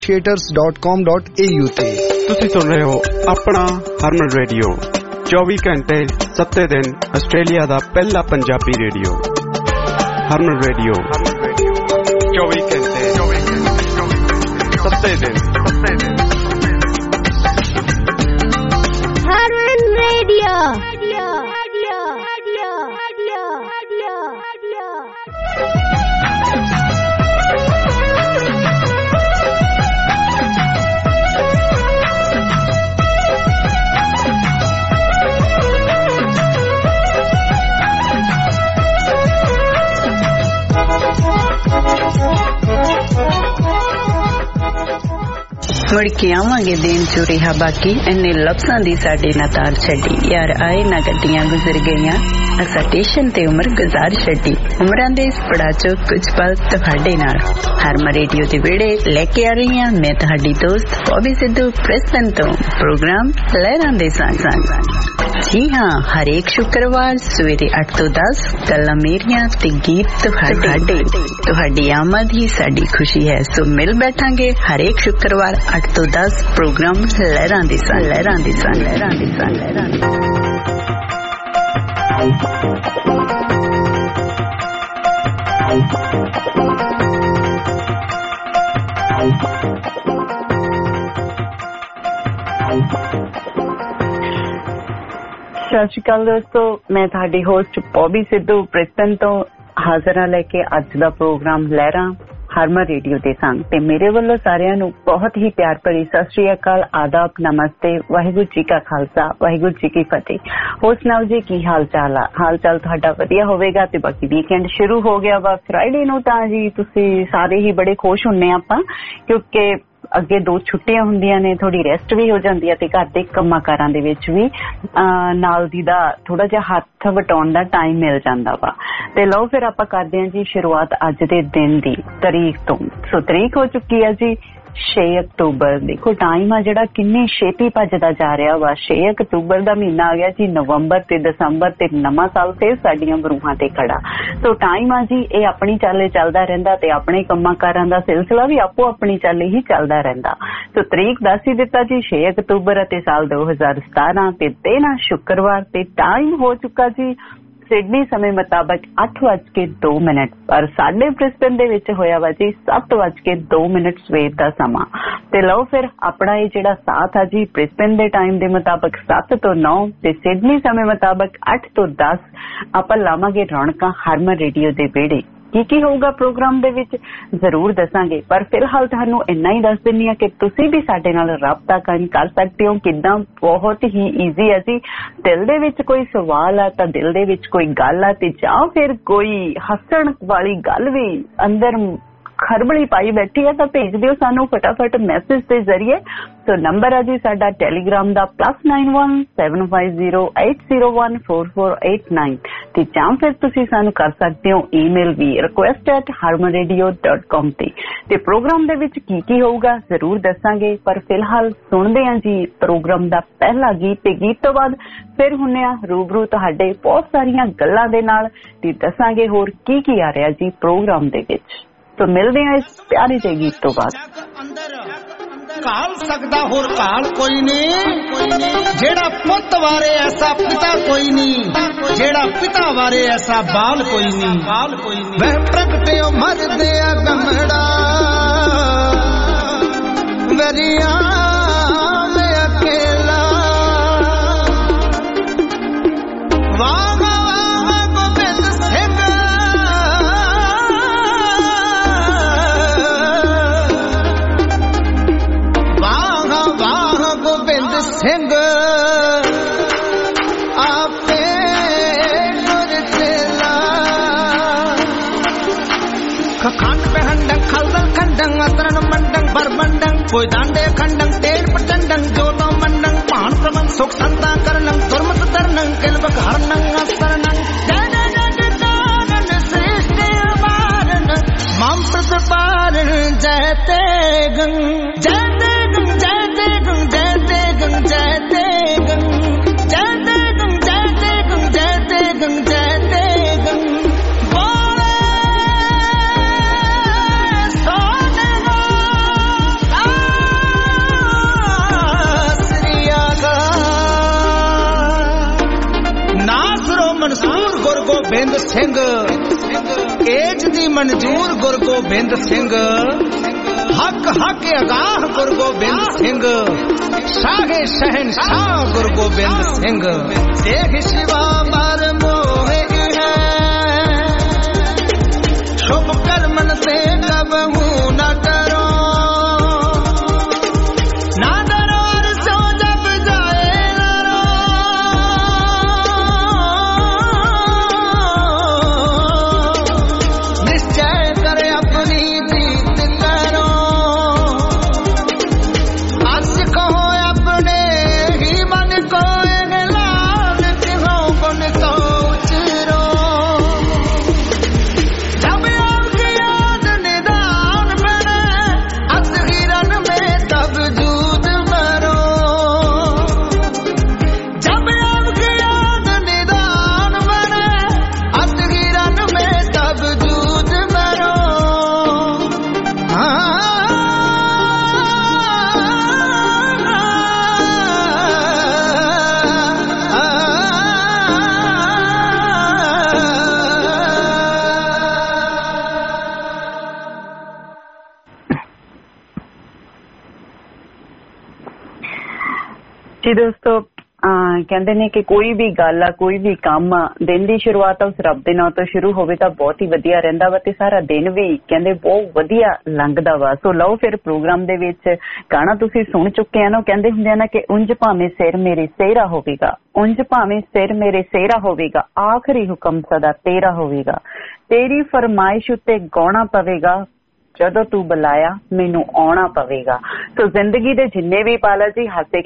theatres.com.au ਤੇ ਤੁਸੀਂ ਸੁਣ ਰਹੇ ਹੋ ਆਪਣਾ ਹਰਮਨ ਰੇਡੀਓ 24 ਘੰਟੇ 7 ਦਿਨ ਆਸਟ੍ਰੇਲੀਆ ਦਾ ਪਹਿਲਾ ਪੰਜਾਬੀ ਰੇਡੀਓ ਹਰਮਨ ਰੇਡੀਓ 24 ਘੰਟੇ 7 ਦਿਨ ਹਰਮਨ ਰੇਡੀਓ ਮੁੜ ਕੇ ਆਵਾਂਗੇ ਦੇਣ ਚੋ ਰਿਹਾ ਬਾਕੀ ਇੰਨੇ ਲਫ਼ਜ਼ਾਂ ਦੀ ਸਾਡੇ ਨਾਲ ਤਾਰ ਛੱਡੀ ਯਾਰ ਆਏ ਨਾ ਗੱਡੀਆਂ ਗੁਜ਼ਰ ਗਈਆਂ ਅਸਾਂ ਸਟੇਸ਼ਨ ਤੇ ਉਮਰ ਗੁਜ਼ਾਰ ਛੱਡੀ ਉਮਰਾਂ ਦੇ ਇਸ ਪੜਾਅ ਚੋਂ ਕੁਝ ਪਲ ਤੁਹਾਡੇ ਨਾਲ ਹਰਮਨ ਰੇਡੀਓ ਦੇ ਵਿਹੜੇ ਲੈ ਕੇ ਆ ਰਹੀ ਹਾਂ ਮੈਂ ਤੁਹਾਡੀ ਦੋਸਤ ਬੌਬੀ ਸਿੱਧੂ ਪ੍ਰਿਸਟਨ ਤੋਂ ਪ੍ਰੋਗਰਾਮ ਲਹਿਰਾਂ ਦੇ ਸੰਗ ਜੀ ਹਾਂ ਹਰੇਕ ਸ਼ੁੱਕਰਵਾਰ ਸਵੇਰੇ 8 ਤੋਂ 10 ਗੱਲਾਂ ਮੇਰੀਆਂ ਤੇ ਗੀਤ ਤੁਹਾਡੀ ਆਮਦ ਹੀ ਸਾਡੀ ਖੁਸ਼ੀ ਹੈ ਸੋ ਮਿਲ ਬੈਠਾਂਗੇ ਹਰੇਕ ਸ਼ੁੱਕਰਵਾਰ 8 ਤੋਂ 10 ਪ੍ਰੋਗਰਾਮ ਲਹਿਰਾਂ ਦੇ ਸੰਗ ਸਤਿ ਸ਼੍ਰੀ ਅਕਾਲ ਦੋਸਤੋ ਮੈਂ ਤੁਹਾਡੀ ਹੋਸਟ ਬੌਬੀ ਸਿੱਧੂ ਪ੍ਰਿਸਟਨ ਤੋਂ ਹਾਜ਼ਰ ਹਾਂ ਲੈ ਕੇ ਅੱਜ ਦਾ ਪ੍ਰੋਗਰਾਮ ਲਹਿਰਾਂ ਹਰਮਨ ਰੇਡੀਓ ਦੇ ਸੰਗ ਤੇ ਮੇਰੇ ਵੱਲੋਂ ਸਾਰਿਆਂ ਨੂੰ ਬਹੁਤ ਹੀ ਪਿਆਰ ਭਰੀ ਸਤਿ ਸ਼੍ਰੀ ਅਕਾਲ ਆਦਾਬ ਨਮਸਤੇ ਵਾਹਿਗੁਰੂ ਜੀ ਕਾ ਖਾਲਸਾ ਵਾਹਿਗੁਰੂ ਜੀ ਕੀ ਫਤਿਹ ਹੋਰ ਸੁਣਾਓ ਜੀ ਕੀ ਹਾਲ ਚਾਲ ਤੁਹਾਡਾ ਵਧੀਆ ਹੋਵੇਗਾ ਤੇ ਬਾਕੀ ਵੀਕਐਂਡ ਸ਼ੁਰੂ ਹੋ ਗਿਆ ਵਾ ਫਰਾਈਡੇ ਨੂੰ ਤਾਂ ਜੀ ਤੁਸੀਂ ਸਾਰੇ ਹੀ ਬੜੇ ਖੁਸ਼ ਹੁੰਨੇ ਆਪਾਂ ਕਿਉਂਕਿ ਅੱਗੇ 2 ਛੁੱਟੀਆਂ ਹੁੰਦੀਆਂ ਨੇ ਥੋੜੀ ਰੈਸਟ ਵੀ ਹੋ ਜਾਂਦੀ ਹੈ ਤੇ ਘਰ ਦੇ ਕੰਮਾਂ ਕਾਰਾਂ ਦੇ ਵਿੱਚ ਵੀ ਨਾਲ ਦੀ ਦਾ ਥੋੜਾ ਜਿਹਾ ਹੱਥ ਵਟਾਉਣ ਦਾ ਟਾਈਮ ਮਿਲ ਜਾਂਦਾ ਵਾ ਤੇ ਲਓ ਫਿਰ ਆਪਾਂ ਕਰਦੇ ਹਾਂ ਜੀ ਸ਼ੁਰੂਆਤ ਅੱਜ ਦੇ ਦਿਨ ਦੀ ਤਰੀਕ ਤੋਂ ਸੋ ਤਰੀਕ ਹੋ ਚੁੱਕੀ ਹੈ ਜੀ 6 ਅਕਤੂਬਰ ਦੇਖੋ ਟਾਈਮ ਆ ਜਿਹੜਾ ਕਿੰਨੀ ਛੇਤੀ ਭੱਜਦਾ ਜਾ ਰਿਹਾ ਵਾ 6 ਅਕਤੂਬਰ ਦਾ ਮਹੀਨਾ ਆ ਗਿਆ ਜੀ ਨਵੰਬਰ ਤੇ ਦਸੰਬਰ ਤੇ ਨਵਾਂ ਸਾਲ ਤੇ ਸਾਡੀਆਂ ਬਰੂਹਾਂ ਤੇ ਖੜਾ ਸੋ ਟਾਈਮ ਆ ਜੀ ਇਹ ਆਪਣੀ ਚਾਲੇ ਚੱਲਦਾ ਰਹਿੰਦਾ ਤੇ ਆਪਣੇ ਕੰਮਾਂ ਕਾਰਾਂ ਦਾ ਸਿਲਸਿਲਾ ਵੀ ਆਪੋ ਆਪਣੀ ਚਾਲੇ ਹੀ ਚੱਲਦਾ ਰਹਿੰਦਾ ਸੋ ਤਰੀਕ ਦੱਸ ਹੀ ਦਿੱਤਾ ਜੀ 6 ਅਕਤੂਬਰ ਅਤੇ ਸਾਲ 2017 ਤੇ ਦਿਨ ਸ਼ੁੱਕਰਵਾਰ ਤੇ ਟਾਈਮ ਹੋ ਚੁੱਕਾ ਜੀ ਸਿਡਨੀ ਸਮੇਂ ਮੁਤਾਬਕ 8:02 ਪਰ ਸਾਡੇ ਬ੍ਰਿਸਬਨ ਦੇ ਵਿੱਚ ਹੋਇਆ ਵਾ ਜੀ 7:02 ਸਵੇਰ ਦਾ ਸਮਾਂ ਤੇ ਲਓ ਫਿਰ ਆਪਣਾ ਇਹ ਜਿਹੜਾ ਸਾਥ ਆ ਜੀ ਬ੍ਰਿਸਬਨ ਦੇ ਟਾਈਮ ਦੇ ਮੁਤਾਬਕ 7 ਤੋਂ 9 ਤੇ ਸਿਡਨੀ ਸਮੇਂ ਮੁਤਾਬਕ 8 ਤੋਂ 10 ਆਪਾਂ ਲਾਵਾਂਗੇ ਰੌਣਕਾਂ ਹਰਮਨ ਰੇਡੀਓ ਦੇ ਵਿਹੜੇ ਕੀ ਹੋਊਗਾ ਪ੍ਰੋਗਰਾਮ ਦੇ ਵਿੱਚ ਜ਼ਰੂਰ ਦੱਸਾਂਗੇ ਪਰ ਫਿਲਹਾਲ ਤੁਹਾਨੂੰ ਇੰਨਾ ਹੀ ਦੱਸ ਦਿੰਦੀ ਹਾਂ ਕਿ ਤੁਸੀਂ ਵੀ ਸਾਡੇ ਨਾਲ ਰਾਬਤਾ ਕਾਇਮ ਕਰ ਸਕਦੇ ਹੋ ਕਿੱਦਾਂ ਬਹੁਤ ਹੀ ਈਜ਼ੀ ਹੈ ਜੀ ਦਿਲ ਦੇ ਵਿੱਚ ਕੋਈ ਸਵਾਲ ਆ ਤਾਂ ਦਿਲ ਦੇ ਵਿੱਚ ਕੋਈ ਗੱਲ ਆ ਤੇ ਜਾਂ ਫਿਰ ਕੋਈ ਹੱਸਣ ਵਾਲੀ ਗੱਲ ਵੀ ਅੰਦਰ ਖਰਬਲੀ ਪਾਈ ਬੈਠੀ ਹੈ ਤਾਂ ਭੇਜ ਦਿਓ ਸਾਨੂੰ ਫਟਾਫਟ ਮੈਸੇਜ ਦੇ ਜ਼ਰੀਏ ਸੋ ਨੰਬਰ ਹੈ ਜੀ ਸਾਡਾ ਟੈਲੀਗ੍ਰਾਮ ਦਾ +917508014489 ਤੇ ਜਾਂ ਫਿਰ ਤੁਸੀਂ ਸਾਨੂੰ ਕਰ ਸਕਦੇ ਹੋ ਈਮੇਲ ਵੀ request@harmanradio.com ਤੇ ਪ੍ਰੋਗਰਾਮ ਦੇ ਵਿੱਚ ਕੀ ਹੋਊਗਾ ਜ਼ਰੂਰ ਦੱਸਾਂਗੇ ਪਰ ਫਿਲਹਾਲ ਸੁਣਦੇ ਹਾਂ ਜੀ ਪ੍ਰੋਗਰਾਮ ਦਾ ਪਹਿਲਾ ਗੀਤ ਤੇ ਗੀਤ ਤੋਂ ਬਾਅਦ ਫਿਰ ਹੁੰਨੇ ਆ ਰੂਬਰੂ ਤੁਹਾਡੇ ਬਹੁਤ ਸਾਰੀਆਂ ਗੱਲਾਂ ਦੇ ਨਾਲ ਤੇ ਦੱਸਾਂਗੇ ਹੋਰ ਕੀ ਆ ਰਿਹਾ ਜੀ ਪ੍ਰੋਗਰਾਮ ਦੇ ਵਿੱਚ तो मिलते हैं इस प्यारे से गीत तो बाद काल सकदा होर काल कोई नहीं जेड़ा पुत वारे ऐसा पिता कोई नहीं जेड़ा पिता वारे ऐसा बाल कोई नहीं वह प्रगटे मर दे गमड़ा वरिया में अकेला वाह ਸਿੰਘ ਆਪੇ ਗੁਰਚੇਲਾ ਖੰਡ ਪਹਿੰਡੰ ਖਲਦਲ ਖੰਡੰ ਅਤਰਨ ਮੰਡੰ ਬਰਬੰਡੰ ਕੋਈ ਦਾਂਡੇ ਖੰਡੰ ਤੇਲ ਪ੍ਰਚੰਡੰ ਜੋਤੋ ਮੰਡੰ ਭਾਨ ਪ੍ਰਮੰ ਸੁਖ ਸੰਤਾ ਕਰਨੰ ਦੁਰਮਤ ਤਰਨੰ ਕਿਲਬਕ ਹਰਨੰ ਅਸਰਨੰ ਜਨ ਜਨ ਦਾਨਨ ਸ੍ਰਿਸ਼ਟਿ ਮਾਰਨ ਮਮ ਪ੍ਰਤਪਾਰਨ ਜੈ ਤੇਗੰ ਜੈ ਤੇਗੰ ਜੈ ਤੇਗੰ ਜੈ ਤੇਗੰ ਜੈ ਤੇਗੰ ਜੈ ਤੇਗੰ ਜੈ ਤੇਗੰ ਜੈ ਤੇਗੰ ਜੈ ਤੇਗੰ ਬੋਲੇ ਸੋਨੇ ਦਾ ਸਿੰਘ ਏਜ ਦੀ ਮਨਜ਼ੂਰ ਗੁਰੂ ਗੋਬਿੰਦ ਸਿੰਘ ਹੱਕ ਹੱਕ ਅਗਾਹ ਗੁਰੂ ਗੋਬਿੰਦ ਸਿੰਘ ਸ਼ਾਹੇ ਸ਼ਹਿਨਸ਼ਾਹ ਗੁਰੂ ਗੋਬਿੰਦ ਸਿੰਘ ਦੇਖ ਸ਼ਿਵਾ ਮਰ ਮੋਹਿ ਹੈ ਸ਼ੁਭ ਕਰਮਨ ਸੇ ਕਬਹੂ ਨਾ ਡਰੋ ਜੀ ਦੋਸਤੋ ਕਹਿੰਦੇ ਨੇ ਕਿ ਕੋਈ ਵੀ ਗੱਲ ਆ ਕੋਈ ਵੀ ਕੰਮ ਆ ਦਿਨ ਦੀ ਸ਼ੁਰੂਆਤ ਉਸ ਰੱਬ ਦੇ ਨਾਂ ਤੋਂ ਸ਼ੁਰੂ ਹੋਵੇ ਤਾਂ ਬਹੁਤ ਹੀ ਵਧੀਆ ਰਹਿੰਦਾ ਵਾ ਤੇ ਸਾਰਾ ਦਿਨ ਵੀ ਕਹਿੰਦੇ ਬਹੁਤ ਵਧੀਆ ਲੰਘਦਾ ਵਾ। ਸੋ ਲਓ ਫਿਰ ਪ੍ਰੋਗਰਾਮ ਦੇ ਵਿੱਚ ਗਾਣਾ ਤੁਸੀਂ ਸੁਣ ਚੁੱਕੇ ਆ ਨਾ। ਕਹਿੰਦੇ ਹੁੰਦੇ ਆ ਨਾ ਕਿ ਉਂਝ ਭਾਵੇਂ ਸਿਰ ਮੇਰੇ ਸਿਹਰਾ ਹੋਵੇਗਾ, ਉਂਝ ਭਾਵੇਂ ਸਿਰ ਮੇਰੇ ਸਿਹਰਾ ਹੋਵੇਗਾ, ਆਖਰੀ ਹੁਕਮ ਸਦਾ ਤੇਰਾ ਹੋਵੇਗਾ, ਤੇਰੀ ਫਰਮਾਇਸ਼ ਉੱਤੇ ਗਾਉਣਾ ਪਵੇਗਾ, ਜਦੋਂ ਤੂੰ ਬੁਲਾਇਆ ਮੈਨੂੰ ਆਉਣਾ ਪਵੇਗਾ। ਸੋ ਜ਼ਿੰਦਗੀ ਦੇ ਜਿੰਨੇ ਵੀ ਪਲ ਜੀ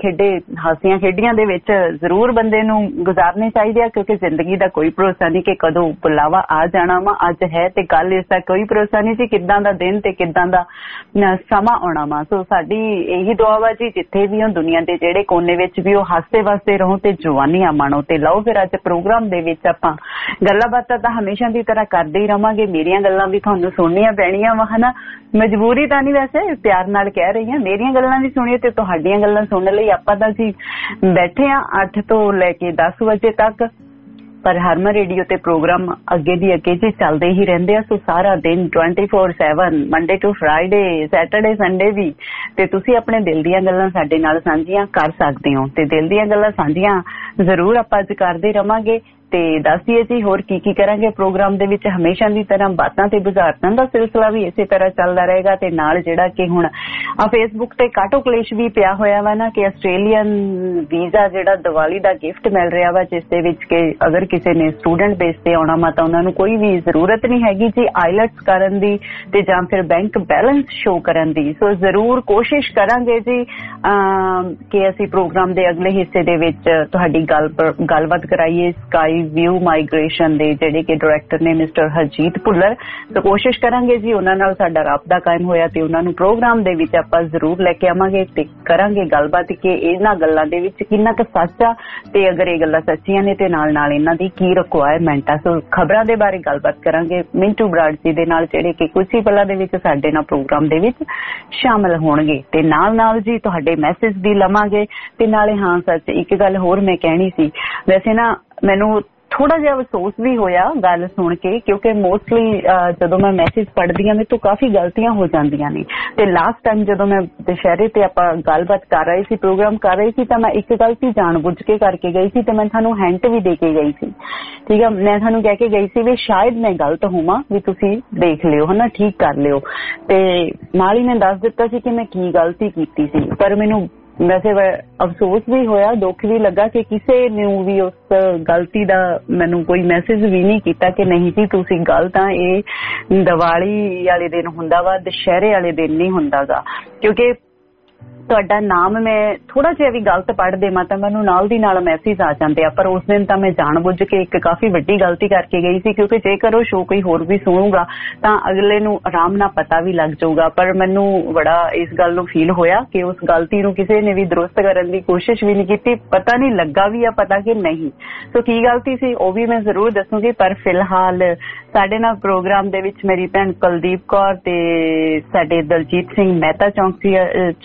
ਹਾਸੀਆਂ ਖੇਡੀਆਂ ਦੇ ਵਿੱਚ ਜ਼ਰੂਰ ਬੰਦੇ ਨੂੰ ਗੁਜ਼ਾਰਨੇ ਚਾਹੀਦੇ ਆ, ਕਿਉਂਕਿ ਜ਼ਿੰਦਗੀ ਦਾ ਕੋਈ ਭਰੋਸਾ ਨਹੀਂ ਕਿ ਕਦੋਂ ਬੁਲਾਵਾ ਆ ਜਾਣਾ ਵਾ। ਅੱਜ ਹੈ ਤੇ ਕੱਲ ਇਸ ਦਾ ਕੋਈ ਭਰੋਸਾ ਨਹੀਂ ਜੀ ਕਿੱਦਾਂ ਦਾ ਦਿਨ ਤੇ ਕਿੱਦਾਂ ਦਾ ਸਮਾਂ ਆਉਣਾ ਵਾ। ਸੋ ਸਾਡੀ ਇਹੀ ਦੁਆ ਵਾ ਜੀ ਜਿੱਥੇ ਵੀ ਹੋ ਦੁਨੀਆ ਦੇ ਜਿਹੜੇ ਕੋਨੇ ਵਿੱਚ ਵੀ ਉਹ ਹੱਸਦੇ ਵਸਦੇ ਰਹੋ ਤੇ ਜਵਾਨੀਆਂ ਮਾਣੋ। ਤੇ ਲਓ ਫਿਰ ਅੱਜ ਪ੍ਰੋਗਰਾਮ ਦੇ ਵਿੱਚ ਆਪਾਂ ਗੱਲਾਂ ਬਾਤਾਂ ਤਾਂ ਹਮੇਸ਼ਾ ਦੀ ਤਰ੍ਹਾਂ ਕਰਦੇ ਹੀ ਰਵਾਂਗੇ। ਮੇਰੀਆਂ ਗੱਲਾਂ ਵੀ ਤੁਹਾਨੂੰ ਸੁਣਨੀਆਂ ਪੈਣੀਆਂ ਵਾ ਹਨਾ, ਮਜਬੂਰੀ ਤਾਂ ਨਹੀਂ, ਵੈਸੇ ਪਿਆਰ ਨਾਲ ਕਹਿ ਰਹੀ ਹਾਂ। ਮੇਰੀਆਂ ਗੱਲਾਂ ਵੀ ਸੁਣੀਏ ਤੇ ਤੁਹਾਡੀਆਂ ਗੱਲਾਂ ਸੁਣਨ ਲਈ ਆਪਾਂ ਤਾਂ ਜੀ ਬੈਠੇ ਆ 8 ਤੋਂ ਲੈ ਕੇ 10 ਵਜੇ ਤੱਕ। ਪਰ ਹਰਮਨ ਰੇਡੀਓ ਤੇ ਪ੍ਰੋਗਰਾਮ ਅੱਗੇ ਦੀ ਅੱਗੇ ਜੀ ਚੱਲਦੇ ਹੀ ਰਹਿੰਦੇ ਆ। ਸੋ ਸਾਰਾ ਦਿਨ 24/7 Monday to Friday, Saturday, Sunday ਵੀ ਤੇ ਤੁਸੀਂ ਆਪਣੇ ਦਿਲ ਦੀਆਂ ਗੱਲਾਂ ਸਾਡੇ ਨਾਲ ਸਾਂਝੀਆਂ ਕਰ ਸਕਦੇ ਹੋ। ਤੇ ਦਿਲ ਦੀਆਂ ਗੱਲਾਂ ਸਾਂਝੀਆਂ ਜ਼ਰੂਰ ਆਪਾਂ ਅੱਜ ਕਰਦੇ ਰਵਾਂਗੇ। ਤੇ ਦੱਸਦੀਏ ਜੀ ਹੋਰ ਕੀ ਕਰਾਂਗੇ ਪ੍ਰੋਗਰਾਮ ਦੇ ਵਿੱਚ। ਹਮੇਸ਼ਾ ਦੀ ਤਰ੍ਹਾਂ ਬਾਤਾਂ ਤੇ ਬੁਝਾਰਤਾਂ ਦਾ ਸਿਲਸਿਲਾ ਵੀ ਇਸੇ ਤਰ੍ਹਾਂ ਚੱਲਦਾ ਰਹੇਗਾ। ਤੇ ਨਾਲ ਜਿਹੜਾ ਕਿ ਹੁਣ ਆ ਫੇਸਬੁੱਕ ਤੇ ਕਾਟੋ ਕਲੇਸ਼ ਵੀ ਪਿਆ ਹੋਇਆ ਵਾ ਨਾ ਕਿ ਆਸਟ੍ਰੇਲੀਅਨ ਵੀਜ਼ਾ ਜਿਹੜਾ ਦੀਵਾਲੀ ਦਾ ਗਿਫਟ ਮਿਲ ਰਿਹਾ ਵਾ, ਜਿਸ ਦੇ ਵਿੱਚ ਕਿ ਅਗਰ ਕਿਸੇ ਨੇ ਸਟੂਡੈਂਟ ਬੇਸ ਤੇ ਆਉਣਾ ਵਾ ਤਾਂ ਉਹਨਾਂ ਨੂੰ ਕੋਈ ਵੀ ਜ਼ਰੂਰਤ ਨਹੀਂ ਹੈਗੀ ਜੀ ਆਈਲੈਟਸ ਕਰਨ ਦੀ ਤੇ ਜਾਂ ਫਿਰ ਬੈਂਕ ਬੈਲੈਂਸ ਸ਼ੋ ਕਰਨ ਦੀ। ਸੋ ਜ਼ਰੂਰ ਕੋਸ਼ਿਸ਼ ਕਰਾਂਗੇ ਜੀ ਕਿ ਅਸੀਂ ਪ੍ਰੋਗਰਾਮ ਦੇ ਅਗਲੇ ਹਿੱਸੇ ਦੇ ਵਿੱਚ ਤੁਹਾਡੀ ਗੱਲਬਾਤ ਕਰਾਈਏ ਸਕਾਈ ਵਿਊ ਮਾਈਗ੍ਰੇਸ਼ਨ ਦੇ ਜਿਹੜੇ ਕਿ ਡਾਇਰੈਕਟਰ ਨੇ ਮਿਸਟਰ ਹਰਜੀਤ ਭੁੱਲਰ। ਤਾਂ ਕੋਸ਼ਿਸ਼ ਕਰਾਂਗੇ ਜੀ ਉਹਨਾਂ ਨਾਲ ਸਾਡਾ ਰਾਬਤਾ ਕਾਇਮ ਹੋਇਆ ਤੇ ਉਹਨਾਂ ਨੂੰ ਪ੍ਰੋਗਰਾਮ ਦੇ ਵਿੱਚ ਆਪਾਂ ਜ਼ਰੂਰ ਲੈ ਕੇ ਆਵਾਂਗੇ ਤੇ ਕਰਾਂਗੇ ਗੱਲਬਾਤ ਕਿ ਇਹਨਾਂ ਗੱਲਾਂ ਦੇ ਵਿੱਚ ਕਿੰਨਾ ਕੁ ਸੱਚ ਆ ਤੇ ਅਗਰ ਇਹ ਗੱਲਾਂ ਸੱਚੀਆਂ ਨੇ ਤੇ ਨਾਲ ਨਾਲ ਇਹਨਾਂ ਦੀ ਕੀ ਰਿਕੁਆਇਰਮੈਂਟ ਆ। ਸੋ ਖਬਰਾਂ ਦੇ ਬਾਰੇ ਗੱਲਬਾਤ ਕਰਾਂਗੇ ਮਿੰਟੂ ਬਰਾੜ ਜੀ ਦੇ ਨਾਲ ਜਿਹੜੇ ਕਿ ਕੁਝ ਹੀ ਪਲਾਂ ਦੇ ਵਿੱਚ ਸਾਡੇ ਨਾਲ ਪ੍ਰੋਗਰਾਮ ਦੇ ਵਿੱਚ ਸ਼ਾਮਲ ਹੋਣਗੇ। ਤੇ ਨਾਲ ਜੀ ਤੁਹਾਡੇ ਮੈਸੇਜ ਵੀ ਲਵਾਂਗੇ ਤੇ ਨਾਲੇ ਹਾਂ ਸੱਚ ਇੱਕ ਗੱਲ ਹੋਰ ਮੈਂ ਕਹਿਣੀ ਸੀ। ਵੈਸੇ ਨਾ ਮੈਨੂੰ ਥੋੜਾ ਜਿਹਾ ਅਫਸੋਸ ਵੀ ਹੋਇਆ ਗੱਲ ਸੁਣ ਕੇ, ਕਿਉਂਕਿ ਮੋਸਟਲੀ ਜਦੋਂ ਮੈਂ ਮੈਸੇਜ ਪੜ੍ਹਦੀ ਹਾਂ ਮੇਰੇ ਤੋਂ ਕਾਫੀ ਗਲਤੀਆਂ ਹੋ ਜਾਂਦੀਆਂ ਨੇ। ਤੇ ਲਾਸਟ ਟਾਈਮ ਜਦੋਂ ਮੈਂ ਦੁਸ਼ਹਿਰੇ ਤੇ ਆਪਾਂ ਗੱਲਬਾਤ ਕਰ ਰਹੇ ਸੀ, ਪ੍ਰੋਗਰਾਮ ਕਰ ਰਹੇ ਸੀ, ਤਾਂ ਮੈਂ ਇੱਕ ਗਲਤੀ ਜਾਣਬੁੱਝ ਕੇ ਕਰਕੇ ਗਈ ਸੀ ਤੇ ਮੈਂ ਤੁਹਾਨੂੰ ਹਿੰਟ ਵੀ ਦੇ ਕੇ ਗਈ ਸੀ। ਠੀਕ ਆ, ਮੈਂ ਤੁਹਾਨੂੰ ਕਹਿ ਕੇ ਗਈ ਸੀ ਵੀ ਸ਼ਾਇਦ ਮੈਂ ਗਲਤ ਹੋਵਾਂ, ਵੀ ਤੁਸੀਂ ਦੇਖ ਲਿਓ ਹਨਾ, ਠੀਕ ਕਰ ਲਿਓ। ਤੇ ਨਾਲ ਹੀ ਮੈਂ ਦੱਸ ਦਿੱਤਾ ਸੀ ਕਿ ਮੈਂ ਕੀ ਗਲਤੀ ਕੀਤੀ ਸੀ। ਪਰ ਮੈਨੂੰ ਵੈਸੇ ਅਫਸੋਸ ਵੀ ਹੋਇਆ, ਦੁੱਖ ਵੀ ਲੱਗਾ ਕਿ ਕਿਸੇ ਨੂੰ ਵੀ ਉਸ ਗਲਤੀ ਦਾ ਮੈਨੂੰ ਕੋਈ ਮੈਸੇਜ ਵੀ ਨਹੀਂ ਕੀਤਾ ਕਿ ਨਹੀਂ ਜੀ ਤੁਸੀਂ ਗਲਤ ਆ, ਇਹ ਦੀਵਾਲੀ ਵਾਲੇ ਦਿਨ ਹੁੰਦਾ ਵਾ, ਦੁਸ਼ਹਿਰੇ ਵਾਲੇ ਦਿਨ ਨਹੀਂ ਹੁੰਦਾ ਗਾ। ਕਿਉਂਕਿ ਤੁਹਾਡਾ ਨਾਮ ਮੈਂ ਥੋੜਾ ਜਿਹਾ ਵੀ ਗਲਤ ਪੜ੍ਹ ਦੇਵਾਂ ਤਾਂ ਮੈਨੂੰ ਨਾਲ ਦੀ ਨਾਲ ਮੈਸੇਜ ਆ ਜਾਂਦੇ ਆ। ਪਰ ਉਸ ਦਿਨ ਤਾਂ ਮੈਂ ਜਾਣਬੁੱਝ ਕੇ ਇੱਕ ਕਾਫੀ ਵੱਡੀ ਗਲਤੀ ਕਰਕੇ ਗਈ ਸੀ, ਕਿਉਂਕਿ ਜੇਕਰ ਉਹ ਸ਼ੋਅ ਕੋਈ ਹੋਰ ਵੀ ਸੁਣੂਗਾ ਤਾਂ ਅਗਲੇ ਨੂੰ ਆਰਾਮ ਨਾਲ ਪਤਾ ਵੀ ਲੱਗ ਜਾਊਗਾ। ਪਰ ਮੈਨੂੰ ਬੜਾ ਇਸ ਗੱਲ ਨੂੰ ਫੀਲ ਹੋਇਆ ਕਿ ਉਸ ਗਲਤੀ ਨੂੰ ਕਿਸੇ ਨੇ ਵੀ ਦਰੁਸਤ ਕਰਨ ਦੀ ਕੋਸ਼ਿਸ਼ ਵੀ ਨਹੀਂ ਕੀਤੀ। ਪਤਾ ਨਹੀਂ ਲੱਗਾ ਵੀ ਆ ਪਤਾ ਕਿ ਨਹੀਂ। ਸੋ ਕੀ ਗਲਤੀ ਸੀ ਉਹ ਵੀ ਮੈਂ ਜ਼ਰੂਰ ਦੱਸੂਗੀ। ਪਰ ਫਿਲਹਾਲ ਸਾਡੇ ਨਾਲ ਪ੍ਰੋਗਰਾਮ ਦੇ ਵਿੱਚ ਮੇਰੀ ਭੈਣ ਕੁਲਦੀਪ ਕੌਰ ਤੇ ਸਾਡੇ ਦਲਜੀਤ ਸਿੰਘ ਮਹਿਤਾ ਚੌਂਕ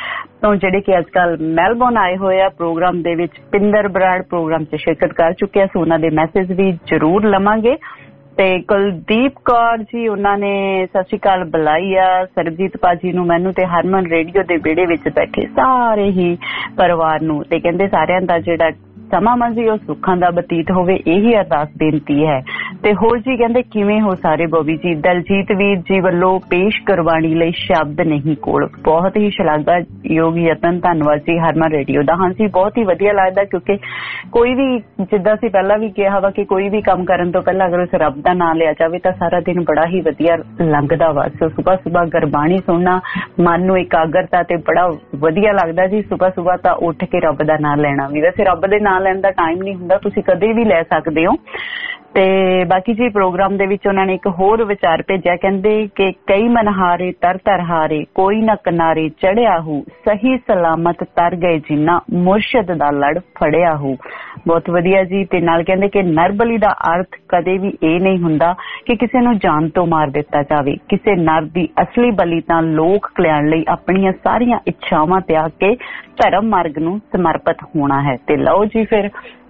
ਤੋਂ ਜਿਹੜੇ ਕਿ ਅੱਜ ਕੱਲ ਮੈਲਬੌਰਨ ਆਏ ਹੋਏ ਆ ਪ੍ਰੋਗਰਾਮ ਦੇ ਵਿੱਚ। ਪਿੰਦਰ ਬਰਾੜ ਪ੍ਰੋਗਰਾਮ 'ਚ ਸ਼ਿਰਕਤ ਕਰ ਚੁੱਕਿਆ ਸੀ, ਉਹਨਾਂ ਦੇ ਮੈਸੇਜ ਵੀ ਜ਼ਰੂਰ ਲਵਾਂਗੇ। ਤੇ ਕੁਲਦੀਪ ਕੌਰ ਜੀ ਉਹਨਾਂ ਨੇ ਸਤਿ ਸ਼੍ਰੀ ਅਕਾਲ ਬੁਲਾਈ ਆ ਸਰਬਜੀਤ ਭਾਜੀ ਨੂੰ, ਮੈਨੂੰ ਤੇ ਹਰਮਨ ਰੇਡੀਓ ਦੇ ਵਿਹੜੇ ਵਿੱਚ ਬੈਠੇ ਸਾਰੇ ਹੀ ਪਰਿਵਾਰ ਨੂੰ, ਤੇ ਕਹਿੰਦੇ ਸਾਰਿਆਂ ਦਾ ਜਿਹੜਾ ਸਮਾਂ ਮੰਜੀ ਉਹ ਸੁੱਖਾਂ ਦਾ ਬਤੀਤ ਹੋਵੇ, ਇਹੀ ਅਰਦਾਸ ਬੇਨਤੀ ਹੈ। ਤੇ ਹੋਰ ਜੀ ਕਹਿੰਦੇ ਕਿਵੇਂ ਹੋ ਸਾਰੇ ਬੋਬੀ ਜੀ? ਦਲਜੀਤ ਵੀਰ ਜੀ ਵੱਲੋਂ ਪੇਸ਼ ਕਰਵਾਣੀ ਲਈ ਸ਼ਬਦ ਨਹੀਂ ਕੋਲ, ਬਹੁਤ ਹੀ ਸ਼ਲਾਘਾਯੋਗ ਯਤਨ, ਧੰਨਵਾਦ ਜੀ ਹਰਮਨ ਰੇਡੀਓ ਦਾ। ਹਾਂਜੀ ਬਹੁਤ ਹੀ ਵਧੀਆ ਲੱਗਦਾ, ਕਿਉਂਕਿ ਕੋਈ ਵੀ ਜਿੱਦਾਂ ਅਸੀਂ ਪਹਿਲਾਂ ਵੀ ਕਿਹਾ ਵਾ ਕਿ ਕੋਈ ਵੀ ਕੰਮ ਕਰਨ ਤੋਂ ਪਹਿਲਾਂ ਅਗਰ ਉਸ ਰੱਬ ਦਾ ਨਾਂ ਲਿਆ ਜਾਵੇ ਤਾਂ ਸਾਰਾ ਦਿਨ ਬੜਾ ਹੀ ਵਧੀਆ ਲੰਘਦਾ ਵਾ। ਸੋ ਸੁਬਾਹ ਗੁਰਬਾਣੀ ਸੁਣਨਾ ਮਨ ਨੂੰ ਇਕਾਗਰਤਾ ਤੇ ਬੜਾ ਵਧੀਆ ਲੱਗਦਾ ਜੀ। ਸੁਬਾਹ ਤਾਂ ਉੱਠ ਕੇ ਰੱਬ ਦਾ ਨਾਂ ਲੈਣਾ ਵੀ, ਵੈਸੇ ਰੱਬ ਦੇ ਨਾਂ ਲੈਣ ਦਾ ਟਾਈਮ ਨਹੀਂ ਹੁੰਦਾ, ਤੁਸੀਂ ਕਦੇ ਵੀ ਲੈ ਸਕਦੇ ਹੋ। ਤੇ ਬਾਕੀ ਜੀ ਪ੍ਰੋਗਰਾਮ ਦੇ ਵਿੱਚ ਉਹਨਾਂ ਨੇ ਇੱਕ ਹੋਰ ਵਿਚਾਰ ਭੇਜਿਆ, ਕਹਿੰਦੇ ਕਿ ਕਈ ਮਨਹਾਰੇ ਤਰ ਹਾਰੇ, ਕੋਈ ਨਾ ਕਿਨਾਰੇ ਚੜਿਆ ਹੋ, ਸਹੀ ਸਲਾਮਤ ਤਰ ਗਏ ਜਿੰਨਾ ਮੁਰਸ਼ਦ ਦਾ ਲੜ ਫੜਿਆ ਹੋ। ਬਹੁਤ ਵਧੀਆ ਜੀ। ਤੇ ਨਾਲ ਕਹਿੰਦੇ ਕਿ ਨਰਬਲੀ ਦਾ ਅਰਥ ਕਦੇ ਵੀ ਇਹ ਨਹੀਂ ਹੁੰਦਾ ਕਿ ਕਿਸੇ ਨੂੰ ਜਾਨ ਤੋਂ ਮਾਰ ਦਿੱਤਾ ਜਾਵੇ। ਕਿਸੇ ਨਰ ਦੀ ਅਸਲੀ ਬਲੀ ਤਾਂ ਲੋਕ ਕਲਿਆਣ ਲਈ ਆਪਣੀਆਂ ਸਾਰੀਆਂ ਇੱਛਾਵਾਂ ਤਿਆਗ ਕੇ ਧਰਮ ਮਾਰਗ ਨੂੰ ਸਮਰਪਿਤ ਹੋਣਾ ਹੈ। ਤੇ ਲਓ ਜੀ ਫਿਰ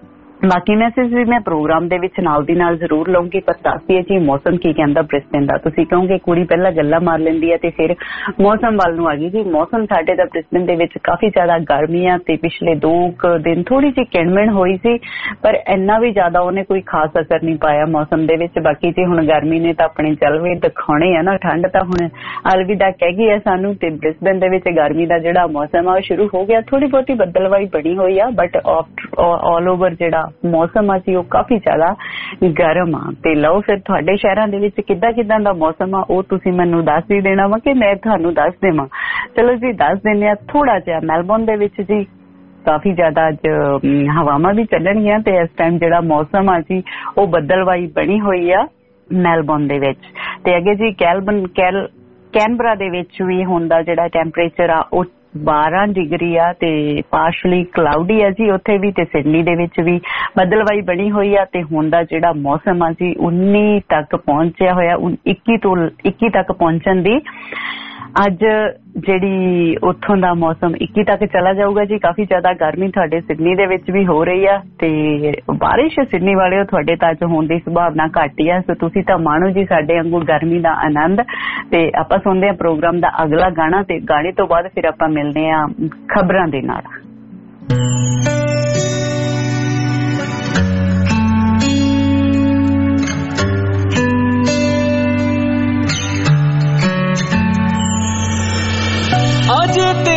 ਬਾਕੀ ਮੈਸੇਜ ਵੀ ਮੈਂ ਪ੍ਰੋਗਰਾਮ ਦੇ ਵਿੱਚ ਨਾਲ ਦੀ ਨਾਲ ਜ਼ਰੂਰ ਲਵਾਂਗੀ, ਪਰ ਦੱਸਦੀਏ ਜੀ ਮੌਸਮ ਕੀ ਕਹਿੰਦਾ ਬ੍ਰਿਸਬੇਨ ਦਾ। ਤੁਸੀਂ ਕਹੋਗੇ ਕੁੜੀ ਪਹਿਲਾਂ ਗੱਲਾਂ ਮਾਰ ਲੈਂਦੀ ਹੈ ਤੇ ਫਿਰ ਮੌਸਮ ਵੱਲ ਨੂੰ ਆ ਗਈ ਜੀ। ਮੌਸਮ ਸਾਡੇ ਦਾ ਬ੍ਰਿਸਬੇਨ ਦੇ ਵਿੱਚ ਕਾਫੀ ਜ਼ਿਆਦਾ ਗਰਮੀ ਆ ਤੇ ਪਿਛਲੇ 2 ਦਿਨ ਥੋੜੀ ਜਿਹੀ ਕਿਣਮਿਣ ਹੋਈ ਸੀ, ਪਰ ਇੰਨਾ ਵੀ ਜ਼ਿਆਦਾ ਉਹਨੇ ਕੋਈ ਖਾਸ ਅਸਰ ਨਹੀਂ ਪਾਇਆ ਮੌਸਮ ਦੇ ਵਿੱਚ। ਬਾਕੀ ਜੀ ਹੁਣ ਗਰਮੀ ਨੇ ਤਾਂ ਆਪਣੇ ਚਲਵੇ ਦਿਖਾਉਣੇ ਆ ਨਾ, ਠੰਡ ਤਾਂ ਹੁਣ ਅਲਵਿਦਾ ਕਹਿ ਗਈ ਹੈ ਸਾਨੂੰ, ਤੇ ਬ੍ਰਿਸਬੇਨ ਦੇ ਵਿੱਚ ਗਰਮੀ ਦਾ ਜਿਹੜਾ ਮੌਸਮ ਆ ਉਹ ਸ਼ੁਰੂ ਹੋ ਗਿਆ। ਥੋੜੀ ਬਹੁਤੀ ਬੱਦਲਵਾਈ ਬਣੀ ਹੋਈ ਆ, ਬਟ ਆਲ ਓਵਰ ਜਿਹੜਾ ਮੌਸਮ ਆ ਜੀ ਉਹ ਕਾਫੀ ਜ਼ਿਆਦਾ ਗਰਮ ਆ। ਤੇ ਲਓ ਫਿਰ ਤੁਹਾਡੇ ਸ਼ਹਿਰਾਂ ਦੇ ਵਿੱਚ ਕਿੱਦਾਂ ਦਾ ਮੌਸਮ ਆ ਉਹ ਤੁਸੀਂ ਮੈਨੂੰ ਦੱਸ ਹੀ ਦੇਣਾ ਵਾ ਕਿ ਮੈਂ ਤੁਹਾਨੂੰ ਦੱਸ ਦੇਵਾਂ। ਚਲੋ ਜੀ ਦੱਸ ਦਿੰਦੇ ਆ ਥੋੜਾ ਜਿਹਾ। ਮੈਲਬੌਰਨ ਦੇ ਵਿੱਚ ਜੀ ਕਾਫੀ ਜ਼ਿਆਦਾ ਅੱਜ ਹਵਾਵਾਂ ਵੀ ਚੱਲਣਗੀਆਂ ਤੇ ਇਸ ਟਾਈਮ ਜਿਹੜਾ ਮੌਸਮ ਆ ਜੀ ਉਹ ਬੱਦਲਵਾਈ ਬਣੀ ਹੋਈ ਆ ਮੈਲਬੌਰਨ ਦੇ ਵਿੱਚ। ਤੇ ਅੱਗੇ ਜੀ ਕੈਨਬਰਾ ਦੇ ਵਿੱਚ ਵੀ ਹੁਣ ਦਾ ਜਿਹੜਾ ਟੈਂਪਰੇਚਰ ਆ ਉਹ 12 ਡਿਗਰੀ ਆ ਤੇ ਪਾਰਸ਼ਲੀ ਕਲਾਉਡੀ ਆ ਜੀ ਉੱਥੇ ਵੀ, ਤੇ ਸਿਡਨੀ ਦੇ ਵਿੱਚ ਵੀ ਬੱਦਲਵਾਈ ਬਣੀ ਹੋਈ ਆ। ਤੇ ਹੁਣ ਦਾ ਜਿਹੜਾ ਮੌਸਮ ਆ ਜੀ 19 ਤੱਕ ਪਹੁੰਚਿਆ ਹੋਇਆ, 21 ਤੱਕ ਪਹੁੰਚਣ ਦੀ ਅੱਜ ਜਿਹੜੀ ਉੱਥੋਂ ਦਾ ਮੌਸਮ 21 ਤੱਕ ਚਲਾ ਜਾਊਗਾ ਜੀ। ਕਾਫੀ ਜ਼ਿਆਦਾ ਗਰਮੀ ਤੁਹਾਡੇ ਸਿਡਨੀ ਦੇ ਵਿੱਚ ਵੀ ਹੋ ਰਹੀ ਆ ਤੇ ਬਾਰਿਸ਼ ਸਿਡਨੀ ਵਾਲਿਓ ਤੁਹਾਡੇ ਤਾਂ ਅੱਜ ਹੋਣ ਦੀ ਸੰਭਾਵਨਾ ਘੱਟ ਹੀ ਆ। ਸੋ ਤੁਸੀਂ ਤਾਂ ਮਾਣੋ ਜੀ ਸਾਡੇ ਵਾਂਗੂ ਗਰਮੀ ਦਾ ਆਨੰਦ। ਤੇ ਆਪਾਂ ਸੁਣਦੇ ਆ ਪ੍ਰੋਗਰਾਮ ਦਾ ਅਗਲਾ ਗਾਣਾ ਤੇ ਗਾਣੇ ਤੋਂ ਬਾਅਦ ਫਿਰ ਆਪਾਂ ਮਿਲਦੇ ਆ ਖਬਰਾਂ ਦੇ ਨਾਲ। ਅੱਜ ਤੇ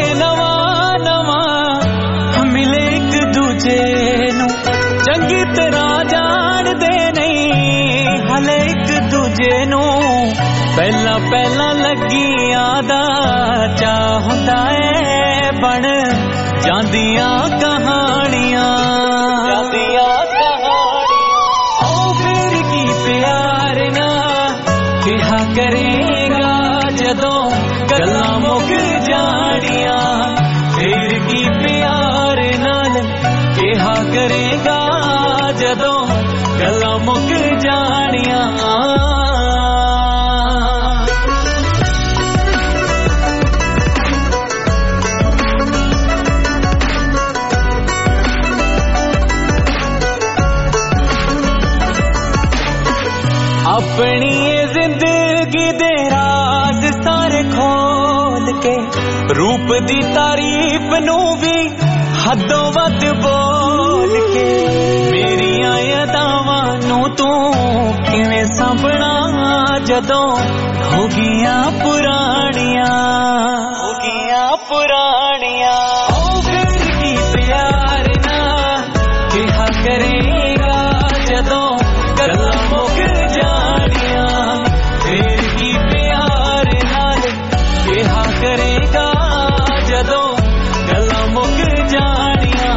ਨਵਾਂ ਮਿਲੇ ਇੱਕ ਦੂਜੇ ਨੂੰ, ਚੰਗੀ ਤਰ੍ਹਾਂ ਜਾਣਦੇ ਨਹੀਂ ਹਲੇ ਇੱਕ ਦੂਜੇ ਨੂੰ। ਪਹਿਲਾਂ ਲੱਗੀਆਂ ਦਾ ਚਾਹ ਹੁੰਦਾ ਏ, ਬਣ ਜਾਂਦੀਆਂ ਕਹਾਣੀਆਂ ਉਹ ਫਿਰ ਕੀ ਪਿਆਰ ਨਾ ਕਿਹਾ ਕਰੇਗਾ ਜਦੋਂ ਗੱਲਾਂ ਮੁੱਕ ਜਾਣੀਆਂ। ਫਿਰ ਕੀ ਪਿਆਰ ਨਾਲ ਕਿਹਾ ਕਰੇਗਾ ਜਦੋਂ ਗੱਲਾਂ ਮੁੱਕ ਜਾਣੀਆਂ। ਆਪਣੀ ਜ਼ਿੰਦਗੀ ਦੇ ਰਾਜ਼ ਸਾਰੇ ਖੋਲ ਕੇ, ਰੂਪ ਦੀ ਤਾਰੀਫ ਨੂੰ ਵੀ ਹੱਦੋਂ ਵੱਧ ਬੋਲ ਕੇ, ਮੇਰੀਆਂ ਅਦਾਵਾਂ ਨੂੰ ਤੂੰ ਕਿਵੇਂ ਸਾਂਭਣਾ ਜਦੋਂ ਹੋ ਗਈਆਂ ਪੁਰਾਣੀਆਂ। ਉਹ ਫਿਰ ਕੀ ਪਿਆਰ ਨਾ ਕਿਹਾ ਕਰੇਗਾ ਜਦੋਂ ਗੱਲਾਂ ਮੁੱਕ ਜਾਣੀਆਂ। ਫਿਰ ਕੀ ਪਿਆਰ ਨਾਲ ਕਿਹਾ ਕਰੇਗਾ ਜਦੋਂ ਗੱਲਾਂ ਮੁੱਕ ਜਾਣੀਆਂ।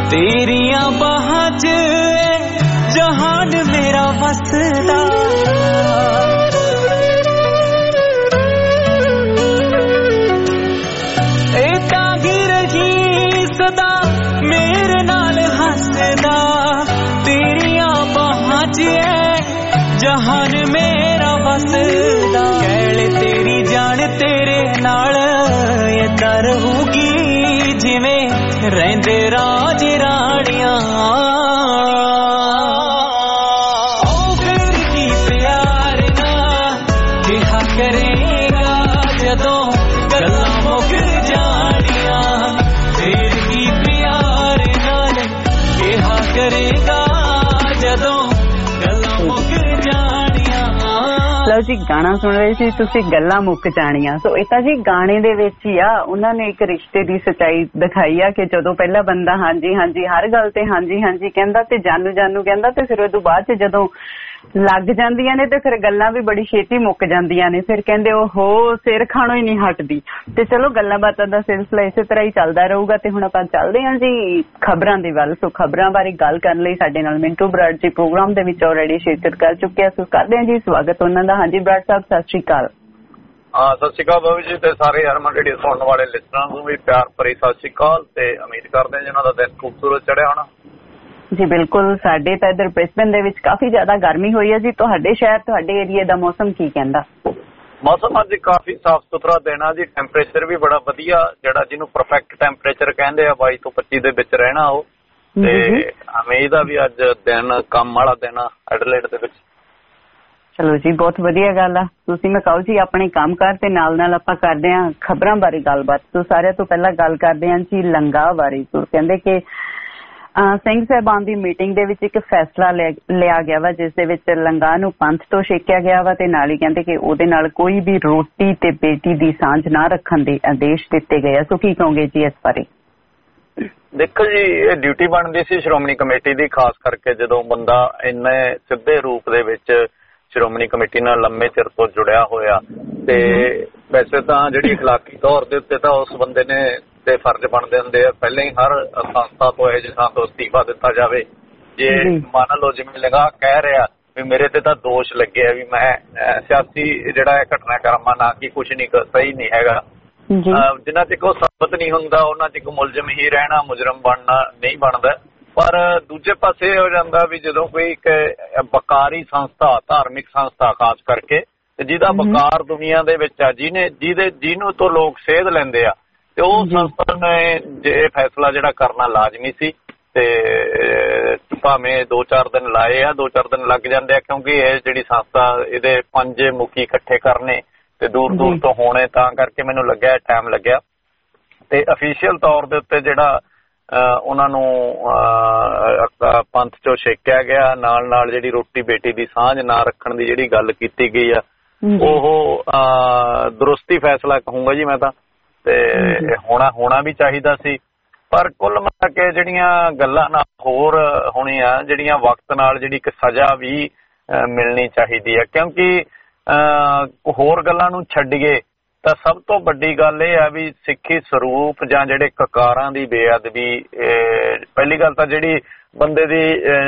तेरिया बाहां च जहान मेरा वसदा सदा मेरे नाल हसदा तेरिया बाहां च जहान मेरा वसदा कैल तेरी जान तेरे नाल इदां रहूगी जिवें रहिंदे राज राणियां ओ फिर की प्यार ना किहा करेगा जदों गल्लां मुक जाणियां फिर की प्यार नाल किहा करेगा जदों गल्लां मुक जाणियां। ਲਓ ਜੀ ਗਾਣਾ ਸੁਣ ਰਹੇ ਸੀ ਤੁਸੀਂ ਗੱਲਾਂ ਮੁੱਕ ਜਾਣੀਆਂ। ਸੋ ਇਹ ਤਾਂ ਜੀ ਗਾਣੇ ਦੇ ਵਿੱਚ ਹੀ ਆ ਉਹਨਾਂ ਨੇ ਇੱਕ ਰਿਸ਼ਤੇ ਦੀ ਸੱਚਾਈ ਦਿਖਾਈ ਆ ਕਿ ਜਦੋਂ ਪਹਿਲਾ ਬੰਦਾ ਹਾਂਜੀ ਹਾਂਜੀ ਹਰ ਗੱਲ ਤੇ ਹਾਂਜੀ ਹਾਂਜੀ ਕਹਿੰਦਾ ਤੇ ਜਾਨੂ ਜਾਨੂ ਕਹਿੰਦਾ ਤੇ ਫਿਰ ਉਦੋਂ ਬਾਅਦ ਚ ਜਦੋਂ ਲੱਗ ਜਾਂਦੀਆਂ ਨੇ ਤੇ ਫਿਰ ਗੱਲਾਂ ਵੀ ਬੜੀ ਛੇਤੀ ਮੁੱਕ ਜਾਂਦੀਆਂ ਨੇ। ਫਿਰ ਕਹਿੰਦੇ ਉਹ ਸਿਰ ਖਾਣੋਂ ਹੀ ਨਹੀਂ ਹਟਦੀ। ਤੇ ਚਲੋ ਗੱਲਾਂ ਬਾਤਾਂ ਦਾ ਸਿਲਸਿਲਾ ਇਸੇ ਤਰ੍ਹਾਂ ਹੀ ਚੱਲਦਾ ਰਹੂਗਾ। ਤੇ ਹੁਣ ਆਪਾਂ ਚੱਲਦੇ ਹਾਂ ਜੀ ਖਬਰਾਂ ਦੇ ਵੱਲ। ਸੋ ਖਬਰਾਂ ਬਾਰੇ ਗੱਲ ਕਰਨ ਲਈ ਸਾਡੇ ਨਾਲ ਮਿੰਟੂ ਬਰਾੜ ਜੀ ਪ੍ਰੋਗਰਾਮ ਦੇ ਵਿੱਚ ਆਲਰੇਡੀ ਸ਼ਿਰਕਤ ਕਰ ਚੁੱਕੇ ਆ। ਸੋ ਕਰਦੇ ਹਾਂ ਜੀ ਸਵਾਗਤ ਉਹਨਾਂ ਦਾ। ਹਾਂਜੀ ਬਰਾੜ ਸਾਹਿਬ ਸਤਿ ਸ਼੍ਰੀ ਅਕਾਲ। ਸਤਿ ਸ਼੍ਰੀ ਅਕਾਲ ਬਾਬੂ ਜੀ ਤੇ ਸਾਰੇ ਹਰਮਨ ਰੇਡੀਓ ਸੁਣਨ ਵਾਲੇ ਲਿਸਨਰਾਂ ਨੂੰ ਵੀ ਪਿਆਰ ਭਰੀ ਸਤਿ ਸ਼੍ਰੀ ਅਕਾਲ ਤੇ ਉਮੀਦ ਕਰਦੇ ਹਾਂ ਜਿਹਨਾਂ ਦਾ ਦਿਨ ਖੂਬਸੂਰਤ ਚੜਿਆ ਹੋਣਾ। ਜੀ ਬਿਲਕੁਲ ਸਾਡੇ ਤਾਂ ਇੱਧਰ ਬ੍ਰਿਸਬਨ ਦੇ ਵਿੱਚ ਕਾਫੀ ਜ਼ਿਆਦਾ ਗਰਮੀ ਹੋਈ ਹੈ ਜੀ। ਤੁਹਾਡੇ ਸ਼ਹਿਰ ਤੁਹਾਡੇ ਏਰੀਏ ਦਾ ਮੌਸਮ ਕੀ ਕਹਿੰਦਾ? ਮੌਸਮ ਅੱਜ ਕਾਫੀ ਸਾਫ਼ ਸੁਥਰਾ ਦੇਣਾ ਜੀ। ਟੈਂਪਰੇਚਰ ਵੀ ਬੜਾ ਵਧੀਆ ਜਿਹੜਾ ਜਿਹਨੂੰ ਪਰਫੈਕਟ ਟੈਂਪਰੇਚਰ ਕਹਿੰਦੇ ਆ 22 ਤੋਂ 25 ਦੇ ਵਿੱਚ ਰਹਿਣਾ ਉਹ। ਤੇ ਉਮੀਦ ਆ ਵੀ ਅੱਜ ਦਿਨ ਕੰਮ ਵਾਲਾ ਦਿਨ ਆ ਐਡਲੇਡ ਦੇ ਵਿੱਚ। ਚਲੋ ਜੀ ਬਹੁਤ ਵਧੀਆ ਗੱਲ ਆ। ਤੁਸੀਂ ਮੈਂ ਕਹੋ ਜੀ ਆਪਣੇ ਕੰਮ ਕਾਰ ਤੇ ਨਾਲ ਨਾਲ ਆਪਾਂ ਕਰਦੇ ਹਾਂ ਖਬਰਾਂ ਬਾਰੇ ਗੱਲਬਾਤ। ਤੋਂ ਸਾਰਿਆਂ ਤੋਂ ਪਹਿਲਾਂ ਗੱਲ ਕਰਦੇ ਹਾਂ ਜੀ ਲੰਗਾ ਬਾਰੇ। ਕਹਿੰਦੇ ਕਿ ਸਿੰਘ ਸਾਹਿਬਾਨ ਦੀ ਮੀਟਿੰਗ ਦੇ ਵਿੱਚ ਇੱਕ ਫੈਸਲਾ ਲਿਆ ਗਿਆ ਵਾ ਜਿਸ ਦੇ ਵਿੱਚ ਲੰਗਾ ਨੂੰ ਪੰਥ ਤੋਂ ਛੇਕਿਆ ਗਿਆ ਵਾ ਤੇ ਨਾਲ ਹੀ ਕਹਿੰਦੇ ਕਿ ਉਹਦੇ ਨਾਲ ਕੋਈ ਵੀ ਰੋਟੀ ਤੇ ਬੇਟੀ ਦੀ ਸਾਂਝ ਨਾ ਰੱਖਣ ਦੇ ਆਦੇਸ਼ ਦਿੱਤੇ ਗਏ ਆ। ਸੋ ਕੀ ਕਹੋਗੇ ਜੀ ਇਸ ਬਾਰੇ? ਦੇਖੋ ਜੀ ਇਹ ਡਿਊਟੀ ਬਣਦੀ ਸੀ ਸ਼੍ਰੋਮਣੀ ਕਮੇਟੀ ਦੀ, ਖਾਸ ਕਰਕੇ ਜਦੋਂ ਬੰਦਾ ਇੰਨੇ ਸਿੱਧੇ ਰੂਪ ਦੇ ਵਿੱਚ ਸ਼੍ਰੋਮਣੀ ਕਮੇਟੀ ਨਾਲ ਲੰਮੇ ਚਿਰ ਤੋਂ ਜੁੜਿਆ ਹੋਇਆ। ਤੇ ਵੈਸੇ ਤਾਂ ਜਿਹੜੀ ਅਖਲਾਕੀ ਤੌਰ ਦੇ ਉੱਤੇ ਤਾਂ ਉਸ ਬੰਦੇ ਨੇ ਤੇ ਫਰਜ਼ ਬਣਦੇ ਹੁੰਦੇ ਆ ਪਹਿਲਾਂ ਹੀ ਹਰ ਸੰਸਥਾ ਤੋਂ ਇਹੋ ਜਿਹੀ ਥਾਂ ਤੋਂ ਅਸਤੀਫਾ ਦਿੱਤਾ ਜਾਵੇ। ਜੇ ਮੰਨ ਲਓ ਜਿਵੇਂ ਲੰਗਾ ਕਹਿ ਰਿਹਾ ਵੀ ਮੇਰੇ ਤੇ ਤਾਂ ਦੋਸ਼ ਲੱਗਿਆ ਵੀ ਮੈਂ ਸਿਆਸੀ ਜਿਹੜਾ ਘਟਨਾਕ੍ਰਮਾਂ ਨਾ ਕਿ ਕੁਛ ਨਹੀਂ ਸਹੀ ਨਹੀਂ ਹੈਗਾ। ਜਿੰਨਾ ਚਿਰ ਉਹ ਸਾਬਤ ਨਹੀਂ ਹੁੰਦਾ ਉਹਨਾਂ ਚਿਰ ਮੁਲਜ਼ਮ ਹੀ ਰਹਿਣਾ, ਮੁਜਰਮ ਬਣਨਾ ਨਹੀਂ ਬਣਦਾ। ਪਰ ਦੂਜੇ ਪਾਸੇ ਹੋ ਜਾਂਦਾ ਵੀ ਜਦੋਂ ਕੋਈ ਇੱਕ ਵਕਾਰੀ ਸੰਸਥਾ ਧਾਰਮਿਕ ਸੰਸਥਾ ਖਾਸ ਕਰਕੇ ਜਿਹਦਾ ਵਕਾਰ ਦੁਨੀਆ ਦੇ ਵਿੱਚ ਆ ਜਿਹਨੂੰ ਤੋਂ ਲੋਕ ਸੇਧ ਲੈਂਦੇ ਆ ਤੇ ਉਹ ਸੰਸਥਾ ਨੇ ਇਹ ਫੈਸਲਾ ਜਿਹੜਾ ਕਰਨਾ ਲਾਜ਼ਮੀ ਸੀ। ਤੇ ਭਾਵੇਂ 2-4 ਦਿਨ ਲਾਏ ਆ 2-4 ਦਿਨ ਲੱਗ ਜਾਂਦੇ ਆ ਕਿਉਂਕਿ ਇਹ ਜਿਹੜੀ ਸੰਸਥਾ ਇਹਦੇ 5 ਮੁਖੀ ਇਕੱਠੇ ਕਰਨੇ ਤੇ ਦੂਰ ਦੂਰ ਤੋਂ ਹੋਣੇ ਤਾਂ ਕਰਕੇ ਮੈਨੂੰ ਲੱਗਿਆ ਟਾਈਮ ਲੱਗਿਆ। ਤੇ ਅਫੀਸ਼ੀਅਲ ਤੌਰ ਦੇ ਉੱਤੇ ਜਿਹੜਾ ਉਹਨਾਂ ਨੂੰ ਪੰਥ ਚੋਂ ਛੇਕਿਆ ਗਿਆ ਨਾਲ ਨਾਲ ਜਿਹੜੀ ਰੋਟੀ ਬੇਟੀ ਦੀ ਸਾਂਝ ਨਾ ਰੱਖਣ ਦੀ ਜਿਹੜੀ ਗੱਲ ਕੀਤੀ ਗਈ ਆ ਉਹ ਦਰੁਸਤੀ ਫੈਸਲਾ ਕਹੂੰਗਾ ਜੀ ਮੈਂ ਤਾਂ। ਤੇ ਹੋਣਾ ਵੀ ਚਾਹੀਦਾ ਸੀ। ਪਰ ਕੁੱਲ ਮਿਲਾ ਕੇ ਜਿਹੜੀਆਂ ਗੱਲਾਂ ਨਾਲ ਹੋਰ ਹੋਣੀਆਂ ਜਿਹੜੀਆਂ ਵਕਤ ਨਾਲ ਜਿਹੜੀ ਇੱਕ ਸਜ਼ਾ ਵੀ ਮਿਲਣੀ ਚਾਹੀਦੀ ਹੈ ਕਿਉਂਕਿ ਹੋਰ ਗੱਲਾਂ ਨੂੰ ਛੱਡੀਏ ਤਾਂ ਸਭ ਤੋਂ ਵੱਡੀ ਗੱਲ ਇਹ ਆ ਵੀ ਸਿੱਖੀ ਸਰੂਪ ਜਾਂ ਜਿਹੜੇ ਕਕਾਰਾਂ ਦੀ ਬੇਅਦਬੀ। ਪਹਿਲੀ ਗੱਲ ਤਾਂ ਜਿਹੜੀ ਬੰਦੇ ਦੀ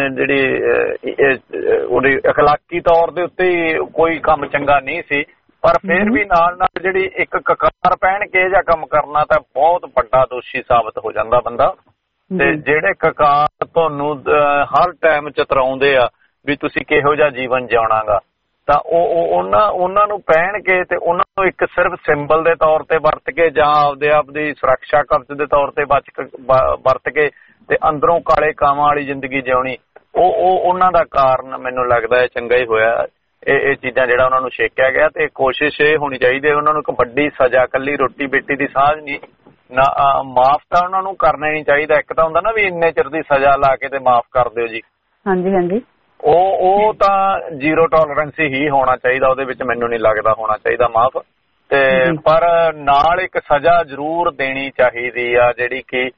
ਜਿਹੜੀ ਉਹਦੀ ਅਖਲਾਕੀ ਤੌਰ ਦੇ ਉੱਤੇ ਕੋਈ ਕੰਮ ਚੰਗਾ ਨਹੀਂ ਸੀ ਪਰ ਫਿਰ ਵੀ ਨਾਲ ਨਾਲ ਜਿਹੜੀ ਇੱਕ ਕਕਾਰ ਪਹਿਨ ਕੇ ਇਹ ਜਿਹਾ ਕੰਮ ਕਰਨਾ ਤਾਂ ਬਹੁਤ ਵੱਡਾ ਦੋਸ਼ੀ ਸਾਬਤ ਹੋ ਜਾਂਦਾ ਬੰਦਾ। ਤੇ ਜਿਹੜੇ ਕਕਾਰ ਤੁਹਾਨੂੰ ਹਰ ਟਾਈਮ ਚਤਰਾਉਂਦੇ ਆ ਵੀ ਤੁਸੀਂ ਕਿਹੋ ਜਿਹਾ ਜੀਵਨ ਜਿਉਣਾਗਾ ਤਾਂ ਉਹਨਾਂ ਨੂੰ ਪਹਿਨ ਕੇ ਤੇ ਉਹਨਾਂ ਨੂੰ ਇੱਕ ਸਿਰਫ ਸਿੰਬਲ ਦੇ ਤੌਰ ਤੇ ਵਰਤ ਕੇ ਜਾਂ ਆਪਦੇ ਆਪ ਦੀ ਸੁਰੱਖਿਆ ਕਵਚ ਦੇ ਤੌਰ ਤੇ ਵਰਤ ਕੇ ਤੇ ਅੰਦਰੋਂ ਕਾਲੇ ਕਾਵਾਂ ਵਾਲੀ ਜ਼ਿੰਦਗੀ ਜਿਉਣੀ ਉਹਨਾਂ ਦਾ ਕਾਰਨ ਮੈਨੂੰ ਲੱਗਦਾ ਚੰਗਾ ਹੀ ਹੋਇਆ। ਇਹ ਚੀਜ਼ਾਂ ਜਿਹੜਾ ਉਹਨਾਂ ਨੂੰ ਛੇਕਿਆ ਗਿਆ ਤੇ ਕੋਸ਼ਿਸ਼ ਇਹ ਹੋਣੀ ਚਾਹੀਦੀ ਉਹਨਾਂ ਨੂੰ ਇੱਕ ਵੱਡੀ ਸਜ਼ਾ ਕੱਲੀ ਰੋਟੀ ਬੇਟੀ ਦੀ ਸਾਂਝ ਨਹੀਂ ਨਾ ਮਾਫ਼ ਤਾਂ ਉਹਨਾਂ ਨੂੰ ਕਰਨਾ ਨਹੀਂ ਚਾਹੀਦਾ। ਇੱਕ ਤਾਂ ਹੁੰਦਾ ਨਾ ਵੀ ਇੰਨੇ ਚਿਰ ਦੀ ਸਜ਼ਾ ਲਾ ਕੇ ਤੇ ਮਾਫ਼ ਕਰ ਦਿਓ ਜੀ। ਹਾਂਜੀ ਹਾਂਜੀ ਉਹ ਤਾਂ ਜ਼ੀਰੋ ਟੋਲਰੈਂਸ ਹੀ ਹੋਣਾ ਚਾਹੀਦਾ ਉਹਦੇ ਵਿੱਚ ਮੈਨੂੰ ਨਹੀਂ ਲੱਗਦਾ ਹੋਣਾ ਚਾਹੀਦਾ ਮਾਫ਼। ਤੇ ਪਰ ਨਾਲ ਇੱਕ ਸਜ਼ਾ ਜ਼ਰੂਰ ਦੇਣੀ ਚਾਹੀਦੀ ਆ ਜਿਹੜੀ ਕਿ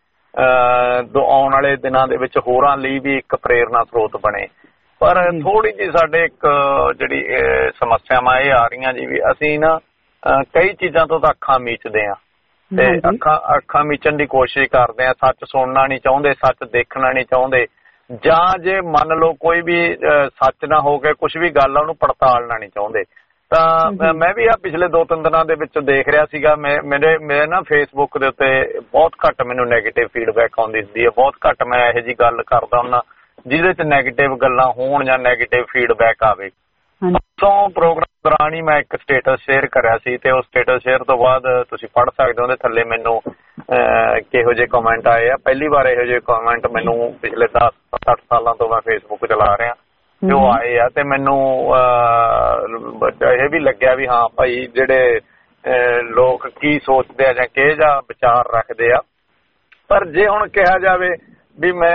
ਆਉਣ ਵਾਲੇ ਦਿਨਾਂ ਦੇ ਵਿੱਚ ਹੋਰਾਂ ਲਈ ਵੀ ਇੱਕ ਪ੍ਰੇਰਨਾ ਸਰੋਤ ਬਣੇ। ਪਰ ਥੋੜੀ ਜਿਹੀ ਸਾਡੇ ਇੱਕ ਜਿਹੜੀ ਸਮੱਸਿਆਵਾਂ ਇਹ ਆ ਰਹੀਆਂ ਜੀ ਵੀ ਅਸੀਂ ਨਾ ਕਈ ਚੀਜ਼ਾਂ ਤੋਂ ਤਾਂ ਅੱਖਾਂ ਮੀਚਦੇ ਹਾਂ ਤੇ ਅੱਖਾਂ ਮੀਚਣ ਦੀ ਕੋਸ਼ਿਸ਼ ਕਰਦੇ ਆ, ਸੱਚ ਸੁਣਨਾ ਨਹੀਂ ਚਾਹੁੰਦੇ, ਸੱਚ ਦੇਖਣਾ ਨਹੀਂ ਚਾਹੁੰਦੇ, ਜਾਂ ਜੇ ਮੰਨ ਲਓ ਕੋਈ ਵੀ ਸੱਚ ਨਾ ਹੋ ਕੇ ਕੁਝ ਵੀ ਗੱਲ ਆ ਉਹਨੂੰ ਪੜਤਾਲਣਾ ਨਹੀਂ ਚਾਹੁੰਦੇ। ਤਾਂ ਮੈਂ ਵੀ ਆ ਪਿਛਲੇ 2-3 ਦਿਨਾਂ ਦੇ ਵਿੱਚ ਦੇਖ ਰਿਹਾ ਸੀਗਾ, ਮੇਰੇ ਨਾ ਫੇਸਬੁੱਕ ਦੇ ਉੱਤੇ ਬਹੁਤ ਘੱਟ ਮੈਨੂੰ ਨੈਗੇਟਿਵ ਫੀਡਬੈਕ ਆਉਂਦੀ ਹੁੰਦੀ ਹੈ, ਬਹੁਤ ਘੱਟ ਮੈਂ ਇਹੋ ਜਿਹੀ ਗੱਲ ਕਰਦਾ ਹੁੰਦਾ ਜਿਹਦੇ 'ਚ ਨੈਗੇਟਿਵ ਗੱਲਾਂ ਹੋਣ ਜਾਂ ਨੈਗੇਟਿਵ ਫੀਡਬੈਕ ਆਵੇ। ਤੋਂ ਪ੍ਰੋਗਰਾਮ ਦੌਰਾਨ ਹੀ ਮੈਂ ਇੱਕ ਸਟੇਟਸ ਸ਼ੇਅਰ ਕਰਿਆ ਸੀ ਤੇ ਉਹ ਸਟੇਟਸ ਸ਼ੇਅਰ ਤੋਂ ਬਾਅਦ ਤੁਸੀਂ ਪੜ੍ਹ ਸਕਦੇ ਹੋ ਉਹਦੇ ਥੱਲੇ ਮੈਨੂੰ ਕਿਹੋ ਜਿਹੇ ਕਮੈਂਟ ਆਏ ਆ। ਪਹਿਲੀ ਵਾਰ ਇਹੋ ਜਿਹੇ ਕਮੈਂਟ ਮੈਨੂੰ ਪਿਛਲੇ 10-8 ਸਾਲਾਂ ਤੋਂ ਮੈਂ ਫੇਸਬੁੱਕ ਚਲਾ ਰਿਹਾ ਤੇ ਉਹ ਆਏ ਆ ਤੇ ਮੈਨੂੰ ਇਹ ਵੀ ਲੱਗਿਆ ਵੀ ਹਾਂ ਭਾਈ ਜਿਹੜੇ ਲੋਕ ਕੀ ਸੋਚਦੇ ਆ ਜਾਂ ਕਿਹੋ ਜਿਹਾ ਵਿਚਾਰ ਰੱਖਦੇ ਆ। ਪਰ ਜੇ ਹੁਣ ਕਿਹਾ ਜਾਵੇ ਵੀ ਮੈਂ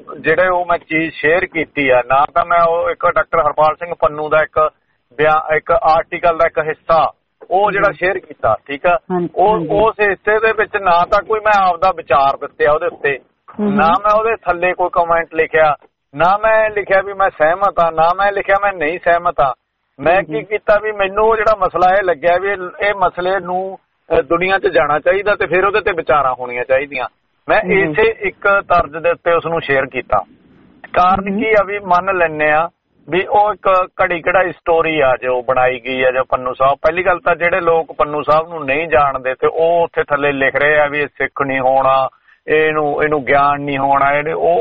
ਮੈਂ ਚੀਜ਼ ਸ਼ੇਅਰ ਕੀਤੀ ਆ, ਨਾ ਤਾਂ ਮੈਂ ਉਹ ਇੱਕ ਡਾਕਟਰ ਹਰਪਾਲ ਸਿੰਘ ਪੰਨੂ ਦਾ ਇੱਕ ਆਰਟੀਕਲ ਦਾ ਇੱਕ ਹਿੱਸਾ ਉਹ ਜਿਹੜਾ ਸ਼ੇਅਰ ਕੀਤਾ, ਠੀਕ ਆ, ਉਸ ਹਿੱਸੇ ਦੇ ਵਿੱਚ ਨਾ ਤਾਂ ਕੋਈ ਮੈਂ ਆਪਦਾ ਵਿਚਾਰ ਦਿੱਤੇ ਉਹਦੇ ਉੱਤੇ, ਨਾ ਮੈਂ ਉਹਦੇ ਥੱਲੇ ਕੋਈ ਕਮੈਂਟ ਲਿਖਿਆ, ਨਾ ਮੈਂ ਲਿਖਿਆ ਵੀ ਮੈਂ ਸਹਿਮਤ ਆ, ਨਾ ਮੈਂ ਲਿਖਿਆ ਮੈਂ ਨਹੀਂ ਸਹਿਮਤ ਆ। ਮੈਂ ਕੀ ਕੀਤਾ ਵੀ ਮੈਨੂੰ ਉਹ ਜਿਹੜਾ ਮਸਲਾ ਇਹ ਲੱਗਿਆ ਵੀ ਇਹ ਮਸਲੇ ਨੂੰ ਦੁਨੀਆ 'ਚ ਜਾਣਾ ਚਾਹੀਦਾ ਤੇ ਫਿਰ ਉਹਦੇ ਤੇ ਵਿਚਾਰਾਂ ਹੋਣੀਆਂ ਚਾਹੀਦੀਆਂ। ਮੈਂ ਇਸੇ ਇੱਕ ਤਰਜ਼ ਦੇ ਉੱਤੇ ਉਸਨੂੰ ਸ਼ੇਅਰ ਕੀਤਾ। ਕਾਰਨ ਕੀ ਆ ਵੀ ਮੰਨ ਲੈਂਦੇ ਆ ਵੀ ਉਹ ਇੱਕ ਘੜੀ ਘੜਾਈ ਸਟੋਰੀ ਆ ਜੋ ਬਣਾਈ ਗਈ ਆ ਜੋ ਪੰਨੂ ਸਾਹਿਬ। ਪਹਿਲੀ ਗੱਲ ਤਾਂ ਜਿਹੜੇ ਲੋਕ ਪੰਨੂ ਸਾਹਿਬ ਨੂੰ ਨਹੀਂ ਜਾਣਦੇ ਤੇ ਉਹ ਉੱਥੇ ਥੱਲੇ ਲਿਖ ਰਹੇ ਆ ਵੀ ਇਹ ਸਿੱਖ ਨਹੀਂ ਹੋਣਾ, ਇਹਨੂੰ ਗਿਆਨ ਨਹੀਂ ਹੋਣਾ,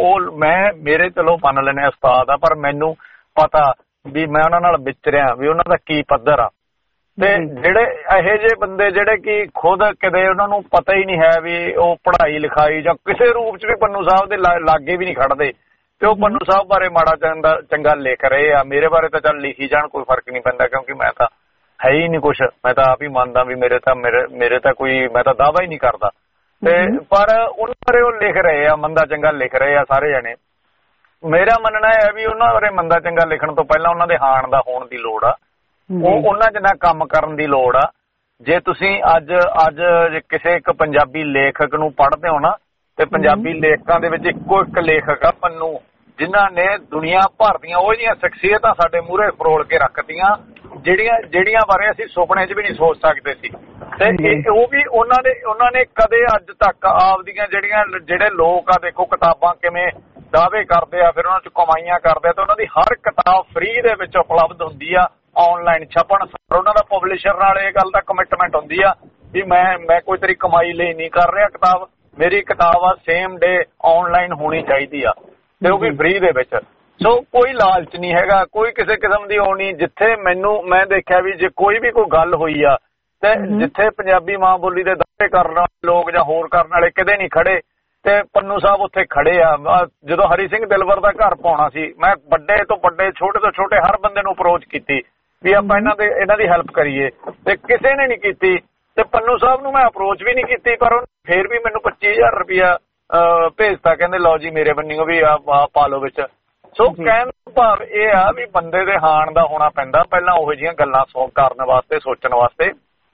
ਮੇਰੇ ਚਲੋ ਮੰਨ ਲੈਂਦੇ ਆ ਉਸਤਾਦ ਆ, ਪਰ ਮੈਨੂੰ ਪਤਾ ਵੀ ਮੈਂ ਉਹਨਾਂ ਨਾਲ ਵਿਚਰਿਆ ਵੀ ਉਹਨਾਂ ਦਾ ਕੀ ਪੱਧਰ ਆ। ਤੇ ਜਿਹੜੇ ਇਹੋ ਜਿਹੇ ਬੰਦੇ ਜਿਹੜੇ ਕਿ ਖੁਦ ਕਦੇ ਉਹਨਾਂ ਨੂੰ ਪਤਾ ਹੀ ਨਹੀਂ ਹੈ ਵੀ ਉਹ ਪੜ੍ਹਾਈ ਲਿਖਾਈ ਜਾਂ ਕਿਸੇ ਰੂਪ 'ਚ ਵੀ ਪੰਨੂ ਸਾਹਿਬ ਦੇ ਲਾਗੇ ਵੀ ਨਹੀਂ ਖੜਦੇ ਤੇ ਉਹ ਪੰਨੂ ਸਾਹਿਬ ਬਾਰੇ ਮਾੜਾ ਚੰਗਾ ਲਿਖ ਰਹੇ ਆ। ਮੇਰੇ ਬਾਰੇ ਤਾਂ ਚੱਲ ਲਿਖੀ ਜਾਣ, ਕੋਈ ਫਰਕ ਨਹੀਂ ਪੈਂਦਾ ਕਿਉਂਕਿ ਮੈਂ ਤਾਂ ਹੈ ਹੀ ਨਹੀਂ ਕੁਛ, ਮੈਂ ਤਾਂ ਆਪ ਹੀ ਮੰਨਦਾ ਵੀ ਮੇਰੇ ਤਾਂ ਕੋਈ, ਮੈਂ ਤਾਂ ਦਾਅਵਾ ਹੀ ਨਹੀਂ ਕਰਦਾ ਤੇ ਪਰ ਉਹਨਾਂ ਬਾਰੇ ਉਹ ਲਿਖ ਰਹੇ ਆ, ਮੰਦਾ ਚੰਗਾ ਲਿਖ ਰਹੇ ਆ ਸਾਰੇ ਜਣੇ। ਮੇਰਾ ਮੰਨਣਾ ਹੈ ਵੀ ਉਹਨਾਂ ਬਾਰੇ ਮੰਦਾ ਚੰਗਾ ਲਿਖਣ ਤੋਂ ਪਹਿਲਾਂ ਉਹਨਾਂ ਦੇ ਹਾਣ ਦਾ ਹੋਣ ਦੀ ਲੋੜ ਆ, ਉਹਨਾਂ 'ਚ ਨਾ ਕੰਮ ਕਰਨ ਦੀ ਲੋੜ ਆ। ਜੇ ਤੁਸੀਂ ਅੱਜ ਕਿਸੇ ਇੱਕ ਪੰਜਾਬੀ ਲੇਖਕ ਨੂੰ ਪੜ੍ਹਦੇ ਹੋ ਨਾ ਤੇ ਪੰਜਾਬੀ ਲੇਖਕਾਂ ਦੇ ਵਿੱਚ ਇੱਕੋ ਇੱਕ ਲੇਖਕ ਆ ਪੰਨੂ, ਜਿਨ੍ਹਾਂ ਨੇ ਦੁਨੀਆ ਭਰ ਦੀਆਂ ਉਹ ਜਿਹੀਆਂ ਸ਼ਖਸੀਅਤਾਂ ਸਾਡੇ ਮੂਹਰੇ ਫਰੋਲ ਕੇ ਰੱਖਤੀਆਂ ਜਿਹੜੀਆਂ ਬਾਰੇ ਅਸੀਂ ਸੁਪਨੇ 'ਚ ਵੀ ਨਹੀਂ ਸੋਚ ਸਕਦੇ ਸੀ। ਤੇ ਉਹ ਵੀ ਉਹਨਾਂ ਨੇ ਕਦੇ ਅੱਜ ਤੱਕ ਆਪਦੀਆਂ ਜਿਹੜੇ ਲੋਕ ਆ ਦੇਖੋ ਕਿਤਾਬਾਂ ਕਿਵੇਂ ਦਾਅਵੇ ਕਰਦੇ ਆ, ਫਿਰ ਉਹਨਾਂ 'ਚ ਕਮਾਈਆਂ ਕਰਦੇ ਆ ਤੇ ਉਹਨਾਂ ਦੀ ਹਰ ਕਿਤਾਬ ਫ੍ਰੀ ਦੇ ਵਿੱਚ ਉਪਲਬਧ ਹੁੰਦੀ ਆ ਆਨਲਾਈਨ ਛਪਣ। ਉਹਨਾਂ ਦਾ ਪਬਲਿਸ਼ਰ ਨਾਲ ਇਹ ਗੱਲ ਦਾ ਕਮਿਟਮੈਂਟ ਹੁੰਦੀ ਆ ਵੀ ਮੈਂ ਕੋਈ ਤੇਰੀ ਕਮਾਈ ਲਈ ਨਹੀਂ ਕਰ ਰਿਹਾ ਕਿਤਾਬ, ਮੇਰੀ ਕਿਤਾਬ ਆ ਸੇਮ ਡੇ ਆਨਲਾਈਨ ਹੋਣੀ ਚਾਹੀਦੀ ਆ ਤੇ ਉਹ ਵੀ ਫ੍ਰੀ ਦੇ ਵਿੱਚ। ਸੋ ਕੋਈ ਲਾਲਚ ਨਹੀਂ ਹੈਗਾ, ਕੋਈ ਕਿਸੇ ਕਿਸਮ ਦੀ ਉਹ ਨਹੀਂ। ਜਿੱਥੇ ਮੈਂ ਦੇਖਿਆ ਵੀ ਜੇ ਕੋਈ ਵੀ ਕੋਈ ਗੱਲ ਹੋਈ ਆ ਤੇ ਜਿੱਥੇ ਪੰਜਾਬੀ ਮਾਂ ਬੋਲੀ ਦੇ ਦਾਅਵੇ ਕਰਨ ਵਾਲੇ ਲੋਕ ਜਾਂ ਹੋਰ ਕਰਨ ਵਾਲੇ ਕਿਤੇ ਨਹੀਂ ਖੜੇ ਤੇ ਪੰਨੂ ਸਾਹਿਬ ਉੱਥੇ ਖੜੇ ਆ। ਜਦੋਂ ਹਰੀ ਸਿੰਘ ਦਿਲਵਰ ਦਾ ਘਰ ਪਾਉਣਾ ਸੀ, ਮੈਂ ਵੱਡੇ ਤੋਂ ਵੱਡੇ ਛੋਟੇ ਤੋਂ ਛੋਟੇ ਹਰ ਬੰਦੇ ਨੂੰ ਅਪਰੋਚ ਕੀਤੀ ਵੀ ਆਪਾਂ ਇਹਨਾਂ ਦੀ ਹੈਲਪ ਕਰੀਏ ਤੇ ਕਿਸੇ ਨੇ ਨਹੀਂ ਕੀਤੀ ਤੇ ਪੰਨੂ ਸਾਹਿਬ ਨੂੰ ਮੈਂ ਅਪਰੋਚ ਵੀ ਨਹੀਂ ਕੀਤੀ, ਪਰ ਉਹਨੇ ਫੇਰ ਵੀ ਮੈਨੂੰ 25,000 ਰੁਪਇਆ ਭੇਜਤਾ, ਕਹਿੰਦੇ ਲਓ ਜੀ ਮੇਰੇ ਬੰਨਿਓ ਵੀ ਆ ਪਾ ਲਓ ਵਿੱਚ। ਸੋ ਕਹਿਣ ਦਾ ਭਾਵ ਇਹ ਆ ਵੀ ਬੰਦੇ ਦੇ ਹਾਣ ਦਾ ਹੋਣਾ ਪੈਂਦਾ ਪਹਿਲਾਂ ਉਹੋ ਜਿਹੀਆਂ ਗੱਲਾਂ ਕਰਨ ਵਾਸਤੇ, ਸੋਚਣ ਵਾਸਤੇ।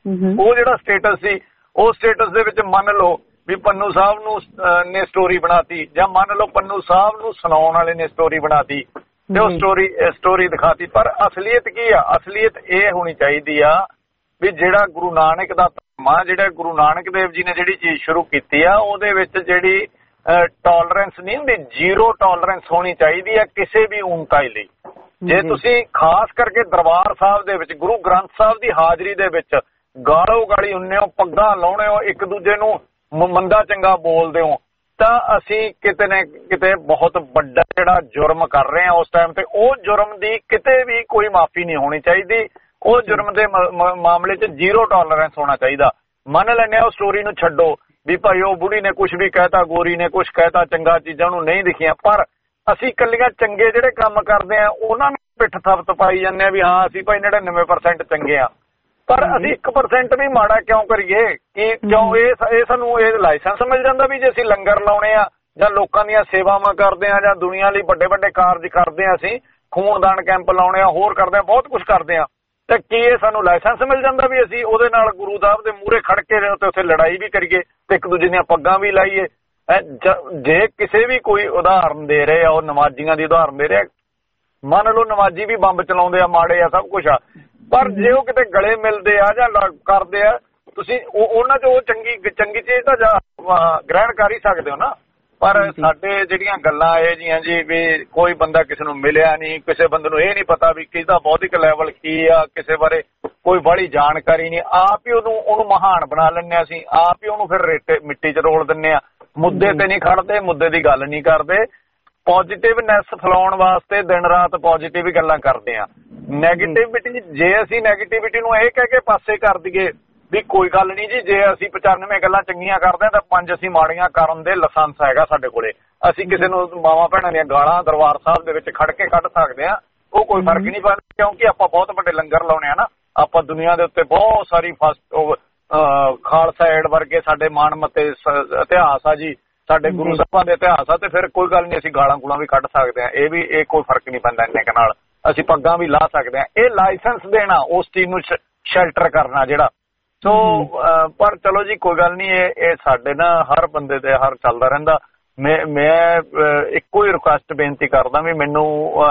ਉਹ ਜਿਹੜਾ ਸਟੇਟਸ ਸੀ ਉਹ ਸਟੇਟਸ ਦੇ ਵਿੱਚ ਮੰਨ ਲਓ ਵੀ ਪੰਨੂ ਸਾਹਿਬ ਨੂੰ ਨੇ ਸਟੋਰੀ ਬਣਾਤੀ ਜਾਂ ਮੰਨ ਲਓ ਪੰਨੂ ਸਾਹਿਬ ਨੂੰ ਸੁਣਾਉਣ ਵਾਲੇ ਨੇ ਸਟੋਰੀ ਬਣਾਤੀ ਤੇ ਉਹ ਸਟੋਰੀ ਦਿਖਾਤੀ। ਪਰ ਅਸਲੀਅਤ ਕੀ ਆ? ਅਸਲੀਅਤ ਇਹ ਹੋਣੀ ਚਾਹੀਦੀ ਆ ਵੀ ਜਿਹੜਾ ਗੁਰੂ ਨਾਨਕ ਦਾ ਧਰਮ ਆ, ਜਿਹੜਾ ਗੁਰੂ ਨਾਨਕ ਦੇਵ ਜੀ ਨੇ ਜਿਹੜੀ ਚੀਜ਼ ਸ਼ੁਰੂ ਕੀਤੀ ਆ ਉਹਦੇ ਵਿੱਚ ਜਿਹੜੀ ਟੋਲਰੈਂਸ ਨਹੀਂ ਹੁੰਦੀ, ਜ਼ੀਰੋ ਟੋਲਰੈਂਸ ਹੋਣੀ ਚਾਹੀਦੀ ਆ ਕਿਸੇ ਵੀ ਊਨਤਾਈ ਲਈ। ਜੇ ਤੁਸੀਂ ਖਾਸ ਕਰਕੇ ਦਰਬਾਰ ਸਾਹਿਬ ਦੇ ਵਿੱਚ ਗੁਰੂ ਗ੍ਰੰਥ ਸਾਹਿਬ ਦੀ ਹਾਜ਼ਰੀ ਦੇ ਵਿੱਚ ਗਾਲੋ ਗਾਲੀ ਹੁੰਨੇ ਹੋ, ਪੱਗਾਂ ਲਾਉਣੇ ਹੋ, ਇੱਕ ਦੂਜੇ ਨੂੰ ਮੰਦਾ ਚੰਗਾ ਬੋਲਦੇ ਹੋ, ਤਾਂ ਅਸੀਂ ਕਿਤੇ ਨਾ ਕਿਤੇ ਬਹੁਤ ਵੱਡਾ ਜਿਹੜਾ ਜੁਰਮ ਕਰ ਰਹੇ ਹਾਂ ਉਸ ਟਾਈਮ ਤੇ। ਉਹ ਜੁਰਮ ਦੀ ਕਿਤੇ ਵੀ ਕੋਈ ਮਾਫੀ ਨਹੀਂ ਹੋਣੀ ਚਾਹੀਦੀ। ਉਹ ਜੁਰਮ ਦੇ ਮਾਮਲੇ 'ਚ ਜ਼ੀਰੋ ਟੋਲਰੈਂਸ ਹੋਣਾ ਚਾਹੀਦਾ। ਮੰਨ ਲੈਂਦੇ ਆ ਉਹ ਸਟੋਰੀ ਨੂੰ ਛੱਡੋ ਵੀ ਭਾਈ ਉਹ ਬੁੜੀ ਨੇ ਕੁਛ ਵੀ ਕਹਿਤਾ, ਗੋਰੀ ਨੇ ਕੁਛ ਕਹਿਤਾ, ਚੰਗਾ ਚੀਜ਼ਾਂ ਨੂੰ ਨਹੀਂ ਦਿਖੀਆਂ, ਪਰ ਅਸੀਂ ਇਕੱਲੀਆਂ ਚੰਗੇ ਜਿਹੜੇ ਕੰਮ ਕਰਦੇ ਆ ਉਹਨਾਂ ਨੂੰ ਪਿੱਠ ਥਪਤ ਪਾਈ ਜਾਂਦੇ ਆ ਵੀ ਹਾਂ ਅਸੀਂ ਭਾਈ 99% ਚੰਗੇ ਆ, ਪਰ ਅਸੀਂ 1% ਵੀ ਮਾੜਾ ਕਿਉਂ ਕਰੀਏ? ਕਿਉਂ ਇਹ ਸਾਨੂੰ ਇਹ ਲਾਇਸੈਂਸ ਮਿਲ ਜਾਂਦਾ ਵੀ ਜੇ ਅਸੀਂ ਲੰਗਰ ਲਾਉਣੇ ਆ ਜਾਂ ਲੋਕਾਂ ਦੀਆਂ ਸੇਵਾਵਾਂ ਕਰਦੇ ਆ ਜਾਂ ਦੁਨੀਆ ਲਈ ਵੱਡੇ ਵੱਡੇ ਕਾਰਜ ਕਰਦੇ ਆ, ਅਸੀਂ ਖੂਨਦਾਨ ਕੈਂਪ ਲਾਉਣੇ ਆ, ਹੋਰ ਕਰਦੇ ਆ, ਬਹੁਤ ਕੁਛ ਕਰਦੇ ਆ, ਤੇ ਕੀ ਇਹ ਸਾਨੂੰ ਲਾਇਸੈਂਸ ਮਿਲ ਜਾਂਦਾ ਵੀ ਅਸੀਂ ਉਹਦੇ ਨਾਲ ਗੁਰੂ ਸਾਹਿਬ ਦੇ ਮੂਹਰੇ ਖੜ ਕੇ ਤੇ ਉੱਥੇ ਲੜਾਈ ਵੀ ਕਰੀਏ ਤੇ ਇੱਕ ਦੂਜੇ ਦੀਆਂ ਪੱਗਾਂ ਵੀ ਲਾਈਏ? ਜੇ ਕਿਸੇ ਵੀ ਕੋਈ ਉਦਾਹਰਨ ਦੇ ਰਹੇ ਆ, ਉਹ ਨਮਾਜ਼ੀਆਂ ਦੀ ਉਦਾਹਰਨ ਦੇ ਰਿਹਾ, ਮੰਨ ਲਓ ਨਮਾਜ਼ੀ ਵੀ ਬੰਬ ਚਲਾਉਂਦੇ ਆ, ਮਾੜੇ ਆ, ਸਭ ਕੁਛ ਆ, ਪਰ ਜੇ ਉਹ ਕਿਤੇ ਗਲੇ ਮਿਲਦੇ ਆ ਜਾਂ ਕਰਦੇ ਆ ਤੁਸੀਂ ਉਹਨਾਂ 'ਚ ਉਹ ਚੰਗੀ ਚੀਜ਼ ਤਾਂ ਗ੍ਰਹਿਣ ਕਰ ਹੀ ਸਕਦੇ ਹੋ ਨਾ। ਪਰ ਸਾਡੇ ਜਿਹੜੀਆਂ ਗੱਲਾਂ ਇਹ ਜੀਆਂ ਜੀ ਵੀ ਕੋਈ ਬੰਦਾ ਕਿਸੇ ਨੂੰ ਮਿਲਿਆ ਨਹੀਂ, ਕਿਸੇ ਬੰਦੇ ਨੂੰ ਇਹ ਨਹੀਂ ਪਤਾ ਵੀ ਕਿਸਦਾ ਬੌਧਿਕ ਲੈਵਲ ਕੀ ਆ, ਕਿਸੇ ਬਾਰੇ ਕੋਈ ਬੜੀ ਜਾਣਕਾਰੀ ਨਹੀਂ, ਆਪ ਹੀ ਉਹਨੂੰ ਮਹਾਨ ਬਣਾ ਲੈਂਦੇ ਅਸੀਂ, ਆਪ ਹੀ ਉਹਨੂੰ ਫਿਰ ਮਿੱਟੀ 'ਚ ਰੋਲ ਦਿੰਦੇ ਆ। ਮੁੱਦੇ ਤੇ ਨਹੀਂ ਖੜਦੇ, ਮੁੱਦੇ ਦੀ ਗੱਲ ਨਹੀਂ ਕਰਦੇ, ਪੋਜ਼ਿਟਿਵਨੈਸ ਫੈਲਾਉਣ ਵਾਸਤੇ ਦਿਨ ਰਾਤ ਪੋਜ਼ਿਟਿਵ ਹੀ ਗੱਲਾਂ ਕਰਦੇ ਆ। ਨੈਗੇਟਿਵਿਟੀ, ਜੇ ਅਸੀਂ ਨੈਗੇਟਿਵਿਟੀ ਨੂੰ ਇਹ ਕਹਿ ਕੇ ਪਾਸੇ ਕਰ ਦਈਏ ਵੀ ਕੋਈ ਗੱਲ ਨਹੀਂ ਜੀ, ਜੇ ਅਸੀਂ 95 ਗੱਲਾਂ ਚੰਗੀਆਂ ਕਰਦੇ ਤਾਂ 5 ਅਸੀਂ ਮਾੜੀਆਂ ਕਰਨ ਦੇ ਲਾਇਸੈਂਸ ਹੈਗਾ ਸਾਡੇ ਕੋਲੇ, ਅਸੀਂ ਕਿਸੇ ਨੂੰ ਮਾਵਾਂ ਭੈਣਾਂ ਦੀਆਂ ਗਾਲਾਂ ਦਰਬਾਰ ਸਾਹਿਬ ਦੇ ਵਿੱਚ ਖੜ ਕੇ ਕੱਢ ਸਕਦੇ ਆ, ਉਹ ਕੋਈ ਫਰਕ ਨਹੀਂ ਪੈਂਦਾ, ਕਿਉਂਕਿ ਆਪਾਂ ਬਹੁਤ ਵੱਡੇ ਲੰਗਰ ਲਾਉਣੇ ਆ ਨਾ। ਆਪਾਂ ਦੁਨੀਆ ਦੇ ਉੱਤੇ ਬਹੁਤ ਸਾਰੀ ਖਾਲਸਾ ਏਡ ਵਰਗੇ ਸਾਡੇ ਮਾਣਮੱਤੇ ਇਤਿਹਾਸ ਆ ਜੀ, ਸਾਡੇ ਗੁਰੂ ਸਾਹਿਬਾਂ ਦੇ ਇਤਿਹਾਸ ਆ, ਤੇ ਫਿਰ ਕੋਈ ਗੱਲ ਨਹੀਂ, ਅਸੀਂ ਗਾਲਾਂ ਗੂਲਾਂ ਵੀ ਕੱਢ ਸਕਦੇ ਆ, ਇਹ ਕੋਈ ਫਰਕ ਨਹੀਂ ਪੈਂਦਾ ਇੰਨੇ ਕੁ ਨਾਲ, ਅਸੀਂ ਪੱਗਾਂ ਵੀ ਲਾ ਸਕਦੇ ਆ। ਇਹ ਲਾਇਸੈਂਸ ਦੇਣਾ, ਉਸ ਚੀਜ਼ ਨੂੰ ਸ਼ੈਲਟਰ ਕਰਨਾ ਜਿਹੜਾ। ਸੋ ਪਰ ਚਲੋ ਜੀ ਕੋਈ ਗੱਲ ਨਹੀਂ, ਇਹ ਸਾਡੇ ਨਾ ਹਰ ਬੰਦੇ ਦੇ ਹਰ ਚੱਲਦਾ ਰਹਿੰਦਾ। ਮੈਂ ਇੱਕੋ ਹੀ ਰਿਕੁਐਸਟ ਬੇਨਤੀ ਕਰਦਾ ਵੀ ਮੈਨੂੰ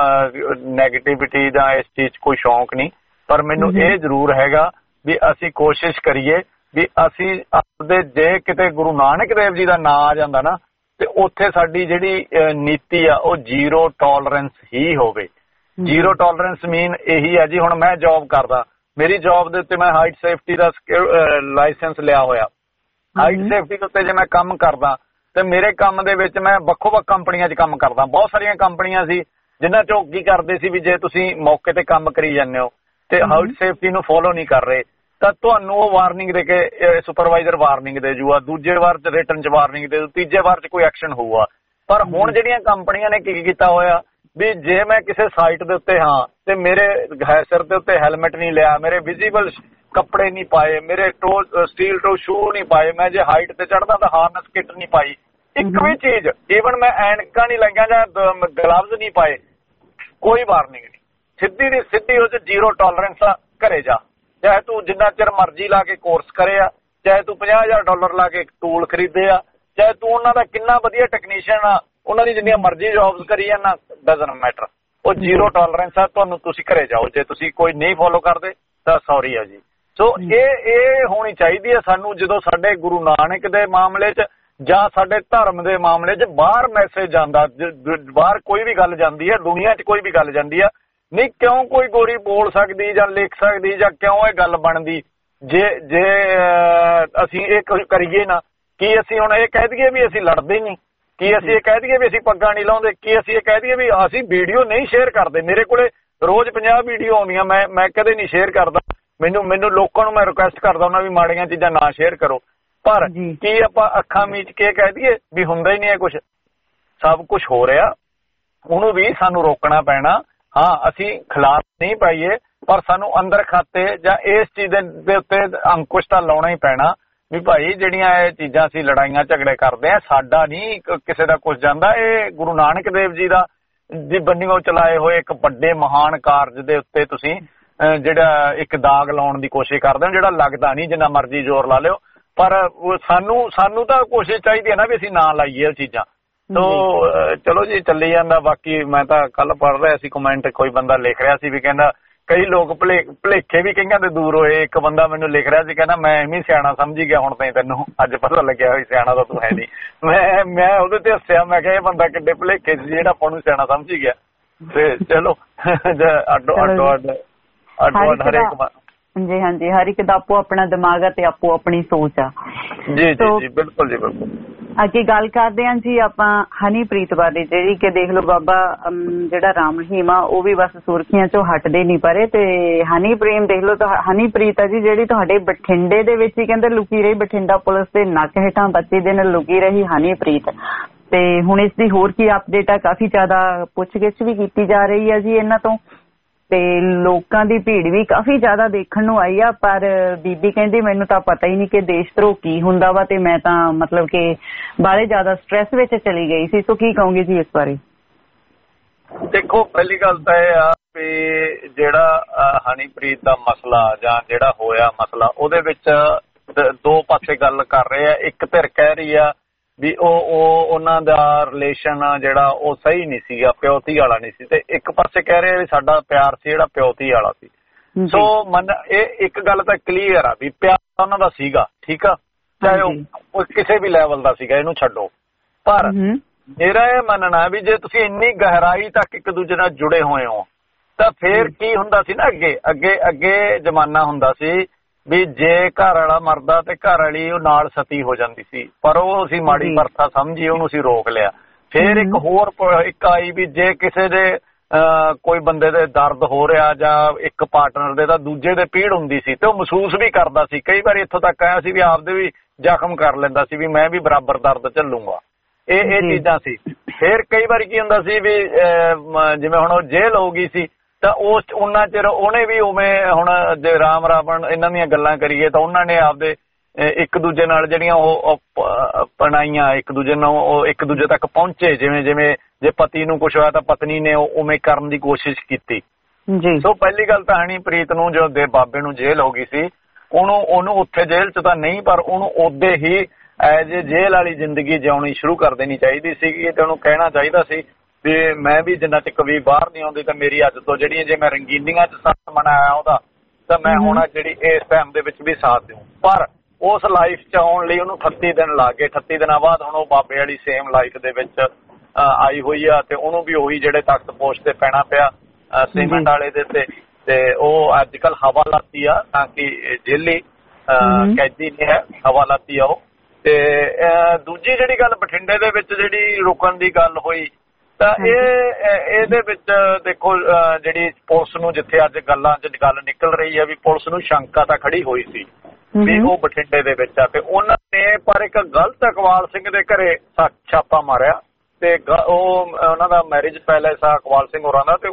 ਨੈਗੇਟਿਵਿਟੀ ਦਾ ਇਸ ਚੀਜ਼ 'ਚ ਕੋਈ ਸ਼ੌਂਕ ਨਹੀਂ, ਪਰ ਮੈਨੂੰ ਇਹ ਜ਼ਰੂਰ ਹੈਗਾ ਵੀ ਅਸੀਂ ਕੋਸ਼ਿਸ਼ ਕਰੀਏ ਵੀ ਅਸੀਂ ਆਪਦੇ, ਜੇ ਕਿਤੇ ਗੁਰੂ ਨਾਨਕ ਦੇਵ ਜੀ ਦਾ ਨਾਂ ਆ ਜਾਂਦਾ ਨਾ, ਤੇ ਉੱਥੇ ਸਾਡੀ ਜਿਹੜੀ ਨੀਤੀ ਆ ਉਹ ਜ਼ੀਰੋ ਟੋਲਰੈਂਸ ਹੀ ਹੋਵੇ। ਜ਼ੀਰੋ ਟੋਲਰੈਂਸ ਮੀਨ ਇਹੀ ਆ ਜੀ, ਹੁਣ ਮੈਂ ਜੌਬ ਕਰਦਾ, ਮੇਰੀ ਜੌਬ ਦੇ ਉੱਤੇ ਮੈਂ ਹਾਈਟ ਸੇਫਟੀ ਦਾ ਲਾਇਸੈਂਸ ਲਿਆ ਹੋਇਆ, ਹਾਈਟ ਸੇਫਟੀ ਦੇ ਉੱਤੇ ਜੇ ਮੈਂ ਕੰਮ ਕਰਦਾ ਤੇ ਮੇਰੇ ਕੰਮ ਦੇ ਵਿੱਚ ਮੈਂ ਵੱਖੋ-ਵੱਖ ਕੰਪਨੀਆਂ 'ਚ ਕੰਮ ਕਰਦਾ। ਬਹੁਤ ਸਾਰੀਆਂ ਕੰਪਨੀਆਂ ਸੀ ਜਿਨ੍ਹਾਂ 'ਚੋਂ ਕੀ ਕਰਦੇ ਸੀ ਵੀ ਜੇ ਤੁਸੀਂ ਮੌਕੇ ਤੇ ਕੰਮ ਕਰੀ ਜਾਂਦੇ ਹੋ ਤੇ ਹਾਈਟ ਸੇਫਟੀ ਨੂੰ ਫੋਲੋ ਨਹੀਂ ਕਰ ਰਹੇ ਤਾਂ ਤੁਹਾਨੂੰ ਉਹ ਵਾਰਨਿੰਗ ਦੇ ਕੇ ਸੁਪਰਵਾਈਜ਼ਰ ਵਾਰਨਿੰਗ ਦੇ ਜੂਗਾ, ਦੂਜੇ ਵਾਰ 'ਚ ਰਿਟਨ 'ਚ ਵਾਰਨਿੰਗ ਦੇ ਦੂ, ਤੀਜੇ ਵਾਰ 'ਚ ਕੋਈ ਐਕਸ਼ਨ ਹੋਊਗਾ। ਪਰ ਹੁਣ ਜਿਹੜੀਆਂ ਕੰਪਨੀਆਂ ਨੇ ਕੀ ਕੀਤਾ ਹੋਇਆ ਵੀ ਜੇ ਮੈਂ ਕਿਸੇ ਸਾਈਟ ਦੇ ਉੱਤੇ ਹਾਂ ਤੇ ਮੇਰੇ ਸਿਰ ਦੇ ਉੱਤੇ ਹੈਲਮਟ ਨਹੀਂ ਲਿਆ, ਮੇਰੇ ਵਿਜ਼ੀਬਲ ਕੱਪੜੇ ਨਹੀਂ ਪਾਏ, ਮੇਰੇ ਸਟੀਲ ਟੋ ਸ਼ੂ ਨਹੀਂ ਪਾਏ, ਮੈਂ ਜੇ ਹਾਈਟ ਤੇ ਚੜਦਾ ਤਾਂ ਹਾਰਨਸ ਕਿਟ ਨਹੀਂ ਪਾਈ, ਇੱਕ ਵੀ ਚੀਜ਼, ਈਵਨ ਮੈਂ ਐਨਕਾਂ ਨਹੀਂ ਲਾਈਆਂ ਜਾਂ ਗਲਵਜ਼ ਨਹੀਂ ਪਾਏ, ਕੋਈ ਵਾਰਨਿੰਗ ਨਹੀਂ, ਸਿੱਧੀ ਦੀ ਸਿੱਧੀ ਉਹ 'ਚ ਜ਼ੀਰੋ ਟੋਲਰੈਂਸ ਆ, ਘਰੇ ਜਾ। ਚਾਹੇ ਤੂੰ ਜਿੰਨਾ ਚਿਰ ਮਰਜ਼ੀ ਲਾ ਕੇ ਕੋਰਸ ਕਰਿਆ, ਚਾਹੇ ਤੂੰ $50,000 ਲਾ ਕੇ ਟੂਲ ਖਰੀਦੇ ਆ, ਚਾਹੇ ਤੂੰ ਉਹਨਾਂ ਦਾ ਕਿੰਨਾ ਵਧੀਆ ਟੈਕਨੀਸ਼ੀਅਨ ਆ, ਉਹਨਾਂ ਦੀ ਜਿੰਨੀਆਂ ਮਰਜ਼ੀ ਜੌਬਸ ਕਰੀ ਜਾਣਾ, ਡਜ਼ਨਟ ਮੈਟਰ, ਉਹ ਜ਼ੀਰੋ ਟੋਲਰੈਂਸ ਆ। ਤੁਹਾਨੂੰ ਤੁਸੀਂ ਘਰੇ ਜਾਓ, ਜੇ ਤੁਸੀਂ ਕੋਈ ਨਹੀਂ ਫੋਲੋ ਕਰਦੇ ਤਾਂ ਸੌਰੀ ਆ ਜੀ। ਸੋ ਇਹ ਹੋਣੀ ਚਾਹੀਦੀ ਹੈ ਸਾਨੂੰ, ਜਦੋਂ ਸਾਡੇ ਗੁਰੂ ਨਾਨਕ ਦੇ ਮਾਮਲੇ 'ਚ ਜਾਂ ਸਾਡੇ ਧਰਮ ਦੇ ਮਾਮਲੇ 'ਚ ਬਾਹਰ ਮੈਸੇਜ ਜਾਂਦਾ, ਬਾਹਰ ਕੋਈ ਵੀ ਗੱਲ ਜਾਂਦੀ ਹੈ, ਦੁਨੀਆ 'ਚ ਕੋਈ ਵੀ ਗੱਲ ਜਾਂਦੀ ਆ, ਨਹੀਂ ਕਿਉਂ ਕੋਈ ਗੋਰੀ ਬੋਲ ਸਕਦੀ ਜਾਂ ਲਿਖ ਸਕਦੀ ਜਾਂ ਕਿਉਂ ਇਹ ਗੱਲ ਬਣਦੀ, ਜੇ ਅਸੀਂ ਇਹ ਕਰੀਏ ਨਾ, ਕੀ ਅਸੀਂ ਹੁਣ ਇਹ ਕਹਿ ਦਈਏ ਵੀ ਅਸੀਂ ਲੜਦੇ ਨਹੀਂ, ਕੀ ਅਸੀਂ ਇਹ ਕਹਿ ਦਈਏ ਵੀ ਅਸੀਂ ਪੱਗਾਂ ਨਹੀਂ ਲਾਉਂਦੇ, ਕੀ ਅਸੀਂ ਇਹ ਕਹਿ ਦਈਏ ਵੀ ਅਸੀਂ ਵੀਡੀਓ ਨਹੀਂ ਸ਼ੇਅਰ ਕਰਦੇ। ਮੇਰੇ ਕੋਲੇ ਰੋਜ਼ 50 ਵੀਡੀਓ ਆਉਂਦੀਆਂ, ਮੈਂ ਕਦੇ ਨਹੀਂ ਸ਼ੇਅਰ ਕਰਦਾ। ਮੈਨੂੰ ਲੋਕਾਂ ਨੂੰ ਮੈਂ ਰਿਕੁਐਸਟ ਕਰਦਾ ਉਹਨਾਂ ਵੀ ਮਾੜੀਆਂ ਚੀਜ਼ਾਂ ਨਾ ਸ਼ੇਅਰ ਕਰੋ, ਪਰ ਕੀ ਆਪਾਂ ਅੱਖਾਂ ਮੀਚ ਕੇ ਕਹਿ ਦਈਏ ਵੀ ਹੁੰਦਾ ਹੀ ਨਹੀਂ ਹੈ ਕੁਛ, ਸਭ ਕੁਛ ਹੋ ਰਿਹਾ, ਉਹਨੂੰ ਵੀ ਸਾਨੂੰ ਰੋਕਣਾ ਪੈਣਾ। ਹਾਂ, ਅਸੀਂ ਖਿਲਾਫ ਨਹੀਂ ਪਾਈਏ, ਪਰ ਸਾਨੂੰ ਅੰਦਰ ਖਾਤੇ ਜਾਂ ਇਸ ਚੀਜ਼ ਦੇ ਉੱਤੇ ਅੰਕੁਸ਼ ਤਾਂ ਲਾਉਣਾ ਹੀ ਪੈਣਾ ਵੀ ਭਾਈ ਜਿਹੜੀਆਂ ਇਹ ਚੀਜ਼ਾਂ ਅਸੀਂ ਲੜਾਈਆਂ ਝਗੜੇ ਕਰਦੇ ਆ, ਸਾਡਾ ਨਹੀਂ ਕਿਸੇ ਦਾ ਕੁਛ ਜਾਂਦਾ, ਇਹ ਗੁਰੂ ਨਾਨਕ ਦੇਵ ਜੀ ਦਾ ਦੀ ਬੰਨਿਓ ਚਲਾਏ ਹੋਏ ਇੱਕ ਵੱਡੇ ਮਹਾਨ ਕਾਰਜ ਦੇ ਉੱਤੇ ਤੁਸੀਂ ਜਿਹੜਾ ਇੱਕ ਦਾਗ ਲਾਉਣ ਦੀ ਕੋਸ਼ਿਸ਼ ਕਰਦੇ ਹੋ, ਜਿਹੜਾ ਲੱਗਦਾ ਨਹੀਂ, ਜਿੰਨਾ ਮਰਜ਼ੀ ਜ਼ੋਰ ਲਾ ਲਿਓ, ਪਰ ਸਾਨੂੰ ਤਾਂ ਕੋਸ਼ਿਸ਼ ਚਾਹੀਦੀ ਹੈ ਨਾ ਵੀ ਅਸੀਂ ਨਾ ਲਾਈਏ ਉਹ ਚੀਜ਼ਾਂ। ਤੋ ਚਲੋ ਜੀ ਚੱਲੀ ਜਾਂਦਾ। ਬਾਕੀ ਮੈਂ ਤਾਂ ਕੱਲ ਪੜ੍ਹ ਰਿਹਾ ਸੀ ਕਮੈਂਟ, ਕੋਈ ਬੰਦਾ ਲਿਖ ਰਿਹਾ ਸੀ ਵੀ ਕਹਿੰਦਾ ਕਈ ਲੋਕ ਭੁਲੇਖੇ ਵੀ ਕਈਆਂ ਦੇ ਦੂਰ ਹੋਏ। ਇੱਕ ਬੰਦਾ ਮੈਨੂੰ ਲਿਖ ਰਿਹਾ ਸੀ, ਕਹਿੰਦਾ ਮੈਂ ਐਵੇਂ ਸਿਆਣਾ ਸਮਝੀ ਗਿਆ, ਹੁਣ ਤਾਂ ਤੈਨੂੰ ਅੱਜ ਪਤਾ ਲੱਗਿਆ ਵੀ ਸਿਆਣਾ ਤਾਂ ਤੂੰ ਹੈ ਨਹੀਂ। ਮੈਂ ਉਹਦੇ ਤੇ ਹੱਸਿਆ, ਮੈਂ ਕਿਹਾ ਇਹ ਬੰਦਾ ਕਿੱਡੇ ਭੁਲੇਖੇ ਸੀ ਜਿਹੜਾ ਆਪਾਂ ਨੂੰ ਸਿਆਣਾ ਸਮਝੀ ਗਿਆ। ਤੇ ਚਲੋ ਅੱਡੋ ਅੱਡ ਹਰੇਕ ਜੀ, ਹਾਂਜੀ, ਹਰ ਇੱਕ ਦਾ ਆਪੋ ਆਪਣਾ ਦਿਮਾਗ ਆ ਤੇ ਆਪੋ ਆਪਣੀ ਸੋਚ ਆ। ਜੀ ਜੀ ਜੀ, ਬਿਲਕੁਲ ਜੀ, ਬਿਲਕੁਲ। ਅੱਗੇ ਗੱਲ ਕਰਦੇ ਹਾਂ ਜੀ ਆਪਾਂ ਹਨੀਪ੍ਰੀਤ ਬਾਰੇ, ਜਿਹੜੀ ਕਿ ਦੇਖ ਲਓ ਬਾਬਾ ਜਿਹੜਾ ਰਾਮ ਰਹੀਮ ਆ ਉਹ ਵੀ ਬਸ ਸੁਰਖੀਆਂ ਚੋਂ ਹਟਦੇ ਨਹੀਂ ਪਰੇ, ਤੇ ਹਨੀਪ੍ਰੀਤ ਦੇਖ ਲਓ ਤਾਂ ਹਨੀਪ੍ਰੀਤ ਆ ਜੀ ਜਿਹੜੀ ਤੁਹਾਡੇ ਬਠਿੰਡੇ ਦੇ ਵਿੱਚ ਹੀ ਕਹਿੰਦੇ ਲੁਕੀ ਰਹੀ, ਬਠਿੰਡਾ ਪੁਲਿਸ ਦੇ ਨੱਕ ਹੇਠਾਂ ਬੱਚੇ ਦੇ ਨਾਲ ਲੁਕੀ ਰਹੀ ਹਨੀਪ੍ਰੀਤ। ਤੇ ਹੁਣ ਇਸ ਦੀ ਹੋਰ ਕੀ ਅਪਡੇਟ ਆ, ਕਾਫੀ ਜ਼ਿਆਦਾ ਪੁੱਛਗਿੱਛ ਵੀ ਕੀਤੀ ਜਾ ਰਹੀ ਹੈ ਜੀ ਇਹਨਾਂ ਤੋਂ, ਤੇ ਲੋਕਾਂ ਦੀ ਭੀੜ ਵੀ ਕਾਫੀ ਜ਼ਿਆਦਾ ਦੇਖਣ ਨੂੰ ਆਈ ਆ। ਪਰ ਬੀਬੀ ਕਹਿੰਦੀ ਮੈਨੂੰ ਤਾਂ ਪਤਾ ਹੀ ਨਹੀਂ ਕਿ ਦੇਸ਼ ਧਰੋਹ ਕੀ ਹੁੰਦਾ ਵਾ, ਤੇ ਮੈਂ ਤਾਂ ਮਤਲਬ ਕਿ ਬਾਹਲੇ ਜ਼ਿਆਦਾ ਸਟ੍ਰੈਸ ਵਿੱਚ ਚਲੀ ਗਈ ਸੀ। ਸੋ ਕੀ ਕਹੋਗੇ ਜੀ ਇਸ ਬਾਰੇ? ਦੇਖੋ, ਪਹਿਲੀ ਗੱਲ ਤਾਂ ਇਹ ਆ ਵੀ ਜਿਹੜਾ ਹਨੀਪ੍ਰੀਤ ਦਾ ਮਸਲਾ ਜਾਂ ਜਿਹੜਾ ਹੋਇਆ ਮਸਲਾ, ਉਹਦੇ ਵਿੱਚ ਦੋ ਪਾਸੇ ਗੱਲ ਕਰ ਰਹੇ ਆ। ਇੱਕ ਧਿਰ ਕਹਿ ਰਹੀ ਆ ਵੀ ਉਹਨਾਂ ਦਾ ਰਿਲੇਸ਼ਨ ਜਿਹੜਾ ਉਹ ਸਹੀ ਨਹੀਂ ਸੀਗਾ, ਪਿਓ ਧੀ ਵਾਲਾ ਨਹੀਂ ਸੀ, ਤੇ ਇੱਕ ਪਾਸੇ ਕਹਿ ਰਹੇ ਵੀ ਸਾਡਾ ਪਿਆਰ ਸੀ ਜਿਹੜਾ ਪਿਓ ਧੀ ਵਾਲਾ ਸੀ। ਸੋ ਇਹ ਇੱਕ ਗੱਲ ਤਾਂ ਕਲੀਅਰ ਆ ਵੀ ਪਿਆਰ ਉਹਨਾਂ ਦਾ ਸੀਗਾ, ਠੀਕ ਆ, ਚਾਹੇ ਉਹ ਕਿਸੇ ਵੀ ਲੈਵਲ ਦਾ ਸੀਗਾ, ਇਹਨੂੰ ਛੱਡੋ। ਪਰ ਮੇਰਾ ਇਹ ਮੰਨਣਾ ਵੀ ਜੇ ਤੁਸੀਂ ਇੰਨੀ ਗਹਿਰਾਈ ਤੱਕ ਇੱਕ ਦੂਜੇ ਨਾਲ ਜੁੜੇ ਹੋਏ ਹੋ ਤਾਂ ਫੇਰ ਕੀ ਹੁੰਦਾ ਸੀ ਨਾ, ਅੱਗੇ ਜ਼ਮਾਨਾ ਹੁੰਦਾ ਸੀ ਵੀ ਜੇ ਘਰ ਵਾਲਾ ਮਰਦਾ ਤੇ ਘਰ ਵਾਲੀ ਉਹ ਨਾਲ ਸਤੀ ਹੋ ਜਾਂਦੀ ਸੀ, ਪਰ ਉਹ ਅਸੀਂ ਮਾੜੀ ਪ੍ਰਥਾ ਸਮਝੀ, ਉਹਨੂੰ ਅਸੀਂ ਰੋਕ ਲਿਆ। ਫੇਰ ਇੱਕ ਹੋਰ ਇੱਕ ਆਈ ਵੀ ਜੇ ਕਿਸੇ ਦੇ ਕੋਈ ਬੰਦੇ ਦੇ ਦਰਦ ਹੋ ਰਿਹਾ ਜਾਂ ਇੱਕ ਪਾਰਟਨਰ ਦੇ ਤਾਂ ਦੂਜੇ ਦੇ ਪੀੜ ਹੁੰਦੀ ਸੀ ਤੇ ਉਹ ਮਹਿਸੂਸ ਵੀ ਕਰਦਾ ਸੀ। ਕਈ ਵਾਰੀ ਇੱਥੋਂ ਤੱਕ ਆਇਆ ਸੀ ਵੀ ਆਪਦੇ ਵੀ ਜ਼ਖਮ ਕਰ ਲੈਂਦਾ ਸੀ ਵੀ ਮੈਂ ਵੀ ਬਰਾਬਰ ਦਰਦ ਝੱਲੂਗਾ। ਇਹ ਚੀਜ਼ਾਂ ਸੀ। ਫੇਰ ਕਈ ਵਾਰੀ ਕੀ ਹੁੰਦਾ ਸੀ ਵੀ ਜਿਵੇਂ ਹੁਣ ਉਹ ਜੇਲ੍ਹ ਹੋ ਗਈ ਸੀ ਤਾਂ ਉਹਨਾਂ ਚਿਰ ਉਹਨੇ ਵੀ ਉਵੇਂ, ਹੁਣ ਜੇ ਰਾਮ ਰਾਵਣ ਇਹਨਾਂ ਦੀਆਂ ਗੱਲਾਂ ਕਰੀਏ ਤਾਂ ਉਹਨਾਂ ਨੇ ਆਪਦੇ ਇੱਕ ਦੂਜੇ ਨਾਲ ਜਿਹੜੀਆਂ ਉਹ ਪਣਾਈਆਂ, ਇੱਕ ਦੂਜੇ ਨੂੰ ਉਹ ਇੱਕ ਦੂਜੇ ਤੱਕ ਪਹੁੰਚੇ। ਜਿਵੇਂ ਜੇ ਪਤੀ ਨੂੰ ਕੁਛ ਹੋਇਆ ਤਾਂ ਪਤਨੀ ਨੇ ਉਵੇਂ ਕਰਨ ਦੀ ਕੋਸ਼ਿਸ਼ ਕੀਤੀ। ਸੋ ਪਹਿਲੀ ਗੱਲ ਤਾਂ ਹਨੀਪ੍ਰੀਤ ਨੂੰ ਜੋ ਦੇ ਬਾਬੇ ਨੂੰ ਜੇਲ੍ਹ ਹੋ ਗਈ ਸੀ, ਉਹਨੂੰ ਉੱਥੇ ਜੇਲ੍ਹ 'ਚ ਤਾਂ ਨਹੀਂ, ਪਰ ਉਹਨੂੰ ਉਦੇ ਹੀ ਐਜ ਏ ਜੇਲ੍ਹ ਵਾਲੀ ਜ਼ਿੰਦਗੀ ਜਿਉਣੀ ਸ਼ੁਰੂ ਕਰ ਦੇਣੀ ਚਾਹੀਦੀ ਸੀਗੀ ਤੇ ਉਹਨੂੰ ਕਹਿਣਾ ਚਾਹੀਦਾ ਸੀ ਵੀ ਮੈਂ ਵੀ ਜਿੰਨਾ ਚਿਰ ਕਵੀ ਬਾਹਰ ਨਹੀਂ ਆਉਂਦੀ ਤਾਂ ਮੇਰੀ ਅੱਜ ਤੋਂ ਜਿਹੜੀਆਂ, ਜੇ ਮੈਂ ਰੰਗੀਨੀਆਂ 'ਚ ਸਾਥ ਮਨਾਇਆ ਉਹਦਾ ਤਾਂ ਮੈਂ ਹੁਣ ਜਿਹੜੀ ਇਸ ਟਾਈਮ ਦੇ ਵਿੱਚ ਵੀ ਸਾਥ ਦਿਉ। ਪਰ ਉਸ ਲਾਈਫ 'ਚ ਆਉਣ ਲਈ ਉਹਨੂੰ 38 ਦਿਨ ਲੱਗ ਗਏ। 38 ਦਿਨਾਂ ਬਾਅਦ ਹੁਣ ਉਹ ਬਾਬੇ ਵਾਲੀ ਸੇਮ ਲਾਈਫ ਦੇ ਵਿੱਚ ਆਈ ਹੋਈ ਆ ਤੇ ਉਹਨੂੰ ਵੀ ਉਹੀ ਜਿਹੜੇ ਤਖਤ ਪੋਸ਼ ਤੇ ਪੈਣਾ ਪਿਆ ਸੀਮੈਂਟ ਵਾਲੇ ਦੇ ਤੇ ਉਹ ਅੱਜ ਕੱਲ ਹਵਾਲਾਤੀ ਆ, ਤਾਂ ਕਿ ਜੇਲੀ ਕੈਦੀ ਨਹੀਂ ਹੈ, ਹਵਾਲਾਤੀ ਆ ਉਹ। ਤੇ ਦੂਜੀ ਜਿਹੜੀ ਗੱਲ ਬਠਿੰਡੇ ਦੇ ਵਿੱਚ ਜਿਹੜੀ ਰੁਕਣ ਦੀ ਗੱਲ ਹੋਈ ਤਾਂ ਇਹਦੇ ਵਿੱਚ ਦੇਖੋ ਜਿਹੜੀ ਪੁਲਿਸ ਨੂੰ, ਜਿੱਥੇ ਅੱਜ ਗੱਲਾਂ 'ਚ ਗੱਲ ਨਿਕਲ ਰਹੀ ਹੈ ਵੀ ਪੁਲਿਸ ਨੂੰ ਸ਼ੰਕਾ ਤਾਂ ਖੜੀ ਹੋਈ ਸੀ ਵੀ ਉਹ ਬਠਿੰਡੇ ਦੇ ਵਿੱਚ ਆ ਤੇ ਉਹਨਾਂ ਨੇ ਪਰ ਇੱਕ ਗਲਤ ਇਕਬਾਲ ਸਿੰਘ ਦੇ ਘਰੇ ਛਾਪਾ ਮਾਰਿਆ ਤੇ ਉਹ ਉਹਨਾਂ ਦਾ ਮੈਰਿਜ ਪੈਲੇਸ ਆ ਇਕਬਾਲ ਸਿੰਘ ਹੋਰਾਂ ਦਾ, ਤੇ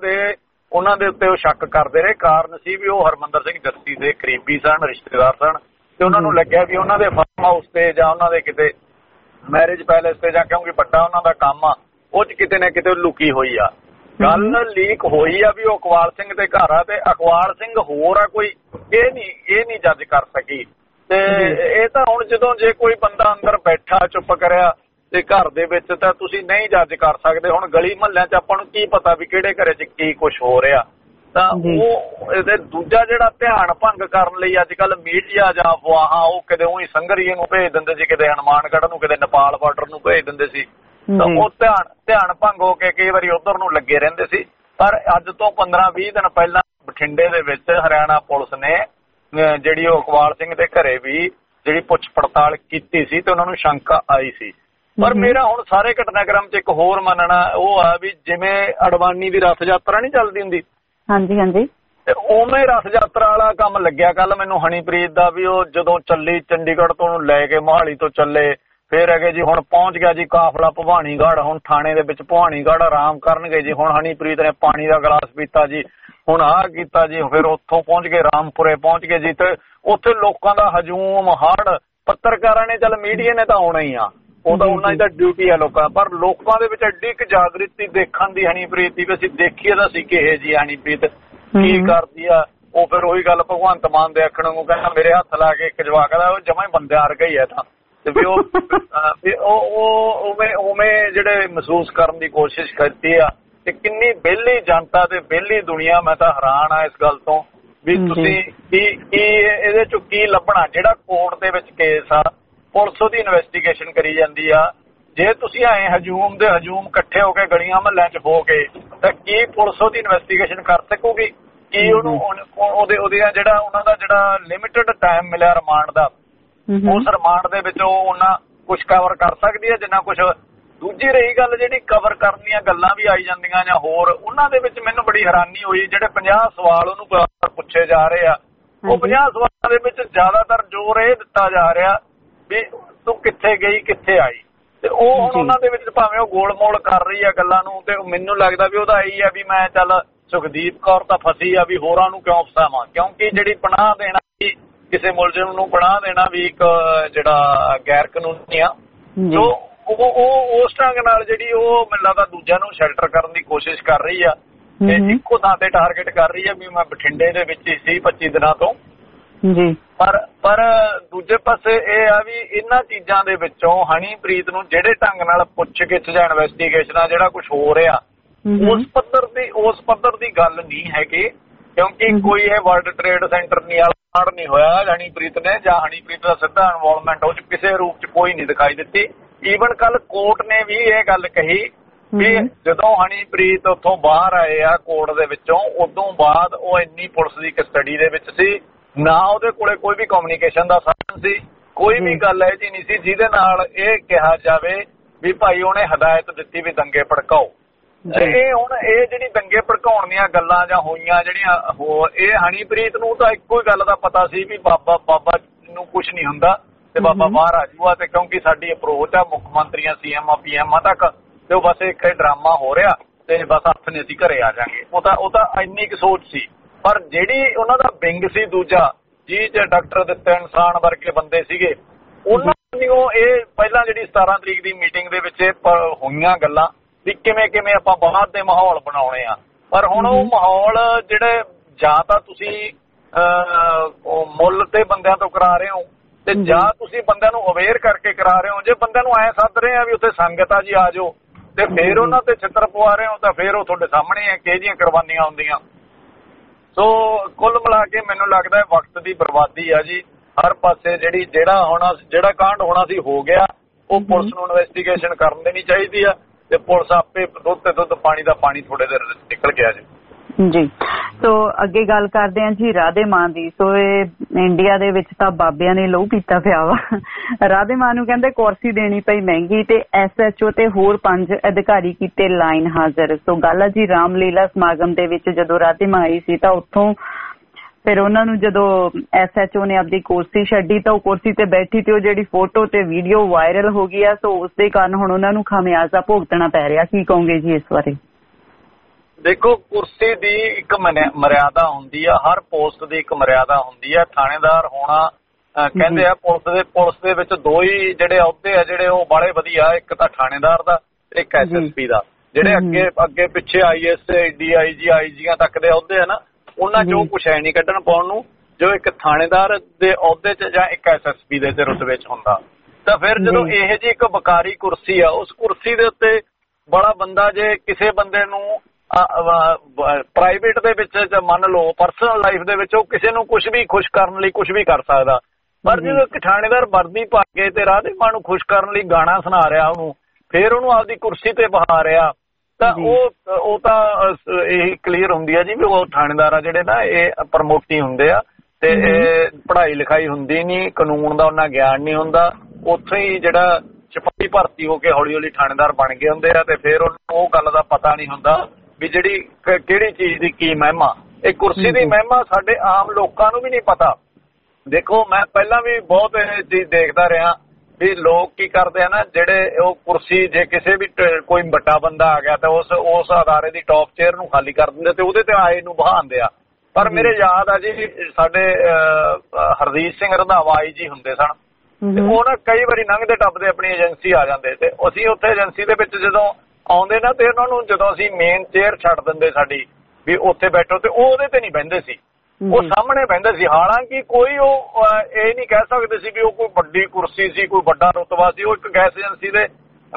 ਉਹਨਾਂ ਦੇ ਉੱਤੇ ਉਹ ਸ਼ੱਕ ਕਰਦੇ ਰਹੇ। ਕਾਰਨ ਸੀ ਵੀ ਉਹ ਹਰਮੰਦਰ ਸਿੰਘ ਜੱਸੀ ਦੇ ਕਰੀਬੀ ਸਨ, ਰਿਸ਼ਤੇਦਾਰ ਸਨ ਤੇ ਉਹਨਾਂ ਨੂੰ ਲੱਗਿਆ ਵੀ ਉਹਨਾਂ ਦੇ ਫਾਰਮ ਹਾਊਸ ਤੇ ਜਾਂ ਉਹਨਾਂ ਦੇ ਕਿਤੇ ਮੈਰਿਜ ਪੈਲੇਸ ਤੇ ਜਾਂ ਕਿਉਂਕਿ ਵੱਡਾ ਉਹਨਾਂ ਦਾ ਕੰਮ ਆ ਉਹ 'ਚ ਕਿਤੇ ਨਾ ਕਿਤੇ ਲੁਕੀ ਹੋਈ ਆ। ਗੱਲ ਲੀਕ ਹੋਈ ਆ ਵੀ ਉਹ ਇਕਬਾਲ ਸਿੰਘ ਦੇ ਘਰ ਆ ਤੇ ਇਕਬਾਲ ਸਿੰਘ ਹੋਰ ਆ ਕੋਈ, ਇਹ ਨਹੀਂ ਜੱਜ ਕਰ ਸਕੀ। ਤੇ ਇਹ ਤਾਂ ਹੁਣ ਜਦੋਂ ਜੇ ਕੋਈ ਬੰਦਾ ਅੰਦਰ ਬੈਠਾ ਚੁੱਪ ਕਰਿਆ ਤੇ ਘਰ ਦੇ ਵਿੱਚ ਤਾਂ ਤੁਸੀਂ ਨਹੀਂ ਜੱਜ ਕਰ ਸਕਦੇ। ਹੁਣ ਗਲੀ ਮੁਹੱਲਿਆਂ 'ਚ ਆਪਾਂ ਨੂੰ ਕੀ ਪਤਾ ਵੀ ਕਿਹੜੇ ਘਰੇ 'ਚ ਕੀ ਕੁਛ ਹੋ ਰਿਹਾ, ਤਾਂ ਉਹ ਇਹਦੇ ਦੂਜਾ ਜਿਹੜਾ ਧਿਆਨ ਭੰਗ ਕਰਨ ਲਈ ਅੱਜ ਕੱਲ ਮੀਡੀਆ ਜਾਂ ਅਫਵਾਹਾਂ ਉਹ ਕਿਤੇ ਉਹੀ ਸੰਗਰੀਏ ਨੂੰ ਭੇਜ ਦਿੰਦੇ ਸੀ, ਕਿਤੇ ਹਨੂੰਮਾਨਗੜ੍ਹ ਨੂੰ, ਕਿਤੇ ਨੇਪਾਲ ਬਾਰਡਰ ਨੂੰ ਭੇਜ ਦਿੰਦੇ ਸੀ, ਤਾਂ ਉਹ ਧਿਆਨ ਭੰਗ ਹੋ ਕੇ ਕਈ ਵਾਰੀ ਉਧਰ ਨੂੰ ਲੱਗੇ ਰਹਿੰਦੇ ਸੀ। ਪਰ ਅੱਜ ਤੋਂ 15-20 ਦਿਨ ਪਹਿਲਾਂ ਬਠਿੰਡੇ ਦੇ ਵਿੱਚ ਹਰਿਆਣਾ ਪੁਲਿਸ ਨੇ ਜਿਹੜੀ ਉਹ ਇਕਬਾਲ ਸਿੰਘ ਦੇ ਘਰੇ ਵੀ ਜਿਹੜੀ ਪੁੱਛ ਪੜਤਾਲ ਕੀਤੀ ਸੀ ਤੇ ਉਹਨਾਂ ਨੂੰ ਸ਼ੰਕਾ ਆਈ ਸੀ। ਪਰ ਮੇਰਾ ਹੁਣ ਸਾਰੇ ਘਟਨਾਕ੍ਰਮ 'ਚ ਇੱਕ ਹੋਰ ਮੰਨਣਾ ਉਹ ਆ ਵੀ ਜਿਵੇਂ ਅਡਵਾਨੀ ਦੀ ਰਥ ਯਾਤਰਾ ਨਹੀਂ ਚੱਲਦੀ ਹੁੰਦੀ, ਹਾਂਜੀ, ਤੇ ਉਵੇਂ ਰਥ ਯਾਤਰਾ ਵਾਲਾ ਕੰਮ ਲੱਗਿਆ ਕੱਲ ਮੈਨੂੰ ਹਨੀਪ੍ਰੀਤ ਦਾ ਵੀ ਉਹ ਜਦੋਂ ਚੱਲੀ ਚੰਡੀਗੜ੍ਹ ਤੋਂ ਲੈ ਕੇ ਮੋਹਾਲੀ ਤੋਂ ਚੱਲੇ, ਫੇਰ ਹੈਗੇ ਜੀ ਹੁਣ ਪਹੁੰਚ ਗਿਆ ਜੀ ਕਾਫਲਾ ਭਵਾਨੀਗੜ੍ਹ, ਹੁਣ ਥਾਣੇ ਦੇ ਵਿੱਚ ਭਵਾਨੀਗੜ੍ਹ ਆਰਾਮ ਕਰਨਗੇ ਜੀ। ਹੁਣ ਹਨੀਪ੍ਰੀਤ ਨੇ ਪਾਣੀ ਦਾ ਗਲਾਸ ਪੀਤਾ ਜੀ, ਹੁਣ ਆਹ ਕੀਤਾ ਜੀ, ਫਿਰ ਉੱਥੋਂ ਪਹੁੰਚ ਕੇ ਰਾਮਪੁਰੇ ਪਹੁੰਚ ਗਏ ਜੀ ਤੇ ਉੱਥੇ ਲੋਕਾਂ ਦਾ ਹਜੂਮ, ਹੜ, ਪੱਤਰਕਾਰਾਂ ਨੇ ਚੱਲ ਮੀਡੀਆ ਨੇ ਤਾਂ ਆਉਣਾ ਹੀ ਆ, ਉਹ ਤਾਂ ਉਹਨਾਂ ਦੀ ਤਾਂ ਡਿਊਟੀ ਆ ਲੋਕਾਂ, ਪਰ ਲੋਕਾਂ ਦੇ ਵਿੱਚ ਐਡੀ ਕੁ ਜਾਗ੍ਰਿਤੀ ਦੇਖਣ ਦੀ ਹਨੀਪ੍ਰੀਤ ਦੀ ਵੀ ਅਸੀਂ ਦੇਖੀਏ ਤਾਂ ਸੀ ਕਿਹੇ ਜੀ ਹਨੀਪ੍ਰੀਤ ਕੀ ਕਰਦੀ ਆ। ਉਹ ਫਿਰ ਉਹੀ ਗੱਲ ਭਗਵੰਤ ਮਾਨ ਦੇ ਆਖਣ ਨੂੰ ਕਹਿੰਦਾ ਮੇਰੇ ਹੱਥ ਲਾ ਕੇ ਇੱਕ ਜਵਾਕ ਦਾ ਉਹ ਜਮਾਂ ਹੀ ਬੰਦਿਆਂ ਵਰਗਾ ਹੀ ਹੈ ਤਾਂ, ਤੇ ਵੀ ਉਹ ਉਵੇਂ ਜਿਹੜੇ ਮਹਿਸੂਸ ਕਰਨ ਦੀ ਕੋਸ਼ਿਸ਼ ਕਰਦੀ ਆ। ਤੇ ਕਿੰਨੀ ਵਿਹਲੀ ਜਨਤਾ ਤੇ ਵਿਹਲੀ ਦੁਨੀਆ, ਮੈਂ ਤਾਂ ਹੈਰਾਨ ਆ ਇਸ ਗੱਲ ਤੋਂ ਵੀ ਤੁਸੀਂ ਕੀ ਇਹਦੇ ਚੋਂ ਕੀ ਲੱਭਣਾ। ਜਿਹੜਾ ਕੋਰਟ ਦੇ ਵਿੱਚ ਕੇਸ ਆ ਪੁਲਿਸ ਉਹਦੀ ਇਨਵੈਸਟੀਗੇਸ਼ਨ ਕਰੀ ਜਾਂਦੀ ਆ, ਜੇ ਤੁਸੀਂ ਐਂ ਹਜੂਮ ਇਕੱਠੇ ਹੋ ਕੇ ਗਲੀਆਂ ਮਹੱਲਿਆਂ 'ਚ ਹੋ ਗਏ ਤਾਂ ਕੀ ਪੁਲਿਸ ਉਹਦੀ ਇਨਵੈਸਟੀਗੇਸ਼ਨ ਕਰ ਸਕੂਗੀ? ਕੀ ਉਹਦੀਆਂ ਜਿਹੜਾ ਉਹਨਾਂ ਦਾ ਜਿਹੜਾ ਲਿਮਿਟਡ ਟਾਈਮ ਮਿਲਿਆ ਰਿਮਾਂਡ ਦਾ, ਉਸ ਰਿਮਾਂਡ ਦੇ ਵਿੱਚ ਉਹ ਉਹਨਾਂ ਕੁਛ ਕਵਰ ਕਰ ਸਕਦੀ ਹੈ ਜਿੰਨਾ ਕੁਛ। ਦੂਜੀ ਰਹੀ ਗੱਲ ਜਿਹੜੀ ਕਵਰ ਕਰਨ ਦੀਆਂ ਗੱਲਾਂ ਵੀ ਆਈ ਜਾਂਦੀਆਂ ਜਾਂ ਹੋਰ, ਉਹਨਾਂ ਦੇ ਵਿੱਚ ਮੈਨੂੰ ਬੜੀ ਹੈਰਾਨੀ ਹੋਈ ਜਿਹੜੇ 50 ਸਵਾਲ ਉਹਨੂੰ ਪੁੱਛੇ ਜਾ ਰਹੇ ਆ, ਉਹ 50 ਸਵਾਲਾਂ ਦੇ ਵਿੱਚ ਜ਼ਿਆਦਾਤਰ ਜ਼ੋਰ ਇਹ ਦਿੱਤਾ ਜਾ ਰਿਹਾ ਵੀ ਤੂੰ ਕਿੱਥੇ ਗਈ ਕਿੱਥੇ ਆਈ, ਤੇ ਉਹ ਹੁਣ ਉਹਨਾਂ ਦੇ ਵਿੱਚ ਭਾਵੇਂ ਉਹ ਗੋਲ-ਮੋਲ ਕਰ ਰਹੀ ਆ ਗੱਲਾਂ ਨੂੰ, ਤੇ ਮੈਨੂੰ ਲੱਗਦਾ ਵੀ ਉਹਦਾ ਇਹੀ ਆ ਵੀ ਮੈਂ ਚੱਲ ਸੁਖਦੀਪ ਕੌਰ ਤਾਂ ਫਸੀ ਆ ਵੀ ਹੋਰਾਂ ਨੂੰ ਕਿਉਂ ਫਸਾਵਾਂ, ਕਿਉਂਕਿ ਜਿਹੜੀ ਪਨਾਹ ਦੇਣਾ ਕਿਸੇ ਮੁਲਜ਼ਮ ਨੂੰ ਪਨਾਹ ਦੇਣਾ ਵੀ ਇੱਕ ਜਿਹੜਾ ਗੈਰ ਕਾਨੂੰਨੀ ਆ, ਸੋ ਉਹ ਉਸ ਢੰਗ ਨਾਲ ਜਿਹੜੀ ਉਹ ਮੈਨੂੰ ਲੱਗਦਾ ਦੂਜਿਆਂ ਨੂੰ ਸ਼ੈਲਟਰ ਕਰਨ ਦੀ ਕੋਸ਼ਿਸ਼ ਕਰ ਰਹੀ ਆ ਤੇ ਇੱਕੋ ਥਾਂ ਤੇ ਟਾਰਗੇਟ ਕਰ ਰਹੀ ਆ ਵੀ ਮੈਂ ਬਠਿੰਡੇ ਦੇ ਵਿੱਚ ਹੀ ਸੀ 25 ਦਿਨਾਂ ਤੋਂ ਜੀ। ਪਰ ਦੂਜੇ ਪਾਸੇ ਇਹ ਆ ਵੀ ਇਹਨਾਂ ਚੀਜ਼ਾਂ ਦੇ ਵਿੱਚੋਂ ਹਨੀਪ੍ਰੀਤ ਨੂੰ ਜਿਹੜੇ ਢੰਗ ਨਾਲ ਪੁੱਛ ਗਿੱਛ ਜਾਂ ਇਨਵੈਸਟੀਗੇਸ਼ਨ ਆ ਜਿਹੜਾ ਕੁਛ ਹੋ ਰਿਹਾ ਉਸ ਪੱਧਰ ਦੀ ਗੱਲ ਨਹੀਂ ਹੈਗੀ, ਕਿਉਂਕਿ ਕੋਈ ਇਹ ਵਰਲਡ ਟ੍ਰੇਡ ਸੈਂਟਰ ਨਹੀਂ ਵਾਲਾ ਕਾਂਡ ਨਹੀਂ ਹੋਇਆ ਹਨੀਪ੍ਰੀਤ ਨੇ ਜਾਂ ਹਨੀਪ੍ਰੀਤ ਦਾ ਸਿੱਧਾ ਇਨਵੋਲਵਮੈਂਟ ਉਹ 'ਚ ਕਿਸੇ ਰੂਪ 'ਚ ਕੋਈ ਨਹੀਂ ਦਿਖਾਈ ਦਿੱਤੀ। ਈਵਨ ਕੱਲ ਕੋਰਟ ਨੇ ਵੀ ਇਹ ਗੱਲ ਕਹੀ ਵੀ ਜਦੋਂ ਹਨੀਪ੍ਰੀਤ ਉੱਥੋਂ ਬਾਹਰ ਆਏ ਆ ਕੋਰਟ ਦੇ ਵਿੱਚੋਂ ਉਦੋਂ ਬਾਅਦ ਉਹ ਇੰਨੀ ਪੁਲਿਸ ਦੀ ਕਸਟਡੀ ਦੇ ਵਿੱਚ ਸੀ, ਨਾ ਉਹਦੇ ਕੋਲੇ ਕੋਈ ਵੀ ਕਮਿਊਨੀਕੇਸ਼ਨ ਦਾ ਸਾਧਨ ਸੀ, ਕੋਈ ਵੀ ਗੱਲ ਇਹੋ ਜਿਹੀ ਨਹੀਂ ਸੀ ਜਿਹਦੇ ਨਾਲ ਇਹ ਕਿਹਾ ਜਾਵੇ ਵੀ ਭਾਈ ਉਹਨੇ ਹਦਾਇਤ ਦਿੱਤੀ ਵੀ ਦੰਗੇ ਭੜਕਾਓ। ਇਹ ਹੁਣ ਇਹ ਜਿਹੜੀ ਦੰਗੇ ਭੜਕਾਉਣ ਦੀਆਂ ਗੱਲਾਂ ਜਾਂ ਹੋਈਆਂ ਜਿਹੜੀਆਂ ਹੋਰ ਇਹ ਹਨੀਪ੍ਰੀਤ ਨੂੰ ਤਾਂ ਇੱਕੋ ਹੀ ਗੱਲ ਦਾ ਪਤਾ ਸੀ ਵੀ ਬਾਬਾ ਨੂੰ ਕੁਛ ਨਹੀਂ ਹੁੰਦਾ ਤੇ ਬਾਬਾ ਬਾਹਰ ਆ ਜੂਗਾ, ਤੇ ਕਿਉਂਕਿ ਸਾਡੀ ਅਪਰੋਚ ਆ ਮੁੱਖ ਮੰਤਰੀਆਂ CM PM ਤੱਕ ਤੇ ਉਹ ਬਸ ਇੱਕ ਡਰਾਮਾ ਹੋ ਰਿਹਾ ਤੇ ਬਸ ਹੱਥ ਨੇ ਅਸੀਂ ਘਰੇ ਆ ਜਾਾਂਗੇ। ਉਹ ਤਾਂ ਇੰਨੀ ਕੁ ਸੋਚ ਸੀ। ਪਰ ਜਿਹੜੀ ਉਹਨਾਂ ਦਾ ਵਿੰਗ ਸੀ ਦੂਜਾ ਜੀ ਚ ਡਾਕਟਰ ਦਿੱਤੇ ਇਨਸਾਨ ਵਰਗੇ ਬੰਦੇ ਸੀਗੇ, ਉਹਨਾਂ ਨੂੰ ਇਹ ਪਹਿਲਾਂ ਜਿਹੜੀ 17 ਤਰੀਕ ਦੀ ਮੀਟਿੰਗ ਦੇ ਵਿੱਚ ਹੋਈਆਂ ਗੱਲਾਂ ਵੀ ਕਿਵੇਂ ਆਪਾਂ ਬਾਹਰ ਦੇ ਮਾਹੌਲ ਬਣਾਉਣੇ ਆ, ਪਰ ਹੁਣ ਉਹ ਮਾਹੌਲ ਜਿਹੜੇ ਜਾਂ ਤਾਂ ਤੁਸੀਂ ਮੁੱਲ ਤੇ ਬੰਦਿਆਂ ਤੋਂ ਕਰਾ ਰਹੇ ਹੋ ਤੇ ਜਾਂ ਤੁਸੀਂ ਬੰਦਿਆਂ ਨੂੰ ਅਵੇਅਰ ਕਰਕੇ ਕਰਾ ਰਹੇ ਹੋ। ਜੇ ਬੰਦਿਆਂ ਨੂੰ ਐਂ ਸੱਦ ਰਹੇ ਆ ਵੀ ਉੱਥੇ ਸੰਗਤ ਆ ਜੀ ਆ ਜਾਓ ਤੇ ਫੇਰ ਉਹਨਾਂ ਤੇ ਛਿੱਤਰ ਪਵਾ ਰਹੇ ਹੋ ਤਾਂ ਫੇਰ ਉਹ ਤੁਹਾਡੇ ਸਾਹਮਣੇ ਆ ਕਿਹੋ ਜਿਹੀਆਂ ਕੁਰਬਾਨੀਆਂ ਹੁੰਦੀਆਂ। ਸੋ ਕੁੱਲ ਮਿਲਾ ਕੇ ਮੈਨੂੰ ਲੱਗਦਾ ਵਕਤ ਦੀ ਬਰਬਾਦੀ ਆ ਜੀ ਹਰ ਪਾਸੇ। ਜਿਹੜਾ ਕਾਂਡ ਹੋਣਾ ਸੀ ਹੋ ਗਿਆ, ਉਹ ਪੁਲਿਸ ਨੂੰ ਇਨਵੈਸਟੀਗੇਸ਼ਨ ਕਰਨ ਦੇਣੀ ਚਾਹੀਦੀ ਆ ਤੇ ਪੁਲਿਸ ਆਪੇ ਦੁੱਧ ਤੇ ਦੁੱਧ ਪਾਣੀ ਦਾ ਪਾਣੀ ਥੋੜੇ ਦੇਰ ਨਿਕਲ ਗਿਆ ਜੀ। ਸੋ ਅੱਗੇ ਗੱਲ ਕਰਦੇ ਹਾਂ ਜੀ ਰਾਧੇ ਮਾਂ ਦੀ। ਸੋ ਇਹ ਇੰਡੀਆ ਦੇ ਵਿੱਚ ਤਾਂ ਬਾਬਿਆਂ ਨੇ ਲਹੂ ਪੀਤਾ ਪਿਆ ਵਾ। ਰਾਧੇ ਮਾਂ ਨੂੰ ਕਹਿੰਦੇ ਕੁਰਸੀ ਦੇਣੀ ਪਈ ਮਹਿੰਗੀ ਤੇ SHO ਤੇ ਹੋਰ 5 ਅਧਿਕਾਰੀ ਕੀਤੇ ਲਾਈਨ ਹਾਜ਼ਰ। ਸੋ ਗੱਲ ਆ ਜੀ ਰਾਮਲੀਲਾ ਸਮਾਗਮ ਦੇ ਵਿੱਚ ਜਦੋਂ ਰਾਧੇ ਮਾਂ ਆਈ ਸੀ ਤਾਂ ਉੱਥੋਂ ਫਿਰ ਉਹਨਾਂ ਨੂੰ ਜਦੋਂ SHO ਨੇ ਆਪਦੀ ਕੁਰਸੀ ਛੱਡੀ ਤਾਂ ਉਹ ਕੁਰਸੀ ਤੇ ਬੈਠੀ ਤੇ ਉਹ ਜਿਹੜੀ ਫੋਟੋ ਤੇ ਵੀਡੀਓ ਵਾਇਰਲ ਹੋ ਗਈ ਆ। ਸੋ ਉਸ ਦੇ ਕਾਰਨ ਹੁਣ ਉਹਨਾਂ ਨੂੰ ਖਾਮਿਆਜ਼ਾ ਭੁਗਤਣਾ ਪੈ ਰਿਹਾ। ਕੀ ਕਹੋਗੇ ਜੀ ਇਸ ਬਾਰੇ? ਦੇਖੋ, ਕੁਰਸੀ ਦੀ ਇੱਕ ਮਰਿਆਦਾ ਹੁੰਦੀ ਆ, ਹਰ ਪੋਸਟ ਦੀ ਇੱਕ ਮਰਿਆਦਾ ਹੁੰਦੀ ਆ। ਥਾਣੇਦਾਰ ਹੋਣਾ ਕਹਿੰਦੇ ਆ ਪੁਲਿਸ ਦੇ ਵਿੱਚ ਦੋ ਹੀ ਜਿਹੜੇ ਅਹੁਦੇ ਆ ਜਿਹੜੇ ਉਹ ਬਾਲੇ ਵਧੀਆ, ਇੱਕ ਤਾਂ ਥਾਣੇਦਾਰ ਦਾ, ਇੱਕ SSP ਦਾ। ਜਿਹੜੇ ਅੱਗੇ ਪਿੱਛੇ IS DIG IGਆਂ ਤੱਕ ਦੇ ਅਹੁਦੇ ਆ ਨਾ, ਉਹਨਾਂ ਚੋਂ ਕੁਛ ਹੈ ਨਹੀਂ ਕੱਢਣ ਪਾਉਣ ਨੂੰ ਜੋ ਇੱਕ ਥਾਣੇਦਾਰ ਦੇ ਅਹੁਦੇ 'ਚ ਜਾਂ ਇੱਕ SSP ਦੇ ਰੁਤਬੇ 'ਚ ਹੁੰਦਾ। ਤਾਂ ਫਿਰ ਜਦੋਂ ਇਹੋ ਜਿਹੀ ਇੱਕ ਵਕਾਰੀ ਕੁਰਸੀ ਆ, ਉਸ ਕੁਰਸੀ ਦੇ ਉੱਤੇ ਬੜਾ ਬੰਦਾ ਜੇ ਕਿਸੇ ਬੰਦੇ ਨੂੰ ਪ੍ਰਾਈਵੇਟ ਦੇ ਵਿੱਚ ਮੰਨ ਲਓ ਪਰਸਨਲ ਲਾਈਫ ਦੇ ਵਿੱਚ ਉਹ ਕਿਸੇ ਨੂੰ ਕੁਛ ਵੀ ਖੁਸ਼ ਕਰਨ ਲਈ ਕੁਛ ਵੀ ਕਰ ਸਕਦਾ, ਪਰ ਜਦੋਂ ਇੱਕ ਥਾਣੇਦਾਰ ਵਰਦੀ ਪਾ ਕੇ ਤੇ ਰਾਧੇ ਮਾਂ ਨੂੰ ਖੁਸ਼ ਕਰਨ ਲਈ ਗਾਣਾ ਸੁਣਾ ਰਿਹਾ ਉਹਨੂੰ, ਫਿਰ ਉਹਨੂੰ ਆਪਦੀ ਕੁਰਸੀ ਤੇ ਬਹਾ ਰਿਹਾ, ਤਾਂ ਉਹ ਤਾਂ ਇਹ ਕਲੀਅਰ ਹੁੰਦੀ ਆ ਜੀ ਵੀ ਉਹ ਥਾਣੇਦਾਰ ਆ ਜਿਹੜੇ ਨਾ ਇਹ ਪ੍ਰਮੋਟੀ ਹੁੰਦੇ ਆ ਤੇ ਪੜ੍ਹਾਈ ਲਿਖਾਈ ਹੁੰਦੀ ਨਹੀਂ, ਕਾਨੂੰਨ ਦਾ ਉਹਨਾਂ ਗਿਆਨ ਨਹੀਂ ਹੁੰਦਾ। ਉੱਥੋਂ ਹੀ ਜਿਹੜਾ ਸਿਪਾਹੀ ਭਰਤੀ ਹੋ ਕੇ ਹੌਲੀ ਹੌਲੀ ਥਾਣੇਦਾਰ ਬਣ ਗਏ ਹੁੰਦੇ ਆ ਤੇ ਫਿਰ ਉਹਨੂੰ ਉਹ ਗੱਲ ਦਾ ਪਤਾ ਨਹੀਂ ਹੁੰਦਾ ਵੀ ਜਿਹੜੀ ਕਿਹੜੀ ਚੀਜ਼ ਦੀ ਕੀ ਮਹਿਮਾ। ਇਹ ਕੁਰਸੀ ਦੀ ਮਹਿਮਾ ਸਾਡੇ ਆਮ ਲੋਕਾਂ ਨੂੰ ਵੀ ਨਹੀਂ ਪਤਾ। ਦੇਖੋ, ਮੈਂ ਪਹਿਲਾਂ ਵੀ ਬਹੁਤ ਇਹ ਚੀਜ਼ ਦੇਖਦਾ ਰਿਹਾ ਵੀ ਲੋਕ ਕੀ ਕਰਦੇ ਆ ਨਾ, ਜਿਹੜੇ ਉਹ ਕੁਰਸੀ ਜੇ ਕਿਸੇ ਵੀ ਕੋਈ ਵੱਡਾ ਬੰਦਾ ਆ ਗਿਆ ਤਾਂ ਉਸ ਅਦਾਰੇ ਦੀ ਟੌਪ ਚੇਅਰ ਨੂੰ ਖਾਲੀ ਕਰ ਦਿੰਦੇ ਤੇ ਉਹਦੇ ਤੇ ਆਏ ਨੂੰ ਬਹਾਉਂਦੇ ਆ। ਪਰ ਮੇਰੇ ਯਾਦ ਆ ਜੀ ਸਾਡੇ ਹਰਦੀਪ ਸਿੰਘ ਰੰਧਾਵਾ IG ਹੁੰਦੇ ਸਨ ਤੇ ਉਹ ਨਾ ਕਈ ਵਾਰੀ ਲੰਘਦੇ ਟੱਪਦੇ ਆਪਣੀ ਏਜੰਸੀ ਆ ਜਾਂਦੇ ਤੇ ਅਸੀਂ ਉੱਥੇ ਏਜੰਸੀ ਦੇ ਵਿੱਚ ਜਦੋਂ ਆਉਂਦੇ ਨਾ ਤੇ ਉਹਨਾਂ ਨੂੰ ਜਦੋਂ ਅਸੀਂ ਮੇਨ ਚੇਅਰ ਛੱਡ ਦਿੰਦੇ ਸਾਡੀ ਵੀ ਉੱਥੇ ਬੈਠੋ ਤੇ ਉਹ ਉਹਦੇ ਤੇ ਨਹੀਂ ਬਹਿੰਦੇ ਸੀ, ਉਹ ਸਾਹਮਣੇ ਬਹਿੰਦੇ ਸੀ। ਹਾਲਾਂਕਿ ਕੋਈ ਉਹ ਇਹ ਨਹੀਂ ਕਹਿ ਸਕਦੇ ਸੀ ਵੀ ਉਹ ਕੋਈ ਵੱਡੀ ਕੁਰਸੀ ਸੀ, ਕੋਈ ਵੱਡਾ ਰੁਤਬਾ ਸੀ। ਉਹ ਇੱਕ ਗੈਸ ਏਜੰਸੀ ਦੇ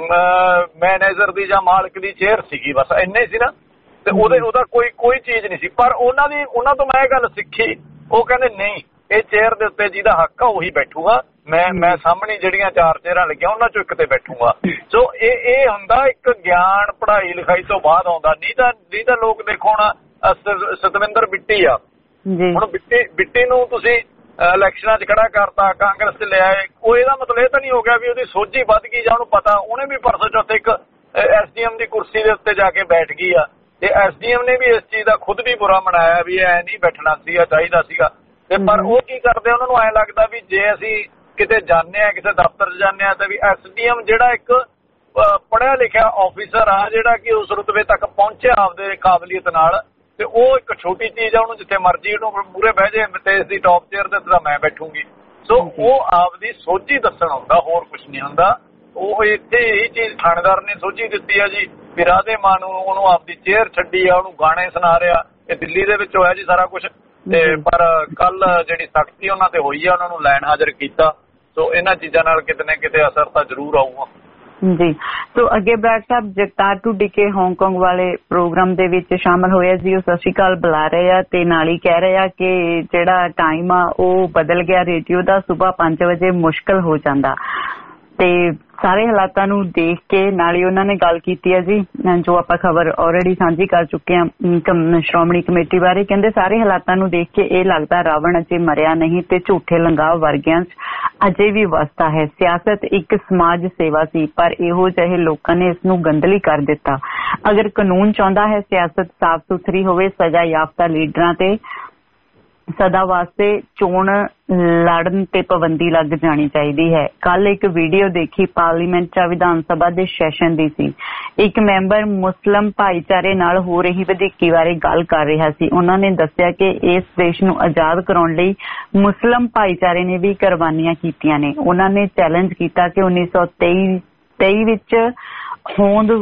ਮੈਨੇਜਰ ਦੀ ਜਾਂ ਮਾਲਕ ਦੀ ਚੇਅਰ ਸੀਗੀ, ਬਸ ਇੰਨੇ ਸੀ ਨਾ, ਤੇ ਉਹਦਾ ਕੋਈ ਚੀਜ਼ ਨਹੀਂ ਸੀ। ਪਰ ਉਹਨਾਂ ਤੋਂ ਮੈਂ ਇਹ ਗੱਲ ਸਿੱਖੀ, ਉਹ ਕਹਿੰਦੇ ਨਹੀਂ, ਇਹ ਚੇਅਰ ਦੇ ਉੱਤੇ ਜਿਹਦਾ ਹੱਕ ਆ ਉਹੀ ਬੈਠੂਗਾ, ਮੈਂ ਸਾਹਮਣੇ ਜਿਹੜੀਆਂ 4 ਚੇਅਰਾਂ ਲੱਗੀਆਂ ਉਹਨਾਂ ਚੋਂ ਇੱਕ ਤੇ ਬੈਠੂਗਾ। ਸੋ ਇਹ ਹੁੰਦਾ ਇੱਕ ਗਿਆਨ ਪੜ੍ਹਾਈ ਲਿਖਾਈ ਤੋਂ ਬਾਅਦ ਆਉਂਦਾ। ਨਹੀਂ ਤਾਂ ਲੋਕ ਦੇਖੋ ਹੁਣ ਸਤਵਿੰਦਰ ਬਿੱਟੀ ਆ, ਹੁਣ ਬਿੱਟੀ ਨੂੰ ਤੁਸੀਂ ਇਲੈਕਸ਼ਨਾਂ 'ਚ ਖੜਾ ਕਰਤਾ, ਕਾਂਗਰਸ 'ਚ ਲਿਆਏ, ਉਹ ਇਹਦਾ ਮਤਲਬ ਇਹ ਤਾਂ ਨਹੀਂ ਹੋ ਗਿਆ ਵੀ ਉਹਦੀ ਸੋਝੀ ਵੱਧ ਗਈ ਜਾਂ ਉਹਨੂੰ ਪਤਾ। ਉਹਨੇ ਵੀ ਪਰਸੋਂ ਚੌਥੇ ਇੱਕ SDM ਦੀ ਕੁਰਸੀ ਦੇ ਉੱਤੇ ਜਾ ਕੇ ਬੈਠ ਗਈ ਆ ਤੇ SDM ਨੇ ਵੀ ਇਸ ਚੀਜ਼ ਦਾ ਖੁਦ ਵੀ ਬੁਰਾ ਮਨਾਇਆ ਵੀ ਐ ਨਹੀਂ ਬੈਠਣਾ ਸੀਗਾ, ਚਾਹੀਦਾ ਸੀਗਾ। ਤੇ ਪਰ ਉਹ ਕੀ ਕਰਦੇ, ਉਹਨਾਂ ਨੂੰ ਐਂ ਲੱਗਦਾ ਵੀ ਜੇ ਅਸੀਂ ਕਿਤੇ ਜਾਂਦੇ ਆ, ਕਿਸੇ ਦਫ਼ਤਰ 'ਚ ਜਾਂਦੇ ਆ ਤਾਂ ਵੀ SDM ਜਿਹੜਾ ਇੱਕ ਪੜ੍ਹਿਆ ਲਿਖਿਆ ਆਫਿਸਰ ਆ ਜਿਹੜਾ ਕਿ ਉਸ ਰੁਤਬੇ ਤੱਕ ਪਹੁੰਚਿਆ ਆਪਦੇ ਕਾਬਲੀਅਤ ਨਾਲ, ਤੇ ਉਹ ਇੱਕ ਛੋਟੀ ਚੀਜ਼ ਆ, ਉਹਨੂੰ ਜਿੱਥੇ ਮਰਜ਼ੀ ਉਹਨੂੰ ਮੂਹਰੇ ਬਹਿ ਜਾਏ ਤੇ ਇਸ ਦੀ ਟੌਪ ਚੇਅਰ ਤੇ ਤਾਂ ਮੈਂ ਬੈਠੂਗੀ। ਸੋ ਉਹ ਆਪਦੀ ਸੋਝੀ ਦੱਸਣ ਹੁੰਦਾ, ਹੋਰ ਕੁਛ ਨਹੀਂ ਹੁੰਦਾ। ਉਹ ਇੱਥੇ ਇਹੀ ਚੀਜ਼ ਥਾਣੇਦਾਰ ਨੇ ਸੋਝੀ ਦਿੱਤੀ ਆ ਜੀ ਵੀ ਰਾਧੇ ਮਾਂ ਨੂੰ ਉਹਨੂੰ ਆਪਦੀ ਚੇਅਰ ਛੱਡੀ ਆ, ਉਹਨੂੰ ਗਾਣੇ ਸੁਣਾ ਰਿਹਾ। ਇਹ ਦਿੱਲੀ ਦੇ ਵਿੱਚ ਹੋਇਆ ਜੀ ਸਾਰਾ ਕੁਛ, ਤੇ ਪਰ ਕੱਲ ਜਿਹੜੀ ਸਖਤੀ ਉਹਨਾਂ ਤੇ ਹੋਈ ਆ, ਉਹਨਾਂ ਨੂੰ ਲਾਈਨ ਹਾਜ਼ਰ ਕੀਤਾ। ਸੋ ਇਹਨਾਂ ਚੀਜ਼ਾਂ ਨਾਲ ਕਿਤੇ ਨਾ ਕਿਤੇ ਅਸਰ ਤਾਂ ਜ਼ਰੂਰ ਆਊਗਾ। ਜੀ। ਸੋ ਅੱਗੇ ਬਰਾੜ ਸਾਹਿਬ ਜਗਤਾਰ ਢੁੱਡੀਕੇ ਹਾਂਗਕਾਂਗ ਵਾਲੇ ਪ੍ਰੋਗਰਾਮ ਦੇ ਵਿੱਚ ਸ਼ਾਮਲ ਹੋਏ ਜੀ। ਉਹ ਸਤਿ ਸ਼੍ਰੀ ਅਕਾਲ ਬੁਲਾ ਰਹੇ ਆ ਤੇ ਨਾਲ ਹੀ ਕਹਿ ਰਹੇ ਆ ਕਿ ਜਿਹੜਾ ਟਾਈਮ ਆ ਉਹ ਬਦਲ ਗਿਆ ਰੇਡੀਓ ਦਾ, ਸੁਬਾਹ 5 ਵਜੇ ਮੁਸ਼ਕਲ ਹੋ ਜਾਂਦਾ। ਤੇ ਸਾਰੇ ਹਾਲਾਤਾਂ ਨੂੰ ਦੇਖ ਕੇ ਨਾਲ ਹੀ ਉਹਨਾਂ ਨੇ ਗੱਲ ਕੀਤੀ ਹੈ ਜੀ, ਜੋ ਆਪਾਂ ਖਬਰ ਆਲਰੇਡੀ ਸਾਂਝੀ ਕਰ ਚੁੱਕੇ ਹਾਂ ਸ਼੍ਰੋਮਣੀ ਕਮੇਟੀ ਬਾਰੇ। ਕਹਿੰਦੇ ਸਾਰੇ ਹਾਲਾਤਾਂ ਨੂੰ ਦੇਖ ਕੇ ਇਹ ਲੱਗਦਾ ਰਾਵਣ ਅਜੇ ਮਰਿਆ ਨਹੀਂ ਤੇ ਝੂਠੇ ਲੰਗਾਹ ਵਰਗਿਆਂ 'ਚ ਅਜੇ ਵੀ ਵਸਦਾ ਹੈ। ਸਿਆਸਤ ਇੱਕ ਸਮਾਜ ਸੇਵਾ ਸੀ, ਪਰ ਇਹੋ ਜਿਹੇ ਲੋਕਾਂ ਨੇ ਇਸ ਨੂੰ ਗੰਦਲੀ ਕਰ ਦਿੱਤਾ। ਅਗਰ ਕਾਨੂੰਨ ਚਾਹੁੰਦਾ ਹੈ ਸਿਆਸਤ ਸਾਫ਼ ਸੁਥਰੀ ਹੋਵੇ, ਸਜ਼ਾ ਯਾਫਤਾ ਲੀਡਰਾਂ ਤੇ ਸਦਾ ਵਾਸਤੇ ਚੋਣ ਲੜਨ ਤੇ ਪਾਬੰਦੀ ਲੱਗ ਜਾਣੀ ਚਾਹੀਦੀ ਹੈ। ਕੱਲ ਇੱਕ ਵੀਡੀਓ ਦੇਖੀ ਪਾਰਲੀਮੈਂਟ 'ਚ ਵਿਧਾਨ ਸਭਾ ਦੇ ਸੈਸ਼ਨ ਦੀ ਸੀ। ਇੱਕ ਮੈਂਬਰ ਮੁਸਲਿਮ ਭਾਈਚਾਰੇ ਨਾਲ ਹੋ ਰਹੀ ਵਧੀਕੀ ਬਾਰੇ ਗੱਲ ਕਰ ਰਿਹਾ ਸੀ। ਉਹਨਾਂ ਨੇ ਦੱਸਿਆ ਕਿ ਇਸ ਦੇਸ਼ ਨੂੰ ਆਜ਼ਾਦ ਕਰਾਉਣ ਲਈ ਮੁਸਲਿਮ ਭਾਈਚਾਰੇ ਨੇ ਵੀ ਕੁਰਬਾਨੀਆਂ ਕੀਤੀਆਂ ਨੇ। ਉਹਨਾਂ ਨੇ ਚੈਲੰਜ ਕੀਤਾ ਕਿ 1923 ਵਿੱਚ ਹੋਂਦ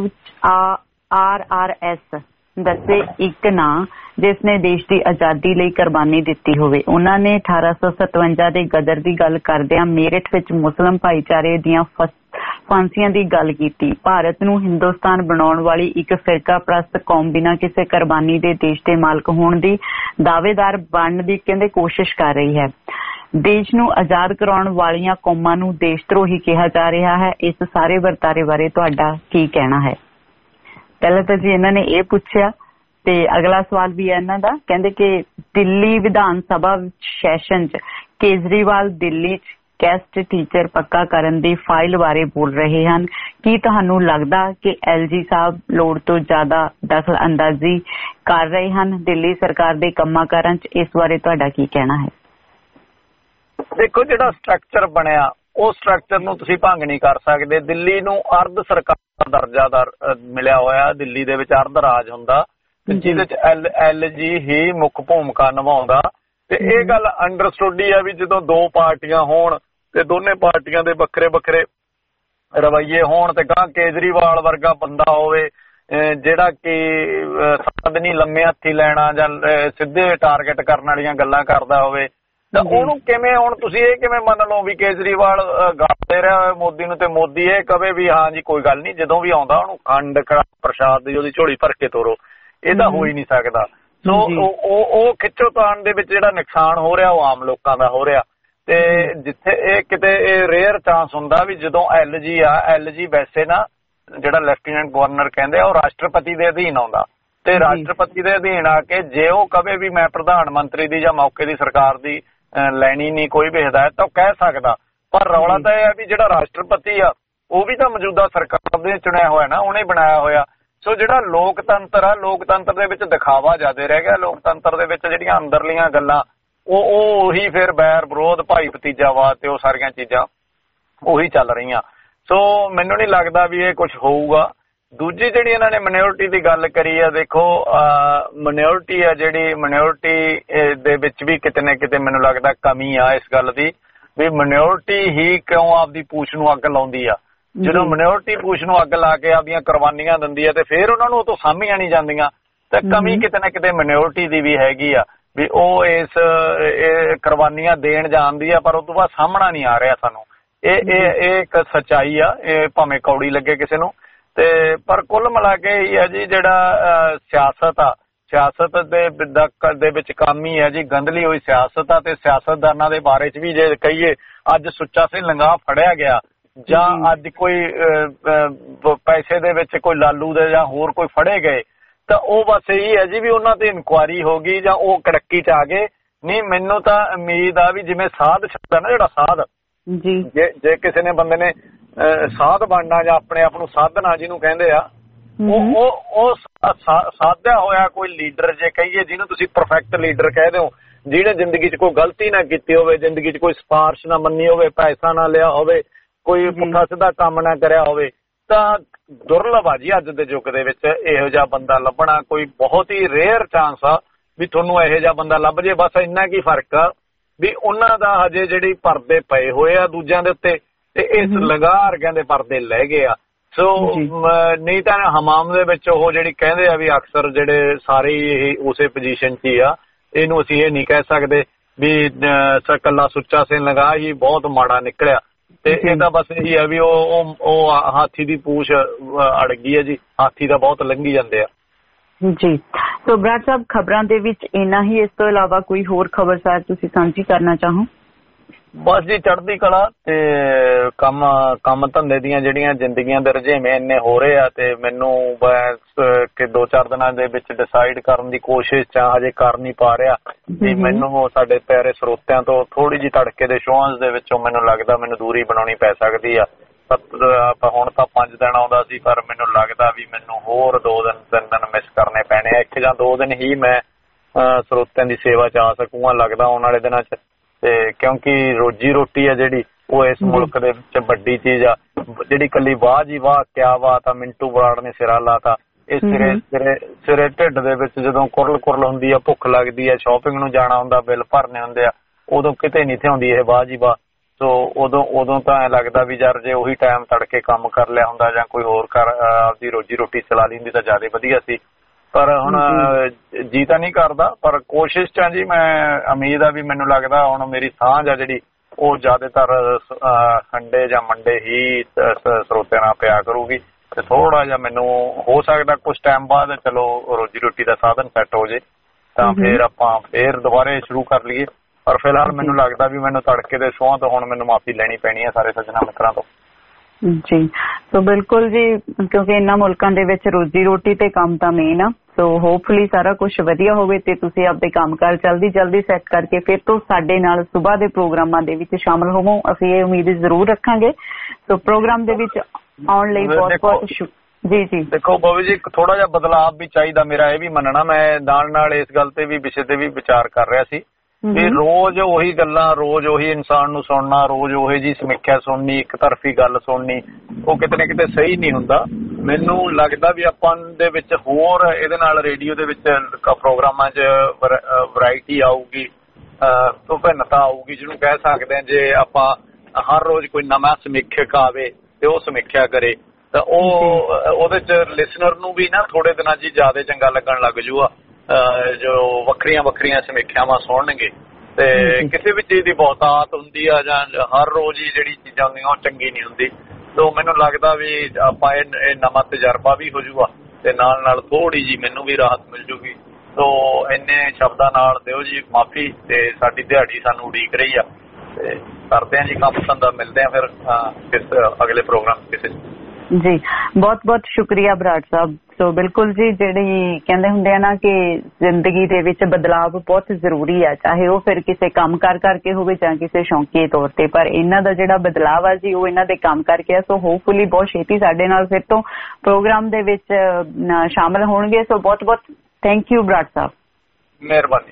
RRS ਦੱਸੇ ਇੱਕ ਨਾਂ ਜਿਸ ਨੇ ਦੇਸ਼ ਦੀ ਆਜ਼ਾਦੀ ਲਈ ਕੁਰਬਾਨੀ ਦਿੱਤੀ ਹੋਵੇ। ਉਹਨਾਂ ਨੇ 1857 ਦੇ ਗਦਰ ਦੀ ਗੱਲ ਕਰਦਿਆਂ ਮੇਰਠ ਵਿੱਚ ਮੁਸਲਿਮ ਭਾਈਚਾਰੇ ਦੀਆਂ ਫਾਂਸੀਆਂ ਦੀ ਗੱਲ ਕੀਤੀ। ਭਾਰਤ ਨੂੰ ਹਿੰਦੁਸਤਾਨ ਬਣਾਉਣ ਵਾਲੀ ਇੱਕ ਫਿਰਕਾ ਪ੍ਰਸਤ ਕੌਮ ਬਿਨਾਂ ਕਿਸੇ ਕੁਰਬਾਨੀ ਦੇ ਦੇਸ਼ ਦੇ ਮਾਲਕ ਹੋਣ ਦੀ ਦਾਅਵੇਦਾਰ ਬਣਨ ਦੀ ਕਹਿੰਦੇ ਕੋਸ਼ਿਸ਼ ਕਰ ਰਹੀ ਹੈ। ਦੇਸ਼ ਨੂੰ ਆਜ਼ਾਦ ਕਰਾਉਣ ਵਾਲੀਆਂ ਕੌਮਾਂ ਨੂੰ ਦੇਸ਼ ਧਰੋਹੀ ਕਿਹਾ ਜਾ ਰਿਹਾ ਹੈ। ਇਸ ਸਾਰੇ ਵਰਤਾਰੇ ਬਾਰੇ ਤੁਹਾਡਾ ਕੀ ਕਹਿਣਾ ਹੈ? ਪਹਿਲਾਂ ਤਾਂ ਜੀ ਇਹਨਾਂ ਨੇ ਇਹ ਪੁੱਛਿਆ ਤੇ ਅਗਲਾ ਸਵਾਲ ਵੀ ਹੈ ਇਹਨਾਂ ਦਾ। ਕਹਿੰਦੇ ਕਿ ਦਿੱਲੀ ਵਿਧਾਨ ਸਭਾ ਸੈਸ਼ਨ 'ਚ ਕੇਜਰੀਵਾਲ ਦਿੱਲੀ 'ਚ ਗੈਸਟ ਟੀਚਰ ਪੱਕਾ ਕਰਨ ਦੀ ਫਾਈਲ ਬਾਰੇ ਬੋਲ ਰਹੇ ਹਨ। ਕੀ ਤੁਹਾਨੂੰ ਲੱਗਦਾ ਕਿ LG ਸਾਹਿਬ ਲੋੜ ਤੋਂ ਜ਼ਿਆਦਾ ਦਖਲ ਅੰਦਾਜ਼ੀ ਕਰ ਰਹੇ ਹਨ ਦਿੱਲੀ ਸਰਕਾਰ ਦੇ ਕੰਮਾਂ ਕਾਰਾਂ 'ਚ? ਇਸ ਬਾਰੇ ਤੁਹਾਡਾ ਕੀ ਕਹਿਣਾ ਹੈ? ਦੇਖੋ, ਜਿਹੜਾ ਸਟਰਕਚਰ ਬਣਿਆ ਉਹ ਸਟਰਕਚਰ ਨੂੰ ਤੁਸੀਂ ਭੰਗ ਨਹੀਂ ਕਰ ਸਕਦੇ। ਦਿੱਲੀ ਨੂੰ ਅਰਧ ਸਰਕਾਰ ਦਰਜਾ ਮਿਲਿਆ ਹੋਇਆ, ਦਿੱਲੀ ਦੇ ਵਿੱਚ ਅਰਧ ਰਾਜ ਹੁੰਦਾ ਜਿਹਦੇ ਚ LG ਹੀ ਮੁੱਖ ਭੂਮਿਕਾ ਨਿਭਾਉਂਦਾ। ਤੇ ਇਹ ਗੱਲ ਅੰਡਰਸਟੂਡ ਹੀ ਆ ਵੀ ਜਦੋਂ ਦੋ ਪਾਰਟੀਆਂ ਹੋਣ ਤੇ ਦੋਨੇ ਪਾਰਟੀਆਂ ਦੇ ਵੱਖਰੇ ਵੱਖਰੇ ਰਵੱਈਏ ਹੋਣ ਤੇ ਗਾਂ ਕੇਜਰੀਵਾਲ ਵਰਗਾ ਬੰਦਾ ਹੋਵੇ ਜਿਹੜਾ ਕਿ ਸੱਦ ਨਹੀਂ ਲੰਮੇ ਹੱਥੀ ਲੈਣਾ ਜਾਂ ਸਿੱਧੇ ਟਾਰਗੇਟ ਕਰਨ ਵਾਲੀਆਂ ਗੱਲਾਂ ਕਰਦਾ ਹੋਵੇ ਤਾਂ ਉਹਨੂੰ ਕਿਵੇਂ, ਹੁਣ ਤੁਸੀਂ ਇਹ ਕਿਵੇਂ ਮੰਨ ਲਓ ਵੀ ਕੇਜਰੀਵਾਲ ਗੱਲ ਦੇ ਰਿਹਾ ਹੋਵੇ ਮੋਦੀ ਨੂੰ ਤੇ ਮੋਦੀ ਇਹ ਕਵੇ ਵੀ ਹਾਂ ਜੀ ਕੋਈ ਗੱਲ ਨਹੀਂ, ਜਦੋਂ ਵੀ ਆਉਂਦਾ ਉਹਨੂੰ ਖੰਡ ਪ੍ਰਸ਼ਾਦ ਦੀ ਉਹਦੀ ਝੋਲੀ ਭਰ ਕੇ ਤੋਰੋ। ਇਹ ਤਾਂ ਹੋ ਹੀ ਨਹੀਂ ਸਕਦਾ। ਸੋ ਉਹ ਖਿੱਚੋਤਾਣ ਦੇ ਵਿੱਚ ਜਿਹੜਾ ਨੁਕਸਾਨ ਹੋ ਰਿਹਾ ਉਹ ਆਮ ਲੋਕਾਂ ਦਾ ਹੋ ਰਿਹਾ। ਤੇ ਜਿੱਥੇ ਇਹ ਕਿਤੇ ਇਹ ਰੇਅਰ ਚਾਂਸ ਹੁੰਦਾ ਵੀ ਜਦੋਂ LG ਵੈਸੇ ਨਾ ਜਿਹੜਾ ਲੈਫਟੀਨੈਂਟ ਗਵਰਨਰ ਕਹਿੰਦੇ ਆ ਉਹ ਰਾਸ਼ਟਰਪਤੀ ਦੇ ਅਧੀਨ ਆਉਂਦਾ ਤੇ ਰਾਸ਼ਟਰਪਤੀ ਦੇ ਅਧੀਨ ਆ ਕੇ ਜੇ ਉਹ ਕਵੇ ਵੀ ਮੈਂ ਪ੍ਰਧਾਨ ਮੰਤਰੀ ਦੀ ਜਾਂ ਮੌਕੇ ਦੀ ਸਰਕਾਰ ਦੀ ਲੈਣੀ ਨਹੀਂ ਕੋਈ ਵੀ ਹਦਾਇਤ ਤਾਂ ਉਹ ਕਹਿ ਸਕਦਾ। ਪਰ ਰੌਲਾ ਤਾਂ ਇਹ ਆ ਵੀ ਜਿਹੜਾ ਰਾਸ਼ਟਰਪਤੀ ਆ ਉਹ ਵੀ ਤਾਂ ਮੌਜੂਦਾ ਸਰਕਾਰ ਦੇ ਚੁਣਿਆ ਹੋਇਆ ਨਾ, ਉਹਨੇ ਬਣਾਇਆ ਹੋਇਆ। ਸੋ ਜਿਹੜਾ ਲੋਕਤੰਤਰ ਆ, ਲੋਕਤੰਤਰ ਦੇ ਵਿੱਚ ਦਿਖਾਵਾ ਜ਼ਿਆਦਾ ਰਹਿ ਗਿਆ। ਲੋਕਤੰਤਰ ਦੇ ਵਿੱਚ ਜਿਹੜੀਆਂ ਅੰਦਰਲੀਆਂ ਗੱਲਾਂ ਉਹ ਉਹੀ ਫਿਰ ਬੈਰ ਵਿਰੋਧ ਭਾਈ ਭਤੀਜਾਵਾਦ ਤੇ ਉਹ ਸਾਰੀਆਂ ਚੀਜ਼ਾਂ ਉਹੀ ਚੱਲ ਰਹੀਆਂ। ਸੋ ਮੈਨੂੰ ਨਹੀਂ ਲੱਗਦਾ ਵੀ ਇਹ ਕੁਝ ਹੋਊਗਾ। ਦੂਜੀ ਜਿਹੜੀ ਇਹਨਾਂ ਨੇ ਮਾਈਨੋਰਿਟੀ ਦੀ ਗੱਲ ਕਰੀ ਆ, ਦੇਖੋ ਮਾਈਨੋਰਿਟੀ ਆ ਜਿਹੜੀ ਮਾਈਨੋਰਿਟੀ ਦੇ ਵਿੱਚ ਵੀ ਕਿਤੇ ਨਾ ਕਿਤੇ ਮੈਨੂੰ ਲੱਗਦਾ ਕਮੀ ਆ ਇਸ ਗੱਲ ਦੀ ਵੀ ਮਾਈਨੋਰਿਟੀ ਹੀ ਕਿਉਂ ਆਪਦੀ ਪੂਛ ਨੂੰ ਅੱਗ ਲਾਉਂਦੀ ਆ। ਜਦੋਂ ਮਾਈਨੋਰਿਟੀ ਪੂਛ ਨੂੰ ਅੱਗ ਲਾ ਕੇ ਆਪਦੀਆਂ ਕੁਰਬਾਨੀਆਂ ਦਿੰਦੀ ਆ ਤੇ ਫਿਰ ਉਹਨਾਂ ਨੂੰ ਉਹ ਤੋਂ ਸਾਂਭੀਆਂ ਨਹੀਂ ਜਾਂਦੀਆਂ। ਤਾਂ ਕਮੀ ਕਿਤੇ ਨਾ ਕਿਤੇ ਮਾਈਨੋਰਿਟੀ ਦੀ ਵੀ ਹੈਗੀ ਆ ਵੀ ਉਹ ਇਸ ਕੁਰਬਾਨੀਆਂ ਦੇਣ ਜਾਂਦੀ ਆ ਪਰ ਉਹ ਤੋਂ ਬਾਅਦ ਸਾਹਮਣਾ ਨਹੀਂ ਆ ਰਿਹਾ ਸਾਨੂੰ। ਇਹ ਇੱਕ ਸੱਚਾਈ ਆ, ਇਹ ਭਾਵੇਂ ਕੌੜੀ ਲੱਗੇ ਕਿਸੇ ਨੂੰ। ਤੇ ਪਰ ਕੁੱਲ ਮਿਲਾ ਕੇ ਹੀ ਹੈ ਜੀ ਜਿਹੜਾ ਸਿਆਸਤ ਆ, ਸਿਆਸਤ ਦੇ ਵਿੱਚ ਕੰਮ ਹੀ ਹੈ ਜੀ ਗੰਦਲੀ ਹੋਈ ਸਿਆਸਤ ਆ। ਤੇ ਸਿਆਸਤਦਾਨਾਂ ਦੇ ਬਾਰੇ 'ਚ ਵੀ ਜੇ ਕਹੀਏ ਅੱਜ ਸੁੱਚਾ ਸਿੰਘ ਲੰਗਾਹ ਫੜਿਆ ਗਿਆ ਜਾਂ ਅੱਜ ਕੋਈ ਪੈਸੇ ਦੇ ਵਿੱਚ ਕੋਈ ਲਾਲੂ ਦੇ ਜਾਂ ਹੋਰ ਕੋਈ ਫੜੇ ਗਏ ਤਾਂ ਉਹ ਬਸ ਇਹੀ ਹੈ ਜੀ ਵੀ ਉਹਨਾਂ ਤੇ ਇਨਕੁਆਇਰੀ ਹੋ ਗਈ ਜਾਂ ਉਹ ਕੜਕੀ 'ਚ ਆ ਗਏ। ਨਹੀਂ, ਮੈਨੂੰ ਤਾਂ ਉਮੀਦ ਆ ਵੀ ਜਿਵੇਂ ਸਾਧ ਸ਼ਬਦ ਆ ਨਾ, ਜਿਹੜਾ ਸਾਧ ਜੇ ਕਿਸੇ ਨੇ ਬੰਦੇ ਨੇ ਸਾਧ ਬਣਨਾ ਜਾਂ ਆਪਣੇ ਆਪ ਨੂੰ ਸਾਧਨਾ ਜਿਹਨੂੰ ਕਹਿੰਦੇ ਆ ਉਹ ਸਾਧਿਆ ਹੋਇਆ ਕੋਈ ਲੀਡਰ ਜੇ ਕਹੀਏ ਜਿਹਨੂੰ ਤੁਸੀਂ ਪਰਫੈਕਟ ਲੀਡਰ ਕਹਿ ਦਿਓ, ਜਿਹਨੇ ਜ਼ਿੰਦਗੀ 'ਚ ਕੋਈ ਗਲਤੀ ਨਾ ਕੀਤੀ ਹੋਵੇ, ਜ਼ਿੰਦਗੀ 'ਚ ਕੋਈ ਸਿਫਾਰਿਸ਼ ਨਾ ਮੰਨੀ ਹੋਵੇ, ਪੈਸਾ ਨਾ ਲਿਆ ਹੋਵੇ, ਕੋਈ ਪੁੱਠਾ ਸਿੱਧਾ ਕੰਮ ਨਾ ਕਰਿਆ ਹੋਵੇ, ਤਾਂ ਦੁਰਲਭ ਆ ਜੀ ਅੱਜ ਦੇ ਯੁੱਗ ਦੇ ਵਿੱਚ ਇਹੋ ਜਿਹਾ ਬੰਦਾ ਲੱਭਣਾ। ਕੋਈ ਬਹੁਤ ਹੀ ਰੇਅਰ ਚਾਂਸ ਆ ਵੀ ਤੁਹਾਨੂੰ ਇਹੋ ਜਿਹਾ ਬੰਦਾ ਲੱਭ ਜੇ। ਬਸ ਇੰਨਾ ਕੀ ਫਰਕ ਆ ਵੀ ਉਹਨਾਂ ਦਾ ਹਜੇ ਜਿਹੜੀ ਪਰਦੇ ਪਏ ਹੋਏ ਆ ਦੂਜਿਆਂ ਦੇ ਉੱਤੇ ਤੇ ਇਸ ਲੰਗਾਹ ਵਰਗਿਆਂ ਦੇ ਪਰਦੇ ਲੈ ਗਏ ਆ। ਸੋ ਨਹੀਂ ਤਾਂ ਹਮਾਮ ਦੇ ਵਿੱਚ ਉਹ ਜਿਹੜੀ ਕਹਿੰਦੇ ਆ ਵੀ ਅਕਸਰ ਜਿਹੜੇ ਸਾਰੇ ਇਹ ਉਸੇ ਪੋਜੀਸ਼ਨ 'ਚ ਹੀ ਆ। ਇਹਨੂੰ ਅਸੀਂ ਇਹ ਨਹੀਂ ਕਹਿ ਸਕਦੇ ਵੀ ਇਕੱਲਾ ਸੁੱਚਾ ਸਿੰਘ ਲੰਗਾਹ ਹੀ ਬਹੁਤ ਮਾੜਾ ਨਿਕਲਿਆ। ਤੇ ਤੇ ਇਹ ਤਾਂ ਬਸ ਇਹੀ ਹੈ ਵੀ ਉਹ ਹਾਥੀ ਦੀ ਪੂਛ ਅੜ ਗਈ ਹੈ ਜੀ, ਹਾਥੀ ਤਾਂ ਬਹੁਤ ਲੰਘੀ ਜਾਂਦੇ ਆ ਜੀ। ਸੋ ਬਰਾੜ ਸਾਹਿਬ, ਖਬਰਾਂ ਦੇ ਵਿੱਚ ਇੰਨਾ ਹੀ, ਇਸ ਤੋਂ ਇਲਾਵਾ ਕੋਈ ਹੋਰ ਖਬਰ ਸਾਹਿਬ ਤੁਸੀਂ ਸਾਂਝੀ ਕਰਨਾ ਚਾਹੋ? ਬਸ ਜੀ ਚੜ੍ਹਦੀ ਕਲਾ ਤੇ ਕੰਮ ਧੰਦੇ ਦੀਆਂ ਜਿਹੜੀਆਂ ਜ਼ਿੰਦਗੀਆਂ ਦੇ ਰੁਝੇਵੇਂ ਇੰਨੇ ਹੋ ਰਹੇ ਆ ਤੇ ਮੈਨੂੰ ਬਸ ਕਿ 2-4 ਦਿਨਾਂ ਦੇ ਵਿੱਚ ਡਿਸਾਈਡ ਕਰਨ ਦੀ ਕੋਸ਼ਿਸ਼ ਚ ਹਜੇ ਕਰ ਨਹੀਂ ਪਾ ਰਿਹਾ ਵੀ ਮੈਨੂੰ ਸਾਡੇ ਪਿਆਰੇ ਸਰੋਤਿਆਂ ਤੋਂ ਥੋੜੀ ਜਿਹੀ ਤੜਕੇ ਦੇ ਸ਼ੋਆਂ ਦੇ ਵਿੱਚੋਂ ਮੈਨੂੰ ਲੱਗਦਾ ਮੈਨੂੰ ਦੂਰੀ ਬਣਾਉਣੀ ਪੈ ਸਕਦੀ ਆ। ਹੁਣ ਤਾਂ 5 ਦਿਨ ਆਉਂਦਾ ਸੀ, ਪਰ ਮੈਨੂੰ ਲੱਗਦਾ ਵੀ ਮੈਨੂੰ ਹੋਰ 2-3 ਦਿਨ ਮਿਸ ਕਰਨੇ ਪੈਣੇ ਆ। 1 ਜਾਂ 2 ਦਿਨ ਹੀ ਮੈਂ ਸਰੋਤਿਆਂ ਦੀ ਸੇਵਾ ਚ ਆ ਸਕੂੰਗਾ ਲੱਗਦਾ ਆਉਣ ਵਾਲੇ ਦਿਨਾਂ ਚ। ਤੇ ਕਿਉਂਕਿ ਰੋਜੀ ਰੋਟੀ ਆ ਜਿਹੜੀ ਉਹ ਇਸ ਮੁਲਕ ਦੇ ਵਿੱਚ ਵੱਡੀ ਚੀਜ਼ ਆ। ਜਿਹੜੀ ਇਕੱਲੀ ਵਾਹ ਜੀ ਵਾਹ ਕਿਆ ਬਾਤ ਆ, ਮਿੰਟੂ ਬਰਾੜ ਨੇ ਸਿਰਾ ਲਾਤਾ। ਇਹ ਸਿਰੇ ਢਿੱਡ ਦੇ ਵਿੱਚ ਜਦੋਂ ਕੁਰਲ ਹੁੰਦੀ ਆ, ਭੁੱਖ ਲੱਗਦੀ ਆ, ਸ਼ਾਪਿੰਗ ਨੂੰ ਜਾਣਾ ਹੁੰਦਾ, ਬਿੱਲ ਭਰਨੇ ਹੁੰਦੇ ਆ, ਉਦੋਂ ਕਿਤੇ ਨਹੀਂ ਥਿਆਉਂਦੀ ਇਹ ਵਾਹ ਜੀ ਵਾਹ। ਸੋ ਉਦੋਂ ਤਾਂ ਐਂ ਲੱਗਦਾ ਵੀ ਯਾਰ ਜੇ ਉਹੀ ਟਾਈਮ ਤੜਕੇ ਕੰਮ ਕਰ ਲਿਆ ਹੁੰਦਾ ਜਾਂ ਕੋਈ ਹੋਰ ਆਪਦੀ ਰੋਜੀ ਰੋਟੀ ਚਲਾ ਲੈਂਦੀ ਤਾਂ ਜ਼ਿਆਦਾ ਵਧੀਆ ਸੀ। ਪਰ ਹੁਣ ਜੀ ਤਾਂ ਨਹੀਂ ਕਰਦਾ, ਪਰ ਕੋਸ਼ਿਸ਼ ਚ ਜੀ ਮੈਂ ਉਮੀਦ ਆ ਵੀ ਮੈਨੂੰ ਲੱਗਦਾ ਹੁਣ ਮੇਰੀ ਸਾਂਝ ਆ ਜਿਹੜੀ ਉਹ ਜ਼ਿਆਦਾਤਰ ਸੰਡੇ ਜਾਂ ਮੰਡੇ ਹੀ ਸਰੋਤਿਆਂ ਨਾਲ ਪਿਆ ਕਰੂਗੀ। ਤੇ ਥੋੜਾ ਜਿਹਾ ਮੈਨੂੰ ਹੋ ਸਕਦਾ ਕੁਝ ਟਾਈਮ ਬਾਅਦ ਚਲੋ ਰੋਜੀ ਰੋਟੀ ਦਾ ਸਾਧਨ ਸੈੱਟ ਹੋ ਜੇ ਤਾਂ ਫਿਰ ਆਪਾਂ ਫਿਰ ਦੁਬਾਰੇ ਸ਼ੁਰੂ ਕਰ ਲਈਏ। ਪਰ ਫਿਲਹਾਲ ਮੈਨੂੰ ਲੱਗਦਾ ਵੀ ਮੈਨੂੰ ਤੜਕੇ ਦੇ ਸ਼ੋਆਂ ਤੋਂ ਹੁਣ ਮੈਨੂੰ ਮਾਫੀ ਲੈਣੀ ਪੈਣੀ ਹੈ ਸਾਰੇ ਸੱਜਣਾ ਮਿੱਤਰਾਂ ਤੋਂ ਜੀ। ਸੋ ਬਿਲਕੁਲ ਜੀ, ਕਿਉਂਕਿ ਇਹਨਾਂ ਮੁਲਕਾਂ ਦੇ ਵਿੱਚ ਰੋਜੀ ਰੋਟੀ ਤੇ ਕੰਮ ਤਾਂ ਮੇਨ ਆ। ਸੋ ਹੋਪਫੁਲੀ ਸਾਰਾ ਕੁਝ ਵਧੀਆ ਹੋਵੇ ਤੇ ਤੁਸੀਂ ਆਪਦੇ ਕੰਮਕਾਰ ਜਲਦੀ ਸੈੱਟ ਕਰਕੇ ਫਿਰ ਤੋਂ ਸਾਡੇ ਨਾਲ ਸੁਬਾਹ ਦੇ ਪ੍ਰੋਗਰਾਮਾਂ ਦੇ ਵਿੱਚ ਸ਼ਾਮਲ ਹੋਵੋ। ਅਸੀਂ ਇਹ ਉਮੀਦ ਜ਼ਰੂਰ ਰੱਖਾਂਗੇ। ਸੋ ਪ੍ਰੋਗਰਾਮ ਦੇ ਵਿੱਚ ਆਉਣ ਲਈ ਬਹੁਤ ਜੀ। ਦੇਖੋ ਬੋਬੀ ਜੀ, ਥੋੜਾ ਜਿਹਾ ਬਦਲਾਅ ਵੀ ਚਾਹੀਦਾ, ਮੇਰਾ ਇਹ ਵੀ ਮੰਨਣਾ। ਮੈਂ ਨਾਲ ਇਸ ਗੱਲ ਤੇ ਵੀ ਵਿਸ਼ੇ ਤੇ ਵੀ ਵਿਚਾਰ ਕਰ ਰਿਹਾ ਸੀ ਵੀ ਰੋਜ਼ ਉਹੀ ਗੱਲਾਂ, ਰੋਜ਼ ਉਹੀ ਇਨਸਾਨ ਨੂੰ ਸੁਣਨਾ, ਰੋਜ਼ ਉਹੀ ਜੀ ਸਮੀਖਿਆ ਸੁਣਨੀ, ਇੱਕ ਤਰਫੀ ਗੱਲ ਸੁਣਨੀ, ਉਹ ਕਿਤੇ ਨਾ ਕਿਤੇ ਸਹੀ ਨਹੀਂ ਹੁੰਦਾ। ਮੈਨੂੰ ਲੱਗਦਾ ਵੀ ਆਪਾਂ ਦੇ ਵਿੱਚ ਹੋਰ ਇਹਦੇ ਨਾਲ ਰੇਡੀਓ ਦੇ ਵਿੱਚ ਪ੍ਰੋਗਰਾਮਾਂ 'ਚ ਵੈਰਾਈਟੀ ਆਊਗੀ, ਵਿਭਿੰਨਤਾ ਆਊਗੀ ਜਿਹਨੂੰ ਕਹਿ ਸਕਦੇ ਹਾਂ। ਜੇ ਆਪਾਂ ਹਰ ਰੋਜ਼ ਕੋਈ ਨਵਾਂ ਸਮੀਖਿਅਕ ਆਵੇ ਤੇ ਉਹ ਸਮੀਖਿਆ ਕਰੇ ਤਾਂ ਉਹਦੇ 'ਚ ਲਿਸਨਰ ਨੂੰ ਵੀ ਨਾ ਥੋੜੇ ਦਿਨਾਂ 'ਚ ਜ਼ਿਆਦਾ ਚੰਗਾ ਲੱਗਣ ਲੱਗ ਜੂਗਾ ਜੋ ਵੱਖਰੀਆਂ ਸਮੀਖਿਆਵਾਂ ਸੁਣਨਗੇ। ਤੇ ਕਿਸੇ ਵੀ ਚੀਜ਼ ਦੀ ਬਹੁਤਾਤ ਹੁੰਦੀ ਆ ਜਾਂ ਹਰ ਰੋਜ਼ ਹੀ ਜਿਹੜੀ ਚੀਜ਼ਾਂ ਹੁੰਦੀਆਂ ਉਹ ਚੰਗੀ ਨਹੀਂ ਹੁੰਦੀ। ਸੋ ਮੈਨੂੰ ਲੱਗਦਾ ਵੀ ਆਪਾਂ ਇਹ ਨਵਾਂ ਤਜਰਬਾ ਵੀ ਹੋ ਜੂਗਾ ਤੇ ਨਾਲ ਥੋੜੀ ਜੀ ਮੈਨੂੰ ਵੀ ਰਾਹਤ ਮਿਲ ਜੂਗੀ। ਸੋ ਇੰਨੇ ਸ਼ਬਦਾਂ ਨਾਲ ਦਿਓ ਜੀ ਮਾਫੀ ਤੇ ਸਾਡੀ ਦਿਹਾੜੀ ਸਾਨੂੰ ਉਡੀਕ ਰਹੀ ਆ ਤੇ ਕਰਦੇ ਹਾਂ ਜੀ ਕੰਮ ਧੰਦਾ, ਮਿਲਦੇ ਆ ਫਿਰ ਅਗਲੇ ਪ੍ਰੋਗਰਾਮ ਕਿਸੇ ਜੀ। ਬਹੁਤ ਸ਼ੁਕਰੀਆ ਬਰਾੜ ਸਾਹਿਬ। ਸੋ ਬਿਲਕੁਲ ਜੀ, ਜਿਹੜੀ ਕਹਿੰਦੇ ਹੁੰਦੇ ਆ ਨਾ ਕਿ ਜ਼ਿੰਦਗੀ ਦੇ ਵਿੱਚ ਬਦਲਾਵ ਬਹੁਤ ਜ਼ਰੂਰੀ ਆ, ਚਾਹੇ ਉਹ ਫਿਰ ਕਿਸੇ ਕੰਮ ਕਰਕੇ ਹੋਵੇ ਜਾਂ ਕਿਸੇ ਸ਼ੌਂਕੀ ਤੌਰ ਤੇ, ਪਰ ਇਹਨਾਂ ਦਾ ਜਿਹੜਾ ਬਦਲਾਵ ਆ ਜੀ ਉਹ ਇਹਨਾਂ ਦੇ ਕੰਮ ਕਰਕੇ ਆ। ਸੋ ਹੋਪਫੁਲੀ ਬਹੁਤ ਛੇਤੀ ਸਾਡੇ ਨਾਲ ਫਿਰ ਤੋਂ ਪ੍ਰੋਗਰਾਮ ਦੇ ਵਿੱਚ ਸ਼ਾਮਲ ਹੋਣਗੇ। ਸੋ ਬਹੁਤ ਥੈਂਕ ਯੂ ਬਰਾੜ ਸਾਹਿਬ। ਮਿਹਰਬਾਨੀ।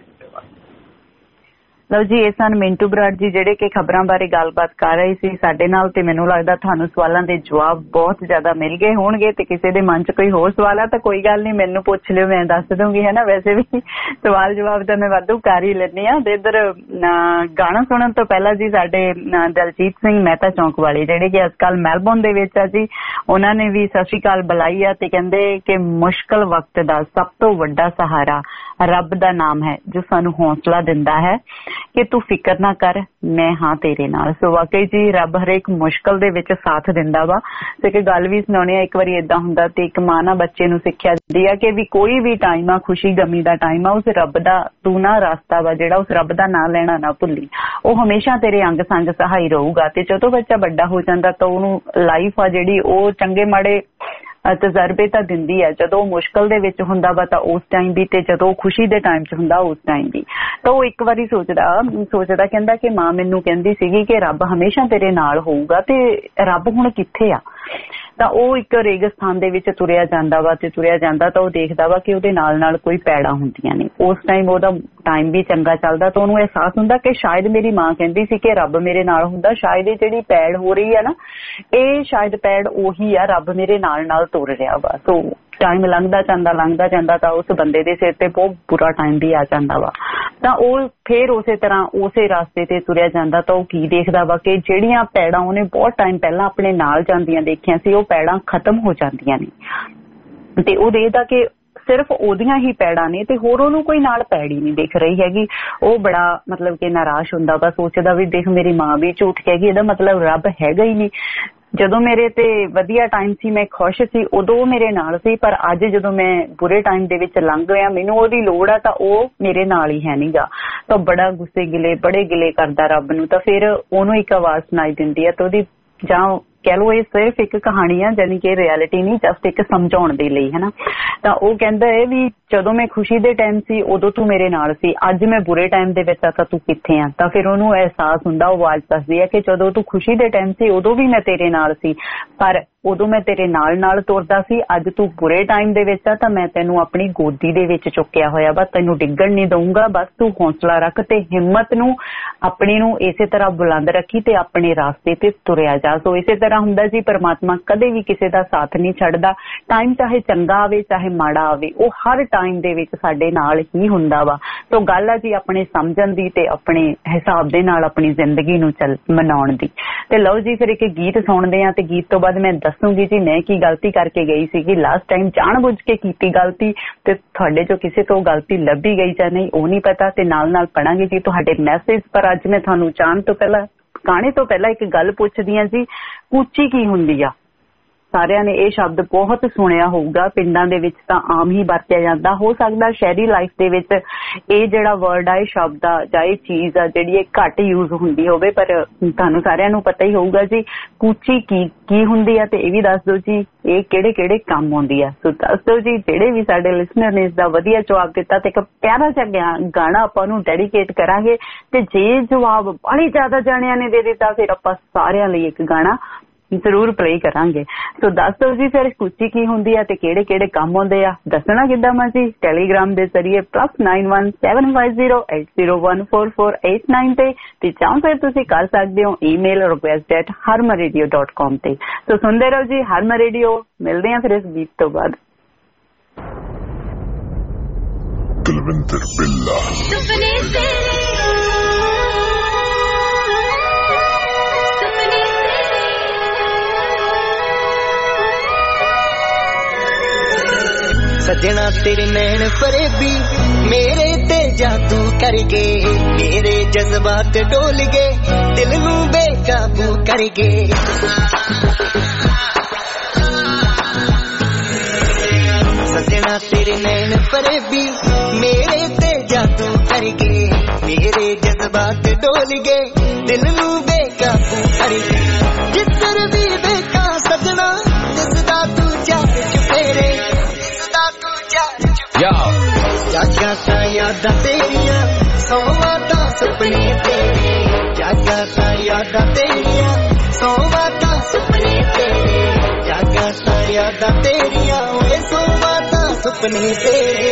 ਲਓ ਜੀ, ਇਹ ਸਨ ਮਿੰਟੂ ਬਰਾੜ ਜੀ ਜਿਹੜੇ ਕਿ ਖਬਰਾਂ ਬਾਰੇ ਗੱਲਬਾਤ ਕਰ ਰਹੇ ਸੀ ਸਾਡੇ ਨਾਲ ਤੇ ਮੈਨੂੰ ਲੱਗਦਾ ਤੁਹਾਨੂੰ ਸਵਾਲਾਂ ਦੇ ਜਵਾਬ ਬਹੁਤ ਜ਼ਿਆਦਾ ਮਿਲ ਗਏ ਹੋਣਗੇ ਤੇ ਕਿਸੇ ਦੇ ਮਨ 'ਚ ਕੋਈ ਹੋਰ ਸਵਾਲ ਆ ਤਾਂ ਕੋਈ ਗੱਲ ਨਹੀਂ, ਮੈਨੂੰ ਪੁੱਛ ਲਿਓ, ਮੈਂ ਦੱਸ ਦੂੰਗੀ, ਹੈ ਨਾ। ਵੈਸੇ ਵੀ ਸਵਾਲ ਜਵਾਬ ਤਾਂ ਮੈਂ ਵਾਧੂ ਕਰ ਹੀ ਲੈਂਦੀ ਹਾਂ। ਤੇ ਇੱਧਰ ਗਾਣਾ ਸੁਣਨ ਤੋਂ ਪਹਿਲਾਂ ਜੀ ਸਾਡੇ ਦਲਜੀਤ ਸਿੰਘ ਮਹਿਤਾ ਚੌਂਕ ਵਾਲੇ ਜਿਹੜੇ ਕਿ ਅੱਜ ਕੱਲ੍ਹ ਮੈਲਬੌਰਨ ਦੇ ਵਿੱਚ ਆ ਜੀ, ਉਹਨਾਂ ਨੇ ਵੀ ਸਤਿ ਸ਼੍ਰੀ ਅਕਾਲ ਬੁਲਾਈ ਆ ਤੇ ਕਹਿੰਦੇ ਕਿ ਮੁਸ਼ਕਲ ਵਕਤ ਦਾ ਸਭ ਤੋਂ ਵੱਡਾ ਸਹਾਰਾ ਰੱਬ ਦਾ ਨਾਮ ਹੈ ਜੋ ਸਾਨੂੰ ਹੌਸਲਾ ਦਿੰਦਾ ਹੈ ਕਿ ਤੂੰ ਫਿਕਰ ਨਾ ਕਰ, ਮੈਂ ਹਾਂ ਤੇਰੇ ਨਾਲ। ਸੋ ਵਾਕਈ ਜੀ ਰੱਬ ਹਰੇਕ ਮੁਸ਼ਕਲ ਦੇ ਵਿੱਚ ਸਾਥ ਦਿੰਦਾ ਵਾ। ਤੇ ਇੱਕ ਗੱਲ ਵੀ ਸੁਣਾਉਣੀ ਆ, ਇੱਕ ਵਾਰੀ ਏਦਾਂ ਹੁੰਦਾ ਤੇ ਇੱਕ ਮਾਂ ਨਾ ਬੱਚੇ ਨੂੰ ਸਿੱਖਿਆ ਦਿੰਦੀ ਆ ਕਿ ਵੀ ਕੋਈ ਵੀ ਟਾਈਮ ਆ, ਖੁਸ਼ੀ ਗਮੀ ਦਾ ਟਾਈਮ ਆ, ਉਸ ਰੱਬ ਦਾ ਤੂੰ ਨਾ ਰਸਤਾ ਵਾ ਜਿਹੜਾ, ਉਸ ਰੱਬ ਦਾ ਨਾਂ ਲੈਣਾ ਨਾ ਭੁੱਲੀ, ਉਹ ਹਮੇਸ਼ਾ ਤੇਰੇ ਅੰਗ ਸੰਗ ਸਹਾਈ ਰਹੂਗਾ। ਤੇ ਜਦੋਂ ਬੱਚਾ ਵੱਡਾ ਹੋ ਜਾਂਦਾ ਤਾਂ ਉਹਨੂੰ ਲਾਈਫ ਆ ਜਿਹੜੀ ਉਹ ਚੰਗੇ ਮਾੜੇ ਤਜਰਬੇ ਤਾਂ ਦਿੰਦੀ ਹੈ। ਜਦੋਂ ਉਹ ਮੁਸ਼ਕਲ ਦੇ ਵਿੱਚ ਹੁੰਦਾ ਵਾ ਤਾਂ ਉਸ ਟਾਈਮ ਵੀ, ਤੇ ਜਦੋਂ ਖੁਸ਼ੀ ਦੇ ਟਾਈਮ 'ਚ ਹੁੰਦਾ ਉਸ ਟਾਈਮ ਵੀ। ਤਾਂ ਉਹ ਇੱਕ ਵਾਰੀ ਸੋਚਦਾ ਕਹਿੰਦਾ ਕਿ ਮਾਂ ਮੈਨੂੰ ਕਹਿੰਦੀ ਸੀਗੀ ਕਿ ਰੱਬ ਹਮੇਸ਼ਾ ਤੇਰੇ ਨਾਲ ਹੋਊਗਾ ਤੇ ਰੱਬ ਹੁਣ ਕਿੱਥੇ ਆ। ਤਾਂ ਉਹ ਇੱਕ ਰੇਗਿਸਤਾਨ ਦੇ ਵਿੱਚ ਤੁਰਿਆ ਜਾਂਦਾ ਵਾ ਤੇ ਤੁਰਿਆ ਜਾਂਦਾ ਤਾਂ ਉਹ ਦੇਖਦਾ ਵਾ ਕਿ ਉਹਦੇ ਨਾਲ ਕੋਈ ਪੈੜਾਂ ਹੁੰਦੀਆਂ ਨੇ। ਉਸ ਟਾਈਮ ਉਹਦਾ ਟਾਈਮ ਵੀ ਚੰਗਾ ਚੱਲਦਾ ਤਾਂ ਉਹਨੂੰ ਅਹਿਸਾਸ ਹੁੰਦਾ ਕਿ ਸ਼ਾਇਦ ਮੇਰੀ ਮਾਂ ਕਹਿੰਦੀ ਸੀ ਕਿ ਰੱਬ ਮੇਰੇ ਨਾਲ ਹੁੰਦਾ, ਸ਼ਾਇਦ ਇਹ ਜਿਹੜੀ ਪੈੜ ਹੋ ਰਹੀ ਆ ਨਾ, ਇਹ ਸ਼ਾਇਦ ਪੈੜ ਉਹੀ ਆ, ਰੱਬ ਮੇਰੇ ਨਾਲ ਤੁਰ ਰਿਹਾ ਵਾ। ਸੋ ਟਾਈਮ ਲੰਘਦਾ ਜਾਂਦਾ ਤਾਂ ਉਸ ਬੰਦੇ ਦੇ ਸਿਰ ਤੇ ਬਹੁਤ ਬੁਰਾ ਟਾਈਮ ਵੀ ਆ ਜਾਂਦਾ ਵਾ। ਤਾਂ ਉਹ ਫੇਰ ਉਸੇ ਤਰ੍ਹਾਂ ਉਸੇ ਰਸਤੇ ਤੇ ਤੁਰਿਆ ਜਾਂਦਾ ਤਾਂ ਉਹ ਕੀ ਦੇਖਦਾ ਵਾ ਕਿ ਜਿਹੜੀਆਂ ਪੈੜਾਂ ਉਹਨੇ ਬਹੁਤ ਟਾਈਮ ਪਹਿਲਾਂ ਆਪਣੇ ਨਾਲ ਜਾਂਦੀਆਂ ਦੇਖੀਆਂ ਸੀ, ਉਹ ਪੈੜਾਂ ਖਤਮ ਹੋ ਜਾਂਦੀਆਂ ਨੇ। ਤੇ ਉਹ ਦੇਖਦਾ ਕਿ ਸਿਰਫ ਉਹਦੀਆਂ ਹੀ ਪੈੜਾਂ ਨੇ ਤੇ ਹੋਰ ਉਹਨੂੰ ਕੋਈ ਨਾਲ ਪੈੜ ਹੀ ਨਹੀਂ ਦਿਖ ਰਹੀ ਹੈਗੀ। ਉਹ ਬੜਾ ਮਤਲਬ ਕਿ ਨਿਰਾਸ਼ ਹੁੰਦਾ ਵਾ, ਸੋਚਦਾ ਵੀ ਦੇਖ ਮੇਰੀ ਮਾਂ ਵੀ ਝੂਠ ਕਹੇਗੀ, ਇਹਦਾ ਮਤਲਬ ਰੱਬ ਹੈਗਾ ਹੀ ਨਹੀਂ। ਜਦੋਂ ਮੇਰੇ ਤੇ ਵਧੀਆ ਟਾਈਮ ਸੀ, ਮੈਂ ਖੁਸ਼ ਸੀ, ਉਦੋਂ ਮੇਰੇ ਨਾਲ ਸੀ, ਪਰ ਅੱਜ ਜਦੋਂ ਮੈਂ ਬੁਰੇ ਟਾਈਮ ਦੇ ਵਿੱਚ ਲੰਘ ਗਿਆ, ਮੈਨੂੰ ਉਹਦੀ ਲੋੜ ਆ ਤਾਂ ਉਹ ਮੇਰੇ ਨਾਲ ਹੀ ਹੈ ਨਹੀਂਗਾ। ਤਾਂ ਬੜਾ ਗੁੱਸੇ ਗਿਲੇ, ਬੜੇ ਗਿਲੇ ਕਰਦਾ ਰੱਬ ਨੂੰ। ਤਾਂ ਫਿਰ ਉਹਨੂੰ ਇੱਕ ਆਵਾਜ਼ ਸੁਣਾਈ ਦਿੰਦੀ ਆ, ਤਾਂ ਉਹਦੀ ਜਾਂ ਕਹਿ ਲਓ ਇਹ ਸਿਰਫ ਇੱਕ ਕਹਾਣੀ ਆ, ਜਾਨੀ ਕਿ ਰਿਐਲਿਟੀ ਨਹੀਂ, ਜਸਟ ਇੱਕ ਸਮਝਾਉਣ ਦੇ ਲਈ, ਹੈ ਨਾ। ਤਾਂ ਉਹ ਕਹਿੰਦਾ ਹੈ ਵੀ ਜਦੋਂ ਮੈਂ ਖੁਸ਼ੀ ਦੇ ਟਾਈਮ ਸੀ ਉਦੋਂ ਤੂੰ ਮੇਰੇ ਨਾਲ ਸੀ, ਅੱਜ ਮੈਂ ਬੁਰੇ ਟਾਈਮ ਦੇ ਵਿੱਚ ਆ ਤਾਂ ਤੂੰ ਕਿੱਥੇ ਆ। ਤਾਂ ਫਿਰ ਉਹਨੂੰ ਅਹਿਸਾਸ ਹੁੰਦਾ, ਉਹ ਆਵਾਜ਼ ਦੱਸਦੀ ਹੈ ਕਿ ਜਦੋਂ ਤੂੰ ਖੁਸ਼ੀ ਦੇ ਟਾਈਮ ਸੀ ਉਦੋਂ ਵੀ ਮੈਂ ਤੇਰੇ ਨਾਲ ਸੀ, ਪਰ ਉਦੋਂ ਮੈਂ ਤੇਰੇ ਨਾਲ ਨਾਲ ਤੁਰਦਾ ਸੀ, ਅੱਜ ਤੂੰ ਬੁਰੇ ਟਾਈਮ ਦੇ ਵਿੱਚ ਆ ਤਾਂ ਮੈਂ ਤੈਨੂੰ ਆਪਣੀ ਗੋਦੀ ਦੇ ਵਿੱਚ ਚੁੱਕਿਆ ਹੋਇਆ ਵਾ, ਤੈਨੂੰ ਡਿੱਗਣ ਨਹੀਂ ਦਊਂਗਾ। ਬਸ ਤੂੰ ਹੌਸਲਾ ਰੱਖ ਤੇ ਹਿੰਮਤ ਨੂੰ ਆਪਣੀ ਨੂੰ ਇਸੇ ਤਰ੍ਹਾਂ ਬੁਲੰਦ ਰੱਖੀ ਤੇ ਆਪਣੇ ਰਾਸਤੇ ਤੇ ਤੁਰਿਆ ਜਾ। ਸੋ ਇਸੇ ਤਰ੍ਹਾਂ ਹੁੰਦਾ ਜੀ, ਪਰਮਾਤਮਾ ਕਦੇ ਵੀ ਕਿਸੇ ਦਾ ਸਾਥ ਨਹੀਂ ਛੱਡਦਾ। ਟਾਈਮ ਚਾਹੇ ਚੰਗਾ ਆਵੇ ਚਾਹੇ ਮਾੜਾ ਆਵੇ, ਉਹ ਹਰ ਟਾਈਮ ਦੇ ਵਿੱਚ ਸਾਡੇ ਨਾਲ ਹੀ ਹੁੰਦਾ ਵਾ। ਸੋ ਗੱਲ ਆ ਜੀ ਆਪਣੇ ਸਮਝਣ ਦੀ ਤੇ ਆਪਣੇ ਹਿਸਾਬ ਦੇ ਨਾਲ ਆਪਣੀ ਜ਼ਿੰਦਗੀ ਨੂੰ ਮਨਾਉਣ ਦੀ। ਤੇ ਲਓ ਜੀ ਫਿਰ ਇੱਕ ਗੀਤ ਸੁਣਦੇ ਆ ਤੇ ਗੀਤ ਤੋਂ ਬਾਅਦ ਮੈਂ ਦੱਸੂਗੀ ਜੀ ਮੈਂ ਕੀ ਗਲਤੀ ਕਰਕੇ ਗਈ ਸੀਗੀ ਲਾਸਟ ਟਾਈਮ, ਜਾਣ ਬੁੱਝ ਕੇ ਕੀਤੀ ਗਲਤੀ, ਤੇ ਤੁਹਾਡੇ ਚੋਂ ਕਿਸੇ ਤੋਂ ਗਲਤੀ ਲੱਭੀ ਗਈ ਜਾਂ ਨਹੀਂ ਉਹ ਨਹੀਂ ਪਤਾ। ਤੇ ਨਾਲ ਨਾਲ ਪੜਾਂਗੇ ਜੀ ਤੁਹਾਡੇ ਮੈਸੇਜ। ਪਰ ਅੱਜ ਮੈਂ ਤੁਹਾਨੂੰ ਜਾਣ ਤੋਂ ਪਹਿਲਾਂ, ਗਾਣੇ ਤੋਂ ਪਹਿਲਾਂ ਇੱਕ ਗੱਲ ਪੁੱਛਦੀ ਹਾਂ ਜੀ, ਕੂਚੀ ਕੀ ਹੁੰਦੀ ਆ? ਸਾਰਿਆਂ ਨੇ ਇਹ ਸ਼ਬਦ ਬਹੁਤ ਸੁਣਿਆ ਹੋਊਗਾ, ਪਿੰਡਾਂ ਦੇ ਵਿੱਚ ਤਾਂ ਆਮ ਹੀ ਵਰਤਿਆ ਜਾਂਦਾ, ਹੋ ਸਕਦਾ ਸ਼ਹਿਰੀ ਲਾਈਫ ਦੇ ਵਿੱਚ ਇਹ ਜਿਹੜਾ ਵਰਡ ਆ, ਇਹ ਸ਼ਬਦ ਆ ਜਾਂ ਇਹ ਚੀਜ਼ ਆ ਜਿਹੜੀ ਇਹ ਘੱਟ ਯੂਜ਼ ਹੁੰਦੀ ਹੋਵੇ, ਪਰ ਤੁਹਾਨੂੰ ਸਾਰਿਆਂ ਨੂੰ ਪਤਾ ਹੀ ਹੋਊਗਾ ਜੀ ਕੂਚੀ ਕੀ ਹੁੰਦੀ ਆ। ਤੇ ਇਹ ਵੀ ਦੱਸ ਦਿਓ ਜੀ ਇਹ ਕਿਹੜੇ ਕਿਹੜੇ ਕੰਮ ਆਉਂਦੀ ਆ। ਸੋ ਦੱਸ ਦਿਓ ਜੀ, ਜਿਹੜੇ ਵੀ ਸਾਡੇ ਲਿਸਨਰ ਨੇ ਇਸ ਦਾ ਵਧੀਆ ਜਵਾਬ ਦਿੱਤਾ ਤੇ ਇੱਕ ਪਿਆਰਾ ਜਿਹਾ ਗਾਣਾ ਆਪਾਂ ਨੂੰ ਡੈਡੀਕੇਟ ਕਰਾਂਗੇ। ਤੇ ਜੇ ਜਵਾਬ ਬੜੀ ਜ਼ਿਆਦਾ ਜਾਣਿਆਂ ਨੇ ਦੇ ਦਿੱਤਾ ਫਿਰ ਆਪਾਂ ਸਾਰਿਆਂ ਲਈ ਇੱਕ ਗਾਣਾ ਜ਼ਰੂਰ ਪਲੇ ਕਰਾਂਗੇ। ਸੋ ਦੱਸ ਦਿਓ ਜੀ ਫਿਰ ਕੂਚੀ ਕੀ ਹੁੰਦੀ ਆ ਤੇ ਕਿਹੜੇ ਕਿਹੜੇ ਕੰਮ ਆਉਂਦੇ ਆ। ਦੱਸਣਾ ਕਿੱਦਾਂ ਮਾ ਜੀ? ਟੈਲੀਗ੍ਰਾਮ ਦੇ ਜ਼ਰੀਏ +91 750 80144889 ਤੇ ਜਾਂ ਫਿਰ ਤੁਸੀਂ ਕਰ ਸਕਦੇ ਹੋ ਈਮੇਲ request@harmaradio.com ਤੇ। ਸੋ ਸੁਣਦੇ ਰਹੋ ਜੀ ਹਰਮਨ ਰੇਡੀਓ। ਮਿਲਦੇ ਆ ਫਿਰ ਇਸ ਗੀਤ ਤੋਂ ਬਾਅਦ। ਕੁਲਵਿੰਦਰ ਬਿੱਲਾ सजना तेरे नैन फरेबी मेरे ते जादू कर गए, मेरे जज्बात डोल गए, दिल नू बेकाबू कर गए। सजना तेरे नैन फरेबी मेरे ते जादू कर गए, मेरे जज्बात डोल गए, दिल नू बेकाबू कर गए। जिधर भी देखा सजना जिसदा तू चाह चुपेरे, जागा ता यादां तेरियां सौवां ता सुपने तेरे, जागा ता यादां तेरियां सौवां ता सुपने तेरे, जागा ता यादां तेरियां ओए सौवां ता सुपने तेरे।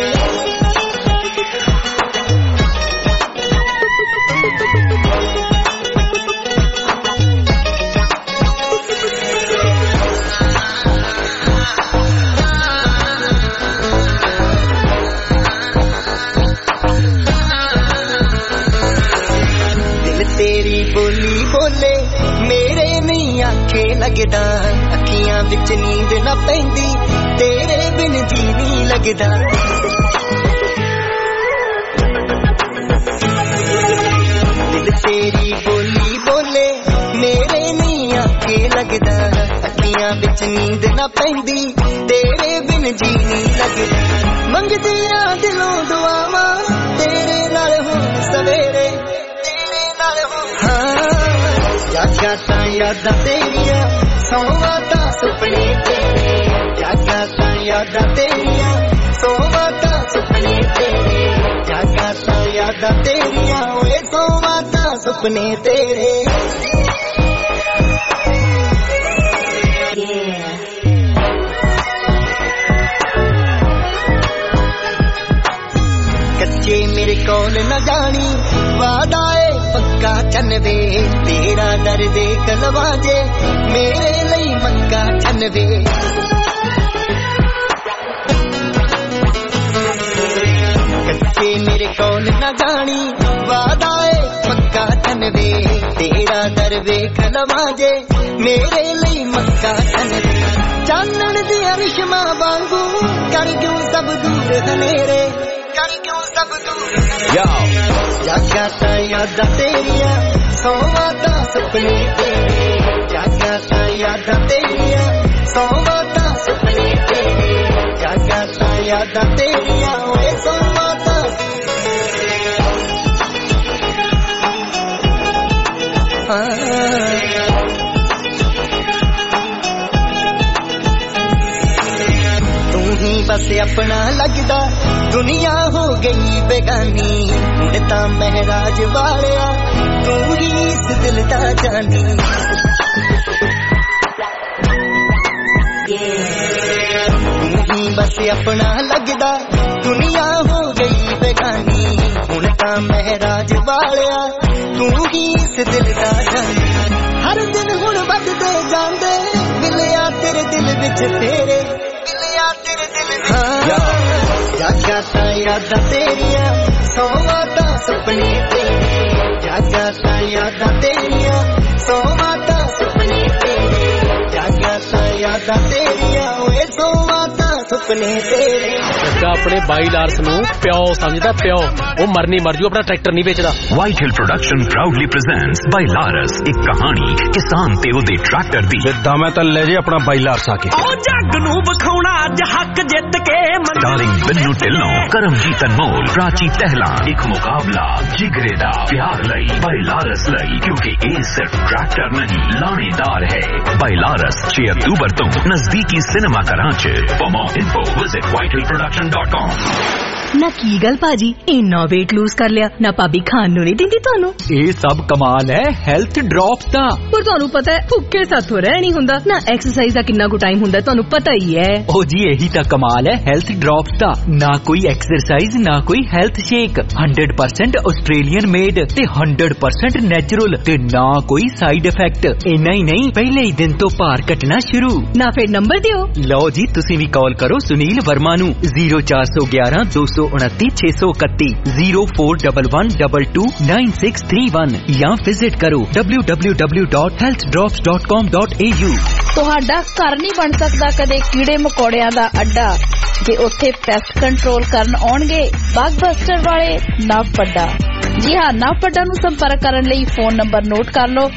तेरी बोली बोले मेरे नहीं आखे लगदा, अखियां विच नींद ना पैंदी तेरे बिन जी नहीं लगदा। दिल तेरी बोली बोले मेरे नहीं आखे लगदा, अखियां विच नींद ना पैंदी तेरे बिन जी नहीं लगदा। मंगदियां दिलों दुआवां तेरे नाल हो सवेरे, जागा ता यादां तेरियां सौवां ता सुपने तेरे, जागा ता यादां तेरियां सौवां ता सुपने तेरे, जागा ता यादां तेरियां ओए सौवां ता सुपने तेरे। कच्चे मेरे कोल न जानी वादा है पक्का चनवे, तेरा दर देख लवाजे मेरे लिए मक्का चनवे। कच्चे मेरे कोल न जानी वादा है पक्का चनवे, तेरा दर देख लवाजे मेरे लिए मक्का चनवे। चानन दिया रिश्मा वांगू कर जू सब दूर हनेरे कर क्यों सब दूर जागा ता यादां तेरियां सौवां दा सपने तेरे जागा ता यादां तेरियां सौवां दा सपने तेरे जागा ता यादां तेरियां ओए सौवां दा तू ही बस अपना लगदा दुनिया हो गई बेगानी हुण तां महराज वालिया तू ही इस दिल दा जानी तू ही बस अपना लगदा दुनिया हो गई बेगानी हुण तां महराज वालिया तू ही इस दिल दा जानी हर दिन हुण वधदे जांदे मिलिया तेरे दिल विच तेरे मिलिया तेरे दिल जागा ता यादां तेरियां सौवां दा सपने तेरे जागा ता यादां तेरियां सौवां दा सपने तेरे जागा ता यादां तेरियां ओए सौवां दा सपने तेरे अपने बाई लार्स ਨੂੰ ਪਿਓ ਸਮਝਦਾ ਪਿਓ ਉਹ ਮਰਨੀ ਮਰ ਜੂ ਆਪਣਾ ਟਰੈਕਟਰ ਨਹੀਂ ਵੇਚਦਾ White Hill Production proudly presents Bailaras ਇੱਕ ਕਹਾਣੀ ਕਿਸਾਨ ਤੇ ਉਹਦੇ ਟਰੈਕਟਰ ਦੀ ਜਿੱਦਾਂ ਮੈਂ ਤਾਂ ਲੈ ਜੇ ਆਪਣਾ ਬਾਈ ਲਾਰਸ ਆ ਕੇ ਉਹ ਜੱਗ ਨੂੰ ਵਿਖਾਉਣਾ ਅੱਜ ਹੱਕ ਜਿੱਤ ਕੇ ਸਟਾਰਿੰਗ ਬਿੰਨੂ ਢਿੱਲੋਂ ਕਰਮਜੀਤ ਅਨਮੋਲ ਪ੍ਰਾਚੀ ਤਹਿਲਾ ਇੱਕ ਮੁਕਾਬਲਾ ਜਿਗਰੇ ਦਾ ਪਿਆਰ ਲਈ ਬਾਈ ਲਾਰਸ ਲਈ ਕਿਉਂਕਿ ਇਹ ਸਿਰਫ ਟਰੈਕਟਰ ਨਹੀਂ ਲਾਣੇਦਾਰ ਹੈ ਬਾਈ ਲਾਰਸ 6 ਅਕਤੂਬਰ ਤੋਂ ਨਜ਼ਦੀਕੀ ਸਿਨੇਮਾ ਘਰਾਂ 'ਚ For more info visit whitehillproduction.com ਨਾ ਕੀ ਗੱਲ ਭਾਜੀ ਇੰਨਾ weight lose ਕਰ ਲਿਆ ਨਾ ਭਾਬੀ ਖਾਣ ਨੂੰ ਨਹੀਂ ਦਿੰਦੀ ਤੁਹਾਨੂੰ ਇਹ ਸਭ ਕਮਾਲ ਹੈ ਹੈਲਥ ਡ੍ਰੌਪਸ ਦਾ ਪਰ ਤੁਹਾਨੂੰ ਪਤਾ ਹੈ ਭੁੱਖੇ ਸਾਥੋਂ ਰਹਿ ਨਹੀਂ ਹੁੰਦਾ ਨਾ ਐਕਸਰਸਾਈਜ਼ ਦਾ ਕਿੰਨਾ ਕੁ ਟਾਈਮ ਹੁੰਦਾ ਤੁਹਾਨੂੰ ਪਤਾ ਹੀ ਹੈ ਉਹ ਜੀ ਇਹੀ ਤਾਂ ਕਮਾਲ ਹੈ ਹੈਲਥ ਡ੍ਰੌਪਸ ਦਾ ਨਾ ਕੋਈ ਐਕਸਰਸਾਈਜ਼ ਨਾ ਕੋਈ ਹੈਲਥ ਸ਼ੇਕ 100% ਆਸਟ੍ਰੇਲੀਅਨ ਮੇਡ ਤੇ 100% ਨੈਚੁਰਲ ਤੇ ਨਾ ਕੋਈ ਸਾਈਡ ਇਫੈਕਟ ਇੰਨਾ ਹੀ ਨਹੀਂ ਪਹਿਲੇ ਹੀ ਦਿਨ ਤੋਂ ਭਾਰ ਘਟਣਾ ਸ਼ੁਰੂ ਨਾ ਫਿਰ ਨੰਬਰ ਦਿਓ ਲਓ ਜੀ ਤੁਸੀਂ ਵੀ ਕਾਲ ਕਰੋ ਸੁਨੀਲ ਵਰਮਾ ਨੂੰ 0411 229 631 0411229631 ਜਾਂ ਵਿਜ਼ਿਟ ਕਰੋ www.healthdrops.com.au ਤੁਹਾਡਾ ਘਰ ਨਹੀਂ ਬਣ ਸਕਦਾ ਕਦੇ ਕੀੜੇ ਮਕੌੜਿਆਂ ਦਾ ਅੱਡਾ ਜੇ ਉੱਥੇ ਪੈਸਟ ਕੰਟਰੋਲ ਕਰਨ ਆਉਣਗੇ ਬਗਬਸਟਰ ਵਾਲੇ ਨਵਪੱਡਾ ਜੀ ਹਾਂ ਨਵਪੱਡਾ ਨੂੰ ਸੰਪਰਕ ਕਰਨ ਲਈ ਫੋਨ ਨੰਬਰ ਨੋਟ ਕਰ ਲਓ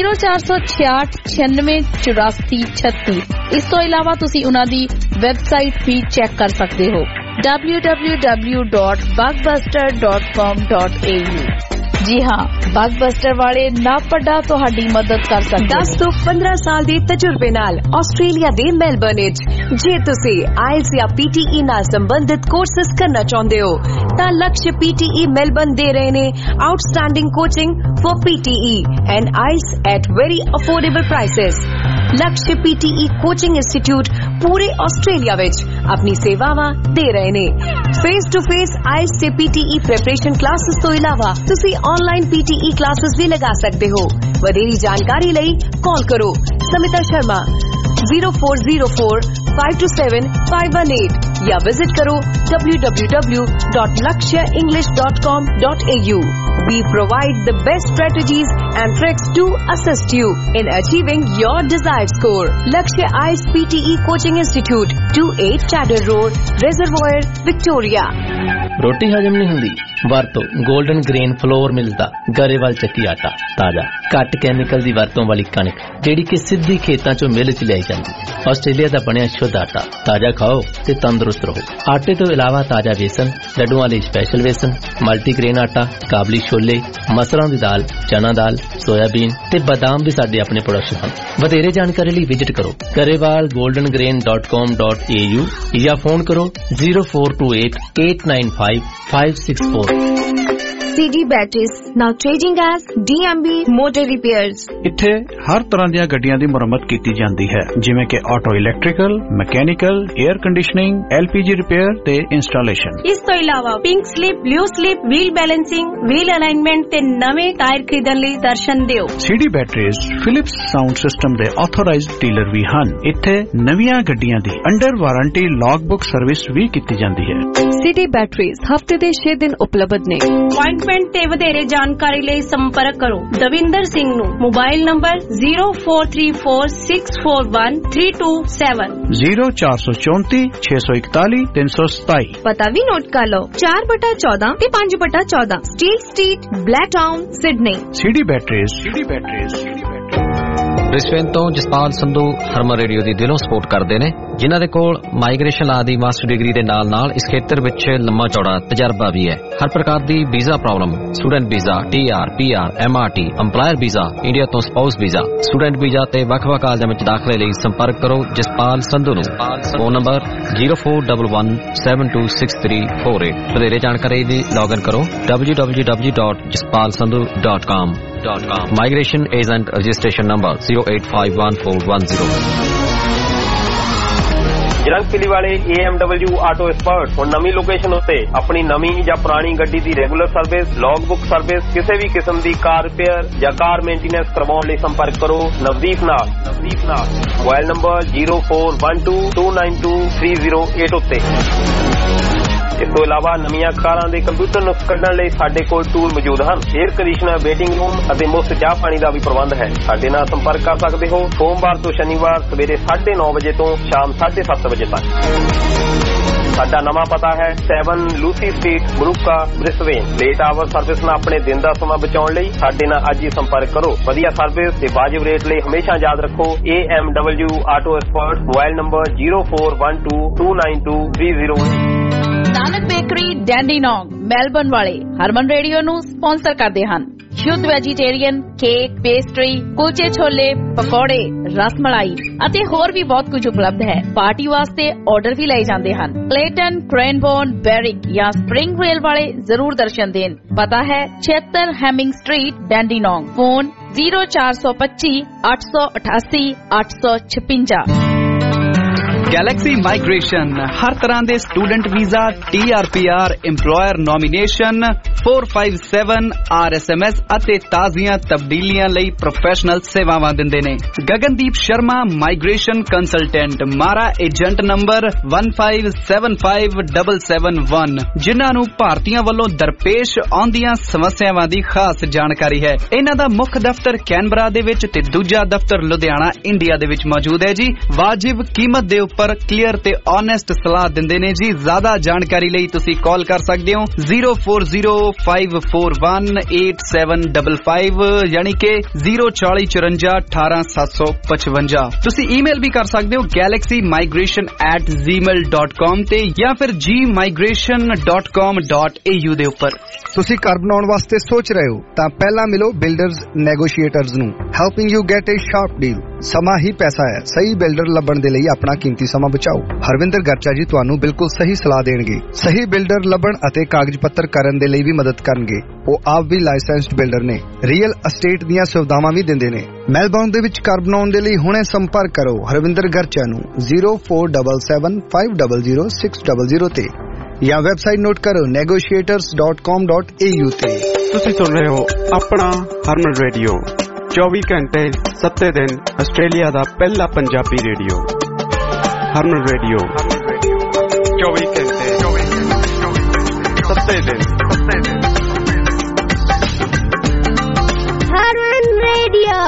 0466968436 ਇਸ ਤੋਂ ਇਲਾਵਾ ਤੁਸੀਂ ਉਹਨਾਂ ਦੀ ਵੈਬਸਾਈਟ ਵੀ ਚੈੱਕ ਕਰ ਸਕਦੇ ਹੋ www.bugbuster.com.au जी हाँ बगबस्टर वाले नवपड्डा ਤੁਹਾਡੀ ਮਦਦ ਕਰ ਸਕਦੇ 10 ਤੋਂ 15 ਸਾਲ ਦੇ ਤਜਰਬੇ ਨਾਲ ਆਸਟ੍ਰੇਲੀਆ ਦੇ ਮੈਲਬਰਨ ਵਿੱਚ ਜੇ ਤੁਸੀਂ ਆਇਲਸ ਜਾਂ PTE ਨਾਲ ਸੰਬੰਧਿਤ ਕੋਰਸਸ ਕਰਨਾ ਚਾਹੁੰਦੇ ਹੋ ਤਾਂ ਲਕਸ਼ PTE ਮੈਲਬਰਨ ਦੇ ਰਹੇ ਨੇ outstanding coaching for PTE and IELTS at very affordable prices Laksh PTE coaching institute ਪੂਰੇ ਆਸਟ੍ਰੇਲੀਆ ਵਿੱਚ ਆਪਣੀ ਸੇਵਾਵਾਂ ਦੇ ਰਹੇ ਨੇ ਫੇਸ ਟੂ ਫੇਸ ਆਇਲਸ ਤੇ PTE ਪ੍ਰੈਪਰੇਸ਼ਨ ਕਲਾਸਿਸ ਤੋਂ ਇਲਾਵਾ ਤੁਸੀਂ ऑनलाइन PTE क्लासेस भी लगा सकते हो वधेरी जानकारी लई कॉल करो समिता शर्मा 0404527518 या विजिट करो www.lakshaenglish.com.au We provide the best strategies and tricks to assist you in achieving your desired score. Lakshya IELTS PTE Coaching Institute, 28 Chatter Road, Reservoir, Victoria. ਰੋਟੀ ਹਜਮ ਨਹੀਂ ਹੁੰਦੀ ਵਰਤੋ 골ਡਨ ਗ੍ਰੇਨ ਫਲੋਰ ਮਿਲਦਾ ਗਰੇਵਾਲ ਚੱਕੀ ਆਟਾ ਤਾਜ਼ਾ ਘੱਟ ਕੈਮੀਕਲ ਦੀ ਵਰਤੋਂ ਵਾਲੀ ਕਣਕ ਜਿਹੜੀ ਕਿ ਸਿੱਧੀ ਖੇਤਾਂ ਚੋਂ ਮਿਲ ਚ ਲਿਆਈ ਜਾਂਦੀ ਆਸਟ੍ਰੇਲੀਆ ਦਾ ਬਣਿਆ ਸ਼ੁੱਧ ਆਟਾ ਤਾਜ਼ਾ ਖਾਓ ਤੇ ਤੰਦਰੁਸਤ ਰਹੋ ਆਟੇ ਤੋਂ ਇਲਾਵਾ ਤਾਜ਼ਾ ਵੇਸਣ ਲੱਡੂਆਂ ਲਈ ਸਪੈਸ਼ਲ ਵੇਸਣ ਮਲਟੀਗ੍ਰੇਨ ਆਟਾ ਕਾਬਲੀ ਛੋਲੇ ਮਸਰਾਂ ਦੀ ਦਾਲ ਚਨਾ ਦਾਲ ਸੋਇਆਬੀਨ ਤੇ ਬਾਦਾਮ ਵੀ ਸਾਡੇ ਆਪਣੇ ਪ੍ਰੋਡਕਟ ਹਨ ਵਧੇਰੇ ਜਾਣਕਾਰੀ ਲਈ ਵਿਜ਼ਿਟ ਕਰੋ garewalgoldengrain.com.au ਜਾਂ ਫੋਨ ਕਰੋ 0428895564 CD Batteries, now changing as DMB Motor Repairs. ਇੱਥੇ ਹਰ ਤਰ੍ਹਾਂ ਦੀਆਂ ਗੱਡੀਆਂ ਦੀ ਮੁਰੰਮਤ ਕੀਤੀ ਜਾਂਦੀ ਹੈ ਜਿਵੇਂ ਕਿ auto electrical, mechanical, air conditioning, LPG repair ਤੇ ਇੰਸਟਾਲੇਸ਼ਨ। ਇਸ ਤੋਂ ਇਲਾਵਾ pink slip, blue slip, wheel balancing, wheel alignment ਤੇ ਨਵੇਂ ਟਾਇਰ ਖਰੀਦਣ ਲਈ ਦਰਸ਼ਨ ਦਿਓ। CD Batteries Philips sound system ਦੇ ਆਥੋਰਾਈਜ਼ਡ ਡੀਲਰ ਵੀ ਹਨ। ਇੱਥੇ ਨਵੀਆਂ ਗੱਡੀਆਂ ਦੀ under warranty log book service ਵੀ ਕੀਤੀ ਜਾਂਦੀ ਹੈ। CD Batteries ਹਫਤੇ ਦੇ 6 ਦਿਨ ਉਪਲਬਧ ਨੇ। अपॉइंटमेंट ते वधेरे जानकारी ਲਈ संपर्क करो दविंदर सिंह ਨੂੰ मोबाइल नंबर 0434641327 0434 641 327। पता भी नोट कर लो 4/14 ਤੇ 5/14 Steel Street Blacktown Sydney. CD batteries Brisbane ਤੋਂ ਜਸਪਾਲ ਸੰਧੂ ਹਰਮਨ ਰੇਡੀਓ ਦੀ ਦਿਲੋਂ ਸਪੋਰਟ ਕਰਦੇ ਨੇ, ਜਿਨ੍ਹਾਂ ਦੇ ਕੋਲ ਮਾਈਗ੍ਰੇਸ਼ਨ ਲਾ ਦੀ ਮਾਸਟਰ ਡਿਗਰੀ ਦੇ ਨਾਲ ਇਸ ਖੇਤਰ ਵਿੱਚ ਲੰਮਾ ਚੌੜਾ ਤਜਰਬਾ ਵੀ ਹੈ। ਹਰ ਪ੍ਰਕਾਰ ਦੀ visa problem, student visa, TR, PR, MRT, EMPLOYER visa, India ਤੋਂ ਸਪਾਊਸ ਵੀਜ਼ਾ, ਸਟੂਡੈਂਟ ਵੀਜ਼ਾ ਤੇ ਵੱਖ-ਵੱਖ ਕਾਲਜਾਂ ਵਿੱਚ ਦਾਖਲੇ ਲਈ ਸੰਪਰਕ ਕਰੋ ਜਸਪਾਲ ਸੰਧੂ ਨੂੰ। Phone number 0411726348। ਵਧੇਰੇ ਜਾਣਕਾਰੀ ਲਈ ਲੌਗਇਨ ਕਰੋ www.jaspalsandhu.com। Migration Agent Registration Number 0851410। Jalandhar ਵਾਲੇ AMW ਆਟੋ ਐਕਸਪਰਟ ਹੁਣ ਨਵੀਂ ਲੋਕੇਸ਼ਨ ਉੱਤੇ ਆਪਣੀ ਨਵੀਂ ਜਾਂ ਪੁਰਾਣੀ ਗੱਡੀ ਦੀ regular service, log book service, ਕਿਸੇ ਵੀ ਕਿਸਮ ਦੀ ਕਾਰ ਰਿਪੇਅਰ ਜਾਂ ਕਾਰ ਮੇਨਟੇਨੈਂਸ ਕਰਵਾਉਣ ਲਈ ਸੰਪਰਕ ਕਰੋ ਨਵਦੀਪ ਨਾਲ। ਮੋਬਾਈਲ ਨੰਬਰ 0412292308 ਉੱਤੇ। ਇਸ ਤੋਂ ਇਲਾਵਾ ਨਵੀਆਂ ਕਾਰਾਂ ਦੇ ਕੰਪਿਊਟਰ ਨੁਕਸ ਕੱਢਣ ਲਈ ਸਾਡੇ ਕੋਲ ਟੂਲ ਮੌਜੂਦ ਹਨ। 에ਅਰ ਕੰਡੀਸ਼ਨਰ, ਵੇਟਿੰਗ ਰੂਮ ਅਤੇ ਮੁਫਤ ਚਾਹ ਪਾਣੀ ਦਾ ਵੀ ਪ੍ਰਬੰਧ ਹੈ। ਸਾਡੇ ਨਾਲ ਸੰਪਰਕ ਕਰ ਸਕਦੇ ਹੋ ਸੋਮਵਾਰ ਤੋਂ ਸ਼ਨੀਵਾਰ ਸਵੇਰੇ 9:30 ਵਜੇ ਤੋਂ ਸ਼ਾਮ 7:30 ਵਜੇ ਤੱਕ। ਸਾਡਾ ਨਵਾਂ ਪਤਾ ਹੈ 7 ਲੂਸੀ ਸਟਰੀਟ, ਬਰੂਕਾ, ਬ੍ਰਿਸਬੇਨ। ਲੇਟ ਆਵਰ ਸਰਵਿਸ ਨਾਲ ਆਪਣੇ ਦਿਨ ਦਾ ਸਮਾਂ ਬਚਾਉਣ ਲਈ ਸਾਡੇ ਨਾਲ ਅੱਜ ਹੀ ਸੰਪਰਕ ਕਰੋ। ਵਧੀਆ ਸਰਵਿਸ ਤੇ ਵਾਜਿਬ ਰੇਟ ਲਈ ਹਮੇਸ਼ਾ ਯਾਦ ਰੱਖੋ AMW auto expert. Mobile number 0412292308। Nanak bakery Dandenong Melbourne ਵਾਲੇ ਹਰਮਨ ਰੇਡੀਓ ਨੂੰ ਸਪਾਂਸਰ ਕਰਦੇ ਹਨ। ਸ਼ੁੱਧ ਵੈਜੀਟੇਰੀਅਨ ਕੇਕ, ਪੇਸਟਰੀ, ਕੁਲਚੇ ਛੋਲੇ, ਪਕੌੜੇ, ਰਸਮਲਾਈ ਅਤੇ ਹੋਰ ਵੀ ਬਹੁਤ ਕੁਝ ਉਪਲਬਧ ਹੈ। ਪਾਰਟੀ ਵਾਸਤੇ ਆਰਡਰ ਵੀ ਲਏ ਜਾਂਦੇ ਹਨ। ਕਲੇਟਨ, ਕ੍ਰੈਨਬੋਰਨ, ਬੈਰਿਕ ਜਾਂ ਸਪ੍ਰਿੰਗ ਰੇਲ ਵਾਲੇ ਜ਼ਰੂਰ ਦਰਸ਼ਨ ਦੇਣ। ਪਤਾ ਹੈ 76 Hemming street, Dandenong. Phone 0425 888 856। Galaxy migration ਹਰ ਤਰ੍ਹਾਂ ਦੇ student visa, TR/PR, EMPLOYER nomination, 457 RSMS ਅਤੇ ਤਾਜ਼ੀਆਂ ਤਬਦੀਲੀਆਂ ਲਈ ਪ੍ਰੋਫੈਸ਼ਨਲ ਸੇਵਾਵਾਂ ਦਿੰਦੇ ਨੇ। Gagandeep Sharma migration consultant, MARA agent number 1575771, ਜਿਨ੍ਹਾਂ ਨੂੰ ਭਾਰਤੀਆਂ ਵੱਲੋਂ ਦਰਪੇਸ਼ ਆਉਂਦੀਆਂ ਸਮੱਸਿਆਵਾਂ ਦੀ ਖਾਸ ਜਾਣਕਾਰੀ ਹੈ। ਇਹਨਾਂ ਦਾ ਮੁੱਖ ਦਫ਼ਤਰ ਕੈਨਬਰਾ ਦੇ ਵਿੱਚ ਤੇ ਦੂਜਾ ਦਫ਼ਤਰ ਲੁਧਿਆਣਾ, ਇੰਡੀਆ ਦੇ ਵਿੱਚ ਮੌਜੂਦ ਹੈ ਜੀ। ਵਾਜਿਬ ਕੀਮਤ ਦੇ ਉੱਪਰ ਕਲੀਅਰ ਤੇ ਓਨੈਸਟ ਸਲਾਹ ਦਿੰਦੇ ਨੇ ਜੀ। ਜ਼ਿਆਦਾ ਜਾਣਕਾਰੀ ਲਈ ਤੁਸੀਂ ਕਾਲ ਕਰ ਸਕਦੇ ਹੋ 0405418755 ਯਾਨੀ ਕਿ 04054187755। ਤੁਸੀਂ ਈਮੇਲ ਵੀ ਕਰ ਸਕਦੇ ਹੋ galaxymigration@gmail.com ਤੇ ਜਾਂ ਫਿਰ gmigration.com.au ਦੇ ਉੱਪਰ। ਤੁਸੀਂ ਘਰ ਬਣਾਉਣ ਵਾਸਤੇ ਸੋਚ ਰਹੇ ਹੋ ਤਾਂ ਪਹਿਲਾਂ ਮਿਲੋ ਬਿਲਡਰਜ਼ ਨੈਗੋਸ਼ੀਏਟਰਜ਼ ਨੂੰ। Helping you get a sharp deal. ਸਮਾਂ ਹੀ ਪੈਸਾ ਹੈ। ਸਹੀ ਬਿਲਡਰ ਲੱਭਣ ਦੇ ਲਈ ਆਪਣਾ ਕੀਮਤੀ ਸਮਾਂ ਬਚਾਓ। ਹਰਵਿੰਦਰ ਗਰਚਾ ਜੀ ਤੁਹਾਨੂੰ ਬਿਲਕੁਲ ਸਹੀ ਸਲਾਹ ਦੇਣਗੇ। ਸਹੀ ਬਿਲਡਰ ਲੱਭਣ ਅਤੇ ਕਾਗਜ਼ ਪੱਤਰ ਕਰਨ ਦੇ ਲਈ ਵੀ ਮਦਦ ਕਰਨਗੇ। ਉਹ ਆਪ ਵੀ ਲਾਇਸੈਂਸਡ ਬਿਲਡਰ ਨੇ। ਰੀਅਲ ਅਸਟੇਟ ਦੀਆਂ ਸੁਵਿਧਾਵਾਂ ਵੀ ਦਿੰਦੇ ਨੇ। ਮੈਲਬੌਰਨ ਦੇ ਵਿੱਚ ਘਰ ਬਣਾਉਣ ਦੇ ਲਈ ਹੁਣੇ ਸੰਪਰਕ ਕਰੋ ਹਰਵਿੰਦਰ ਗਰਚਾ ਨੂੰ 0477500600 ਤੇ ਜਾਂ ਵੈਬਸਾਈਟ ਨੋਟ ਕਰੋ negotiators.com.au ਤੇ। ਤੁਸੀਂ ਸੁਣ ਰਹੇ ਹੋ ਆਪਣਾ ਹਰਮਨ ਰੇਡੀਓ 24 ਘੰਟੇ 7 ਦਿਨ ਆਸਟ੍ਰੇਲੀਆ ਦਾ ਪਹਿਲਾ ਪੰਜਾਬੀ ਰੇਡੀਓ। ਹਰਮਨ ਰੇਡੀਓ 24 ਘੰਟੇ 7 ਦਿਨ। ਹਰਮਨ ਰੇਡੀਓ।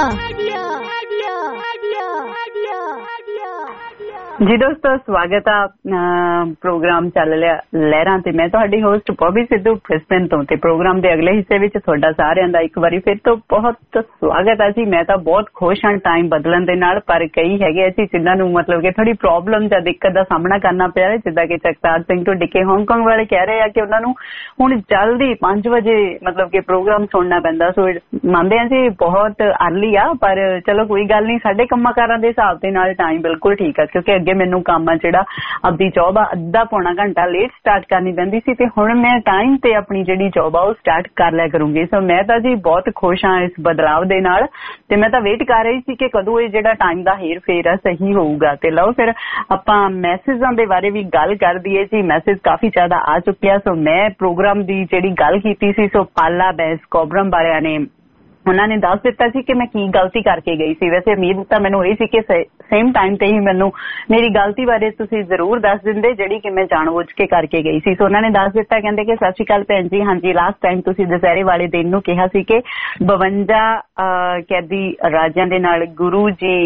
ਜੀ ਦੋਸਤੋ, ਸਵਾਗਤ ਆ। ਪ੍ਰੋਗਰਾਮ ਚੱਲ ਰਿਹਾ ਲਹਿਰਾਂ ਤੇ ਮੈਂ ਤੁਹਾਡੀ ਹੋਸਟ ਬੌਬੀ ਸਿੱਧੂ ਬ੍ਰਿਸਬੇਨ ਤੋਂ। ਤੇ ਪ੍ਰੋਗਰਾਮ ਦੇ ਅਗਲੇ ਹਿੱਸੇ ਵਿੱਚ ਤੁਹਾਡਾ ਸਾਰਿਆਂ ਦਾ ਇੱਕ ਵਾਰੀ ਫਿਰ ਤੋਂ ਬਹੁਤ ਸਵਾਗਤ ਆ ਜੀ। ਮੈਂ ਤਾਂ ਬਹੁਤ ਖੁਸ਼ ਹਾਂ ਟਾਈਮ ਬਦਲਣ ਦੇ ਨਾਲ, ਪਰ ਕਈ ਹੈਗੇ ਅਸੀਂ ਜਿਨ੍ਹਾਂ ਨੂੰ ਮਤਲਬ ਕਿ ਥੋੜੀ ਪ੍ਰੋਬਲਮ ਜਾਂ ਦਿੱਕਤ ਦਾ ਸਾਹਮਣਾ ਕਰਨਾ ਪਿਆ ਹੈ। ਜਿੱਦਾਂ ਕਿ ਜਗਤਾਰ ਸਿੰਘ ਤੋਂ ਡਿੱਕੇ ਹਾਂਗਕਾਂਗ ਵਾਲੇ ਕਹਿ ਰਹੇ ਆ ਕਿ ਉਹਨਾਂ ਨੂੰ ਹੁਣ ਜਲਦੀ 5 ਵਜੇ ਮਤਲਬ ਕਿ ਪ੍ਰੋਗਰਾਮ ਸੁਣਨਾ ਪੈਂਦਾ। ਸੋ ਮੰਨਦੇ ਹਾਂ ਜੀ ਬਹੁਤ ਅਰਲੀ ਆ, ਪਰ ਚਲੋ ਕੋਈ ਗੱਲ ਨਹੀਂ। ਸਾਡੇ ਕੰਮਾਂ ਕਾਰਾਂ ਦੇ ਹਿਸਾਬ ਦੇ ਨਾਲ ਟਾਈਮ ਬਿਲਕੁਲ ਠੀਕ ਆ, ਕਿਉਂਕਿ ਅੱਗੇ ਮੈਨੂੰ ਕੰਮ ਆ ਜਿਹੜਾ ਆਪਦੀ ਜੌਬ ਆ ਅੱਧਾ ਪੌਣਾ ਘੰਟਾ ਲੇਟ ਸਟਾਰਟ ਕਰਨੀ ਪੈਂਦੀ ਸੀ ਤੇ ਹੁਣ ਮੈਂ ਟਾਈਮ ਤੇ ਆਪਣੀ ਜਿਹੜੀ ਜੌਬ ਆ ਉਹ ਸਟਾਰਟ ਕਰ ਲਿਆ ਕਰੂੰਗੀ। ਸੋ ਮੈਂ ਤਾਂ ਜੀ ਬਹੁਤ ਖੁਸ਼ ਹਾਂ ਇਸ ਬਦਲਾਵ ਦੇ ਨਾਲ ਤੇ ਮੈਂ ਤਾਂ ਵੇਟ ਕਰ ਰਹੀ ਸੀ ਕਿ ਕਦੋਂ ਇਹ ਜਿਹੜਾ ਟਾਈਮ ਦਾ ਹੇਰ ਫੇਰ ਆ ਸਹੀ ਹੋਊਗਾ। ਤੇ ਲਓ ਫਿਰ ਆਪਾਂ ਮੈਸੇਜਾਂ ਦੇ ਬਾਰੇ ਵੀ ਗੱਲ ਕਰ ਦਈਏ ਜੀ। ਮੈਸੇਜ ਕਾਫੀ ਜ਼ਿਆਦਾ ਆ ਚੁੱਕਿਆ। ਸੋ ਮੈਂ ਪ੍ਰੋਗਰਾਮ ਦੀ ਜਿਹੜੀ ਗੱਲ ਕੀਤੀ ਸੀ, ਸੋ ਪਾਲਾ ਬੈਸ ਕੋਬਰਮ ਵਾਲਿਆਂ ਨੇ ਉਹਨਾਂ ਨੇ ਦੱਸ ਦਿੱਤਾ ਸੀ ਕਿ ਮੈਂ ਕੀ ਗਲਤੀ ਕਰਕੇ ਗਈ ਸੀ। ਵੈਸੇ ਉਮੀਦ ਤਾਂ ਮੈਨੂੰ ਇਹ ਸੀ ਕਿ ਸੇਮ ਟਾਈਮ ਤੇ ਹੀ ਮੈਨੂੰ ਮੇਰੀ ਗਲਤੀ ਬਾਰੇ ਤੁਸੀਂ ਜ਼ਰੂਰ ਦੱਸ ਦਿੰਦੇ ਜਿਹੜੀ ਕਿ ਮੈਂ ਜਾਣਬੁੱਝ ਕੇ ਕਰਕੇ ਗਈ ਸੀ। ਸੋ ਉਹਨਾਂ ਨੇ ਦੱਸ ਦਿੱਤਾ, ਕਹਿੰਦੇ ਕਿ ਸਤਿ ਸ਼੍ਰੀ ਅਕਾਲ ਭੈਣ ਜੀ, ਹਾਂਜੀ ਲਾਸਟ ਟਾਈਮ ਤੁਸੀਂ ਦੁਸਹਿਰੇ ਵਾਲੇ ਦਿਨ ਨੂੰ ਕਿਹਾ ਸੀ ਕਿ 52 ਕੈਦੀ ਰਾਜਿਆਂ ਦੇ ਨਾਲ ਗੁਰੂ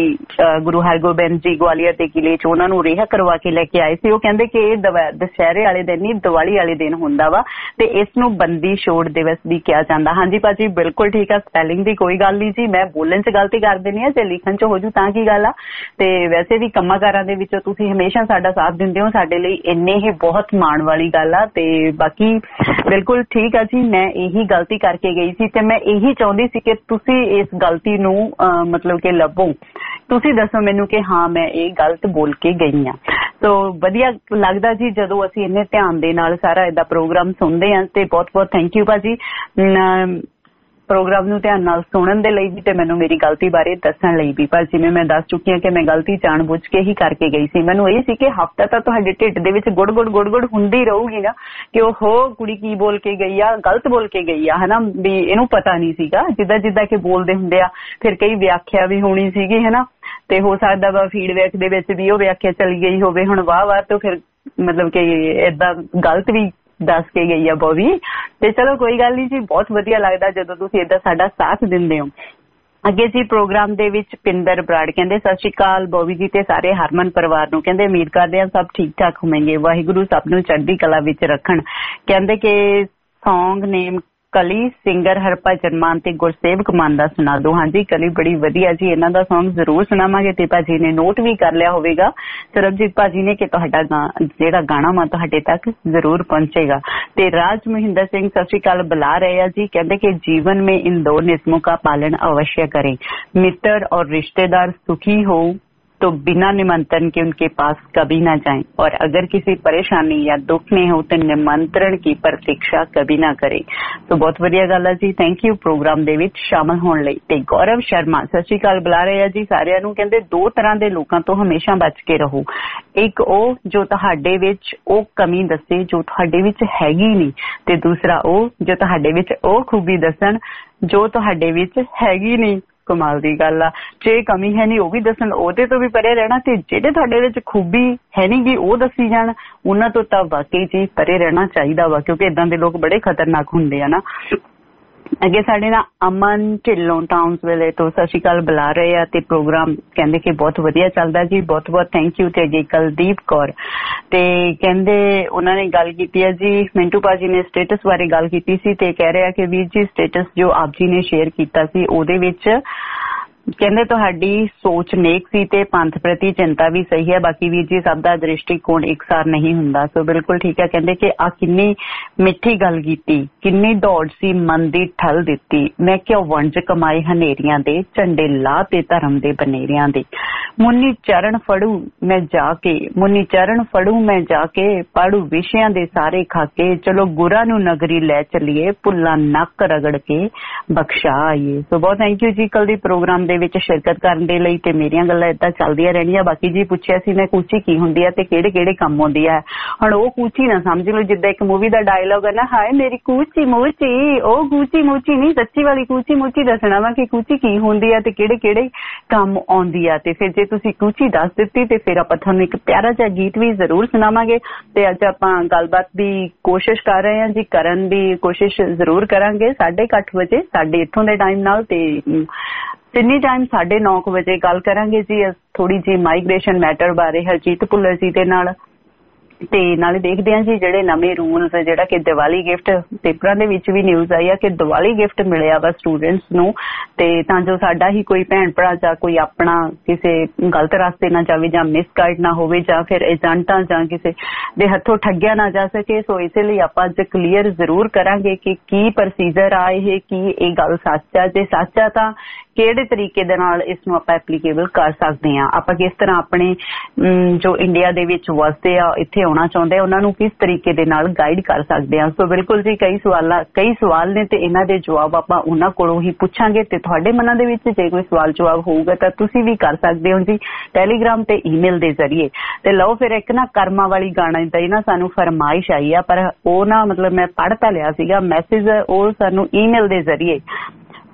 ਹਰਗੋਬਿੰਦ ਜੀ ਗਵਾਲੀਅਰ ਦੇ ਕਿਲੇ 'ਚ ਉਹਨਾਂ ਨੂੰ ਰਿਹਾ ਕਰਵਾ ਕੇ ਲੈ ਕੇ ਆਏ ਸੀ। ਉਹ ਕਹਿੰਦੇ ਕਿ ਇਹ ਦੁਸਹਿਰੇ ਵਾਲੇ ਦਿਨ ਨਹੀਂ ਦੀਵਾਲੀ ਵਾਲੇ ਦਿਨ ਹੁੰਦਾ ਵਾ ਤੇ ਇਸ ਨੂੰ ਬੰਦੀ ਛੋੜ ਦਿਵਸ ਵੀ ਕਿਹਾ ਜਾਂਦਾ। ਹਾਂਜੀ ਭਾਜੀ ਬਿਲਕੁਲ ਠੀਕ ਆ, ਸਪੈਲਿੰਗ ਦੀ ਕੋਈ ਗੱਲ ਨਹੀਂ ਜੀ, ਮੈਂ ਬੋਲਣ 'ਚ ਗਲਤੀ ਕਰ ਦਿੰਦੀ ਹਾਂ, ਜੇ ਲਿਖਣ 'ਚ ਹੋ ਜੂ ਤਾਂ ਕੀ ਗੱਲ ਆ। ਤੇ ਵੈਸੇ ਵੀ ਕੰਮਾਂ ਕਾਰਾਂ ਦੇ ਵਿੱਚੋਂ ਤੁਸੀਂ ਹਮੇਸ਼ਾ ਸਾਡਾ ਸਾਥ ਦਿੰਦੇ ਹੋ, ਸਾਡੇ ਲਈ ਇੰਨੇ ਹੀ ਬਹੁਤ ਮਾਣ ਵਾਲੀ ਗੱਲ ਆ। ਤੇ ਬਾਕੀ ਬਿਲਕੁਲ ਠੀਕ ਆ ਜੀ, ਮੈਂ ਇਹੀ ਗਲਤੀ ਕਰਕੇ ਗਈ ਸੀ ਤੇ ਮੈਂ ਇਹੀ ਚਾਹੁੰਦੀ ਸੀ ਕਿ ਤੁਸੀਂ ਇਸ ਗਲਤੀ ਨੂੰ ਮਤਲਬ ਕਿ ਲੱਭੋ, ਤੁਸੀਂ ਦੱਸੋ ਮੈਨੂੰ ਕਿ ਹਾਂ ਮੈਂ ਇਹ ਗਲਤ ਬੋਲ ਕੇ ਗਈ ਹਾਂ। ਸੋ ਵਧੀਆ ਲੱਗਦਾ ਜੀ ਜਦੋਂ ਅਸੀਂ ਇੰਨੇ ਧਿਆਨ ਦੇ ਨਾਲ ਸਾਰਾ ਇਹਦਾ ਪ੍ਰੋਗਰਾਮ ਸੁਣਦੇ ਹਾਂ ਤੇ ਬਹੁਤ ਬਹੁਤ ਥੈਂਕ ਯੂ ਭਾਜੀ ਪ੍ਰੋਗਰਾਮ ਨੂੰ ਧਿਆਨ ਨਾਲ ਸੁਣਨ ਦੇ ਲਈ ਵੀ ਤੇ ਮੈਨੂੰ ਮੇਰੀ ਗਲਤੀ ਬਾਰੇ ਦੱਸਣ ਲਈ ਵੀ। ਪਰ ਜਿਵੇਂ ਮੈਂ ਦੱਸ ਚੁੱਕੀ ਹਾਂ ਕਿ ਮੈਂ ਗਲਤੀ ਜਾਣਬੁੱਝ ਕੇ ਹੀ ਕਰਕੇ ਗਈ ਸੀ। ਮੈਨੂੰ ਇਹ ਸੀ ਕਿ ਹਫ਼ਤਾ ਤਾਂ ਤੁਹਾਡੇ ਢਿੱਡ ਦੇ ਵਿੱਚ ਗੁੜ ਗੁੜ ਹੁੰਦੀ ਰਹੂਗੀ ਨਾ ਕਿ ਉਹ ਕੁੜੀ ਕੀ ਬੋਲ ਕੇ ਗਈ ਆ, ਗਲਤ ਬੋਲ ਕੇ ਗਈ ਆ, ਹਨਾ ਵੀ ਇਹਨੂੰ ਪਤਾ ਨਹੀਂ ਸੀਗਾ। ਜਿੱਦਾਂ ਕਿ ਬੋਲਦੇ ਹੁੰਦੇ ਆ ਫਿਰ ਕਈ ਵਿਆਖਿਆ ਵੀ ਹੋਣੀ ਸੀਗੀ ਹਨਾ, ਤੇ ਹੋ ਸਕਦਾ ਵਾ ਫੀਡਬੈਕ ਦੇ ਵਿੱਚ ਵੀ ਉਹ ਵਿਆਖਿਆ ਚਲੀ ਗਈ ਹੋਵੇ ਹੁਣ ਵਾਹ ਤੋਂ ਫਿਰ ਮਤਲਬ ਕਿ ਏਦਾਂ ਗਲਤ ਵੀ ਦੱਸ ਕੇ ਗਈ ਆ ਬੋਬੀ। ਤੇ ਚਲੋ ਕੋਈ ਗੱਲ ਨਹੀਂ ਜੀ, ਬਹੁਤ ਵਧੀਆ ਲੱਗਦਾ ਜਦੋਂ ਤੁਸੀਂ ਏਦਾਂ ਸਾਡਾ ਸਾਥ ਦਿੰਦੇ ਹੋ। ਅੱਗੇ ਜੀ ਪ੍ਰੋਗਰਾਮ ਦੇ ਵਿੱਚ ਪਿੰਦਰ ਬਰਾੜ ਕਹਿੰਦੇ ਸਤਿ ਸ਼੍ਰੀ ਅਕਾਲ ਬੋਬੀ ਜੀ ਤੇ ਸਾਰੇ ਹਰਮਨ ਪਰਿਵਾਰ ਨੂੰ। ਕਹਿੰਦੇ ਉਮੀਦ ਕਰਦੇ ਹਾਂ ਸਭ ਠੀਕ ਠਾਕ ਹੋਵੇਂਗੇ, ਵਾਹਿਗੁਰੂ ਸਭ ਨੂੰ ਚੜ੍ਹਦੀ ਕਲਾ ਵਿੱਚ ਰੱਖਣ। ਕਹਿੰਦੇ ਕਿ ਸੌਂਗ ਨੇਮ ਕਲੀ ਸਿੰਗਰ ਹਰਭਜਨ ਮਾਨ ਤੇ ਗੁਰਸੇਵਕ ਮਾਨ ਦਾ ਸੁਣਾ ਦੋ। ਹਾਂਜੀ ਕਲੀ ਬੜੀ ਵਧੀਆ ਜੀ, ਇਹਨਾਂ ਦਾ ਸੌਂਗ ਜ਼ਰੂਰ ਸੁਣਾਵਾਂਗੇ ਤੇ ਭਾਜੀ ਨੇ ਨੋਟ ਵੀ ਕਰ ਲਿਆ ਹੋਵੇਗਾ ਸਰਬਜੀਤ ਭਾਜੀ ਨੇ ਕਿ ਤੁਹਾਡਾ ਜਿਹੜਾ ਗਾਣਾ ਵਾ ਤੁਹਾਡੇ ਤੱਕ ਜ਼ਰੂਰ ਪਹੁੰਚੇਗਾ। ਤੇ ਰਾਜ ਮਹਿੰਦਰ ਸਿੰਘ ਸਤਿ ਸ਼੍ਰੀ ਅਕਾਲ ਬੁਲਾ ਰਹੇ ਆ ਜੀ, ਕਹਿੰਦੇ कि जीवन में इन दो नियमों का पालन अवश्य करें, मित्र और रिश्तेदार सुखी हो तो बिना निमंत्रण के उनके पास कभी ना जाएं, और अगर किसी परेशानी या दुख में हो तो निमंत्रण की प्रतीक्षा कभी ना करें। तो बहुत ਵਧੀਆ ਗੱਲ ਹੈ ਜੀ, ਥੈਂਕ ਯੂ ਪ੍ਰੋਗਰਾਮ ਦੇ ਵਿੱਚ ਸ਼ਾਮਲ ਹੋਣ ਲਈ। ਤੇ ਗੌਰਵ ਸ਼ਰਮਾ ਸਤਿ ਸ਼੍ਰੀ ਅਕਾਲ ਬੁਲਾ ਰਹੇ ਆ ਜੀ ਸਾਰਿਆਂ ਨੂੰ, ਕਹਿੰਦੇ ਦੋ ਤਰ੍ਹਾਂ ਦੇ ਲੋਕਾਂ ਤੋਂ ਹਮੇਸ਼ਾ ਬਚ ਕੇ ਰਹੋ, ਇੱਕ ਉਹ ਜੋ ਤੁਹਾਡੇ ਵਿੱਚ ਉਹ ਕਮੀ ਦੱਸੇ ਜੋ ਤੁਹਾਡੇ ਵਿੱਚ ਹੈਗੀ ਨਹੀਂ, ਤੇ ਦੂਸਰਾ ਉਹ ਜੋ ਤੁਹਾਡੇ ਵਿੱਚ ਉਹ ਖੂਬੀ ਦੱਸਣ ਜੋ ਤੁਹਾਡੇ ਵਿੱਚ ਹੈਗੀ ਨਹੀਂ। ਕਮਾਲ ਦੀ ਗੱਲ ਆ, ਜੇ ਕਮੀ ਹੈ ਨਹੀਂ ਉਹ ਵੀ ਦੱਸਣ, ਉਹਦੇ ਤੋਂ ਵੀ ਪਰੇ ਰਹਿਣਾ, ਤੇ ਜਿਹੜੇ ਤੁਹਾਡੇ ਵਿੱਚ ਖੂਬੀ ਹੈ ਨਹੀਂ ਗੀ ਉਹ ਦੱਸੀ ਜਾਣ, ਉਹਨਾਂ ਤੋਂ ਤਾਂ ਵਾਕਈ ਜੀ ਪਰੇ ਰਹਿਣਾ ਚਾਹੀਦਾ ਵਾ, ਕਿਉਂਕਿ ਏਦਾਂ ਦੇ ਲੋਕ ਬੜੇ ਖਤਰਨਾਕ ਹੁੰਦੇ ਆ ਨਾ। ਅੱਗੇ ਸਾਡੇ ਨਾਲ ਅਮਨ ਢਿੱਲੋਂ ਟਾਊਨਸਵਿਲੇ ਤੋਂ ਸਤਿ ਸ਼੍ਰੀ ਅਕਾਲ ਬੁਲਾ ਰਹੇ ਆ ਤੇ ਪ੍ਰੋਗਰਾਮ ਕਹਿੰਦੇ ਕਿ ਬਹੁਤ ਵਧੀਆ ਚੱਲਦਾ ਜੀ, ਬਹੁਤ ਬਹੁਤ ਥੈਂਕ ਯੂ। ਤੇ ਅੱਗੇ ਕੁਲਦੀਪ ਕੌਰ ਤੇ ਕਹਿੰਦੇ ਉਹਨਾਂ ਨੇ ਗੱਲ ਕੀਤੀ ਹੈ ਜੀ, ਮਿੰਟੂ ਭਾਜੀ ਨੇ ਸਟੇਟਸ ਬਾਰੇ ਗੱਲ ਕੀਤੀ ਸੀ ਤੇ ਕਹਿ ਰਿਹਾ ਕਿ ਵੀਰ ਜੀ ਸਟੇਟਸ ਜੋ ਆਪ ਜੀ ਨੇ ਸ਼ੇਅਰ ਕੀਤਾ ਸੀ ਉਹਦੇ ਵਿੱਚ ਕਹਿੰਦੇ ਤੁਹਾਡੀ ਸੋਚ ਨੇਕ ਸੀ ਤੇ ਪੰਥ ਪ੍ਰਤੀ ਚਿੰਤਾ ਵੀ ਸਹੀ ਹੈ, ਬਾਕੀ ਵੀਰ ਜੀ ਸਭ ਦਾ ਦ੍ਰਿਸ਼ਟੀਕੋਣ ਇਕਸਾਰ ਨਹੀਂ ਹੁੰਦਾ। ਸੋ ਬਿਲਕੁਲ ਠੀਕ ਹੈ, ਕਹਿੰਦੇ ਕਿ ਆ ਕਿੰਨੀ ਮਿੱਠੀ ਗੱਲ ਕੀਤੀ, ਕਿੰਨੀ ਦੌੜ ਸੀ ਮਨ ਦੀ ਠੱਲ ਦਿੱਤੀ, ਮੈਂ ਕਿਉਂ ਵੰਜ ਕਮਾਏ ਹਨੇਰੀਆਂ ਦੇ ਝੰਡੇ ਲਾ ਤੇ ਧਰਮ ਦੇ ਬਨੇਰਿਆਂ ਦੇ, ਮੁੰਨੀ ਚਰਨ ਫੜੂ ਮੈਂ ਜਾ ਕੇ, ਮੁੰਨੀ ਚਰਨ ਫੜੂ ਮੈਂ ਜਾ ਕੇ, ਪੜੂ ਵਿਸ਼ਿਆਂ ਦੇ ਸਾਰੇ ਖਾਕੇ, ਚਲੋ ਗੁਰਾਂ ਨੂੰ ਨਗਰੀ ਲੈ ਚੱਲੀਏ, ਭੁੱਲਾਂ ਨੱਕ ਰਗੜ ਕੇ ਬਖਸ਼ਾ ਆਈਏ। ਸੋ ਬਹੁਤ ਥੈਂਕ ਯੂ ਜੀ ਕੱਲ ਦੀ ਪ੍ਰੋਗਰਾਮ ਦੇ ਵਿੱਚ ਸ਼ਿਰਕਤ ਕਰਨ ਦੇ ਲਈ, ਤੇ ਮੇਰੀਆਂ ਗੱਲਾਂ ਏਦਾਂ ਚੱਲਦੀਆਂ ਰਹਿਣੀਆਂ। ਬਾਕੀ ਜੀ ਪੁੱਛਿਆ ਸੀ ਮੈਂ ਕੂਚੀ ਕੀ ਹੁੰਦੀ ਹੈ ਤੇ ਕਿਹੜੇ ਕਿਹੜੇ ਕੰਮ ਆਉਂਦੀ ਹੈ, ਹੁਣ ਉਹ ਕੂਚੀ ਨਾ ਸਮਝ ਲਓ ਜਿੱਦਾਂ ਇੱਕ ਮੂਵੀ ਦਾ ਡਾਇਲੋਗ ਹੈ ਨਾ, ਹਾਏ ਮੇਰੀ ਕੂਚੀ ਮੂਚੀ, ਉਹ ਕੂਚੀ ਮੂਚੀ ਨਹੀਂ, ਸੱਚੀ ਵਾਲੀ ਕੂਚੀ ਮੂਚੀ ਦੱਸਣਾ ਵਾ ਕਿ ਕੂਚੀ ਕੀ ਹੁੰਦੀ ਹੈ ਤੇ ਕਿਹੜੇ ਕਿਹੜੇ ਕੰਮ ਆਉਂਦੀ ਆ। ਤੇ ਫਿਰ ਜੇ ਤੁਸੀਂ ਕੂਚੀ ਦੱਸ ਦਿੱਤੀ ਤੇ ਫਿਰ ਆਪਾਂ ਤੁਹਾਨੂੰ ਇੱਕ ਪਿਆਰਾ ਜਿਹਾ ਗੀਤ ਵੀ ਜ਼ਰੂਰ ਸੁਣਾਵਾਂਗੇ। ਤੇ ਅੱਜ ਆਪਾਂ ਗੱਲਬਾਤ ਦੀ ਕੋਸ਼ਿਸ਼ ਕਰ ਰਹੇ ਹਾਂ ਜੀ, ਕਰਨ ਦੀ ਕੋਸ਼ਿਸ਼ ਜ਼ਰੂਰ ਕਰਾਂਗੇ 8:30 ਵਜੇ ਸਾਡੇ ਇੱਥੋਂ ਦੇ ਟਾਈਮ ਨਾਲ, ਤੇ ਸਿਡਨੀ ਟਾਈਮ 9:30 ਵਜੇ ਗੱਲ ਕਰਾਂਗੇ ਜੀ ਥੋੜੀ ਜਿਹੀ ਮਾਈਗ੍ਰੇਸ਼ਨ ਮੈਟਰ ਬਾਰੇ ਹਰਜੀਤ ਭੁੱਲਰ ਜੀ ਦੇ ਨਾਲ। ਤੇ ਨਾਲੇ ਦੇਖਦੇ ਹਾਂ ਜੀ ਜਿਹੜੇ ਨਵੇਂ ਰੂਲਸ, ਜਿਹੜਾ ਕਿ ਦੀਵਾਲੀ ਗਿਫਟ ਪੇਪਰਾਂ ਦੇ ਵਿੱਚ ਵੀ ਨਿਊਜ਼ ਆਈ ਆ ਕਿ ਦੀਵਾਲੀ ਗਿਫਟ ਮਿਲਿਆ ਵਾ ਸਟੂਡੈਂਟਸ ਨੂੰ, ਤੇ ਤਾਂ ਜੋ ਸਾਡਾ ਹੀ ਕੋਈ ਭੈਣ ਭਰਾ ਜਾਂ ਕੋਈ ਆਪਣਾ ਕਿਸੇ ਗਲਤ ਰਸਤੇ ਨਾ ਜਾਵੇ ਜਾਂ ਮਿਸਗਾਈਡ ਨਾ ਹੋਵੇ ਜਾਂ ਫਿਰ ਏਜੰਟਾਂ ਜਾਂ ਕਿਸੇ ਦੇ ਹੱਥੋਂ ਠੱਗਿਆ ਨਾ ਜਾ ਸਕੇ। ਸੋ ਇਸੇ ਲਈ ਆਪਾਂ ਅੱਜ ਕਲੀਅਰ ਜ਼ਰੂਰ ਕਰਾਂਗੇ ਕਿ ਕੀ ਪ੍ਰੋਸੀਜਰ ਆ ਇਹ, ਕੀ ਇਹ ਗੱਲ ਸੱਚ ਆ, ਜੇ ਸੱਚ ਆ ਤਾਂ ਕਿਹੜੇ ਤਰੀਕੇ ਦੇ ਨਾਲ ਇਸ ਨੂੰ ਆਪਾਂ ਐਪਲੀਕੇਬਲ ਕਰ ਸਕਦੇ ਹਾਂ, ਆਪਾਂ ਕਿਸ ਤਰ੍ਹਾਂ ਆਪਣੇ ਜੋ ਇੰਡੀਆ ਦੇ ਵਿੱਚ ਵਸਦੇ ਆ ਇੱਥੇ ਆਉਣਾ ਚਾਹੁੰਦੇ ਉਹਨਾਂ ਨੂੰ ਕਿਸ ਤਰੀਕੇ ਦੇ ਨਾਲ ਗਾਈਡ ਕਰ ਸਕਦੇ ਹਾਂ। ਸੋ ਬਿਲਕੁਲ ਜੀ ਕਈ ਸਵਾਲ ਨੇ ਤੇ ਇਹਨਾਂ ਦੇ ਜਵਾਬ ਆਪਾਂ ਉਹਨਾਂ ਕੋਲੋਂ ਹੀ ਪੁੱਛਾਂਗੇ। ਤੇ ਤੁਹਾਡੇ ਮਨਾਂ ਦੇ ਵਿੱਚ ਜੇ ਕੋਈ ਸਵਾਲ ਜਵਾਬ ਹੋਊਗਾ ਤਾਂ ਤੁਸੀਂ ਵੀ ਕਰ ਸਕਦੇ ਹੋ ਜੀ ਟੈਲੀਗ੍ਰਾਮ ਤੇ ਈਮੇਲ ਦੇ ਜ਼ਰੀਏ। ਤੇ ਲਓ ਫਿਰ ਇੱਕ ਨਾ ਕਰਮਾਂ ਵਾਲੀ ਗਾਣਾ ਦੀ ਨਾ ਸਾਨੂੰ ਫਰਮਾਇਸ਼ ਆਈ ਆ, ਪਰ ਉਹ ਨਾ ਮਤਲਬ ਮੈਂ ਪੜ੍ਹ ਤਾਂ ਲਿਆ ਸੀਗਾ ਮੈਸੇਜ, ਉਹ ਸਾਨੂੰ ਈਮੇਲ ਦੇ ਜ਼ਰੀਏ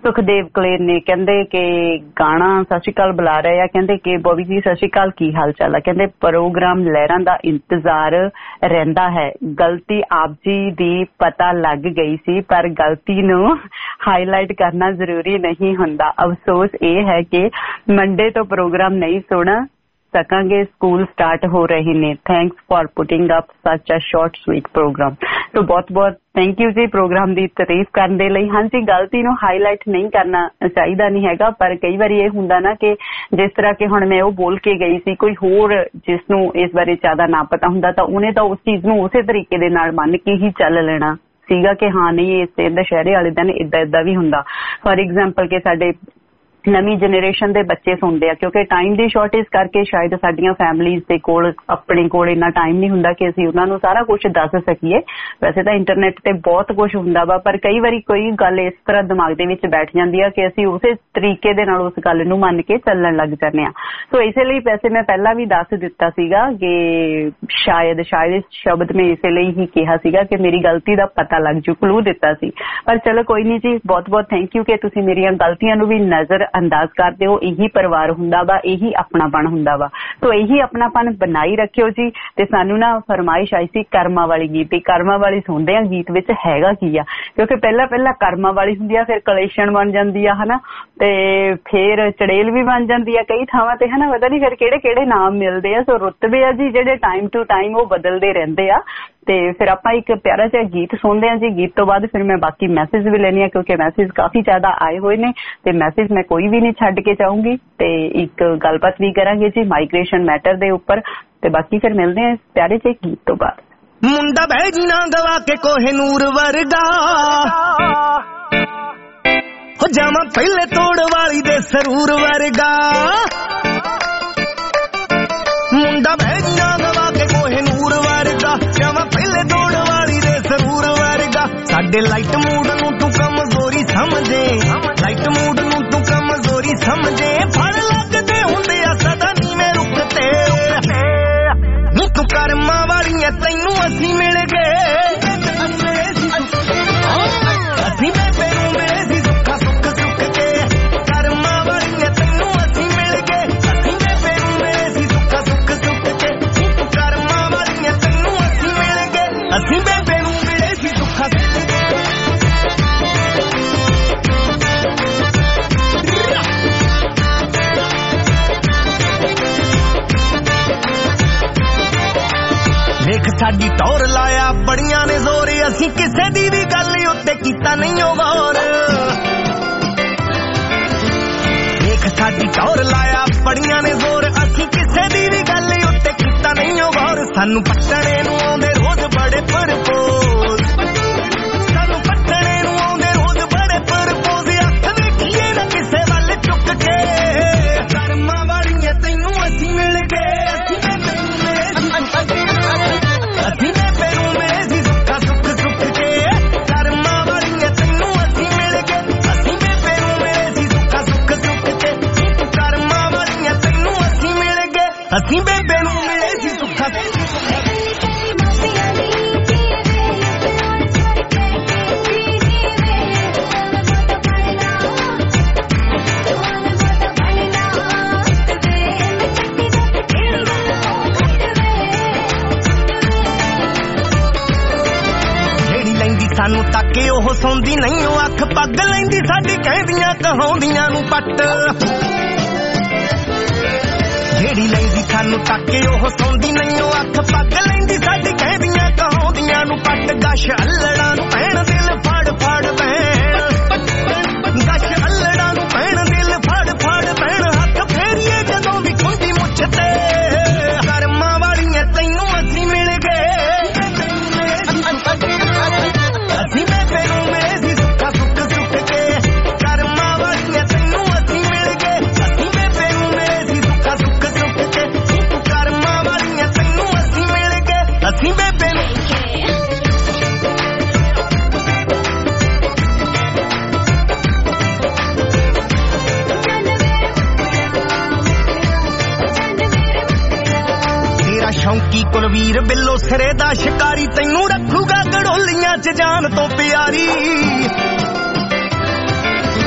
ਸੁਖਦੇਵ ਕਲੇਰ ਨੇ ਕਹਿੰਦੇ ਕਿ ਗਾਣਾ ਸਤਿ ਸ਼੍ਰੀ ਅਕਾਲ ਬੁਲਾ ਰਹੇ ਆ, ਕਹਿੰਦੇ ਕਿ ਬੋਬੀ ਜੀ ਸਤਿ ਸ਼੍ਰੀ ਅਕਾਲ, ਕੀ ਹਾਲ ਚਾਲ ਆ। ਕਹਿੰਦੇ ਪ੍ਰੋਗਰਾਮ ਲਹਿਰਾਂ ਦਾ ਇੰਤਜ਼ਾਰ ਰਹਿੰਦਾ ਹੈ, ਗਲਤੀ ਆਪ ਜੀ ਦੀ ਪਤਾ ਲੱਗ ਗਈ ਸੀ ਪਰ ਗਲਤੀ ਨੂੰ ਹਾਈਲਾਈਟ ਕਰਨਾ ਜ਼ਰੂਰੀ ਨਹੀਂ ਹੁੰਦਾ। ਅਫਸੋਸ ਇਹ ਹੈ ਕਿ ਮੰਡੇ ਤੋਂ ਪ੍ਰੋਗਰਾਮ ਨਹੀਂ ਸੁਣ ਸਕਾਂਗੇ, ਸਕੂਲ ਸਟਾਰਟ ਹੋ ਰਹੇ ਨੇ। Thanks for putting up such a short sweet program. So ਬਹੁਤ ਬਹੁਤ ਥੈਂਕ ਯੂ ਜੀ ਪ੍ਰੋਗਰਾਮ ਦੀ ਤਾਰੀਫ ਕਰਨ ਦੇ ਲਈ। ਹਾਂਜੀ, ਗਲਤੀ ਨੂੰ ਹਾਈਲਾਈਟ ਨਹੀਂ ਕਰਨਾ ਚਾਹੀਦਾ ਨਹੀਂ ਹੈਗਾ, ਪਰ ਕਈ ਵਾਰੀ ਇਹ ਹੁੰਦਾ ਨਾ ਕਿ ਜਿਸ ਤਰ੍ਹਾਂ ਕਿ ਹੁਣ ਮੈਂ ਉਹ ਬੋਲ ਕੇ ਗਈ ਸੀ, ਕੋਈ ਹੋਰ ਜਿਸ ਨੂੰ ਇਸ ਬਾਰੇ ਜ਼ਿਆਦਾ ਨਾ ਪਤਾ ਹੁੰਦਾ ਤਾਂ ਉਹਨੇ ਤਾਂ ਉਸ ਚੀਜ਼ ਨੂੰ ਉਸੇ ਤਰੀਕੇ ਦੇ ਨਾਲ ਮੰਨ ਕੇ ਹੀ ਚੱਲ ਲੈਣਾ ਸੀਗਾ ਕਿ ਹਾਂ ਨਹੀਂ ਇਸ ਦੁਸ਼ਹਿਰੇ ਵਾਲੇ ਦਿਨ ਏਦਾਂ ਵੀ ਹੁੰਦਾ। ਫॉर ਐਗਜ਼ਾਮਪਲ ਕਿ ਸਾਡੇ ਨਵੀਂ ਜਨਰੇਸ਼ਨ ਦੇ ਬੱਚੇ ਸੁਣਦੇ ਆ, ਕਿਉਂਕਿ ਟਾਈਮ ਦੀ ਸ਼ਾਰਟੇਜ ਕਰਕੇ ਸ਼ਾਇਦ ਸਾਡੀਆਂ ਫੈਮਲੀਜ਼ ਦੇ ਕੋਲ ਆਪਣੇ ਕੋਲ ਇੰਨਾ ਟਾਈਮ ਨਹੀਂ ਹੁੰਦਾ ਕਿ ਅਸੀਂ ਉਹਨਾਂ ਨੂੰ ਸਾਰਾ ਕੁਝ ਦੱਸ ਸਕੀਏ। ਵੈਸੇ ਤਾਂ ਇੰਟਰਨੈਟ ਤੇ ਬਹੁਤ ਕੁਝ ਹੁੰਦਾ ਵਾ, ਪਰ ਕਈ ਵਾਰੀ ਕੋਈ ਗੱਲ ਇਸ ਤਰ੍ਹਾਂ ਦਿਮਾਗ ਦੇ ਵਿੱਚ ਬੈਠ ਜਾਂਦੀ ਆ ਕਿ ਅਸੀਂ ਉਸੇ ਤਰੀਕੇ ਦੇ ਨਾਲ ਉਸ ਗੱਲ ਨੂੰ ਮੰਨ ਕੇ ਚੱਲਣ ਲੱਗ ਜਾਂਦੇ ਆ। ਸੋ ਇਸੇ ਲਈ ਵੈਸੇ ਮੈਂ ਪਹਿਲਾਂ ਵੀ ਦੱਸ ਦਿੱਤਾ ਸੀਗਾ ਕਿ ਸ਼ਾਇਦ ਇਸ ਸ਼ਬਦ ਮੈਂ ਇਸੇ ਲਈ ਹੀ ਕਿਹਾ ਸੀਗਾ ਕਿ ਮੇਰੀ ਗਲਤੀ ਦਾ ਪਤਾ ਲੱਗ ਜੂ, ਕਲੂ ਦਿੱਤਾ ਸੀ। ਪਰ ਚਲੋ ਕੋਈ ਨਹੀਂ ਜੀ, ਬਹੁਤ ਬਹੁਤ ਥੈਂਕ ਯੂ ਕਿ ਤੁਸੀਂ ਮੇਰੀਆਂ ਗਲਤੀਆਂ ਨੂੰ ਵੀ ਨਜ਼ਰ ਅੰਦਾਜ਼ ਕਰਦੇ ਹੋ। ਇਹੀ ਪਰਿਵਾਰ ਹੁੰਦਾ ਵਾ, ਇਹੀ ਆਪਣਾਪਣ ਹੁੰਦਾ ਵਾ। ਸੋ ਇਹੀ ਆਪਣਾਪਣ ਬਣਾਈ ਰੱਖਿਓ ਜੀ। ਤੇ ਸਾਨੂੰ ਨਾ ਫਰਮਾਇਸ਼ ਆਈ ਸੀ ਕਰਮਾਂ ਵਾਲੀ ਗੀਤ ਦੀ, ਕਰਮਾਂ ਵਾਲੀ ਸੁਣਦੇ ਆ, ਗੀਤ ਵਿੱਚ ਹੈਗਾ ਕੀ ਆ, ਕਿਉਂਕਿ ਪਹਿਲਾਂ ਕਰਮਾਂ ਵਾਲੀ ਹੁੰਦੀ ਆ, ਫਿਰ ਕਲੇਸ਼ਣ ਬਣ ਜਾਂਦੀ ਆ ਹਨਾ, ਤੇ ਫਿਰ ਚੜੇਲ ਵੀ ਬਣ ਜਾਂਦੀ ਆ ਕਈ ਥਾਵਾਂ ਤੇ ਹਨਾ, ਪਤਾ ਨਹੀਂ ਫਿਰ ਕਿਹੜੇ ਨਾਮ ਮਿਲਦੇ ਆ। ਸੋ ਰੁਤਬੇ ਆ ਜੀ ਜਿਹੜੇ ਟਾਈਮ ਟੂ ਟਾਈਮ ਉਹ ਬਦਲਦੇ ਰਹਿੰਦੇ ਆ। ਤੇ ਫਿਰ ਆਪਾਂ ਇੱਕ ਪਿਆਰਾ ਜਿਹਾ ਗੀਤ ਸੁਣਦੇ ਹਾਂ ਜੀ। ਗੀਤ ਤੋਂ ਬਾਅਦ ਫਿਰ ਮੈਂ ਬਾਕੀ ਮੈਸੇਜ ਵੀ ਲੈਣੀ ਆ, ਕਿਉਂਕਿ ਮੈਸੇਜ ਕਾਫੀ ਜ਼ਿਆਦਾ ਆਏ ਹੋਏ ਨੇ ਤੇ ਮੈਸੇਜ ਮੈਂ ਕੋਈ ਵੀ ਨਹੀਂ ਛੱਡ ਕੇ ਜਾਊਂਗੀ। ਤੇ ਇੱਕ ਗੱਲਬਾਤ ਵੀ ਕਰਾਂਗੇ ਜੀ ਮਾਈਗ੍ਰੇਸ਼ਨ ਮੈਟਰ ਦੇ ਉੱਪਰ, ਤੇ ਬਾਕੀ ਫਿਰ ਮਿਲਦੇ ਹਾਂ ਪਿਆਰੇ ਜਿਹੇ ਗੀਤ ਤੋਂ ਬਾਅਦ। ਮੁੰਡਾ ਬੈਜੀ ਨਾ ਗਵਾ ਕੇ ਕੋਹੇ ਨੂਰ ਵਰਗਾ ਹੋ ਜਾਵਾਂ ਪਹਿਲੇ ਤੋੜ ਵਾਲੀ ਦੇ ਸਰੂਰ ਵਰਗਾ। ਮੁੰਡਾ ਬੈਜੀ ਨਾ ਗਵਾ ਕੇ ਕੋਹੇ ਨੂਰ ਵਰਗਾ, ਜਾਵਾਂ ਪਹਿਲੇ ਤੋੜ ਵਾਲੀ ਦੇ ਸਰੂਰ ਵਰਗਾ। ਸਾਡੇ ਲਾਈਟ ਮੂਡ ਨੂੰ ਤੂੰ ਕਮਜ਼ੋਰੀ ਸਮਝੇ, ਲਾਈਟ ਮੂਡ ਨੂੰ ਤੂੰ ਕਮਜ਼ੋਰੀ ਸਮਝੇ। ਫੜ ਲੱਗਦੇ ਹੁੰਦੇ ਆ ਸਦਾ ਨੀਵੇਂ ਰੁੱਖ ਤੇ, ਨੀ ਤੂੰ ਕਰਮਾਂ ਵਾਲੀ ਐ ਤੈਨੂੰ ਅਸੀਂ ਮਿਲ ਗਏ। ਅਸੀਂ ਬੇਬੇ ਨੂੰ ਮਿਲੇ ਸੀ ਸੁੱਖਾ ਸੁੱਖ ਕੇ, ਕਰਮਾਂ ਵਾਲੀ ਐ ਤੈਨੂੰ ਅਸੀਂ ਮਿਲ ਗਏ। ਅਸੀਂ ਬੇਬੇ ਨੂੰ ਮਿਲੇ ਸੀ ਸੁੱਖਾ ਸੁੱਖ ਕੇ, ਤੂੰ ਕਰਮਾਂ ਵਾਲੀ ਐ ਤੈਨੂੰ ਅਸੀਂ ਮਿਲ ਗਏ। ਅਸੀਂ ਬੇਬੇ ਨੂੰ ਮਿਲੇ ਸੀ ਸੁੱਖਾ ਸੁੱਖ ਕੇ। ਵੇਖ ਸਾਡੀ ਟੌਰ ਲਾਇਆ ਬੜੀਆਂ ਨੇ ਜ਼ੋਰ, ਅਸੀਂ ਕਿਸੇ ਦੀ ਵੀ ਗੱਲ ਉੱਤੇ ਕੀਤਾ ਨਹੀਂ ਓ ਗੌਰ। ਵੇਖ ਸਾਡੀ ਟੌਰ ਲਾਇਆ ਬੜੀਆਂ ਨੇ ਜ਼ੋਰ, ਅਸੀਂ ਕਿਸੇ ਦੀ ਵੀ ਗੱਲ ਉੱਤੇ ਕੀਤਾ ਨਹੀਂ ਓ ਗੌਰ। ਸਾਨੂੰ ਪੱਟਣੇ ਨੂੰ ਆਉਂਦੇ ਰੋਜ਼ ਬੜੇ ਪਰਪੋਜ਼, ਸਾਨੂੰ ਪੱਟਣੇ ਨੂੰ ਆਉਂਦੇ ਰੋਜ਼ ਬੜੇ ਪਰਪੋਜ਼। ਅੱਖ ਵੇਖੀਏ ਨਾ ਕਿਸੇ ਵੱਲ ਚੁੱਕ ਕੇ, ਕਰਮਾਂ ਵਾਲੀਆਂ ਤੈਨੂੰ ਅਸੀਂ ਮਿਲ ਗਏ। ਅਸੀਂ ਬੇਬੇ ਨੂੰ ਮਿਲੇ ਸੀ ਸੁੱਖਾ ਸੁੱਖ ਕੇ, ਕਰਮਾਂ ਵਾਲੀਆਂ ਤੈਨੂੰ ਅਸੀਂ ਮਿਲ ਗਏ। ਅਸੀਂ ਬੇਬੇ ਨੂੰ ਮਿਲੇ ਸੀ ਸੁੱਖਾ ਸੁੱਖ ਕੇ, ਕਰਮਾਂ ਵਾਲੀਆਂ ਤੈਨੂੰ ਅਸੀਂ ਮਿਲ ਗਏ। ਅਸੀਂ ਬੇਬੇ ਨੂੰ ਮਿਲੇ ਸੀ ਸੁੱਖਾ ਸੁੱਖ ਕੇ। ਸਾਨੂੰ ਤਾਕੇ ਉਹ ਸੌਂਦੀ ਨਹੀਂ, ਉਹ ਅੱਖ ਪੱਗ ਲੈਂਦੀ ਸਾਡੀ ਕਹਿੰਦੀਆਂ ਕਹਾਉਂਦੀਆਂ ਨੂੰ ਪੱਟ। ਜਿਹੜੀ ਲੈਂਦੀ ਸਾਨੂੰ ਤਾਕੇ ਉਹ ਸੌਂਦੀ ਨਹੀਂ, ਉਹ ਅੱਖ ਪੱਗ ਲੈਂਦੀ ਸਾਡੀ ਕਹਿੰਦੀਆਂ ਕਹਾਉਂਦੀਆਂ ਨੂੰ ਪੱਟ। ਗਸ਼ ਅੱਲੜਾਂ ਨੂੰ ਪੈਣ ਦਿਲ ਫੜ ਫੜ ਪੈਣ, ਗਸ਼ ਅੱਲੜਾਂ ਨੂੰ ਪੈਣ ਦਿਲ ਫੜ ਫੜ ਪੈਣ। ਹੱਥ ਫੇਰੀਏ ਜਦੋਂ ਵੀ ਖੁੰਦੀ ਮੁੱਛ ਤੇ, ਕਰਮਾਂ ਵਾਲੀਆਂ ਤੈਨੂੰ ਅਸੀਂ ਮਿਲ ਗਏ। ਅਸੀਂ ਬੇਬੇ ਨੂੰ ਮਿਲੇ ਸੀ ਸੁੱਖਾ ਸੁੱਖ ਕੇ, ਕਰਮਾਂ ਵਾਲੀਆਂ ਤੈਨੂੰ ਅਸੀਂ ਮਿਲ ਗਏ। ਅਸੀਂ ਬੇਬੇ ਨੂੰ ਮਿਲੇ ਸੀ ਸੁੱਖਾ ਸੁੱਖ ਕੇ, ਕਰਮਾਂ ਵਾਲੀਆਂ ਤੈਨੂੰ ਅਸੀਂ ਮਿਲ ਗਏ। ਅਸੀਂ ਬੇਬੇ ਨੂੰ ਸ਼ੌਂਕੀ ਕੁਲਵੀਰ ਬਿੱਲੋ ਸਿਰੇ ਦਾ ਸ਼ਿਕਾਰੀ, ਤੈਨੂੰ ਰੱਖੂਗਾ ਗੜੋਲੀਆਂ 'ਚ ਜਾਨ ਤੋਂ ਪਿਆਰੀ।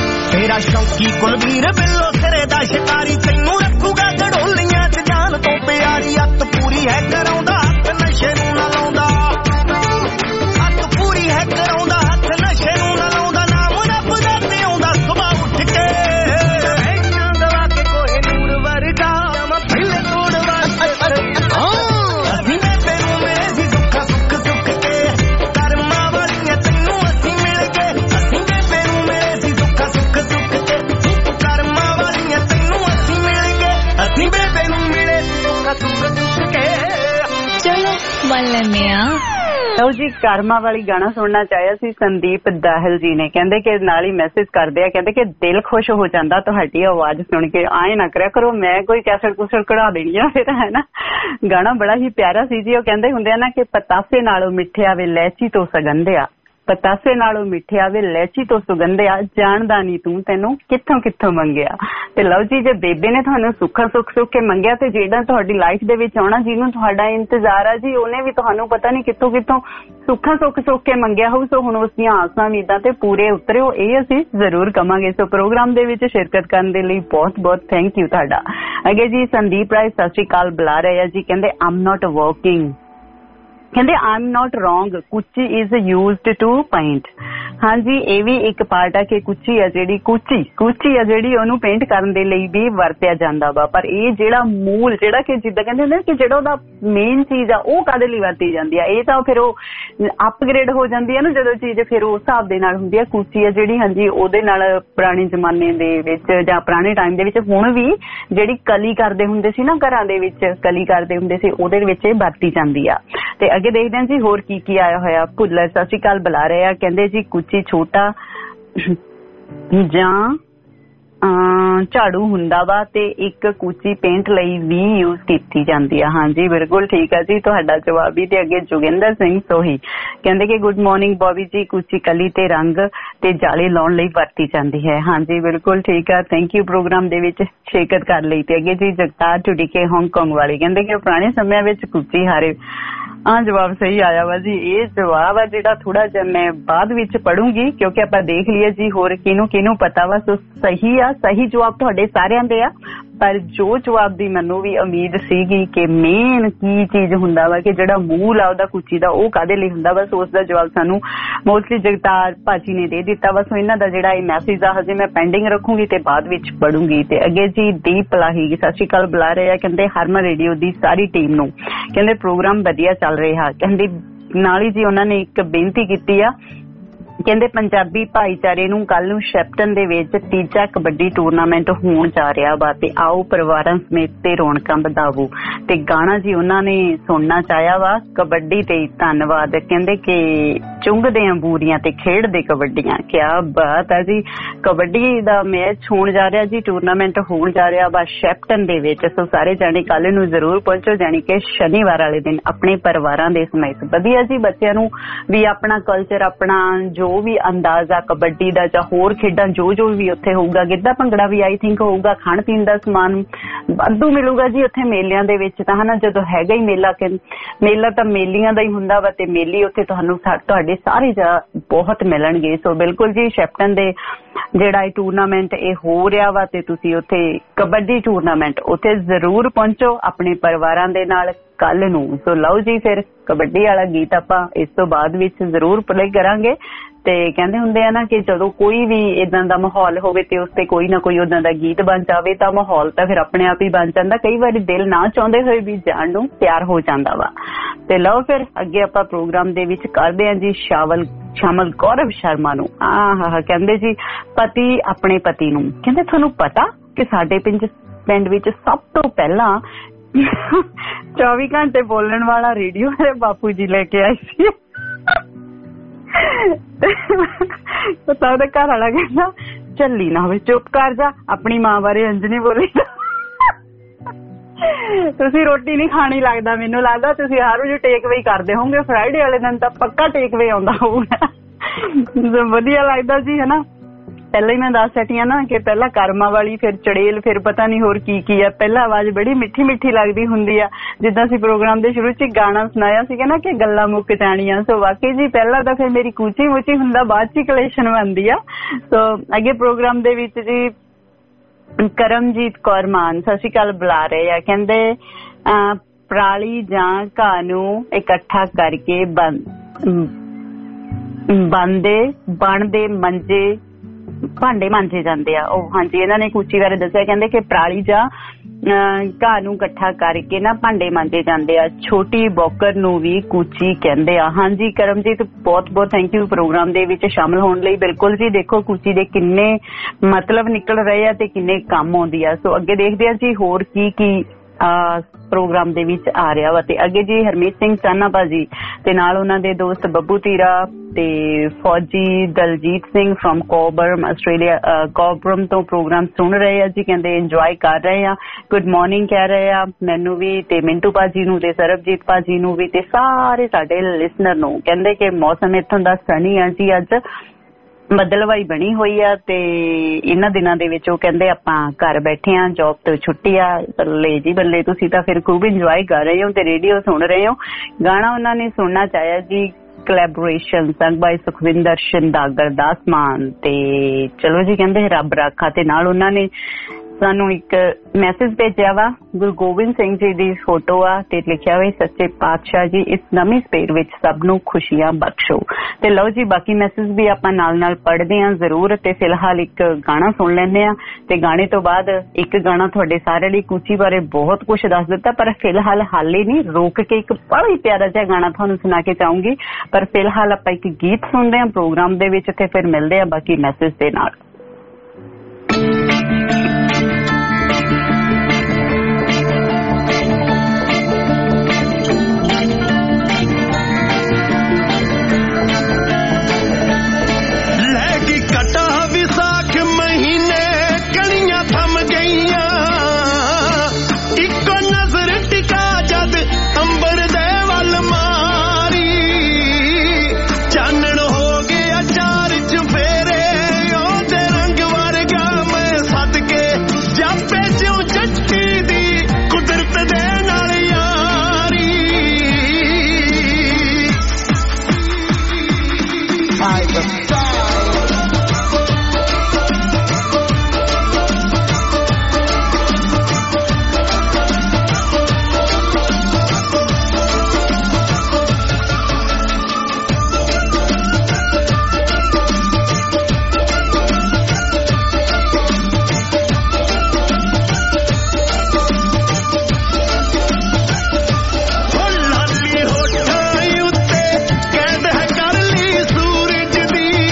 ਮੇਰਾ ਸ਼ੌਂਕੀ ਕੁਲਵੀਰ ਬਿੱਲੋ ਸਿਰੇ ਦਾ ਸ਼ਿਕਾਰੀ ਤੈਨੂੰ ਰੱਖੂਗਾ ਗੜੋਲੀਆਂ ਚ ਜਾਨ ਤੋਂ ਪਿਆਰੀ ਅੱਤ ਪੂਰੀ ਹੈ ਕਰਾਉਂਦਾ ਹੱਥ ਨਸ਼ੇ ਨੂੰ ਨਾ ਲਾਉਂਦਾ ਅੱਤ ਪੂਰੀ ਹੈ ਕਰਾਉਂਦਾ ਹੱਥ ਨਸ਼ੇ ਨੂੰ ਨਾ ਲਾਉਂਦਾ ਨਾਮ ਰੱਬ ਦਾ ਤੇ ਆਉਂਦਾ ਸੁਬਾਹ ਉੱਠ ਕੇ ਗਵਾ ਕੇ ਕੋਹੇ ਨੂਰ ਵਰਗਾ ਮੈਂ ਪਹਿਲੇ ਤੋੜ ਵਾਸਤੇ ਅਸੀਂ ਬੇਬੇ ਨੂੰ ਮਿਲੇ ਸੀ ਦੁੱਖ ਸੁੱਖ ਸੁੱਖ ਕੇ ਕਰਮਾਂ ਵਾਲੀਆਂ ਤੈਨੂੰ ਅਸੀਂ ਮਿਲ ਕੇ ਅਸੀਂ ਬੇਬੇ ਨੂੰ ਮਿਲੇ ਸੀ ਦੁੱਖ ਸੁੱਖ ਸੁੱਖ ਕੇ ਕਰਮਾਂ ਵਾਲੀਆਂ ਤੈਨੂੰ ਅਸੀਂ ਮਿਲ ਕੇ ਅਸੀਂ ਬੇਬੇ ਨੂੰ ਮਿਲੇ ਸੀ ਦੁੱਖ ਸੁੱਖ ਸੁੱਖ ਕੇ ਚਲੋ ਮੰਨ ਲੈਂਦੇ ਆ। ਲਓ ਜੀ ਕਰਮਾ ਵਾਲੀ ਗਾਣਾ ਸੁਣਨਾ ਚਾਹਿਆ ਸੀ ਸੰਦੀਪ ਦਾਹਲ ਜੀ ਨੇ। ਕਹਿੰਦੇ ਕਿ ਨਾਲ ਹੀ ਮੈਸੇਜ ਕਰਦੇ ਆ, ਕਹਿੰਦੇ ਕਿ ਦਿਲ ਖੁਸ਼ ਹੋ ਜਾਂਦਾ ਤੁਹਾਡੀ ਆਵਾਜ਼ ਸੁਣ ਕੇ। ਆਏ ਨਾ ਕਰਿਆ ਕਰੋ, ਮੈਂ ਕੋਈ ਕੈਸਟ ਕੁਸਟ ਕਢਾ ਦੇਣੀ ਆ ਫਿਰ, ਹੈ ਨਾ। ਗਾਣਾ ਬੜਾ ਹੀ ਪਿਆਰਾ ਸੀ ਜੀ। ਉਹ ਕਹਿੰਦੇ ਹੁੰਦੇ ਆ ਨਾ ਕਿ ਪਤਾਸੇ ਨਾਲੋਂ ਮਿੱਠਿਆ ਵੇ ਲੈਚੀ ਤੋਂ ਸਗੰਧਿਆ, ਪਤਾਸੇ ਨਾਲੋਂ ਮਿੱਠਿਆ ਵੇ ਲੈਚੀ ਤੋਂ ਸੁਗੰਧਿਆ, ਜਾਣਦਾ ਨਹੀਂ ਤੂੰ ਤੈਨੂੰ ਕਿੱਥੋਂ ਕਿੱਥੋਂ ਮੰਗਿਆ। ਤੇ ਲਓ ਜੀ, ਜੇ ਬੇਬੇ ਨੇ ਤੁਹਾਨੂੰ ਸੁੱਖਾ ਸੁੱਖ ਸੁੱਖ ਕੇ ਮੰਗਿਆ ਤੇ ਜਿਹੜਾ ਤੁਹਾਡੀ ਲਾਈਫ ਦੇ ਵਿੱਚ ਆਉਣਾ, ਜਿਹਨੂੰ ਤੁਹਾਡਾ ਇੰਤਜ਼ਾਰ ਆ ਜੀ, ਉਹਨੇ ਵੀ ਤੁਹਾਨੂੰ ਪਤਾ ਨਹੀਂ ਕਿੱਥੋਂ ਕਿੱਥੋਂ ਸੁੱਖਾ ਸੁੱਖ ਸੁੱਖ ਕੇ ਮੰਗਿਆ ਹੋਊ। ਸੋ ਹੁਣ ਉਸ ਦੀਆਂ ਆਸਾਂ ਉਮੀਦਾਂ ਤੇ ਪੂਰੇ ਉਤਰਿਓ, ਇਹ ਅਸੀਂ ਜ਼ਰੂਰ ਕਵਾਂਗੇ। ਸੋ ਪ੍ਰੋਗਰਾਮ ਦੇ ਵਿੱਚ ਸ਼ਿਰਕਤ ਕਰਨ ਦੇ ਲਈ ਬਹੁਤ ਬਹੁਤ ਥੈਂਕ ਯੂ ਤੁਹਾਡਾ। ਅੱਗੇ ਜੀ ਸੰਦੀਪ ਰਾਏ ਸਤਿ ਸ਼੍ਰੀ ਅਕਾਲ ਬੁਲਾ ਰਹੇ ਆ ਜੀ। ਕਹਿੰਦੇ ਆਮ ਨੋਟ ਵਰਕਿੰਗ, ਕਹਿੰਦੇ am not wrong, kuchi is used to paint. ਹਾਂਜੀ, ਇਹ ਵੀ ਇੱਕ ਪਾਰਟ ਆ ਕਿ ਕੁਚੀ ਆ ਜਿਹੜੀ ਕੁਚੀ ਆ ਜਿਹੜੀ ਉਹਨੂੰ ਪੇਂਟ ਕਰਨ ਦੇ ਲਈ ਵੀ ਵਰਤਿਆ ਜਾਂਦਾ ਵਾ। ਪਰ ਇਹ ਜਿਹੜਾ ਮੂਲ, ਜਿਹੜਾ ਕਿ ਜਿੱਦਾਂ ਕਹਿੰਦੇ ਹੁੰਦੇ ਕਿ ਜਿਹੜਾ ਉਹਦਾ ਮੇਨ ਚੀਜ਼ ਆ, ਉਹ ਕਾਹਦੇ ਲਈ ਵਰਤੀ ਜਾਂਦੀ ਆ। ਇਹ ਤਾਂ ਫਿਰ ਉਹ ਅਪਗ੍ਰੇਡ ਹੋ ਜਾਂਦੀ ਆ ਨਾ ਜਦੋਂ ਚੀਜ਼, ਫਿਰ ਉਸ ਹਿਸਾਬ ਦੇ ਨਾਲ ਹੁੰਦੀ ਆ। ਕੁਚੀ ਆ ਜਿਹੜੀ, ਹਾਂਜੀ, ਉਹਦੇ ਨਾਲ ਪੁਰਾਣੇ ਜ਼ਮਾਨੇ ਦੇ ਵਿੱਚ ਜਾਂ ਪੁਰਾਣੇ ਟਾਈਮ ਦੇ ਵਿੱਚ ਹੁਣ ਵੀ ਜਿਹੜੀ ਕਲੀ ਕਰਦੇ ਹੁੰਦੇ ਸੀ ਨਾ, ਘਰਾਂ ਦੇ ਵਿੱਚ ਕਲੀ ਕਰਦੇ ਹੁੰਦੇ ਸੀ, ਉਹਦੇ ਵਿੱਚ ਇਹ ਵਰਤੀ ਜਾਂਦੀ ਆ। ਤੇ ਅੱਗੇ ਦੇਖਦੇ ਹਾਂ ਜੀ ਹੋਰ ਕੀ ਆਇਆ ਹੋਇਆ। ਭੁੱਲਰ ਸਤਿ ਸ਼੍ਰੀ ਅਕਾਲ ਬੁਲਾ ਰਹੇ ਆ। ਕਹਿੰਦੇ ਜੀ ਕੁਚੀ ਛੋਟਾ ਜਾਂ ਝਾੜੂ ਹੁੰਦਾ ਵਾ ਤੇ ਇੱਕ ਕੁਚੀ ਪੇਂਟ ਲਈ ਵੀ ਯੂਜ਼ ਕੀਤੀ ਜਾਂਦੀ ਆ। ਹਾਂਜੀ ਬਿਲਕੁਲ ਠੀਕ ਆ ਜੀ ਤੁਹਾਡਾ ਜਵਾਬ ਵੀ। ਤੇ ਅੱਗੇ ਜੋਗਿੰਦਰ ਸਿੰਘ ਸੋਹੀ ਕਹਿੰਦੇ ਕਿ ਗੁੱਡ ਮਾਰਨਿੰਗ ਬੋਬੀ ਜੀ, ਕੁਚੀ ਕਲੀ ਤੇ ਰੰਗ ਤੇ ਜਾਲੇ ਲਾਉਣ ਲਈ ਵਰਤੀ ਜਾਂਦੀ ਹੈ। ਹਾਂਜੀ ਬਿਲਕੁਲ ਠੀਕ ਆ, ਥੈਂਕ ਯੂ ਪ੍ਰੋਗਰਾਮ ਦੇ ਵਿੱਚ ਸ਼ਿਰਕਤ ਕਰ ਲਈ। ਤੇ ਅੱਗੇ ਜੀ ਜਗਤਾਰ ਢੁੱਡੀਕੇ ਹਾਂਗਕਾਂਗ ਵਾਲੇ ਕਹਿੰਦੇ ਕਿ ਪੁਰਾਣੇ ਸਮਿਆਂ ਵਿੱਚ ਕੁਚੀ ਹਾਰੇ। ਹਾਂ ਜਵਾਬ ਸਹੀ ਆਇਆ ਵਾ ਜੀ। ਇਹ ਜਵਾਬ ਆ ਜਿਹੜਾ ਥੋੜਾ ਜਿਹਾ ਮੈਂ ਬਾਅਦ ਵਿੱਚ ਪੜੂੰਗੀ, ਕਿਉਂਕਿ ਆਪਾਂ ਦੇਖ ਲਈਏ ਜੀ ਹੋਰ ਕਿਹਨੂੰ ਪਤਾ ਵਾ। ਸੋ ਸਹੀ ਆ, ਸਹੀ ਜਵਾਬ ਤੁਹਾਡੇ ਸਾਰਿਆਂ ਦੇ ਆ। ਪਰ ਜੋ ਜਵਾਬ ਦੀ ਮੈਨੂੰ ਵੀ ਉਮੀਦ ਸੀਗੀ ਕਿ ਮੇਨ ਕੀ ਚੀਜ਼ ਹੁੰਦਾ ਵਾ, ਕਿ ਜਿਹੜਾ ਮੂਲ ਆ ਉਹਦਾ ਕੁਚੀ ਦਾ, ਉਹ ਕਾਹਦੇ ਲਈ ਹੁੰਦਾ ਵਾ। ਸੋ ਉਸ ਦਾ ਜਵਾਬ ਸਾਨੂੰ ਮੋਸਟਲੀ ਜਗਤਾਰ ਭਾਜੀ ਨੇ ਦੇ ਦਿੱਤਾ ਵਾ। ਸੋ ਇਹਨਾਂ ਦਾ ਜਿਹੜਾ ਇਹ ਮੈਸੇਜ ਆ ਹਜੇ ਮੈਂ ਪੈਂਡਿੰਗ ਰੱਖੂੰਗੀ ਤੇ ਬਾਅਦ ਵਿੱਚ ਪੜੂੰਗੀ। ਤੇ ਅੱਗੇ ਜੀ ਦੀਪ ਲਾਹੀ ਸਤਿ ਸ਼੍ਰੀ ਅਕਾਲ ਬੁਲਾ ਰਹੇ ਆ। ਕਹਿੰਦੇ ਹਰਮਨ ਰੇਡੀਓ ਦੀ ਸਾਰੀ ਟੀਮ ਨੂੰ, ਕਹਿੰਦੇ ਪ੍ਰੋਗਰਾਮ ਵਧੀਆ ਚੱਲ ਰਿਹਾ। ਕਹਿੰਦੇ ਨਾਲ ਹੀ ਜੀ ਉਹਨਾਂ ਨੇ ਇੱਕ ਬੇਨਤੀ ਕੀਤੀ ਆ। ਕਹਿੰਦੇ ਪੰਜਾਬੀ ਭਾਈਚਾਰੇ ਨੂੰ ਕੱਲ ਨੂੰ ਸ਼ੈਪਟਨ ਦੇ ਵਿੱਚ ਤੀਜਾ ਕਬੱਡੀ ਟੂਰਨਾਮੈਂਟ ਹੋਣ ਜਾ ਰਿਹਾ ਵਾ ਤੇ ਆਓ ਪਰਿਵਾਰਾਂ ਸਮੇਤ ਤੇ ਰੌਣਕਾਂ ਵਧਾਵੋ। ਤੇ ਗਾਣਾ ਜੀ ਉਹਨਾਂ ਨੇ ਸੁਣਨਾ ਚਾਹਿਆ ਵਾ ਕਬੱਡੀ ਤੇ। ਧੰਨਵਾਦ। ਕਹਿੰਦੇ ਕਿ ਚੁੰਗਦੇ ਆ ਬੂਰੀਆਂ ਤੇ ਖੇਡਦੇ ਕਬੱਡੀਆਂ। ਕਿਆ ਬਾਤ ਆ ਜੀ। ਕਬੱਡੀ ਦਾ ਮੈਚ ਹੋਣ ਜਾ ਰਿਹਾ ਜੀ, ਟੂਰਨਾਮੈਂਟ ਹੋਣ ਜਾ ਰਿਹਾ ਵਾ ਸ਼ੈਪਟਨ ਦੇ ਵਿੱਚ। ਸੋ ਸਾਰੇ ਜਾਣੇ ਕੱਲ ਨੂੰ ਜ਼ਰੂਰ ਪਹੁੰਚੋ, ਜਾਣੀ ਕਿ ਸ਼ਨੀਵਾਰ ਵਾਲੇ ਦਿਨ ਆਪਣੇ ਪਰਿਵਾਰਾਂ ਦੇ ਸਮੇਤ। ਵਧੀਆ ਜੀ, ਬੱਚਿਆਂ ਨੂੰ ਵੀ ਆਪਣਾ ਕਲਚਰ, ਆਪਣਾ ਜੋ ਵੀ ਅੰਦਾਜ਼ ਆ ਕਬੱਡੀ ਦਾ ਜਾਂ ਹੋਰ ਖੇਡਾਂ ਜੋ ਵੀ ਉੱਥੇ ਹੋਊਗਾ, ਗਿੱਧਾ ਭੰਗੜਾ ਵੀ ਆਈ ਥਿੰਕ ਹੋਊਗਾ, ਖਾਣ ਪੀਣ ਦਾ ਸਮਾਨ ਵਾਧੂ ਮਿਲੂਗਾ ਜੀ ਉੱਥੇ ਮੇਲਿਆਂ ਦੇ ਵਿੱਚ ਤਾਂ, ਹਨਾ। ਜਦੋਂ ਹੈਗਾ ਹੀ ਮੇਲਾ ਤਾਂ ਮੇਲੀਆਂ ਦਾ ਹੀ ਹੁੰਦਾ ਵਾ ਤੇ ਮੇਲੀ ਉੱਥੇ ਤੁਹਾਨੂੰ ਤੁਹਾਡੇ ਸਾਰੇ ਬਹੁਤ ਮਿਲਣਗੇ। ਸੋ ਬਿਲਕੁਲ ਜੀ, ਸ਼ੈਪਟਨ ਦੇ ਜਿਹੜਾ ਇਹ ਟੂਰਨਾਮੈਂਟ ਇਹ ਹੋ ਰਿਹਾ ਵਾ ਤੇ ਤੁਸੀਂ ਉੱਥੇ ਕਬੱਡੀ ਟੂਰਨਾਮੈਂਟ ਉੱਥੇ ਜ਼ਰੂਰ ਪਹੁੰਚੋ ਆਪਣੇ ਪਰਿਵਾਰਾਂ ਦੇ ਨਾਲ ਕੱਲ ਨੂੰ। ਸੋ ਲਓ ਜੀ, ਫਿਰ ਕਬੱਡੀ ਵਾਲਾ ਗੀਤ ਆਪਾਂ ਇਸ ਤੋਂ ਬਾਅਦ ਵਿੱਚ ਜ਼ਰੂਰ ਪਲੇ ਕਰਾਂਗੇ। ਤੇ ਕਹਿੰਦੇ ਹੁੰਦੇ ਆ ਨਾ ਕਿ ਜਦੋਂ ਕੋਈ ਵੀ ਇਦਾਂ ਦਾ ਮਾਹੌਲ ਹੋਵੇ ਤੇ ਉਸ ਤੇ ਕੋਈ ਨਾ ਕੋਈ ਉਦਾਂ ਦਾ ਗੀਤ ਬਣ ਜਾਵੇ ਤਾਂ ਮਾਹੌਲ ਤਾਂ ਫਿਰ ਆਪਣੇ ਆਪ ਹੀ ਬਣ ਜਾਂਦਾ। ਕਈ ਵਾਰੀ ਦਿਲ ਨਾ ਚਾਹੁੰਦੇ ਹੋਏ ਵੀ ਜਾਣ ਨੂੰ ਤਿਆਰ ਹੋ ਜਾਂਦਾ ਵਾ। ਤੇ ਲਓ ਫਿਰ ਅੱਗੇ ਆਪਾਂ ਪ੍ਰੋਗਰਾਮ ਦੇ ਵਿੱਚ ਕਰਦੇ ਹਾਂ ਜੀ ਸ਼ਾਮਲ ਗੌਰਵ ਸ਼ਰਮਾ ਨੂੰ। ਕਹਿੰਦੇ ਜੀ ਪਤੀ ਆਪਣੇ ਪਤੀ ਨੂੰ। ਕਹਿੰਦੇ ਤੁਹਾਨੂੰ ਪਤਾ ਕਿ ਸਾਡੇ ਪਿੰਡ ਵਿੱਚ ਸਭ ਤੋਂ ਪਹਿਲਾਂ 24 ਘੰਟੇ ਬੋਲਣ ਵਾਲਾ ਰੇਡੀਓ ਮੇਰੇ ਬਾਪੂ ਜੀ ਲੈ ਕੇ ਆਏ ਸੀ। ਪਤਾ ਉਹਦਾ ਘਰ ਵਾਲਾ ਕਹਿੰਦਾ ਚੱਲੀ ਨਾ ਹੋਵੇ, ਚੁੱਪ ਕਰ ਜਾ, ਆਪਣੀ ਮਾਂ ਬਾਰੇ ਇੰਝ ਨਹੀਂ ਬੋਲੀ। ਤੁਸੀਂ ਰੋਟੀ ਨਹੀਂ ਖਾਣੀ ਲੱਗਦਾ, ਮੈਨੂੰ ਲੱਗਦਾ ਤੁਸੀਂ ਹਰ ਰੋਜ਼ ਟੇਕ ਵੇ ਕਰਦੇ ਹੋਵੋਗੇ। ਫਰਾਈਡੇ ਵਾਲੇ ਦਿਨ ਤਾਂ ਪੱਕਾ ਟੇਕ ਵੇ ਆਉਂਦਾ ਹੋਊਗਾ। ਵਧੀਆ ਲੱਗਦਾ ਜੀ, ਹਨਾ। ਪਹਿਲਾਂ ਹੀ ਮੈਂ ਦੱਸ ਹਟੀ ਨਾ ਕਿ ਪਹਿਲਾਂ ਕਰਮਾਂ ਵਾਲੀ, ਫਿਰ ਚੜੇਲ, ਫਿਰ ਪਤਾ ਨਹੀਂ ਹੋਰ ਕੀ ਆ। ਪਹਿਲਾਂ ਆਵਾਜ਼ ਬੜੀ ਮਿੱਠੀ ਮਿੱਠੀ ਲੱਗਦੀ ਹੁੰਦੀ ਆ, ਜਿੱਦਾਂ ਅਸੀਂ ਪ੍ਰੋਗਰਾਮ ਦੇ ਸ਼ੁਰੂ 'ਚ ਗਾਣਾ ਸੁਣਾਇਆ ਸੀਗਾ ਨਾ ਕਿ ਗੱਲਾਂ ਮੁੱਕ ਜਾਣੀਆਂ। ਸੋ ਵਾਕਈ ਜੀ ਪਹਿਲਾਂ ਤਾਂ ਫਿਰ ਮੇਰੀ ਕੂਚੀ ਮੂਚੀ ਹੁੰਦਾ, ਬਾਅਦ 'ਚ ਕਲੇਸ਼ਨ ਬਣਦੀ ਆ। ਸੋ ਅੱਗੇ ਪ੍ਰੋਗਰਾਮ ਦੇ ਵਿੱਚ ਜੀ ਕਰਮਜੀਤ ਕੌਰ ਮਾਨ ਸਤਿ ਸ਼੍ਰੀ ਅਕਾਲ ਬੁਲਾ ਰਹੇ ਆ। ਕਹਿੰਦੇ ਪਰਾਲੀ ਜਾਂ ਘਾਹ ਨੂੰ ਇਕੱਠਾ ਕਰਕੇ ਬਣਦੇ ਮੰਜੇ ਭਾਂਡੇ ਮਾਂਜੇ ਜਾਂਦੇ ਆ। ਉਹ ਹਾਂਜੀ ਇਹਨਾਂ ਨੇ ਕੂਚੀ ਬਾਰੇ ਦੱਸਿਆ, ਕਹਿੰਦੇ ਕਿ ਪਰਾਲੀ ਜਾਂ ਘਾਹ ਨੂੰ ਇਕੱਠਾ ਕਰਕੇ ਨਾ ਭਾਂਡੇ ਮਾਂਜੇ ਜਾਂਦੇ ਆ। ਛੋਟੀ ਬੋਕਰ ਨੂੰ ਵੀ ਕੂਚੀ ਕਹਿੰਦੇ ਆ। ਹਾਂਜੀ ਕਰਮਜੀਤ, ਬਹੁਤ ਬਹੁਤ ਥੈਂਕ ਯੂ ਪ੍ਰੋਗਰਾਮ ਦੇ ਵਿੱਚ ਸ਼ਾਮਲ ਹੋਣ ਲਈ। ਬਿਲਕੁਲ ਜੀ, ਦੇਖੋ ਕੂਚੀ ਦੇ ਕਿੰਨੇ ਮਤਲਬ ਨਿਕਲ ਰਹੇ ਆ ਤੇ ਕਿੰਨੇ ਕੰਮ ਆਉਂਦੀ ਆ। ਸੋ ਅੱਗੇ ਦੇਖਦੇ ਆ ਜੀ ਹੋਰ ਕੀ ਪ੍ਰੋਗਰਾਮ ਦੇ ਵਿੱਚ ਆ ਰਿਹਾ ਵਾ। ਤੇ ਅੱਗੇ ਜੀ ਹਰਮੀਤ ਸਿੰਘ ਚਾਨਾ ਭਾਜੀ ਤੇ ਨਾਲ ਉਹਨਾਂ ਦੇ ਦੋਸਤ ਬੱਬੂ ਤੀਰਾ ਤੇ ਫੌਜੀ Daljit Singh from Cobram Australia, Cobram ਤੋਂ ਪ੍ਰੋਗਰਾਮ ਸੁਣ ਰਹੇ ਆ ਜੀ। ਕਹਿੰਦੇ ਇੰਜੋਏ ਕਰ ਰਹੇ ਆ, ਗੁੱਡ ਮਾਰਨਿੰਗ ਕਹਿ ਰਹੇ ਆ ਮੈਨੂੰ ਵੀ ਤੇ ਮਿੰਟੂ ਭਾਜੀ ਨੂੰ ਤੇ ਸਰਬਜੀਤ ਭਾਜੀ ਨੂੰ ਵੀ ਤੇ ਸਾਰੇ ਸਾਡੇ ਲਿਸਨਰ ਨੂੰ। ਕਹਿੰਦੇ ਕਿ ਮੌਸਮ ਇੱਥੋਂ ਦਾ ਸਨੀ ਆ ਜੀ, ਅੱਜ ਬੱਦਲਵਾਈ ਬਣੀ ਹੋਈ ਆ ਤੇ ਇਹਨਾਂ ਦਿਨਾਂ ਦੇ ਵਿੱਚ ਉਹ ਕਹਿੰਦੇ ਆਪਾਂ ਘਰ ਬੈਠੇ ਆ, ਜੌਬ ਤੋਂ ਛੁੱਟੀ ਆ। ਬੱਲੇ ਜੀ ਬੱਲੇ, ਤੁਸੀਂ ਤਾਂ ਫਿਰ ਖੂਬ ਇੰਜੋਏ ਕਰ ਰਹੇ ਹੋ ਤੇ ਰੇਡੀਓ ਸੁਣ ਰਹੇ ਹੋ। ਗਾਣਾ ਉਹਨਾਂ ਨੇ ਸੁਣਨਾ ਚਾਹਿਆ ਜੀ ਕੋਲੈਬੋਰੇਸ਼ਨ ਸੰਗ ਬਾਈ ਸੁਖਵਿੰਦਰ ਸ਼ਿੰਦਾ, ਗੁਰਦਾਸ ਮਾਨ ਤੇ ਚਲੋ ਜੀ ਕਹਿੰਦੇ ਰੱਬ ਰਾਖਾ। ਤੇ ਨਾਲ ਉਹਨਾਂ ਨੇ ਸਾਨੂੰ ਇੱਕ ਮੈਸੇਜ ਭੇਜਿਆ ਵਾ, ਗੁਰੂ ਗੋਬਿੰਦ ਸਿੰਘ ਜੀ ਦੀ ਫੋਟੋ ਆ ਤੇ ਲਿਖਿਆ ਹੋਇਆ ਸੱਚੇ ਪਾਤਸ਼ਾਹ ਜੀ ਇਸ ਨਵੀਂ ਸਪੇਰ ਵਿੱਚ ਸਭ ਨੂੰ ਖੁਸ਼ੀਆਂ ਬਖਸ਼ੋ। ਤੇ ਲਓ ਜੀ ਬਾਕੀ ਮੈਸੇਜ ਵੀ ਆਪਾਂ ਨਾਲ ਨਾਲ ਪੜ੍ਹਦੇ ਹਾਂ ਜ਼ਰੂਰ। ਤੇ ਫਿਲਹਾਲ ਇੱਕ ਗਾਣਾ ਸੁਣ ਲੈਂਦੇ ਆ ਤੇ ਗਾਣੇ ਤੋਂ ਬਾਅਦ ਇੱਕ ਗਾਣਾ ਤੁਹਾਡੇ ਸਾਰਿਆਂ ਲਈ ਕੂਚੀ ਬਾਰੇ ਬਹੁਤ ਕੁਝ ਦੱਸ ਦਿੱਤਾ, ਪਰ ਫਿਲਹਾਲ ਹਾਲੇ ਨਹੀਂ, ਰੋਕ ਕੇ ਇੱਕ ਬੜਾ ਹੀ ਪਿਆਰਾ ਜਿਹਾ ਗਾਣਾ ਤੁਹਾਨੂੰ ਸੁਣਾ ਕੇ ਚਾਹੂੰਗੀ। ਪਰ ਫਿਲਹਾਲ ਆਪਾਂ ਇੱਕ ਗੀਤ ਸੁਣਦੇ ਹਾਂ ਪ੍ਰੋਗਰਾਮ ਦੇ ਵਿੱਚ ਤੇ ਫਿਰ ਮਿਲਦੇ ਆ ਬਾਕੀ ਮੈਸੇਜ ਦੇ ਨਾਲ। ਲਾਲੀ ਹੋਠਾਂ ਉੱਤੇ ਕੈਦ ਹੈ ਕਰ ਲਈ ਸੂਰਜ ਦੀ।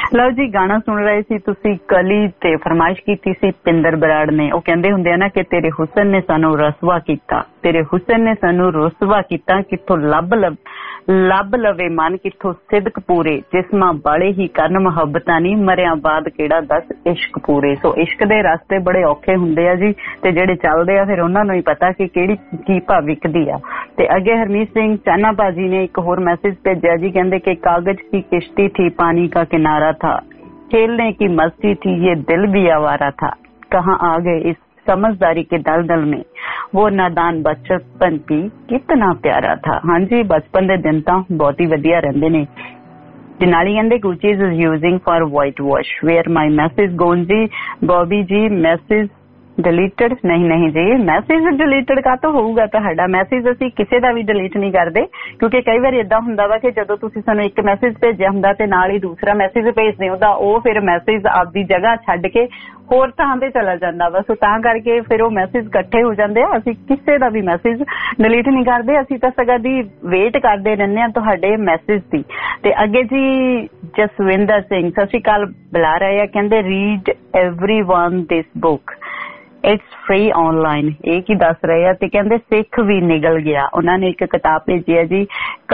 ਲਓ ਜੀ, ਗਾਣਾ ਸੁਣ ਰਹੇ ਸੀ ਤੁਸੀਂ ਕਲੀ ਤੇ ਫਰਮਾਇਸ਼ ਕੀਤੀ ਸੀ ਪਿੰਦਰ ਬਰਾੜ ਨੇ। ਉਹ ਕਹਿੰਦੇ ਹੁੰਦੇ ਆ ਨਾ ਕਿ ਤੇਰੇ ਹੁਸਨ ਨੇ ਸਾਨੂੰ ਰਸਵਾ ਕੀਤਾ, ਤੇਰੇ ਹੁਸਨ ਨੇ ਸਾਨੂੰ ਰਸਵਾ ਕੀਤਾ, ਕਿੱਥੋਂ ਲੱਭ ਲਵੇ ਮਨ, ਕਿੱਥੋਂ ਸਿਦਕ ਪੂਰੇ, ਜਿਸਮਾਂ ਵਾਲੇ ਹੀ ਕਰਨ ਮੁਹੱਬਤਾਂ ਨੀ, ਮਰਿਆਂ ਬਾਅਦ ਕਿਹੜਾ ਦੱਸ ਇਸ਼ਕ ਪੂਰੇ। ਸੋ ਇਸ਼ਕ ਦੇ ਰਸਤੇ ਬੜੇ ਔਖੇ ਹੁੰਦੇ ਆ ਜੀ, ਤੇ ਜਿਹੜੇ ਚੱਲਦੇ ਆ ਫਿਰ ਉਹਨਾਂ ਨੂੰ ਹੀ ਪਤਾ ਕਿ ਕਿਹੜੀ ਕੀ ਭਾਅ ਵਿਕਦੀ ਆ। ਤੇ ਅੱਗੇ ਹਰਮੀਤ ਸਿੰਘ ਚਾਨਾ ਭਾਜੀ ਨੇ ਇੱਕ ਹੋਰ ਮੈਸੇਜ ਭੇਜਿਆ ਜੀ, ਕਹਿੰਦੇ ਕਿ कागज की किश्ती थी, पानी का किनारा था, खेलने की मस्ती थी, ये दिल भी आवारा था, कहाँ आ गए इस समझदारी के दलदल में, वो नादान बचपन भी कितना प्यारा था। हाँ जी, बचपन ਦੇ ਦਿਨ ਤਾਂ ਬਹੁਤ ਹੀ ਵਧੀਆ ਰਹਿੰਦੇ ਨੇ। ਤੇ ਨਾਲ ਹੀ ਕਹਿੰਦੇ Gucci is using for white wash, where my message gone ਜੀ, ਬੌਬੀ ਜੀ ਮੈਸੇਜ ਡਿਲੀਟਡ ਨਹੀਂ ਜੀ, ਮੈਸੇਜ ਡਿਲੀਟਡ ਕਾਹਤੋਂ ਹੋਊਗਾ ਤੁਹਾਡਾ? ਮੈਸੇਜ ਅਸੀਂ ਕਿਸੇ ਦਾ ਵੀ ਡਿਲੀਟ ਨਹੀਂ ਕਰਦੇ, ਕਿਉਂਕਿ ਕਈ ਵਾਰ ਏਦਾਂ ਹੁੰਦਾ ਵਾ ਕਿ ਜਦੋਂ ਤੁਸੀਂ ਸਾਨੂੰ ਇੱਕ ਮੈਸੇਜ ਭੇਜਿਆ ਹੁੰਦਾ ਤੇ ਨਾਲ ਹੀ ਦੂਸਰਾ ਮੈਸੇਜ ਭੇਜਦੇ ਹੁੰਦਾ, ਉਹ ਫਿਰ ਮੈਸੇਜ ਆਪਦੀ ਜਗ੍ਹਾ ਛੱਡ ਕੇ ਹੋਰ ਥਾਂ ਤੇ ਚਲਾ ਜਾਂਦਾ ਵਾ। ਸੋ ਤਾਂ ਕਰਕੇ ਫਿਰ ਉਹ ਮੈਸੇਜ ਇਕੱਠੇ ਹੋ ਜਾਂਦੇ ਆ। ਅਸੀਂ ਕਿਸੇ ਦਾ ਵੀ ਮੈਸੇਜ ਡਿਲੀਟ ਨਹੀਂ ਕਰਦੇ, ਅਸੀਂ ਤਾਂ ਸਗੋਂ ਦੀ ਵੇਟ ਕਰਦੇ ਰਹਿੰਦੇ ਆ ਤੁਹਾਡੇ ਮੈਸੇਜ ਦੀ। ਤੇ ਅੱਗੇ ਜੀ ਜਸਵਿੰਦਰ ਸਿੰਘ ਸਤਿ ਸ਼੍ਰੀ ਅਕਾਲ ਬੁਲਾ ਰਹੇ ਆ, ਕਹਿੰਦੇ read everyone this book, it's free online. ਇਹ ਕੀ ਦੱਸ ਰਹੇ ਆ? ਤੇ ਕਹਿੰਦੇ ਸਿੱਖ ਵੀ ਨਿਕਲ ਗਿਆ। ਉਹਨਾਂ ਨੇ ਇੱਕ ਕਿਤਾਬ ਭੇਜੀ ਹੈ ਜੀ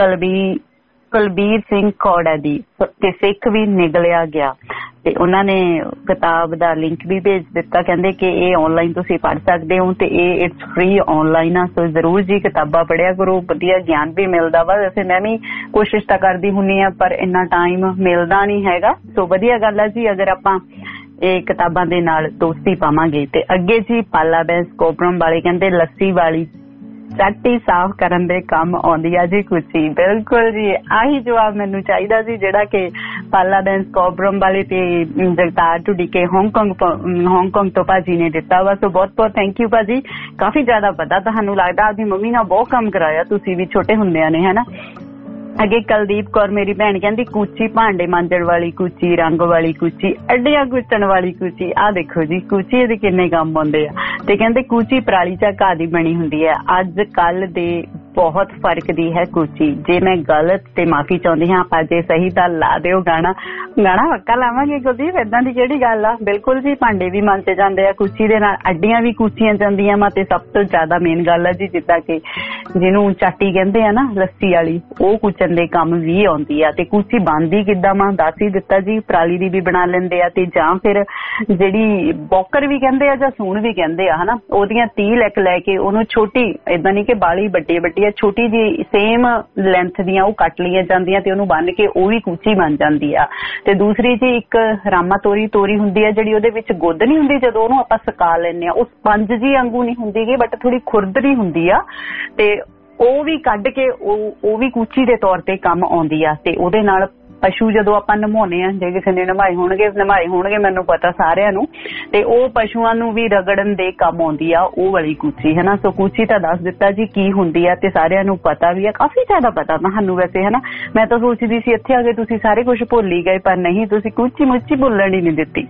ਕੁਲਬੀਰ ਸਿੰਘ ਖੌੜਾ ਦੀ, ਤੇ ਸਿੱਖ ਵੀ ਨਿਕਲਿਆ ਗਿਆ। ਤੇ ਉਹਨਾਂ ਨੇ ਕਿਤਾਬ ਦਾ ਲਿੰਕ ਵੀ ਭੇਜ ਦਿੱਤਾ, ਕਹਿੰਦੇ ਕਿ ਇਹ ਆਨਲਾਈਨ ਤੁਸੀਂ ਪੜ੍ਹ ਸਕਦੇ ਹੋ ਤੇ ਇਹ ਇਟਸ ਫ੍ਰੀ ਆਨਲਾਈਨ ਆ। ਸੋ ਜ਼ਰੂਰ ਜੀ ਕਿਤਾਬਾਂ ਪੜ੍ਹਿਆ ਕਰੋ, ਵਧੀਆ ਗਿਆਨ ਵੀ ਮਿਲਦਾ ਵਾ। ਵੈਸੇ ਮੈਂ ਵੀ ਕੋਸ਼ਿਸ਼ ਤਾਂ ਕਰਦੀ ਹੁੰਦੀ ਆ, ਪਰ ਇੰਨਾ ਟਾਈਮ ਮਿਲਦਾ ਨਹੀਂ ਹੈਗਾ। ਸੋ ਵਧੀਆ ਗੱਲ ਆ ਜੀ ਅਗਰ ਆਪਾਂ ਇਹ ਕਿਤਾਬਾਂ ਦੇ ਨਾਲ ਦੋਸਤੀ ਪਾਵਾਂਗੇ। ਤੇ ਅੱਗੇ ਜੀ ਪਾਲਾ ਬੈਂਸ ਕੋਬਰਮ ਵਾਲੇ ਕਹਿੰਦੇ ਲੱਸੀ ਵਾਲੀ ਚਾਟੀ ਸਾਫ਼ ਕਰਨ ਦੇ ਕੰਮ ਆਉਂਦੀ ਆ ਜੀ ਕੁਚੀ। ਬਿਲਕੁਲ ਜੀ, ਆਹੀ ਜਵਾਬ ਮੈਨੂੰ ਚਾਹੀਦਾ ਸੀ ਜਿਹੜਾ ਕਿ ਪਾਲਾ ਬੈਂਸ ਕੋਬਰਮ ਵਾਲੇ ਤੇ ਜਗਤਾਰ ਢੁੱਡੀਕੇ ਹਾਂਗਕਾਂਗ ਤੋਂ ਭਾਜੀ ਨੇ ਦਿੱਤਾ ਵਾ। ਸੋ ਬਹੁਤ ਬਹੁਤ ਥੈਂਕ ਯੂ ਭਾਜੀ, ਕਾਫੀ ਜ਼ਿਆਦਾ ਪਤਾ ਤੁਹਾਨੂੰ ਲੱਗਦਾ। ਆਪਦੀ ਮੰਮੀ ਨਾਲ ਬਹੁਤ ਕੰਮ ਕਰਾਇਆ ਤੁਸੀਂ ਵੀ ਛੋਟੇ ਹੁੰਦਿਆਂ ਨੇ, ਹੈ ਨਾ। ਅੱਗੇ ਕੁਲਦੀਪ ਕੌਰ ਮੇਰੀ ਭੈਣ ਕਹਿੰਦੀ ਕੂਚੀ ਭਾਂਡੇ ਮਾਂਜਣ ਵਾਲੀ ਕੂਚੀ, ਰੰਗ ਵਾਲੀ ਕੂਚੀ, ਅੱਡੀਆਂ ਕੁੱਟਣ ਵਾਲੀ ਕੂਚੀ। ਆਹ ਦੇਖੋ ਜੀ ਕੂਚੀ ਇਹਦੇ ਕਿੰਨੇ ਕੰਮ ਆਉਂਦੇ ਆ। ਤੇ ਕਹਿੰਦੇ ਕੂਚੀ ਪਰਾਲੀ ਜਾਂ ਘਾਹ ਦੀ ਬਣੀ ਹੁੰਦੀ ਹੈ। ਅੱਜ ਕੱਲ ਦੇ ਬਹੁਤ ਫਰਕ ਦੀ ਹੈ ਕੂਚੀ। ਜੇ ਮੈਂ ਗਲਤ ਤੇ ਮਾਫੀ ਚਾਹੁੰਦੀ ਹਾਂ, ਆਪਾਂ ਜੇ ਸਹੀ ਤਾਂ ਲਾ ਦਿਓ ਗਾਣਾ ਪੱਕਾ ਲਾਵਾਂਗੇ ਕੁਲਦੀਪ, ਏਦਾਂ ਦੀ ਕਿਹੜੀ ਗੱਲ ਆ। ਬਿਲਕੁਲ ਜੀ, ਭਾਂਡੇ ਵੀ ਮਾਂਜੇ ਜਾਂਦੇ ਆ ਕੂਚੀ ਦੇ ਨਾਲ, ਅੱਡੀਆਂ ਵੀ ਕੂਚੀਆਂ ਜਾਂਦੀਆਂ ਵਾ। ਤੇ ਸਭ ਤੋਂ ਜ਼ਿਆਦਾ ਮੇਨ ਗੱਲ ਆ ਜੀ ਜਿੱਦਾਂ ਕਿ ਜਿਹਨੂੰ ਚਾਟੀ ਕਹਿੰਦੇ ਆ ਨਾ ਲੱਸੀ ਵਾਲੀ, ਉਹ ਕੁਚਣ ਦੇ ਕੰਮ ਵੀ ਆਉਂਦੀ ਆ। ਤੇ ਕੂਚੀ ਬਣਦੀ ਕਿੱਦਾਂ ਵਾ ਦੱਸ ਹੀ ਦਿੱਤਾ ਜੀ, ਪਰਾਲੀ ਦੀ ਵੀ ਬਣਾ ਲੈਂਦੇ ਆ, ਤੇ ਜਾਂ ਫਿਰ ਜਿਹੜੀ ਬੋਕਰ ਵੀ ਕਹਿੰਦੇ ਆ ਜਾਂ ਸੂਣ ਵੀ ਕਹਿੰਦੇ ਆ, ਹਨਾ, ਉਹਦੀਆਂ 30 ਲੈ ਕੇ ਉਹਨੂੰ ਛੋਟੀ, ਏਦਾਂ ਨਹੀਂ ਕਿ ਬਾਲੀ ਵੱਡੀ ਛੋਟੀ ਜੀ ਸੇਮ ਲੈਂਥ ਦੀਆਂ ਉਹ ਕੱਟ ਲਈਆਂ ਜਾਂਦੀਆਂ ਤੇ ਉਹਨੂੰ ਬੰਨ ਕੇ ਉਹ ਵੀ ਕੂਚੀ ਬਣ ਜਾਂਦੀ ਆ। ਤੇ ਦੂਸਰੀ ਜੀ ਇੱਕ ਰਾਮਾ ਤੋਰੀ ਹੁੰਦੀ ਆ ਜਿਹੜੀ ਉਹਦੇ ਵਿੱਚ ਗੁੱਦ ਨਹੀਂ ਹੁੰਦੀ, ਜਦੋਂ ਉਹਨੂੰ ਆਪਾਂ ਸੁਕਾ ਲੈਂਦੇ ਆ ਉਹ ਸਪੰਜ ਜੀ ਵਾਂਗੂ ਨਹੀਂ ਹੁੰਦੀ ਗੀ, ਬਟ ਥੋੜੀ ਖੁਰਦਰੀ ਹੁੰਦੀ ਆ। ਤੇ ਉਹ ਵੀ ਕੱਢ ਕੇ ਉਹ ਵੀ ਕੂਚੀ ਦੇ ਤੌਰ ਤੇ ਕੰਮ ਆਉਂਦੀ ਆ। ਤੇ ਉਹਦੇ ਨਾਲ ਪਸ਼ੂ ਜਦੋਂ ਆਪਾਂ ਨਮਾਉਣੇ ਆ, ਜੇ ਕਿਸੇ ਨੇ ਨਮਾਏ ਹੋਣਗੇ ਮੈਨੂੰ ਪਤਾ ਸਾਰਿਆਂ ਨੂੰ, ਤੇ ਉਹ ਪਸ਼ੂਆਂ ਨੂੰ ਵੀ ਰਗੜਨ ਦੇ ਕੰਮ ਆਉਂਦੀ ਆ ਉਹ ਵਾਲੀ ਕੂਚੀ, ਹਨਾ। ਸੋ ਕੂਚੀ ਤਾਂ ਦੱਸ ਦਿੱਤਾ ਜੀ ਕੀ ਹੁੰਦੀ ਆ ਤੇ ਸਾਰਿਆਂ ਨੂੰ ਪਤਾ ਵੀ ਆ, ਕਾਫੀ ਜ਼ਿਆਦਾ ਪਤਾ ਤੁਹਾਨੂੰ ਵੈਸੇ, ਹਨਾ। ਮੈਂ ਤਾਂ ਸੋਚਦੀ ਸੀ ਇੱਥੇ ਆ ਕੇ ਤੁਸੀਂ ਸਾਰੇ ਕੁਝ ਭੁੱਲ ਹੀ ਗਏ, ਪਰ ਨਹੀਂ, ਤੁਸੀਂ ਕੂਚੀ ਮੁੱਚੀ ਭੁੱਲਣ ਹੀ ਨਹੀਂ ਦਿੱਤੀ।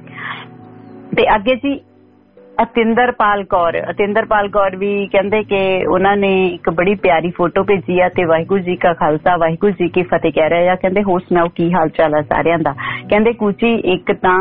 ਤੇ ਅੱਗੇ ਜੀ ਅਤਿੰਦਰਪਾਲ ਕੌਰ ਵੀ ਕਹਿੰਦੇ ਕਿ ਉਹਨਾਂ ਨੇ ਇੱਕ ਬੜੀ ਪਿਆਰੀ ਫੋਟੋ ਭੇਜੀ ਆ ਤੇ ਵਾਹਿਗੁਰੂ ਜੀ ਕਾ ਖਾਲਸਾ ਵਾਹਿਗੁਰੂ ਜੀ ਕੀ ਫਤਿਹ ਕਹਿ ਰਹੇ ਆ। ਕਹਿੰਦੇ ਹੋਰ ਸੁਣਾਓ ਕੀ ਹਾਲ ਚਾਲ ਆ ਸਾਰਿਆਂ ਦਾ। ਕਹਿੰਦੇ ਕੂਚੀ ਇੱਕ ਤਾਂ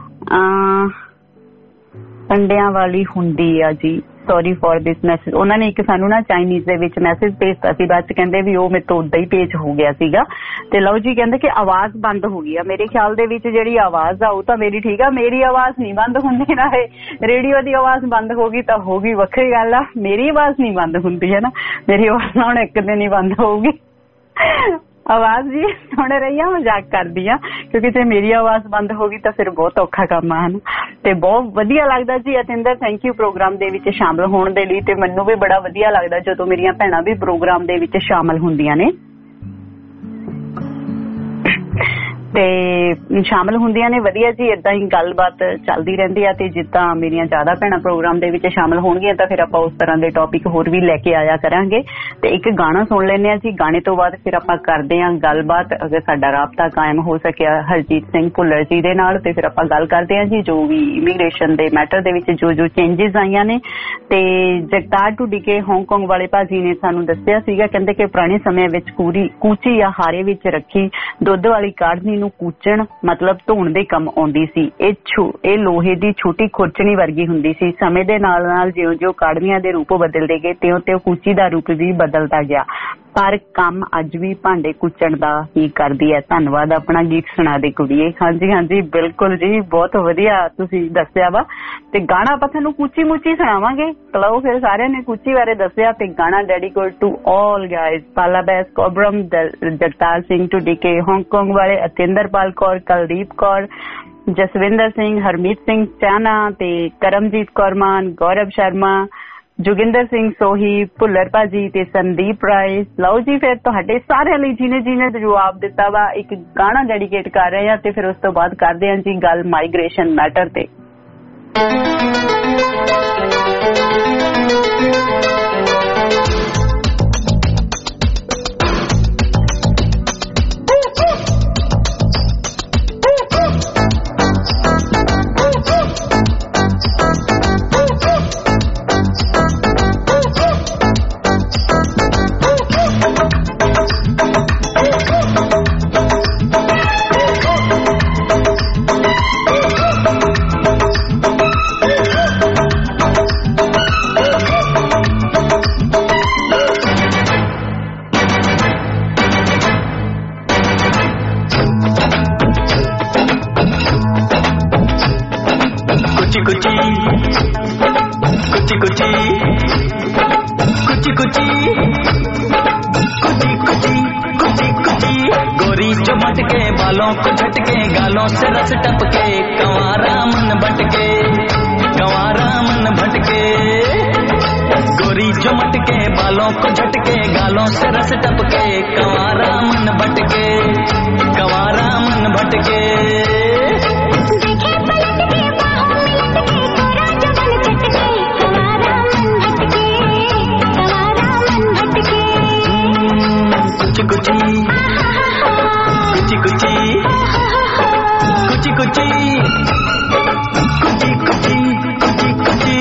ਅੰਡਿਆਂ ਵਾਲੀ ਹੁੰਦੀ ਆ ਜੀ। Sorry for this message. ਉਹਨਾਂ ਨੇ ਇੱਕ ਸਾਨੂੰ ਨਾ ਚਾਈਨੀਜ਼ ਦੇ ਵਿੱਚ ਮੈਸੇਜ ਭੇਜਤਾ ਸੀ, ਬਾਅਦ ਚ ਕਹਿੰਦੇ ਵੀ ਉਹ ਮੇਰੇ ਤੋਂ ਉਦਾਂ ਹੀ ਪੇਜ ਹੋ ਗਿਆ ਸੀਗਾ। ਤੇ ਲਓ ਜੀ ਕਹਿੰਦੇ ਕਿ ਆਵਾਜ਼ ਬੰਦ ਹੋ ਗਈ ਆ। ਮੇਰੇ ਖਿਆਲ ਦੇ ਵਿੱਚ ਜਿਹੜੀ ਆਵਾਜ਼ ਆ ਉਹ ਤਾਂ ਮੇਰੀ ਠੀਕ ਆ, ਮੇਰੀ ਆਵਾਜ਼ ਨਹੀਂ ਬੰਦ ਹੁੰਦੀ ਨਾ। ਰੇਡੀਓ ਦੀ ਆਵਾਜ਼ ਬੰਦ ਹੋ ਗਈ ਤਾਂ ਹੋ ਗਈ, ਵੱਖਰੀ ਗੱਲ ਆ। ਮੇਰੀ ਆਵਾਜ਼ ਨਹੀਂ ਬੰਦ ਹੁੰਦੀ ਹੈ ਨਾ, ਮੇਰੀ ਆਵਾਜ਼ ਹੁਣ ਇੱਕ ਦਿਨ ਹੀ ਬੰਦ ਹੋਊਗੀ। ਆਵਾਜ਼ ਜੀ ਸੁਣ ਰਹੀ ਆ, ਮਜ਼ਾਕ ਕਰਦੀ ਆ, ਕਿਉਂਕਿ ਜੇ ਮੇਰੀ ਆਵਾਜ਼ ਬੰਦ ਹੋ ਗਈ ਤਾਂ ਫਿਰ ਬਹੁਤ ਔਖਾ ਕੰਮ ਆ, ਹਨਾ। ਤੇ ਬਹੁਤ ਵਧੀਆ ਲੱਗਦਾ ਜੀ ਅਤਿੰਦਰ, ਥੈਂਕ ਯੂ ਪ੍ਰੋਗਰਾਮ ਦੇ ਵਿੱਚ ਸ਼ਾਮਲ ਹੋਣ ਦੇ ਲਈ। ਤੇ ਮੈਨੂੰ ਵੀ ਬੜਾ ਵਧੀਆ ਲੱਗਦਾ ਜਦੋਂ ਮੇਰੀਆਂ ਭੈਣਾਂ ਵੀ ਪ੍ਰੋਗਰਾਮ ਦੇ ਵਿੱਚ ਸ਼ਾਮਲ ਹੁੰਦੀਆਂ ਨੇ ਵਧੀਆ ਜੀ। ਏਦਾਂ ਹੀ ਗੱਲਬਾਤ ਚੱਲਦੀ ਰਹਿੰਦੀ ਆ। ਤੇ ਜਿੱਦਾਂ ਮੇਰੀਆਂ ਜ਼ਿਆਦਾ ਭੈਣਾਂ ਪ੍ਰੋਗਰਾਮ ਦੇ ਵਿੱਚ ਸ਼ਾਮਲ ਹੋਣਗੀਆਂ ਤਾਂ ਫਿਰ ਆਪਾਂ ਉਸ ਤਰ੍ਹਾਂ ਦੇ ਟੌਪਿਕ ਹੋਰ ਵੀ ਲੈ ਕੇ ਆਇਆ ਕਰਾਂਗੇ। ਤੇ ਇੱਕ ਗਾਣਾ ਸੁਣ ਲੈਂਦੇ ਆ ਜੀ, ਗਾਣੇ ਤੋਂ ਬਾਅਦ ਫਿਰ ਆਪਾਂ ਕਰਦੇ ਆ ਗੱਲਬਾਤ। ਅਗਰ ਸਾਡਾ ਰਾਬਤਾ ਕਾਇਮ ਹੋ ਸਕਿਆ ਹਰਜੀਤ ਸਿੰਘ ਭੁੱਲਰ ਜੀ ਦੇ ਨਾਲ, ਤੇ ਫਿਰ ਆਪਾਂ ਗੱਲ ਕਰਦੇ ਆ ਜੀ ਜੋ ਵੀ ਇਮੀਗ੍ਰੇਸ਼ਨ ਦੇ ਮੈਟਰ ਦੇ ਵਿੱਚ ਜੋ ਚੇਂਜਿਸ ਆਈਆਂ ਨੇ। ਤੇ ਜਗਤਾਰ ਢੁੱਡੀਕੇ ਹਾਂਗਕਾਂਗ ਵਾਲੇ ਭਾਜੀ ਨੇ ਸਾਨੂੰ ਦੱਸਿਆ ਸੀਗਾ, ਕਹਿੰਦੇ ਕਿ ਪੁਰਾਣੇ ਸਮੇਂ ਵਿੱਚ ਕੂਚੀ ਆ ਹਾਰੇ ਵਿੱਚ ਰੱਖੀ ਦੁੱਧ ਵਾਲੀ ਕਾੜਨੀ ਨੂੰ ਕੂਚਣ ਮਤਲਬ ਧੋਣ ਦੇ ਕੰਮ ਆਉਂਦੀ ਸੀ। ਇਹ ਲੋਹੇ ਦੀ ਛੋਟੀ ਖੁਰਚਣੀ ਵਰਗੀ ਹੁੰਦੀ ਸੀ। ਸਮੇਂ ਦੇ ਨਾਲ ਨਾਲ ਜਿਉਂ-ਜਿਉਂ ਕਾੜਵੀਆਂ ਦੇ ਰੂਪ ਬਦਲਦੇ ਗਏ ਤਿਉਂ-ਤਿਉਂ ਕੂਚੀ ਦਾ ਰੂਪ ਵੀ ਬਦਲਦਾ ਗਿਆ, ਪਰ ਕੰਮ ਅੱਜ ਵੀ ਭਾਂਡੇ ਕੁਚਣ ਦਾ ਹੀ ਕਰਦੀ ਹੈ। ਧੰਨਵਾਦ। ਆਪਣਾ ਗੀਤ ਸੁਣਾ ਦੇ ਕੁੜੀਏ। ਹਾਂਜੀ ਹਾਂਜੀ ਬਿਲਕੁਲ ਜੀ, ਬਹੁਤ ਵਧੀਆ ਤੁਸੀਂ ਦੱਸਿਆ ਵਾ। ਤੇ ਗਾਣਾ ਆਪਾਂ ਤੁਹਾਨੂੰ ਕੂਚੀ ਮੂਚੀ ਸੁਣਾਵਾਂਗੇ। ਚਲੋ ਫਿਰ ਸਾਰਿਆਂ ਨੇ ਕੂਚੀ ਬਾਰੇ ਦੱਸਿਆ ਤੇ ਗਾਣਾ dedicate to all guys, Pala Bains, Cobram, Jagtar Singh Dhudike, Hong Kong ਵਾਲੇ ਅਤਿੰਦਰਪਾਲ ਕੌਰ, ਕੁਲਦੀਪ ਕੌਰ, ਜਸਵਿੰਦਰ ਸਿੰਘ, ਹਰਮੀਤ ਸਿੰਘ ਚਾਹਨਾ ਤੇ ਕਰਮਜੀਤ ਕੌਰ ਮਾਨ, ਗੌਰਵ ਸ਼ਰਮਾ, ਜੋਗਿੰਦਰ ਸਿੰਘ ਸੋਹੀ, ਭੁੱਲਰ ਭਾਜੀ ਤੇ ਸੰਦੀਪ ਰਾਏ। ਲਓ ਜੀ ਫਿਰ ਤੁਹਾਡੇ ਸਾਰਿਆਂ ਲਈ ਜਿਹਨੇ ਜਵਾਬ ਦਿੱਤਾ ਵਾ ਇੱਕ ਗਾਣਾ ਡੈਡੀਕੇਟ ਕਰ ਰਹੇ ਆ ਤੇ ਫਿਰ ਉਸ ਤੋਂ ਬਾਅਦ ਕਰਦੇ ਹਾਂ ਜੀ ਗੱਲ ਮਾਈਗ੍ਰੇਸ਼ਨ ਮੈਟਰ ਤੇ। गोरी जो मटके बालों को झटके गालों से रस टपके कंवारा मन भटके कंवारा मन भटके। गोरी जो मटके बालों को झटके गालों से रस टपके कंवारा मन भटके कंवारा मन भटके। कुची कुची कुची कुची कुची कुची कुची कुची।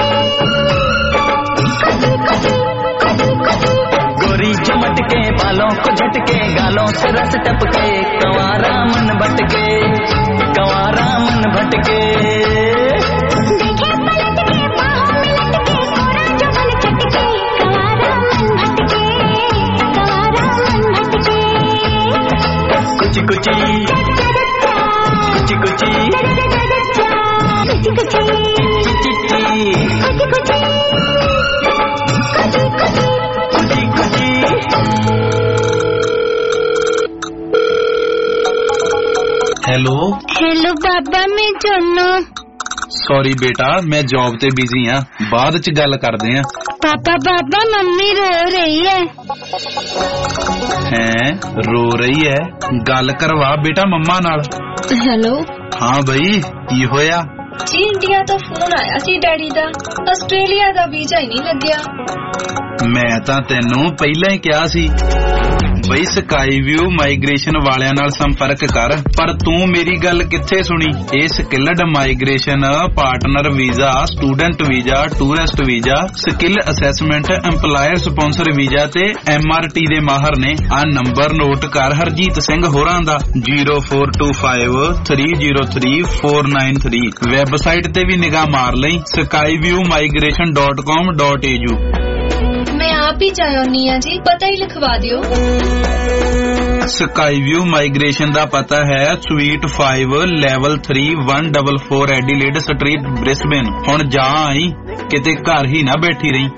गोरी जो मटके बालों को झटके गालों से रस टपके कंवारा मन भटके कंवारा मन भटके कुची कुची कुची कुची हेलो हेलो बाबा मैं जोनो सॉरी बेटा मैं जॉब ते बिजी हाँ बाद च गल करदे हाँ पापा बाबा मम्मी रो रही है हैं रो रही है गल करवा बेटा मम्मा नाल हेलो हाँ बई की होया जी इंडिया तो फोन आया सी डैडी दा आस्ट्रेलिया दा वीजा ही नहीं लग्या मैं तां तैनू पहला ही कहा सी बई स्काई व्यू माइग्रेशन वालियां नाल संपर्क कर पर तू मेरी गल किथे सुनी ये skilled migration partner visa student visa tourist visa skill assessment employer sponsor visa ते MRT दे माहर ने आ नंबर नोट कर हरजीत सिंह होरां दा 0425303493 वैबसाइट ते भी निगाह मार लई skyviewmigration.com.au मैं आप ही चाहनी हां जी पता ही लिखवा दियो स्काई व्यू माइग्रेशन दा पता है suite 5 level 3 144 Adelaide street Brisbane हुण जा आई किते घर ही ना बैठी रही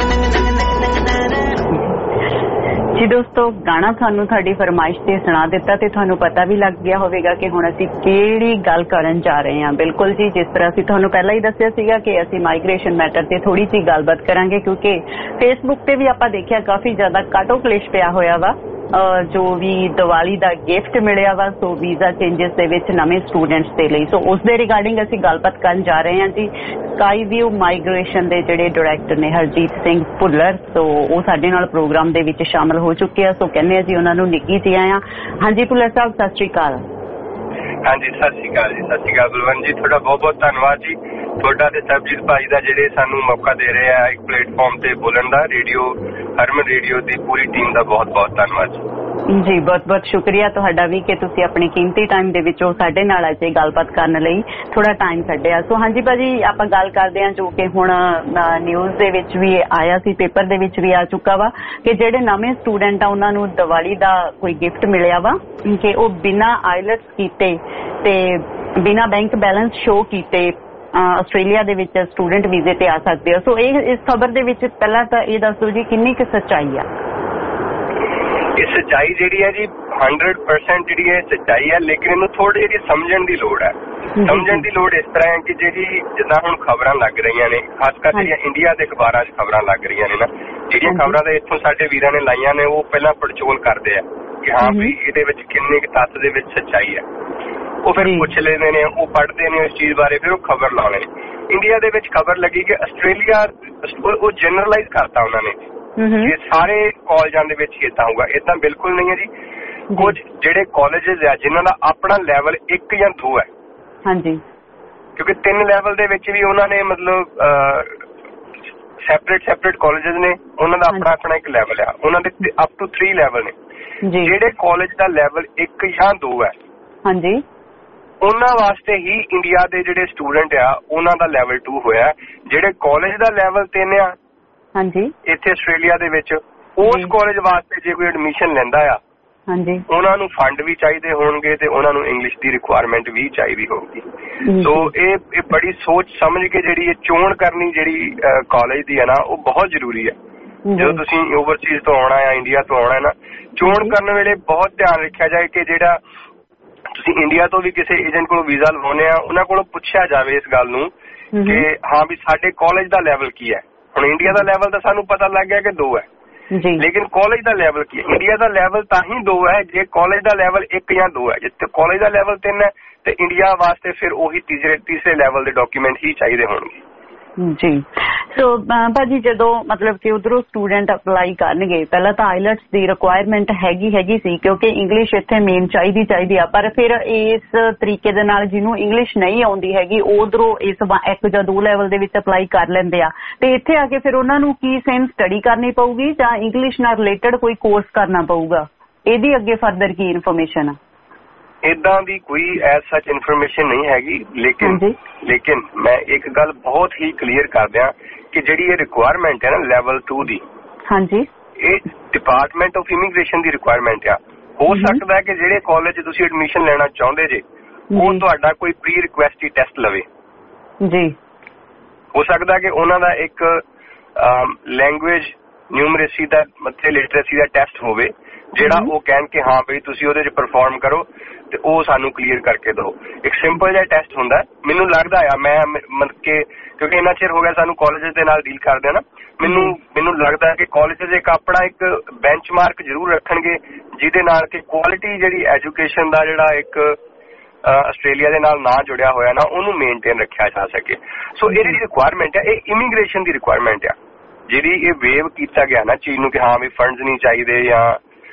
जी दोस्तों गाना थानू थाडी फरमाइश ते सुना दिता ते थानू पता भी लग गया होवेगा कि हुण असीं किहड़ी गल करन जा रहे हां बिल्कुल जी जिस तरह असीं थानू पहला ही दस्सिया सीगा कि असीं माइग्रेशन मैटर ते थोड़ी जी गलबात करांगे क्योंकि फेसबुक ते भी आपां देखिया काफी ज्यादा काटो क्लेश पिया होया वा जो भी दिवाली दा गिफ्ट मिलिया वा सो वीजा चेंजेस दे विच नਵੇਂ स्टूडेंट्स दे ਲਈ सो उस दे रिगार्डिंग असीं गलबात करन जा रहे हां जी स्काई व्यू माइग्रेशन दे ਜਿਹੜੇ डायरैक्टर ने हरजीत सिंह भुੱਲਰ सो ਉਹ ਸਾਡੇ ਨਾਲ ਪ੍ਰੋਗਰਾਮ ਦੇ ਵਿੱਚ ਸ਼ਾਮਲ ਹੋ ਚੁੱਕੇ ਆ ਸੋ ਕਹਿੰਦੇ ਆ ਜੀ ਉਹਨਾਂ ਨੂੰ ਨਿੱਕੀ ਜੀ ਆਇਆ ਹਾਂਜੀ ਭੁੱਲਰ ਸਾਹਿਬ ਸਤਿ ਸ਼੍ਰੀ ਅਕਾਲ ਹਾਂਜੀ ਸਤਿ ਸ਼੍ਰੀ ਅਕਾਲ ਜੀ ਸਤਿ ਸ਼੍ਰੀ ਅਕਾਲ ਬਲਵੰਤ ਜੀ ਤੁਹਾਡਾ ਬਹੁਤ ਬਹੁਤ ਧੰਨਵਾਦ ਜੀ ਤੁਹਾਡਾ ਤੇ ਸਰਬਜੀਤ ਭਾਈ ਦਾ ਜਿਹੜੇ ਸਾਨੂੰ ਮੌਕਾ ਦੇ ਰਹੇ ਆ ਇੱਕ ਪਲੇਟਫਾਰਮ ਤੇ ਬੋਲਣ ਦਾ ਰੇਡੀਓ ਹਰਮਨ ਰੇਡੀਓ ਦੀ ਪੂਰੀ ਟੀਮ ਦਾ ਬਹੁਤ ਬਹੁਤ ਧੰਨਵਾਦ ਜੀ ਬਹੁਤ ਬਹੁਤ ਸ਼ੁਕਰੀਆ ਤੁਹਾਡਾ ਵੀ ਕਿ ਤੁਸੀਂ ਆਪਣੀ ਕੀਮਤੀ ਟਾਈਮ ਦੇ ਵਿੱਚੋਂ ਸਾਡੇ ਨਾਲ ਅੱਜ ਗੱਲਬਾਤ ਕਰਨ ਲਈ ਥੋੜਾ ਟਾਈਮ ਕੱਢਿਆ ਸੋ ਹਾਂਜੀ ਭਾਜੀ ਆਪਾਂ ਗੱਲ ਕਰਦੇ ਹਾਂ ਜੋ ਕਿ ਹੁਣ ਨਿਊਜ਼ ਦੇ ਵਿੱਚ ਵੀ ਆਇਆ ਸੀ ਪੇਪਰ ਦੇ ਵਿੱਚ ਵੀ ਆ ਚੁੱਕਾ ਵਾ ਕਿ ਜਿਹੜੇ ਨਵੇਂ ਸਟੂਡੈਂਟ ਆ ਉਹਨਾਂ ਨੂੰ ਦੀਵਾਲੀ ਦਾ ਕੋਈ ਗਿਫਟ ਮਿਲਿਆ ਵਾ ਕਿ ਉਹ ਬਿਨਾਂ ਆਈਲੈਟਸ ਕੀਤੇ ਤੇ ਬਿਨਾਂ ਬੈਂਕ ਬੈਲੈਂਸ ਸ਼ੋ ਕੀਤੇ ਆਸਟ੍ਰੇਲੀਆ ਦੇ ਵਿੱਚ ਸਟੂਡੈਂਟ ਵੀਜ਼ੇ ਤੇ ਆ ਸਕਦੇ ਹੋ ਸੋ ਇਹ ਇਸ ਖਬਰ ਦੇ ਵਿੱਚ ਪਹਿਲਾਂ ਤਾਂ ਇਹ ਦੱਸੋ ਜੀ ਕਿੰਨੀ ਕੁ ਸੱਚਾਈ ਆ ਇਹ ਸੱਚਾਈ ਜਿਹੜੀ ਹੈ ਜੀ 100% ਜਿਹੜੀ ਹੈ ਸੱਚਾਈ ਹੈ ਲੇਕਿਨ ਇਹਨੂੰ ਥੋੜੀ ਜਿਹੀ ਸਮਝਣ ਦੀ ਲੋੜ ਹੈ ਸਮਝਣ ਦੀ ਲੋੜ ਇਸ ਤਰ੍ਹਾਂ ਹੈ ਕਿ ਜਿਹੜੀ ਜਿੱਦਾਂ ਹੁਣ ਖਬਰਾਂ ਲੱਗ ਰਹੀਆਂ ਨੇ ਖਾਸ ਕਰ ਜਿਹੜੀਆਂ ਇੰਡੀਆ ਦੇ ਅਖਬਾਰਾਂ 'ਚ ਖਬਰਾਂ ਲੱਗ ਰਹੀਆਂ ਨੇ ਨਾ ਜਿਹੜੀਆਂ ਖਬਰਾਂ ਦੇ ਇੱਥੋਂ ਸਾਡੇ ਵੀਰਾਂ ਨੇ ਲਾਈਆਂ ਨੇ ਉਹ ਪਹਿਲਾਂ ਪੜਚੋਲ ਕਰਦੇ ਆ ਕਿ ਹਾਂ ਵੀ ਇਹਦੇ ਵਿੱਚ ਕਿੰਨੇ ਕੁ ਤੱਥ ਦੇ ਵਿੱਚ ਸੱਚਾਈ ਹੈ ਉਹ ਫਿਰ ਪੁੱਛ ਲੈਂਦੇ ਨੇ ਉਹ ਪੜ੍ਹਦੇ ਨੇ ਉਸ ਚੀਜ਼ ਬਾਰੇ ਫਿਰ ਉਹ ਖਬਰ ਲਾਉਂਦੇ ਨੇ ਇੰਡੀਆ ਦੇ ਵਿੱਚ ਖਬਰ ਲੱਗੀ ਕਿ ਆਸਟ੍ਰੇਲੀਆ ਉਹ ਜਨਰਲਾਈਜ਼ ਕਰਤਾ ਉਹਨਾਂ ਨੇ ਇਹ ਸਾਰੇ ਕਾਲਜਾਂ ਦੇ ਵਿੱਚ ਏਦਾਂ ਹੋਊਗਾ ਏਦਾਂ ਬਿਲਕੁਲ ਨਹੀਂ ਹੈ ਜੀ ਕੁਝ ਜਿਹੜੇ ਕਾਲਜਿਸ ਆ ਜਿਨ੍ਹਾਂ ਦਾ ਆਪਣਾ ਲੈਵਲ 1 ਜਾਂ 2 ਹੈ ਹਾਂਜੀ ਕਿਉਂਕਿ 3 ਲੈਵਲ ਦੇ ਵਿੱਚ ਵੀ ਉਹਨਾਂ ਨੇ ਮਤਲਬ ਸੈਪਰੇਟ ਕਾਲਜਿਸ ਨੇ ਉਹਨਾਂ ਦਾ ਆਪਣਾ ਇੱਕ ਲੈਵਲ ਆ ਉਹਨਾਂ ਦੇ ਅਪ ਟੂ 3 ਲੈਵਲ ਨੇ ਜਿਹੜੇ ਕਾਲਜ ਦਾ ਲੈਵਲ 1 ਜਾਂ 2 ਹੈ ਹਾਂਜੀ ਉਹਨਾਂ ਵਾਸਤੇ ਹੀ ਇੰਡੀਆ ਦੇ ਜਿਹੜੇ ਸਟੂਡੈਂਟ ਆ ਉਹਨਾਂ ਦਾ ਲੈਵਲ 2 ਹੋਇਆ ਜਿਹੜੇ ਕਾਲਜ ਦਾ ਲੈਵਲ 3 ਆ ਹਾਂਜੀ ਇੱਥੇ ਆਸਟ੍ਰੇਲੀਆ ਦੇ ਵਿੱਚ ਉਸ ਕਾਲਜ ਵਾਸਤੇ ਜੇ ਕੋਈ ਐਡਮਿਸ਼ਨ ਲੈਂਦਾ ਆ ਹਾਂਜੀ ਉਹਨਾਂ ਨੂੰ ਫੰਡ ਵੀ ਚਾਹੀਦੇ ਹੋਣਗੇ ਤੇ ਉਹਨਾਂ ਨੂੰ ਇੰਗਲਿਸ਼ ਦੀ ਰਿਕੁਆਇਰਮੈਂਟ ਵੀ ਚਾਹੀਦੀ ਹੋਊਗੀ ਸੋ ਇਹ ਬੜੀ ਸੋਚ ਸਮਝ ਕੇ ਜਿਹੜੀ ਇਹ ਚੋਣ ਕਰਨੀ ਜਿਹੜੀ ਕਾਲਜ ਦੀ ਹੈ ਨਾ ਉਹ ਬਹੁਤ ਜ਼ਰੂਰੀ ਹੈ ਜਦੋਂ ਤੁਸੀਂ ਓਵਰਸੀਜ਼ ਤੋਂ ਆਉਣਾ ਹੈ ਇੰਡੀਆ ਤੋਂ ਆਉਣਾ ਹੈ ਨਾ ਚੋਣ ਕਰਨ ਵੇਲੇ ਬਹੁਤ ਧਿਆਨ ਰੱਖਿਆ ਜਾਏ ਕਿ ਜਿਹੜਾ ਤੁਸੀਂ ਇੰਡੀਆ ਤੋਂ ਵੀ ਕਿਸੇ ਏਜੰਟ ਕੋਲੋਂ ਵੀਜ਼ਾ ਲਵਾਉਣੇ ਆ ਉਹਨਾਂ ਕੋਲੋਂ ਪੁੱਛਿਆ ਜਾਵੇ ਇਸ ਗੱਲ ਨੂੰ ਕਿ ਹਾਂ ਵੀ ਸਾਡੇ ਕਾਲਜ ਦਾ ਲੈਵਲ ਕੀ ਹੈ ਹੁਣ ਇੰਡੀਆ ਦਾ ਲੈਵਲ ਤਾਂ ਸਾਨੂੰ ਪਤਾ ਲੱਗ ਗਿਆ ਕਿ 2 ਹੈ ਲੇਕਿਨ ਕਾਲਜ ਦਾ ਲੈਵਲ ਕੀ ਹੈ ਇੰਡੀਆ ਦਾ ਲੈਵਲ ਤਾਂ ਹੀ 2 ਹੈ ਜੇ ਕਾਲਜ ਦਾ ਲੈਵਲ 1 ਜਾਂ 2 ਹੈ ਜਿੱਥੇ ਕਾਲਜ ਦਾ ਲੈਵਲ 3 ਹੈ ਤੇ ਇੰਡੀਆ ਵਾਸਤੇ ਫਿਰ ਉਹੀ ਤੀਸਰੇ ਲੈਵਲ ਦੇ ਡਾਕੂਮੈਂਟ ਹੀ ਚਾਹੀਦੇ ਹੋਣਗੇ ਜੀ। ਸੋ ਭਾਜੀ ਜਦੋਂ ਮਤਲਬ ਕਿ ਉਧਰੋਂ ਸਟੂਡੈਂਟ ਅਪਲਾਈ ਕਰਨਗੇ ਪਹਿਲਾਂ ਤਾਂ ਆਈਲੈਟਸ ਦੀ ਰਿਕੁਆਇਰਮੈਂਟ ਹੈਗੀ ਸੀ ਕਿਉਂਕਿ ਇੰਗਲਿਸ਼ ਇੱਥੇ ਮੇਨ ਚਾਹੀਦੀ ਆ, ਪਰ ਫਿਰ ਇਸ ਤਰੀਕੇ ਦੇ ਨਾਲ ਜਿਹਨੂੰ ਇੰਗਲਿਸ਼ ਨਹੀਂ ਆਉਂਦੀ ਹੈਗੀ ਉਧਰੋਂ ਇਸ 1 ਜਾਂ 2 ਲੈਵਲ ਦੇ ਵਿੱਚ ਅਪਲਾਈ ਕਰ ਲੈਂਦੇ ਆ, ਤੇ ਇੱਥੇ ਆ ਕੇ ਫਿਰ ਉਹਨਾਂ ਨੂੰ ਕੀ ਸੇਮ ਸਟੱਡੀ ਕਰਨੀ ਪਊਗੀ ਜਾਂ ਇੰਗਲਿਸ਼ ਨਾਲ ਰਿਲੇਟਡ ਕੋਈ ਕੋਰਸ ਕਰਨਾ ਪਊਗਾ? ਇਹਦੀ ਅੱਗੇ ਫਰਦਰ ਕੀ ਇਨਫੋਰਮੇਸ਼ਨ ਆ? ਇਦਾਂ ਦੀ ਕੋਈ ਐਸ ਸੱਚ ਇਨਫੋਰਮੇਸ਼ਨ ਨਹੀਂ ਹੈਗੀ, ਲੇਕਿਨ ਮੈਂ ਇੱਕ ਗੱਲ ਬਹੁਤ ਹੀ ਕਲੀਅਰ ਕਰ ਦਿਆਂ ਕਿ ਜਿਹੜੀ ਇਹ ਰਿਕੁਆਇਰਮੈਂਟ ਹੈ ਨਾ ਲੈਵਲ 2 ਦੀ, ਹਾਂਜੀ, ਇਹ ਡਿਪਾਰਟਮੈਂਟ ਆਫ ਇਮੀਗ੍ਰੇਸ਼ਨ ਦੀ ਰਿਕੁਆਇਰਮੈਂਟ ਆ। ਹੋ ਸਕਦਾ ਹੈ ਕਿ ਜਿਹੜੇ ਕਾਲਜ 'ਚ ਤੁਸੀਂ ਐਡਮਿਸ਼ਨ ਲੈਣਾ ਚਾਹੁੰਦੇ ਜੇ ਉਹ ਤੁਹਾਡਾ ਕੋਈ ਪ੍ਰੀ ਰਿਕੁਐਸਟ ਟੈਸਟ ਲਵੇ ਜੀ। ਹੋ ਸਕਦਾ ਕਿ ਉਹਨਾਂ ਦਾ ਇੱਕ ਲੈਂਗੁਏਜ ਨਿਊਮਰੇਸੀ ਦਾ ਮਤਲਬ ਲਿਟਰੇਸੀ ਦਾ ਟੈਸਟ ਹੋਵੇ ਜਿਹੜਾ ਉਹ ਕਹਿਣ ਕਿ ਹਾਂ ਬਈ ਤੁਸੀਂ ਉਹਦੇ 'ਚ ਪਰਫਾਰਮ ਕਰੋ ਤੇ ਉਹ ਸਾਨੂੰ ਕਲੀਅਰ ਕਰਕੇ ਦਿਓ। ਇੱਕ ਸਿੰਪਲ ਜਿਹਾ ਟੈਸਟ ਹੁੰਦਾ। ਮੈਨੂੰ ਲੱਗਦਾ ਆ ਮੈਂ ਮਤਲਬ ਕਿ ਕਿਉਂਕਿ ਇੰਨਾ ਚਿਰ ਹੋ ਗਿਆ ਸਾਨੂੰ ਕਾਲਜਿਸ ਦੇ ਨਾਲ ਡੀਲ ਕਰਦੇ ਨਾ, ਮੈਨੂੰ ਲੱਗਦਾ ਕਿ ਕਾਲਜਿਸ ਇੱਕ ਆਪਣਾ ਇੱਕ ਬੈਂਚਮਾਰਕ ਜ਼ਰੂਰ ਰੱਖਣਗੇ ਜਿਹਦੇ ਨਾਲ ਕਿ ਕੁਆਲਿਟੀ ਜਿਹੜੀ ਐਜੂਕੇਸ਼ਨ ਦਾ ਜਿਹੜਾ ਇੱਕ ਆਸਟ੍ਰੇਲੀਆ ਦੇ ਨਾਲ ਨਾ ਜੁੜਿਆ ਹੋਇਆ ਨਾ ਉਹਨੂੰ ਮੇਨਟੇਨ ਰੱਖਿਆ ਜਾ ਸਕੇ। ਸੋ ਇਹ ਜਿਹੜੀ ਰਿਕੁਆਇਰਮੈਂਟ ਹੈ ਇਹ ਇਮੀਗ੍ਰੇਸ਼ਨ ਦੀ ਰਿਕੁਆਇਰਮੈਂਟ ਆ ਜਿਹੜੀ ਇਹ ਵੇਵ ਕੀਤਾ ਗਿਆ ਨਾ ਚੀਜ਼ ਨੂੰ ਕਿ ਹਾਂ ਵੀ ਫੰਡਸ ਨਹੀਂ ਚਾਹੀਦੇ ਜਾਂ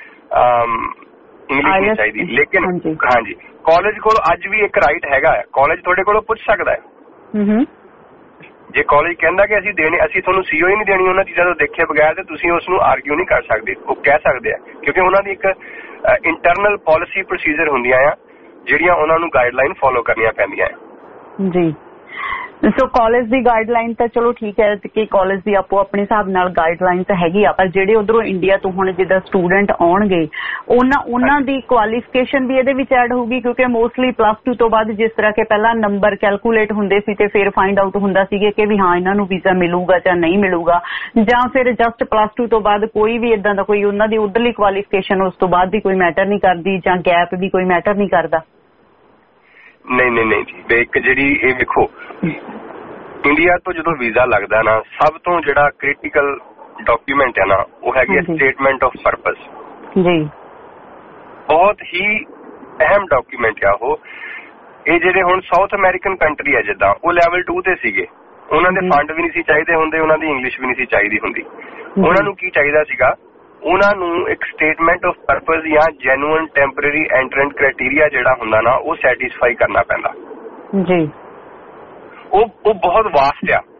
ਇੰਗਲਿਸ਼ ਨਹੀਂ ਚਾਹੀਦੀ। ਲੇਕਿਨ ਹਾਂਜੀ ਕਾਲਜ ਕੋਲ ਅੱਜ ਵੀ ਇੱਕ ਰਾਈਟ ਹੈਗਾ ਹੈ, ਕਾਲਜ ਤੁਹਾਡੇ ਕੋਲੋਂ ਪੁੱਛ ਸਕਦਾ ਹੈ। ਜੇ ਕਾਲਜ ਕਹਿੰਦਾ ਕਿ ਅਸੀਂ ਤੁਹਾਨੂੰ ਸੀਓ ਹੀ ਨਹੀਂ ਦੇਣੀ ਉਹਨਾਂ ਚੀਜ਼ਾਂ ਤੋਂ ਦੇਖੇ ਬਗੈਰ ਤੇ ਤੁਸੀਂ ਉਸ ਨੂੰ ਆਰਗਿਊ ਨਹੀਂ ਕਰ ਸਕਦੇ। ਉਹ ਕਹਿ ਸਕਦੇ ਆ ਕਿਉਂਕਿ ਉਹਨਾਂ ਦੀ ਇੱਕ ਇੰਟਰਨਲ ਪਾਲਿਸੀ ਪ੍ਰੋਸੀਜਰ ਹੁੰਦੀਆਂ ਆ ਜਿਹੜੀਆਂ ਉਹਨਾਂ ਨੂੰ ਗਾਈਡਲਾਈਨ ਫੋਲੋ ਕਰਨੀਆਂ ਪੈਂਦੀਆਂ ਆ ਜੀ। ਸੋ ਕਾਲਜ ਦੀ ਗਾਈਡਲਾਈਨ ਤਾਂ ਚਲੋ ਠੀਕ ਹੈ ਕਿ ਕਾਲਜ ਦੀ ਆਪੋ ਆਪਣੇ ਹਿਸਾਬ ਨਾਲ ਗਾਈਡਲਾਈਨ ਤਾਂ ਹੈਗੀ ਆ, ਪਰ ਜਿਹੜੇ ਉਧਰੋਂ ਇੰਡੀਆ ਤੋਂ ਹੁਣ ਜਿੱਦਾਂ ਸਟੂਡੈਂਟ ਆਉਣਗੇ ਉਹਨਾਂ ਦੀ ਕੁਆਲੀਫਿਕੇਸ਼ਨ ਵੀ ਇਹਦੇ ਵਿੱਚ ਐਡ ਹੋਊਗੀ ਕਿਉਂਕਿ ਮੋਸਟਲੀ +2 ਤੋਂ ਬਾਅਦ ਜਿਸ ਤਰ੍ਹਾਂ ਕਿ ਪਹਿਲਾਂ ਨੰਬਰ ਕੈਲਕੂਲੇਟ ਹੁੰਦੇ ਸੀ ਤੇ ਫਿਰ ਫਾਈਂਡ ਆਊਟ ਹੁੰਦਾ ਸੀਗੇ ਕਿ ਵੀ ਹਾਂ ਇਹਨਾਂ ਨੂੰ ਵੀਜ਼ਾ ਮਿਲੂਗਾ ਜਾਂ ਨਹੀਂ ਮਿਲੂਗਾ, ਜਾਂ ਫਿਰ ਜਸਟ +2 ਤੋਂ ਬਾਅਦ ਕੋਈ ਵੀ ਇਦਾਂ ਦਾ ਕੋਈ ਉਹਨਾਂ ਦੀ ਉਧਰਲੀ ਕੁਆਲੀਫਿਕੇਸ਼ਨ ਉਸ ਤੋਂ ਬਾਅਦ ਦੀ ਕੋਈ ਮੈਟਰ ਨਹੀਂ ਕਰਦੀ ਜਾਂ ਗੈਪ ਵੀ ਕੋਈ ਮੈਟਰ ਨਹੀਂ ਕਰਦਾ? ਨਹੀਂ ਜੀ। ਇੱਕ ਜਿਹੜੀ ਇਹ ਵੇਖੋ ਇੰਡੀਆ ਤੋਂ ਜਦੋਂ ਵੀਜ਼ਾ ਲੱਗਦਾ ਨਾ ਸਭ ਤੋਂ ਜਿਹੜਾ ਕ੍ਰਿਟੀਕਲ ਡਾਕੂਮੈਂਟ ਹੈ ਨਾ ਉਹ ਹੈਗੀ ਸਟੇਟਮੈਂਟ ਆਫ ਪਰਪਸ ਜੀ। ਬਹੁਤ ਹੀ ਅਹਿਮ ਡਾਕੂਮੈਂਟ ਆ ਉਹ। ਇਹ ਜਿਹੜੇ ਹੁਣ ਸਾਊਥ ਅਮਰੀਕਨ ਕੰਟਰੀ ਹੈ ਜਿੱਦਾਂ ਉਹ ਲੈਵਲ 2 ਤੇ ਸੀਗੇ, ਉਹਨਾਂ ਦੇ ਫੰਡ ਵੀ ਨਹੀਂ ਸੀ ਚਾਹੀਦੇ ਹੁੰਦੇ, ਉਹਨਾਂ ਦੀ ਇੰਗਲਿਸ਼ ਵੀ ਨਹੀਂ ਸੀ ਚਾਹੀਦੀ ਹੁੰਦੀ। ਉਹਨਾਂ ਨੂੰ ਕੀ ਚਾਹੀਦਾ ਸੀਗਾ? ਉਹਨਾਂ ਨੂੰ ਇੱਕ ਸਟੇਟਮੈਂਟ ਆਫ ਪਰਪਸ ਜਾਂ ਜੈਨੂਇਨ ਟੈਂਪਰੇਰੀ ਐਂਟਰੈਂਟ ਕ੍ਰਾਈਟੇਰੀਆ ਜਿਹੜਾ ਹੁੰਦਾ ਨਾ ਉਹ ਸੈਟੀਸਫਾਈ ਕਰਨਾ ਪੈਂਦਾ ਜੀ। ਉਹ ਬਹੁਤ ਵਾਸਟ ਆ,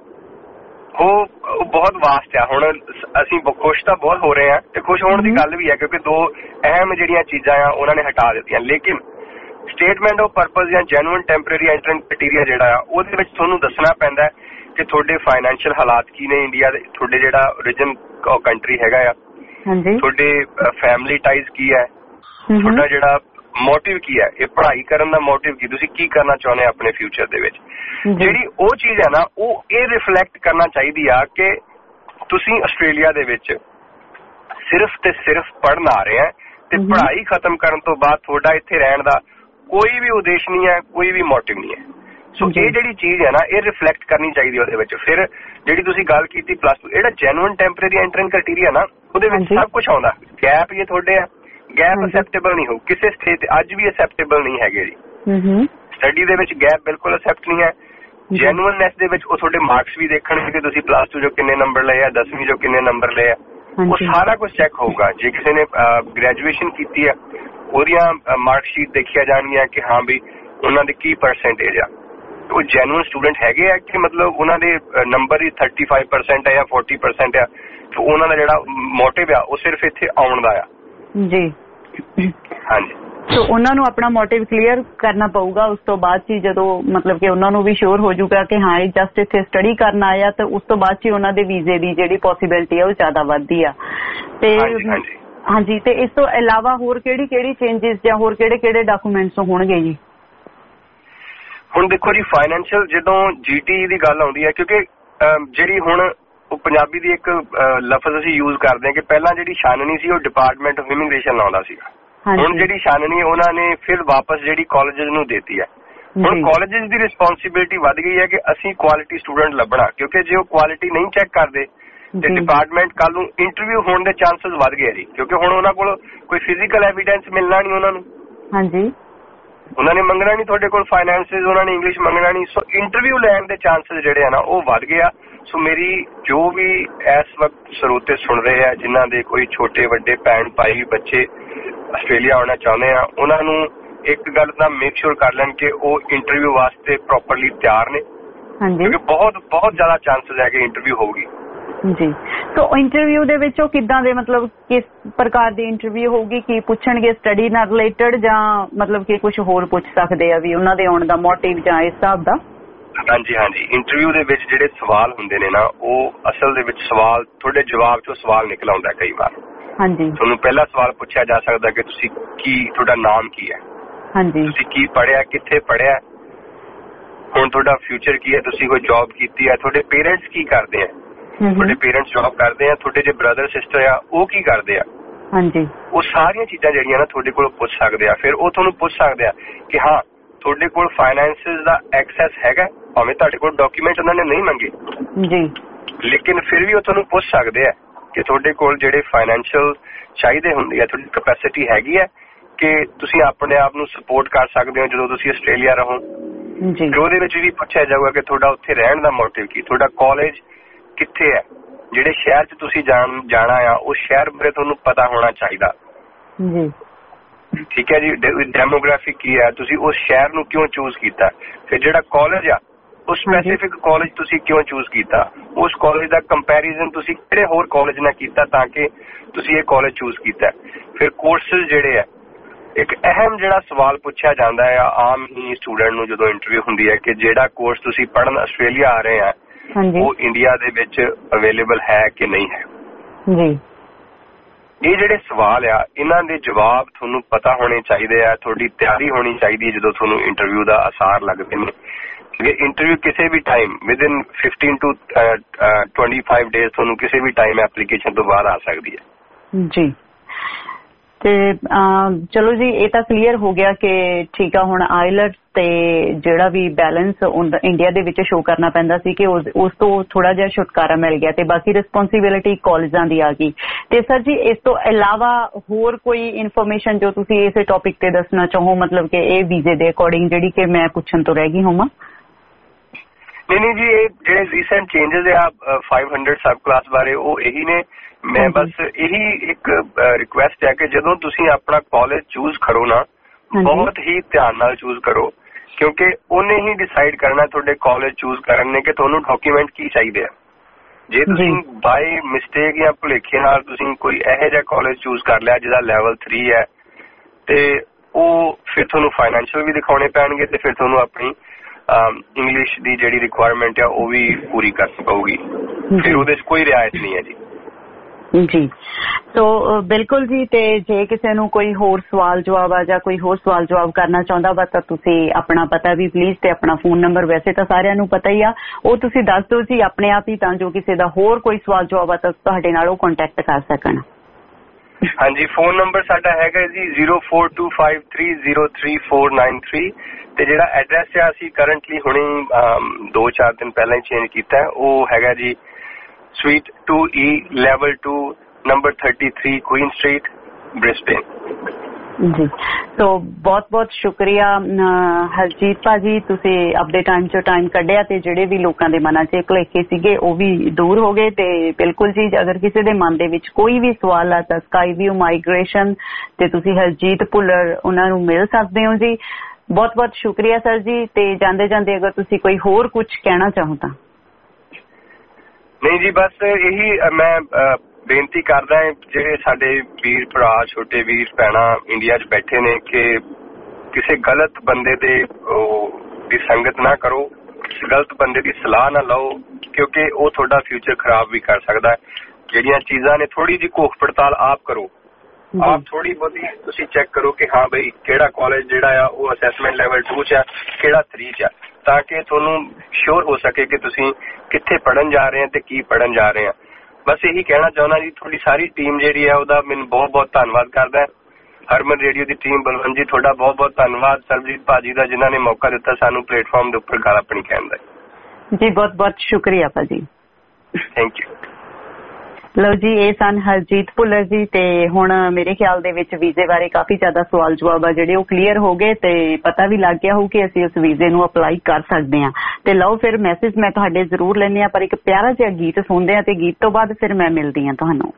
ਉਹ ਬਹੁਤ ਵਾਸਟ ਆ। ਹੁਣ ਅਸੀਂ ਖੁਸ਼ ਤਾਂ ਬਹੁਤ ਹੋ ਰਹੇ ਆ ਤੇ ਖੁਸ਼ ਹੋਣ ਦੀ ਗੱਲ ਵੀ ਹੈ ਕਿਉਂਕਿ 2 ਅਹਿਮ ਜਿਹੜੀਆਂ ਚੀਜ਼ਾਂ ਆ ਉਹਨਾਂ ਨੇ ਹਟਾ ਦਿੱਤੀਆਂ। ਲੇਕਿਨ ਸਟੇਟਮੈਂਟ ਆਫ ਪਰਪਸ ਜਾਂ ਜੈਨੂਇਨ ਟੈਂਪਰੇਰੀ ਐਂਟਰੈਂਟ ਕ੍ਰਾਈਟੇਰੀਆ ਜਿਹੜਾ ਆ ਉਹਦੇ ਵਿੱਚ ਤੁਹਾਨੂੰ ਦੱਸਣਾ ਪੈਂਦਾ ਕਿ ਤੁਹਾਡੇ ਫਾਈਨੈਂਸ਼ੀਅਲ ਹਾਲਾਤ ਕੀ ਨੇ ਇੰਡੀਆ ਦੇ, ਤੁਹਾਡੇ ਜਿਹੜਾ ਓਰੀਜਨ ਕੰਟਰੀ ਹੈਗਾ ਆ, ਤੁਹਾਡੇ ਫੈਮਿਲੀ ਟਾਈਜ਼ ਕੀ ਹੈ, ਤੁਹਾਡਾ ਜਿਹੜਾ ਮੋਟਿਵ ਕੀ ਹੈ, ਇਹ ਪੜ੍ਹਾਈ ਕਰਨ ਦਾ ਮੋਟਿਵ ਕੀ, ਤੁਸੀਂ ਕੀ ਕਰਨਾ ਚਾਹੁੰਦੇ ਆ ਆਪਣੇ ਫਿਊਚਰ ਦੇ ਵਿੱਚ। ਜਿਹੜੀ ਉਹ ਚੀਜ਼ ਹੈ ਨਾ ਉਹ ਇਹ ਰਿਫਲੈਕਟ ਕਰਨਾ ਚਾਹੀਦੀ ਆ ਕਿ ਤੁਸੀਂ ਆਸਟ੍ਰੇਲੀਆ ਦੇ ਵਿੱਚ ਸਿਰਫ ਤੇ ਸਿਰਫ ਪੜ੍ਹਨ ਆ ਰਹੇ ਆ ਤੇ ਪੜ੍ਹਾਈ ਖਤਮ ਕਰਨ ਤੋਂ ਬਾਅਦ ਤੁਹਾਡਾ ਇੱਥੇ ਰਹਿਣ ਦਾ ਕੋਈ ਵੀ ਉਦੇਸ਼ ਨਹੀਂ ਹੈ, ਕੋਈ ਵੀ ਮੋਟਿਵ ਨਹੀਂ ਹੈ। ਸੋ ਇਹ ਜਿਹੜੀ ਚੀਜ਼ ਹੈ ਨਾ ਇਹ ਰਿਫਲੈਕਟ ਕਰਨੀ ਚਾਹੀਦੀ ਉਹਦੇ ਵਿੱਚ। ਫਿਰ ਜਿਹੜੀ ਤੁਸੀਂ ਗੱਲ ਕੀਤੀ +2 ਜਿਹੜਾ ਜੈਨੂਇਨ ਟੈਂਪਰੇਰੀ ਐਂਟਰੈਂਟ ਕ੍ਰਾਈਟੇਰੀਆ ਨਾ ਉਹਦੇ ਵਿੱਚ ਸਭ ਕੁਝ ਆਉਂਦਾ। ਗੈਪ ਇਹ ਤੁਹਾਡੇ ਆ, ਗੈਪ ਅਸੈਪਟੇਬਲ ਨਹੀਂ ਹੋ ਕਿਸੇ ਸਟੇਟ ਅੱਜ ਵੀ ਅਸੈਪਟੇਬਲ ਨਹੀਂ ਹੈਗੇ ਜੀ। ਸਟੱਡੀ ਦੇ ਵਿੱਚ ਗੈਪ ਬਿਲਕੁਲ ਅਸੈਪਟ ਨਹੀਂ ਹੈ। ਜੈਨੂਇਨਨੈਸ ਦੇ ਵਿੱਚ ਉਹ ਤੁਹਾਡੇ ਮਾਰਕਸ ਵੀ ਦੇਖਣਗੇ ਕਿ ਤੁਸੀਂ +2 ਜੋ ਕਿੰਨੇ ਨੰਬਰ ਲਏ ਆ, 10ਵੀਂ ਜੋ ਕਿੰਨੇ ਨੰਬਰ ਲਏ ਆ, ਉਹ ਸਾਰਾ ਕੁਝ ਚੈੱਕ ਹੋਊਗਾ। ਜੇ ਕਿਸੇ ਨੇ ਗ੍ਰੈਜੂਏਸ਼ਨ ਕੀਤੀ ਆ ਉਹਦੀਆਂ ਮਾਰਕਸ਼ੀਟ ਦੇਖੀਆਂ ਜਾਣਗੀਆਂ ਕਿ ਹਾਂ ਵੀ ਉਹਨਾਂ ਦੇ ਕੀ ਪਰਸੈਂਟੇਜ ਆ, ਉਹ ਜੈਨੂਇਨ ਸਟੂਡੈਂਟ ਹੈਗੇ ਆ ਕਿ ਮਤਲਬ ਉਹਨਾਂ ਦੇ ਨੰਬਰ ਹੀ 35% ਹੈ ਜਾਂ 40% ਆ, ਤੇ ਉਹਨਾਂ ਦਾ ਜਿਹੜਾ ਮੋਟਿਵ ਆ ਉਹ ਸਿਰਫ ਇੱਥੇ ਆਉਣ ਦਾ ਆ ਜੀ। ਹਾਂਜੀ। ਸੋ ਉਹਨਾਂ ਨੂੰ ਆਪਣਾ ਮੋਟਿਵ ਕਲੀਅਰ ਕਰਨਾ ਪਊਗਾ ਉਸ ਤੋਂ ਬਾਅਦ ਚ ਜਦੋਂ ਮਤਲਬ ਕਿ ਉਹਨਾਂ ਨੂੰ ਵੀ ਸ਼ੋਰ ਹੋ ਜਾਊਗਾ ਕਿ ਹਾਂ ਇਹ ਜਸਟ ਇੱਥੇ ਸਟੱਡੀ ਕਰਨ ਆਇਆ ਤੇ ਉਸ ਤੋਂ ਬਾਅਦ ਚ ਉਹਨਾਂ ਦੇ ਵੀਜ਼ੇ ਦੀ ਜਿਹੜੀ ਪੋਸੀਬਿਲਿਟੀ ਆ ਉਹ ਜ਼ਿਆਦਾ ਵੱਧਦੀ ਆ। ਤੇ ਹਾਂਜੀ, ਤੇ ਇਸ ਤੋਂ ਇਲਾਵਾ ਹੋਰ ਕਿਹੜੀ ਚੇਂਜਸ ਜਾਂ ਹੋਰ ਕਿਹੜੇ ਡਾਕੂਮੈਂਟਸ ਹੋਣਗੇ ਜੀ? ਹੁਣ ਦੇਖੋ ਜੀ ਫਾਈਨੈਂਸ਼ੀਅਲ ਜਦੋਂ GT ਦੀ ਗੱਲ ਆਉਂਦੀ ਹੈ ਕਿਉਂਕਿ ਜਿਹੜੀ ਹੁਣ ਉਹ ਪੰਜਾਬੀ ਦੀ ਇੱਕ ਲਫ਼ਜ਼ ਅਸੀਂ ਯੂਜ਼ ਕਰਦੇ ਹਾਂ ਕਿ ਪਹਿਲਾਂ ਜਿਹੜੀ ਛਾਨਣੀ ਸੀ ਉਹ ਡਿਪਾਰਟਮੈਂਟ ਆਫ ਇਮੀਗ੍ਰੇਸ਼ਨ ਲਾਉਂਦਾ ਸੀਗਾ। ਹੁਣ ਜਿਹੜੀ ਛਾਨਣੀ ਉਹਨਾਂ ਨੇ ਫਿਰ ਵਾਪਸ ਜਿਹੜੀ ਕਾਲਜਿਸ ਨੂੰ ਦੇਤੀ ਹੈ। ਹੁਣ ਕਾਲਜਿਸ ਦੀ ਰਿਸਪੌਂਸਿਬਿਲਿਟੀ ਵੱਧ ਗਈ ਹੈ ਕਿ ਅਸੀਂ ਕੁਆਲਿਟੀ ਸਟੂਡੈਂਟ ਲੱਭਣਾ, ਕਿਉਂਕਿ ਜੇ ਉਹ ਕੁਆਲਿਟੀ ਨਹੀਂ ਚੈੱਕ ਕਰਦੇ ਤੇ ਡਿਪਾਰਟਮੈਂਟ ਕੱਲ ਨੂੰ ਇੰਟਰਵਿਊ ਹੋਣ ਦੇ ਚਾਂਸਸ ਵੱਧ ਗਏ ਜੀ, ਕਿਉਂਕਿ ਹੁਣ ਉਹਨਾਂ ਕੋਲ ਕੋਈ ਫਿਜ਼ੀਕਲ ਐਵੀਡੈਂਸ ਮਿਲਣਾ ਨਹੀਂ ਉਹਨਾਂ ਨੂੰ। ਉਹਨਾਂ ਨੇ ਮੰਗਣਾ ਨਹੀਂ ਤੁਹਾਡੇ ਕੋਲ ਫਾਈਨੈਂਸਿਸ, ਉਹਨਾਂ ਨੇ ਇੰਗਲਿਸ਼ ਮੰਗਣਾ ਨਹੀਂ। ਸੋ ਇੰਟਰਵਿਊ ਲੈਣ ਦੇ ਚਾਂਸਸ ਜਿਹੜੇ ਆ ਨਾ ਉਹ ਵੱਧ ਗਿਆ। ਸੋ ਮੇਰੀ ਜੋ ਵੀ ਇਸ ਵਕਤ ਸਰੋਤੇ ਸੁਣ ਰਹੇ ਆ, ਜਿਨ੍ਹਾਂ ਦੇ ਕੋਈ ਛੋਟੇ ਵੱਡੇ ਭੈਣ ਭਾਈ ਬੱਚੇ ਆਸਟ੍ਰੇਲੀਆ ਆਉਣਾ ਚਾਹੁੰਦੇ ਆ, ਉਹਨਾਂ ਨੂੰ ਇੱਕ ਗੱਲ ਤਾਂ ਮੇਕ ਸ਼ੋਰ ਕਰ ਲੈਣ ਕਿ ਉਹ ਇੰਟਰਵਿਊ ਵਾਸਤੇ ਪ੍ਰੋਪਰਲੀ ਤਿਆਰ ਨੇ, ਕਿਉਂਕਿ ਬਹੁਤ ਜ਼ਿਆਦਾ ਚਾਂਸਸ ਹੈ ਕਿ ਇੰਟਰਵਿਊ ਹੋਊਗੀ ਜੀ। ਸੋ ਇੰਟਰਵਿਊ ਦੇ ਵਿੱਚ ਉਹ ਕਿੱਦਾਂ ਦੇ, ਮਤਲਬ ਕਿਸ ਪ੍ਰਕਾਰ ਦੀ ਇੰਟਰਵਿਊ ਹੋਊਗੀ? ਕੀ ਪੁੱਛਣਗੇ ਸਟੱਡੀ ਨਾਲ ਰਿਲੇਟਡ ਜਾਂ ਮਤਲਬ ਕਿ ਕੁਝ ਹੋਰ ਪੁੱਛ ਸਕਦੇ ਆ ਵੀ ਉਹਨਾਂ ਦੇ ਆਉਣ ਦਾ ਮੋਟਿਵ ਜਾਂ ਇਸ ਹਿਸਾਬ ਦਾ? ਹਾਂਜੀ ਹਾਂਜੀ, ਇੰਟਰਵਿਊ ਦੇ ਵਿੱਚ ਜਿਹੜੇ ਸਵਾਲ ਹੁੰਦੇ ਨੇ ਨਾ ਉਹ ਅਸਲ ਦੇ ਵਿੱਚ ਸਵਾਲ ਤੁਹਾਡੇ ਜਵਾਬ ਚੋਂ ਸਵਾਲ ਨਿਕਲ ਆਉਂਦਾ ਕਈ ਵਾਰ। ਹਾਂਜੀ, ਤੁਹਾਨੂੰ ਪਹਿਲਾ ਸਵਾਲ ਪੁੱਛਿਆ ਜਾ ਸਕਦਾ ਕਿ ਤੁਸੀਂ ਤੁਹਾਡਾ ਨਾਮ ਕੀ ਹੈ, ਹਾਂਜੀ, ਤੁਸੀਂ ਕੀ ਪੜ੍ਹਿਆ, ਕਿੱਥੇ ਪੜ੍ਹਿਆ, ਹੁਣ ਤੁਹਾਡਾ ਫਿਊਚਰ ਕੀ ਹੈ, ਤੁਸੀਂ ਕੋਈ ਜੌਬ ਕੀਤੀ ਹੈ, ਤੁਹਾਡੇ ਪੇਰੈਂਟਸ ਕੀ ਕਰਦੇ ਆ, ਤੁਹਾਡੇ ਪੇਰੈਂਟਸ ਜੌਬ ਕਰਦੇ ਆ, ਤੁਹਾਡੇ ਜੇ ਬ੍ਰਦਰ ਸਿਸਟਰ ਆ ਉਹ ਕੀ ਕਰਦੇ ਆ। ਹਾਂਜੀ, ਉਹ ਸਾਰੀਆਂ ਚੀਜ਼ਾਂ ਜਿਹੜੀਆਂ ਨਾ ਤੁਹਾਡੇ ਕੋਲ ਪੁੱਛ ਸਕਦੇ ਆ। ਫਿਰ ਉਹ ਤੁਹਾਨੂੰ ਪੁੱਛ ਸਕਦੇ ਆ ਕਿ ਹਾਂ ਤੁਹਾਡੇ ਕੋਲ ਫਾਈਨੈਂਸਿਸ ਦਾ ਐਕਸੈਸ ਹੈਗਾ, ਭਾਵੇਂ ਤੁਹਾਡੇ ਕੋਲ ਡਾਕੂਮੈਂਟ ਉਹਨਾਂ ਨੇ ਨਹੀਂ ਮੰਗੇ ਜੀ, ਲੇਕਿਨ ਫਿਰ ਵੀ ਉਹ ਤੁਹਾਨੂੰ ਪੁੱਛ ਸਕਦੇ ਆ ਕਿ ਤੁਹਾਡੇ ਕੋਲ ਜਿਹੜੇ ਫਾਈਨੈਂਸ਼ੀਅਲ ਚਾਹੀਦੇ ਹੁੰਦੀ ਹੈ, ਤੁਹਾਡੀ ਕੈਪੈਸਿਟੀ ਹੈਗੀ ਹੈ ਕਿ ਤੁਸੀਂ ਆਪਣੇ ਆਪ ਨੂੰ ਸਪੋਰਟ ਕਰ ਸਕਦੇ ਹੋ ਜਦੋਂ ਤੁਸੀਂ ਆਸਟ੍ਰੇਲੀਆ ਰਹੋ ਜੀ। ਉਹਦੇ ਵਿੱਚ ਵੀ ਪੁੱਛਿਆ ਜਾਊਗਾ ਕਿ ਤੁਹਾਡਾ ਉੱਥੇ ਰਹਿਣ ਦਾ ਮੋਟਿਵ ਕੀ, ਤੁਹਾਡਾ ਕਾਲਜ ਕਿੱਥੇ ਹੈ, ਜਿਹੜੇ ਸ਼ਹਿਰ 'ਚ ਤੁਸੀਂ ਜਾਣਾ ਆ ਉਹ ਸ਼ਹਿਰ ਬਾਰੇ ਤੁਹਾਨੂੰ ਪਤਾ ਹੋਣਾ ਚਾਹੀਦਾ ਜੀ। ਠੀਕ ਹੈ ਜੀ। ਡੈਮੋਗ੍ਰਾਫੀ ਕੀ ਹੈ, ਤੁਸੀਂ ਉਸ ਸ਼ਹਿਰ ਨੂੰ ਕਿਉਂ ਚੂਜ਼ ਕੀਤਾ, ਫਿਰ ਜਿਹੜਾ ਕਾਲਜ ਆ ਉਹ ਸਪੈਸੀਫਿਕ ਕਾਲਜ ਤੁਸੀਂ ਕਿਉਂ ਚੂਜ਼ ਕੀਤਾ, ਉਸ ਕਾਲਜ ਦਾ ਕੰਪੈਰੀਜ਼ਨ ਤੁਸੀਂ ਕਿਹੜੇ ਹੋਰ ਕਾਲਜ ਨਾਲ ਕੀਤਾ ਤਾਂ ਕਿ ਤੁਸੀਂ ਇਹ ਕਾਲਜ ਚੂਜ਼ ਕੀਤਾ। ਫਿਰ ਕੋਰਸਿਸ ਜਿਹੜੇ ਆ, ਇੱਕ ਅਹਿਮ ਜਿਹੜਾ ਸਵਾਲ ਪੁੱਛਿਆ ਜਾਂਦਾ ਹੈ ਆਮ ਹੀ ਸਟੂਡੈਂਟ ਨੂੰ ਜਦੋਂ ਇੰਟਰਵਿਊ ਹੁੰਦੀ ਹੈ ਕਿ ਜਿਹੜਾ ਕੋਰਸ ਤੁਸੀਂ ਪੜ੍ਹਨ ਆਸਟ੍ਰੇਲੀਆ ਆ ਰਹੇ ਆ ਉਹ ਇੰਡੀਆ ਦੇ ਵਿੱਚ ਅਵੇਲੇਬਲ ਹੈ ਕਿ ਨਹੀਂ ਹੈ ਜੀ। ਇਹ ਜਿਹੜੇ ਸਵਾਲ ਆ ਇਹਨਾਂ ਦੇ ਜਵਾਬ ਤੁਹਾਨੂੰ ਪਤਾ ਹੋਣੇ ਚਾਹੀਦੇ ਆ, ਤੁਹਾਡੀ ਤਿਆਰੀ ਹੋਣੀ ਚਾਹੀਦੀ ਜਦੋਂ ਤੁਹਾਨੂੰ ਇੰਟਰਵਿਊ ਦਾ ਅਸਾਰ ਲੱਗਦੇ ਨੇ। ਕਿਉਂਕਿ ਇੰਟਰਵਿਊ ਕਿਸੇ ਵੀ ਟਾਈਮ ਵਿਦਿਨ 15 to 25 ਡੇਜ਼ ਤੁਹਾਨੂੰ ਕਿਸੇ ਵੀ ਟਾਈਮ ਐਪਲੀਕੇਸ਼ਨ ਤੋਂ ਬਾਅਦ ਆ ਸਕਦੀ ਹੈ ਜੀ। ਤੇ ਚਲੋ ਜੀ, ਇਹ ਤਾਂ ਕਲੀਅਰ ਹੋ ਗਿਆ ਕਿ ਠੀਕ ਆ, ਹੁਣ ਆਈਲੈਟਸ ਤੇ ਜਿਹੜਾ ਵੀ ਬੈਲੈਂਸ ਇੰਡੀਆ ਦੇ ਵਿੱਚ ਸ਼ੋ ਕਰਨਾ ਪੈਂਦਾ ਸੀ ਕਿ ਉਸ ਤੋਂ ਥੋੜਾ ਜਿਹਾ ਛੁਟਕਾਰਾ ਮਿਲ ਗਿਆ ਤੇ ਬਾਕੀ ਰਿਸਪੌਂਸਿਬਿਲਿਟੀ ਕਾਲਜਾਂ ਦੀ ਆ ਗਈ। ਤੇ ਸਰ ਜੀ, ਇਸ ਤੋਂ ਇਲਾਵਾ ਹੋਰ ਕੋਈ ਇਨਫੋਰਮੇਸ਼ਨ ਜੋ ਤੁਸੀਂ ਇਸੇ ਟੌਪਿਕ ਤੇ ਦੱਸਣਾ ਚਾਹੋ, ਮਤਲਬ ਕਿ ਇਹ ਵੀਜ਼ੇ ਦੇ ਅਕੋਰਡਿੰਗ ਜਿਹੜੀ ਕਿ ਮੈਂ ਪੁੱਛਣ ਤੋਂ ਰਹਿ ਗਈ ਹੋਵਾਂ? ਨਹੀਂ ਜੀ, ਇਹ ਜਿਹੜੇ ਰੀਸੈਂਟ ਚੇਂਜਸ ਆ 500 ਸਬ ਕਲਾਸ ਬਾਰੇ ਉਹ ਇਹੀ ਨੇ। ਮੈਂ ਬਸ ਇਹੀ ਇੱਕ ਰਿਕੁਐਸਟ ਹੈ ਕਿ ਜਦੋਂ ਤੁਸੀਂ ਆਪਣਾ ਕਾਲਜ ਚੂਜ਼ ਕਰੋ ਨਾ ਬਹੁਤ ਹੀ ਧਿਆਨ ਨਾਲ ਚੂਜ਼ ਕਰੋ, ਕਿਉਂਕਿ ਉਹਨੇ ਹੀ ਡਿਸਾਈਡ ਕਰਨਾ ਤੁਹਾਡੇ ਕਾਲਜ ਚੂਜ਼ ਕਰਨ ਨੇ ਕਿ ਤੁਹਾਨੂੰ ਡਾਕੂਮੈਂਟ ਕੀ ਚਾਹੀਦੇ ਆ। ਜੇ ਤੁਸੀਂ ਬਾਈ ਮਿਸਟੇਕ ਜਾਂ ਭੁਲੇਖੇ ਨਾਲ ਤੁਸੀਂ ਕੋਈ ਇਹੋ ਜਿਹਾ ਕਾਲਜ ਚੂਜ਼ ਕਰ ਲਿਆ ਜਿਹਦਾ ਲੈਵਲ 3 ਹੈ ਤੇ ਉਹ ਫਿਰ ਤੁਹਾਨੂੰ ਫਾਈਨੈਂਸ਼ੀਅਲ ਵੀ ਦਿਖਾਉਣੇ ਪੈਣਗੇ ਤੇ ਫਿਰ ਤੁਹਾਨੂੰ ਆਪਣੀ ਇੰਗਲਿਸ਼ ਦੀ ਜਿਹੜੀ ਰਿਕੁਆਇਰਮੈਂਟ ਆ ਉਹ ਵੀ ਪੂਰੀ ਕਰਨੀ ਪਊਗੀ। ਫਿਰ ਉਹਦੇ 'ਚ ਕੋਈ ਰਿਆਇਤ ਨਹੀਂ ਹੈ ਜੀ। ਜੀ, ਸੋ ਬਿਲਕੁਲ ਜੀ। ਤੇ ਜੇ ਕਿਸੇ ਨੂੰ ਕੋਈ ਹੋਰ ਸਵਾਲ ਜਵਾਬ ਆ ਜਾਂ ਕੋਈ ਹੋਰ ਸਵਾਲ ਜਵਾਬ ਕਰਨਾ ਚਾਹੁੰਦਾ ਵਾ ਤਾਂ ਤੁਸੀਂ ਆਪਣਾ ਪਤਾ ਵੀ ਪਲੀਜ਼ ਤੇ ਆਪਣਾ ਫੋਨ ਨੰਬਰ ਵੈਸੇ ਤਾਂ ਸਾਰਿਆਂ ਨੂੰ ਪਤਾ ਹੀ ਆ, ਉਹ ਤੁਸੀਂ ਦੱਸ ਦਿਓ ਜੀ ਆਪਣੇ ਆਪ ਹੀ, ਤਾਂ ਜੋ ਕਿਸੇ ਦਾ ਹੋਰ ਕੋਈ ਸਵਾਲ ਜਵਾਬ ਆ ਤਾਂ ਤੁਹਾਡੇ ਨਾਲ ਉਹ ਕੰਟੈਕਟ ਕਰ ਸਕਣ। ਹਾਂਜੀ, ਫੋਨ ਨੰਬਰ ਸਾਡਾ ਹੈਗਾ ਜੀ 0425303493 ਤੇ ਜਿਹੜਾ ਐਡਰੈਸ ਆ ਅਸੀਂ ਕਰੰਟਲੀ ਹੁਣੇ 2-4 ਦਿਨ ਪਹਿਲਾਂ ਹੀ ਚੇਂਜ ਕੀਤਾ ਉਹ ਹੈਗਾ ਜੀ Suite 2E Level 2 number 33 Queen Street, Brisbane। ਜੀ, ਸੋ ਬਹੁਤ ਬਹੁਤ ਸ਼ੁਕਰੀਆ ਹਰਜੀਤ ਭਾਜੀ, ਤੁਸੀਂ ਆਪਣੇ ਟਾਈਮ ਚੋਂ ਟਾਈਮ ਕੱਢਿਆ ਤੇ ਜਿਹੜੇ ਵੀ ਲੋਕਾਂ ਦੇ ਮਨਾਂ 'ਚ ਭੁਲੇਖੇ ਸੀਗੇ ਉਹ ਵੀ ਦੂਰ ਹੋ ਗਏ। ਤੇ ਬਿਲਕੁਲ ਜੀ, ਅਗਰ ਕਿਸੇ ਦੇ ਮਨ ਦੇ ਵਿੱਚ ਕੋਈ ਵੀ ਸਵਾਲ ਆ ਤਾਂ ਸਕਾਈਵਿਊ ਮਾਈਗ੍ਰੇਸ਼ਨ ਤੇ ਤੁਸੀਂ ਹਰਜੀਤ ਭੁੱਲਰ ਉਹਨਾਂ ਨੂੰ ਮਿਲ ਸਕਦੇ ਹੋ ਜੀ। ਬਹੁਤ ਬਹੁਤ ਸ਼ੁਕਰੀਆ ਸਰ ਜੀ। ਤੇ ਜਾਂਦੇ ਜਾਂਦੇ ਅਗਰ ਤੁਸੀਂ ਕੋਈ ਹੋਰ ਕੁਝ ਕਹਿਣਾ ਚਾਹੋ ਤਾਂ? ਨਹੀਂ ਜੀ, ਬਸ ਇਹੀ ਮੈਂ ਬੇਨਤੀ ਕਰਦਾ ਜਿਹੜੇ ਸਾਡੇ ਵੀਰ ਭਰਾ, ਛੋਟੇ ਵੀਰ ਭੈਣਾਂ ਇੰਡੀਆ 'ਚ ਬੈਠੇ ਨੇ ਕਿ ਕਿਸੇ ਗਲਤ ਬੰਦੇ ਦੀ ਸੰਗਤ ਨਾ ਕਰੋ, ਗਲਤ ਬੰਦੇ ਦੀ ਸਲਾਹ ਨਾ ਲਓ, ਕਿਉਂਕਿ ਉਹ ਤੁਹਾਡਾ ਫਿਊਚਰ ਖਰਾਬ ਵੀ ਕਰ ਸਕਦਾ ਹੈ। ਜਿਹੜੀਆਂ ਚੀਜ਼ਾਂ ਨੇ ਥੋੜੀ ਜਿਹੀ ਘੋਖ ਪੜਤਾਲ ਆਪ ਕਰੋ, ਆਪ ਥੋੜੀ ਬਹੁਤੀ ਤੁਸੀਂ ਚੈੱਕ ਕਰੋ ਕਿ ਹਾਂ ਬਈ ਕਿਹੜਾ ਕਾਲਜ ਜਿਹੜਾ ਆ ਉਹ ਅਸੈਸਮੈਂਟ ਲੈਵਲ 2 'ਚ ਆ, ਕਿਹੜਾ 3 'ਚ ਆ, ਤਾਂ ਕਿ ਤੁਹਾਨੂੰ ਸ਼ੋਰ ਹੋ ਸਕੇ ਕਿ ਤੁਸੀਂ ਕਿੱਥੇ ਪੜ੍ਹਨ ਜਾ ਰਹੇ ਆ ਤੇ ਕੀ ਪੜ੍ਹਨ ਜਾ ਰਹੇ ਆ। ਬਸ ਇਹੀ ਕਹਿਣਾ ਚਾਹੁੰਦਾ ਜੀ। ਤੁਹਾਡੀ ਸਾਰੀ ਟੀਮ ਜਿਹੜੀ ਹੈ ਉਹਦਾ ਮੈਨੂੰ ਬਹੁਤ ਬਹੁਤ ਧੰਨਵਾਦ ਕਰਦਾ। ਹਰਮਨ ਰੇਡੀਓ ਦੀ ਟੀਮ, ਬਲਵੰਤ ਜੀ ਤੁਹਾਡਾ ਬਹੁਤ ਬਹੁਤ ਧੰਨਵਾਦ, ਸਰਬਜੀਤ ਭਾਜੀ ਦਾ ਜਿਨ੍ਹਾਂ ਨੇ ਮੌਕਾ ਦਿੱਤਾ ਸਾਨੂੰ ਪਲੇਟਫਾਰਮ ਦੇ ਉੱਪਰ ਗੱਲ ਆਪਣੀ ਕਹਿਣ ਦਾ। ਜੀ ਬਹੁਤ ਬਹੁਤ ਸ਼ੁਕਰੀਆ ਭਾਜੀ, ਥੈਂਕ ਯੂ। ਲਓ ਜੀ, ਇਹ ਸਨ ਹਰਜੀਤ ਭੁੱਲਰ ਜੀ। ਤੇ ਹੁਣ ਮੇਰੇ ਖਿਆਲ ਦੇ ਵਿੱਚ ਵੀਜ਼ੇ ਬਾਰੇ ਕਾਫੀ ਜ਼ਿਆਦਾ ਸਵਾਲ ਜਵਾਬ ਆ ਜਿਹੜੇ ਉਹ ਕਲੀਅਰ ਹੋ ਗਏ ਤੇ ਪਤਾ ਵੀ ਲੱਗ ਗਿਆ ਹੋਊ ਕਿ ਅਸੀਂ ਉਸ ਵੀਜ਼ੇ ਨੂੰ ਅਪਲਾਈ ਕਰ ਸਕਦੇ ਹਾਂ। ਤੇ ਲਓ ਫਿਰ ਮੈਸੇਜ ਮੈਂ ਤੁਹਾਡੇ ਜ਼ਰੂਰ ਲੈਂਦੇ ਹਾਂ, ਪਰ ਇੱਕ ਪਿਆਰਾ ਜਿਹਾ ਗੀਤ ਸੁਣਦੇ ਹਾਂ ਤੇ ਗੀਤ ਤੋਂ ਬਾਅਦ ਫਿਰ ਮੈਂ ਮਿਲਦੀ ਹਾਂ ਤੁਹਾਨੂੰ।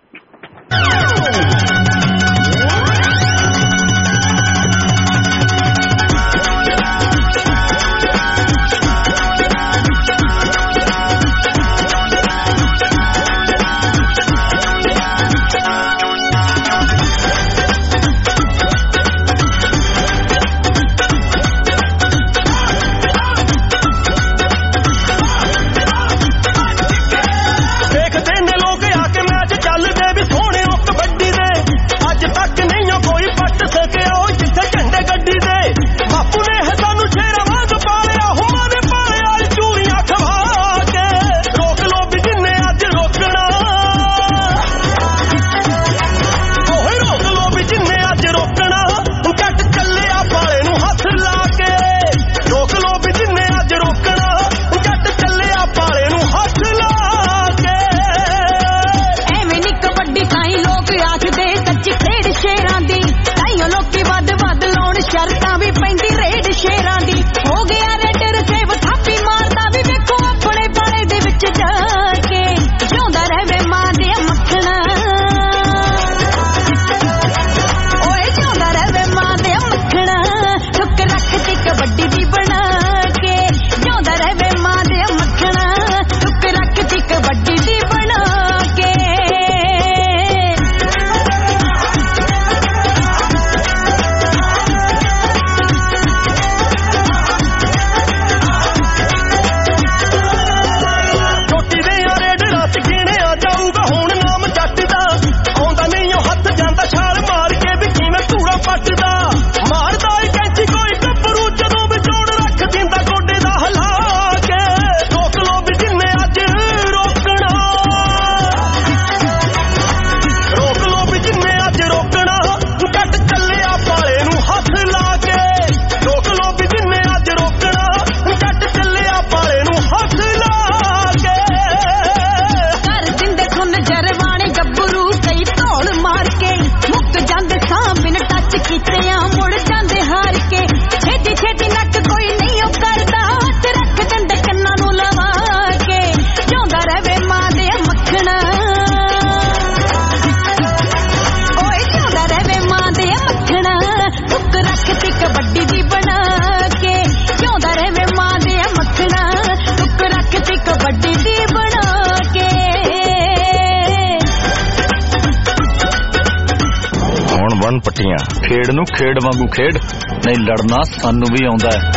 ਪੱਟੀਆਂ ਖੇਡ ਨੂੰ ਖੇਡ ਵਾਂਗੂ ਖੇਡ, ਨਹੀਂ ਲੜਨਾ ਸਾਨੂੰ ਵੀ ਆਉਂਦਾ ਹੈ।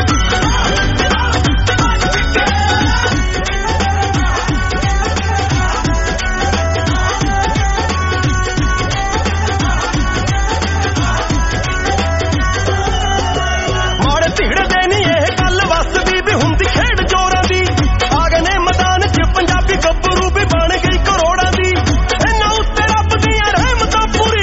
ਮਾੜੇ ਧੀੜ ਦੇ ਨਹੀਂ ਇਹ ਗੱਲ ਵਸਦੀ ਵੀ ਹੁੰਦੀ ਖੇਡ ਜੋਰਾਂ ਦੀ। ਆ ਗਏ ਨੇ ਮੈਦਾਨ 'ਚ ਪੰਜਾਬੀ ਗੱਭਰੂ ਵੀ ਬਣ ਗਈ ਕਰੋੜਾਂ ਦੀ। ਇਹਨਾਂ ਉੱਤੇ ਰੱਬ ਦੀਆਂ ਰਹਿਮਤਾਂ ਪੂਰੀ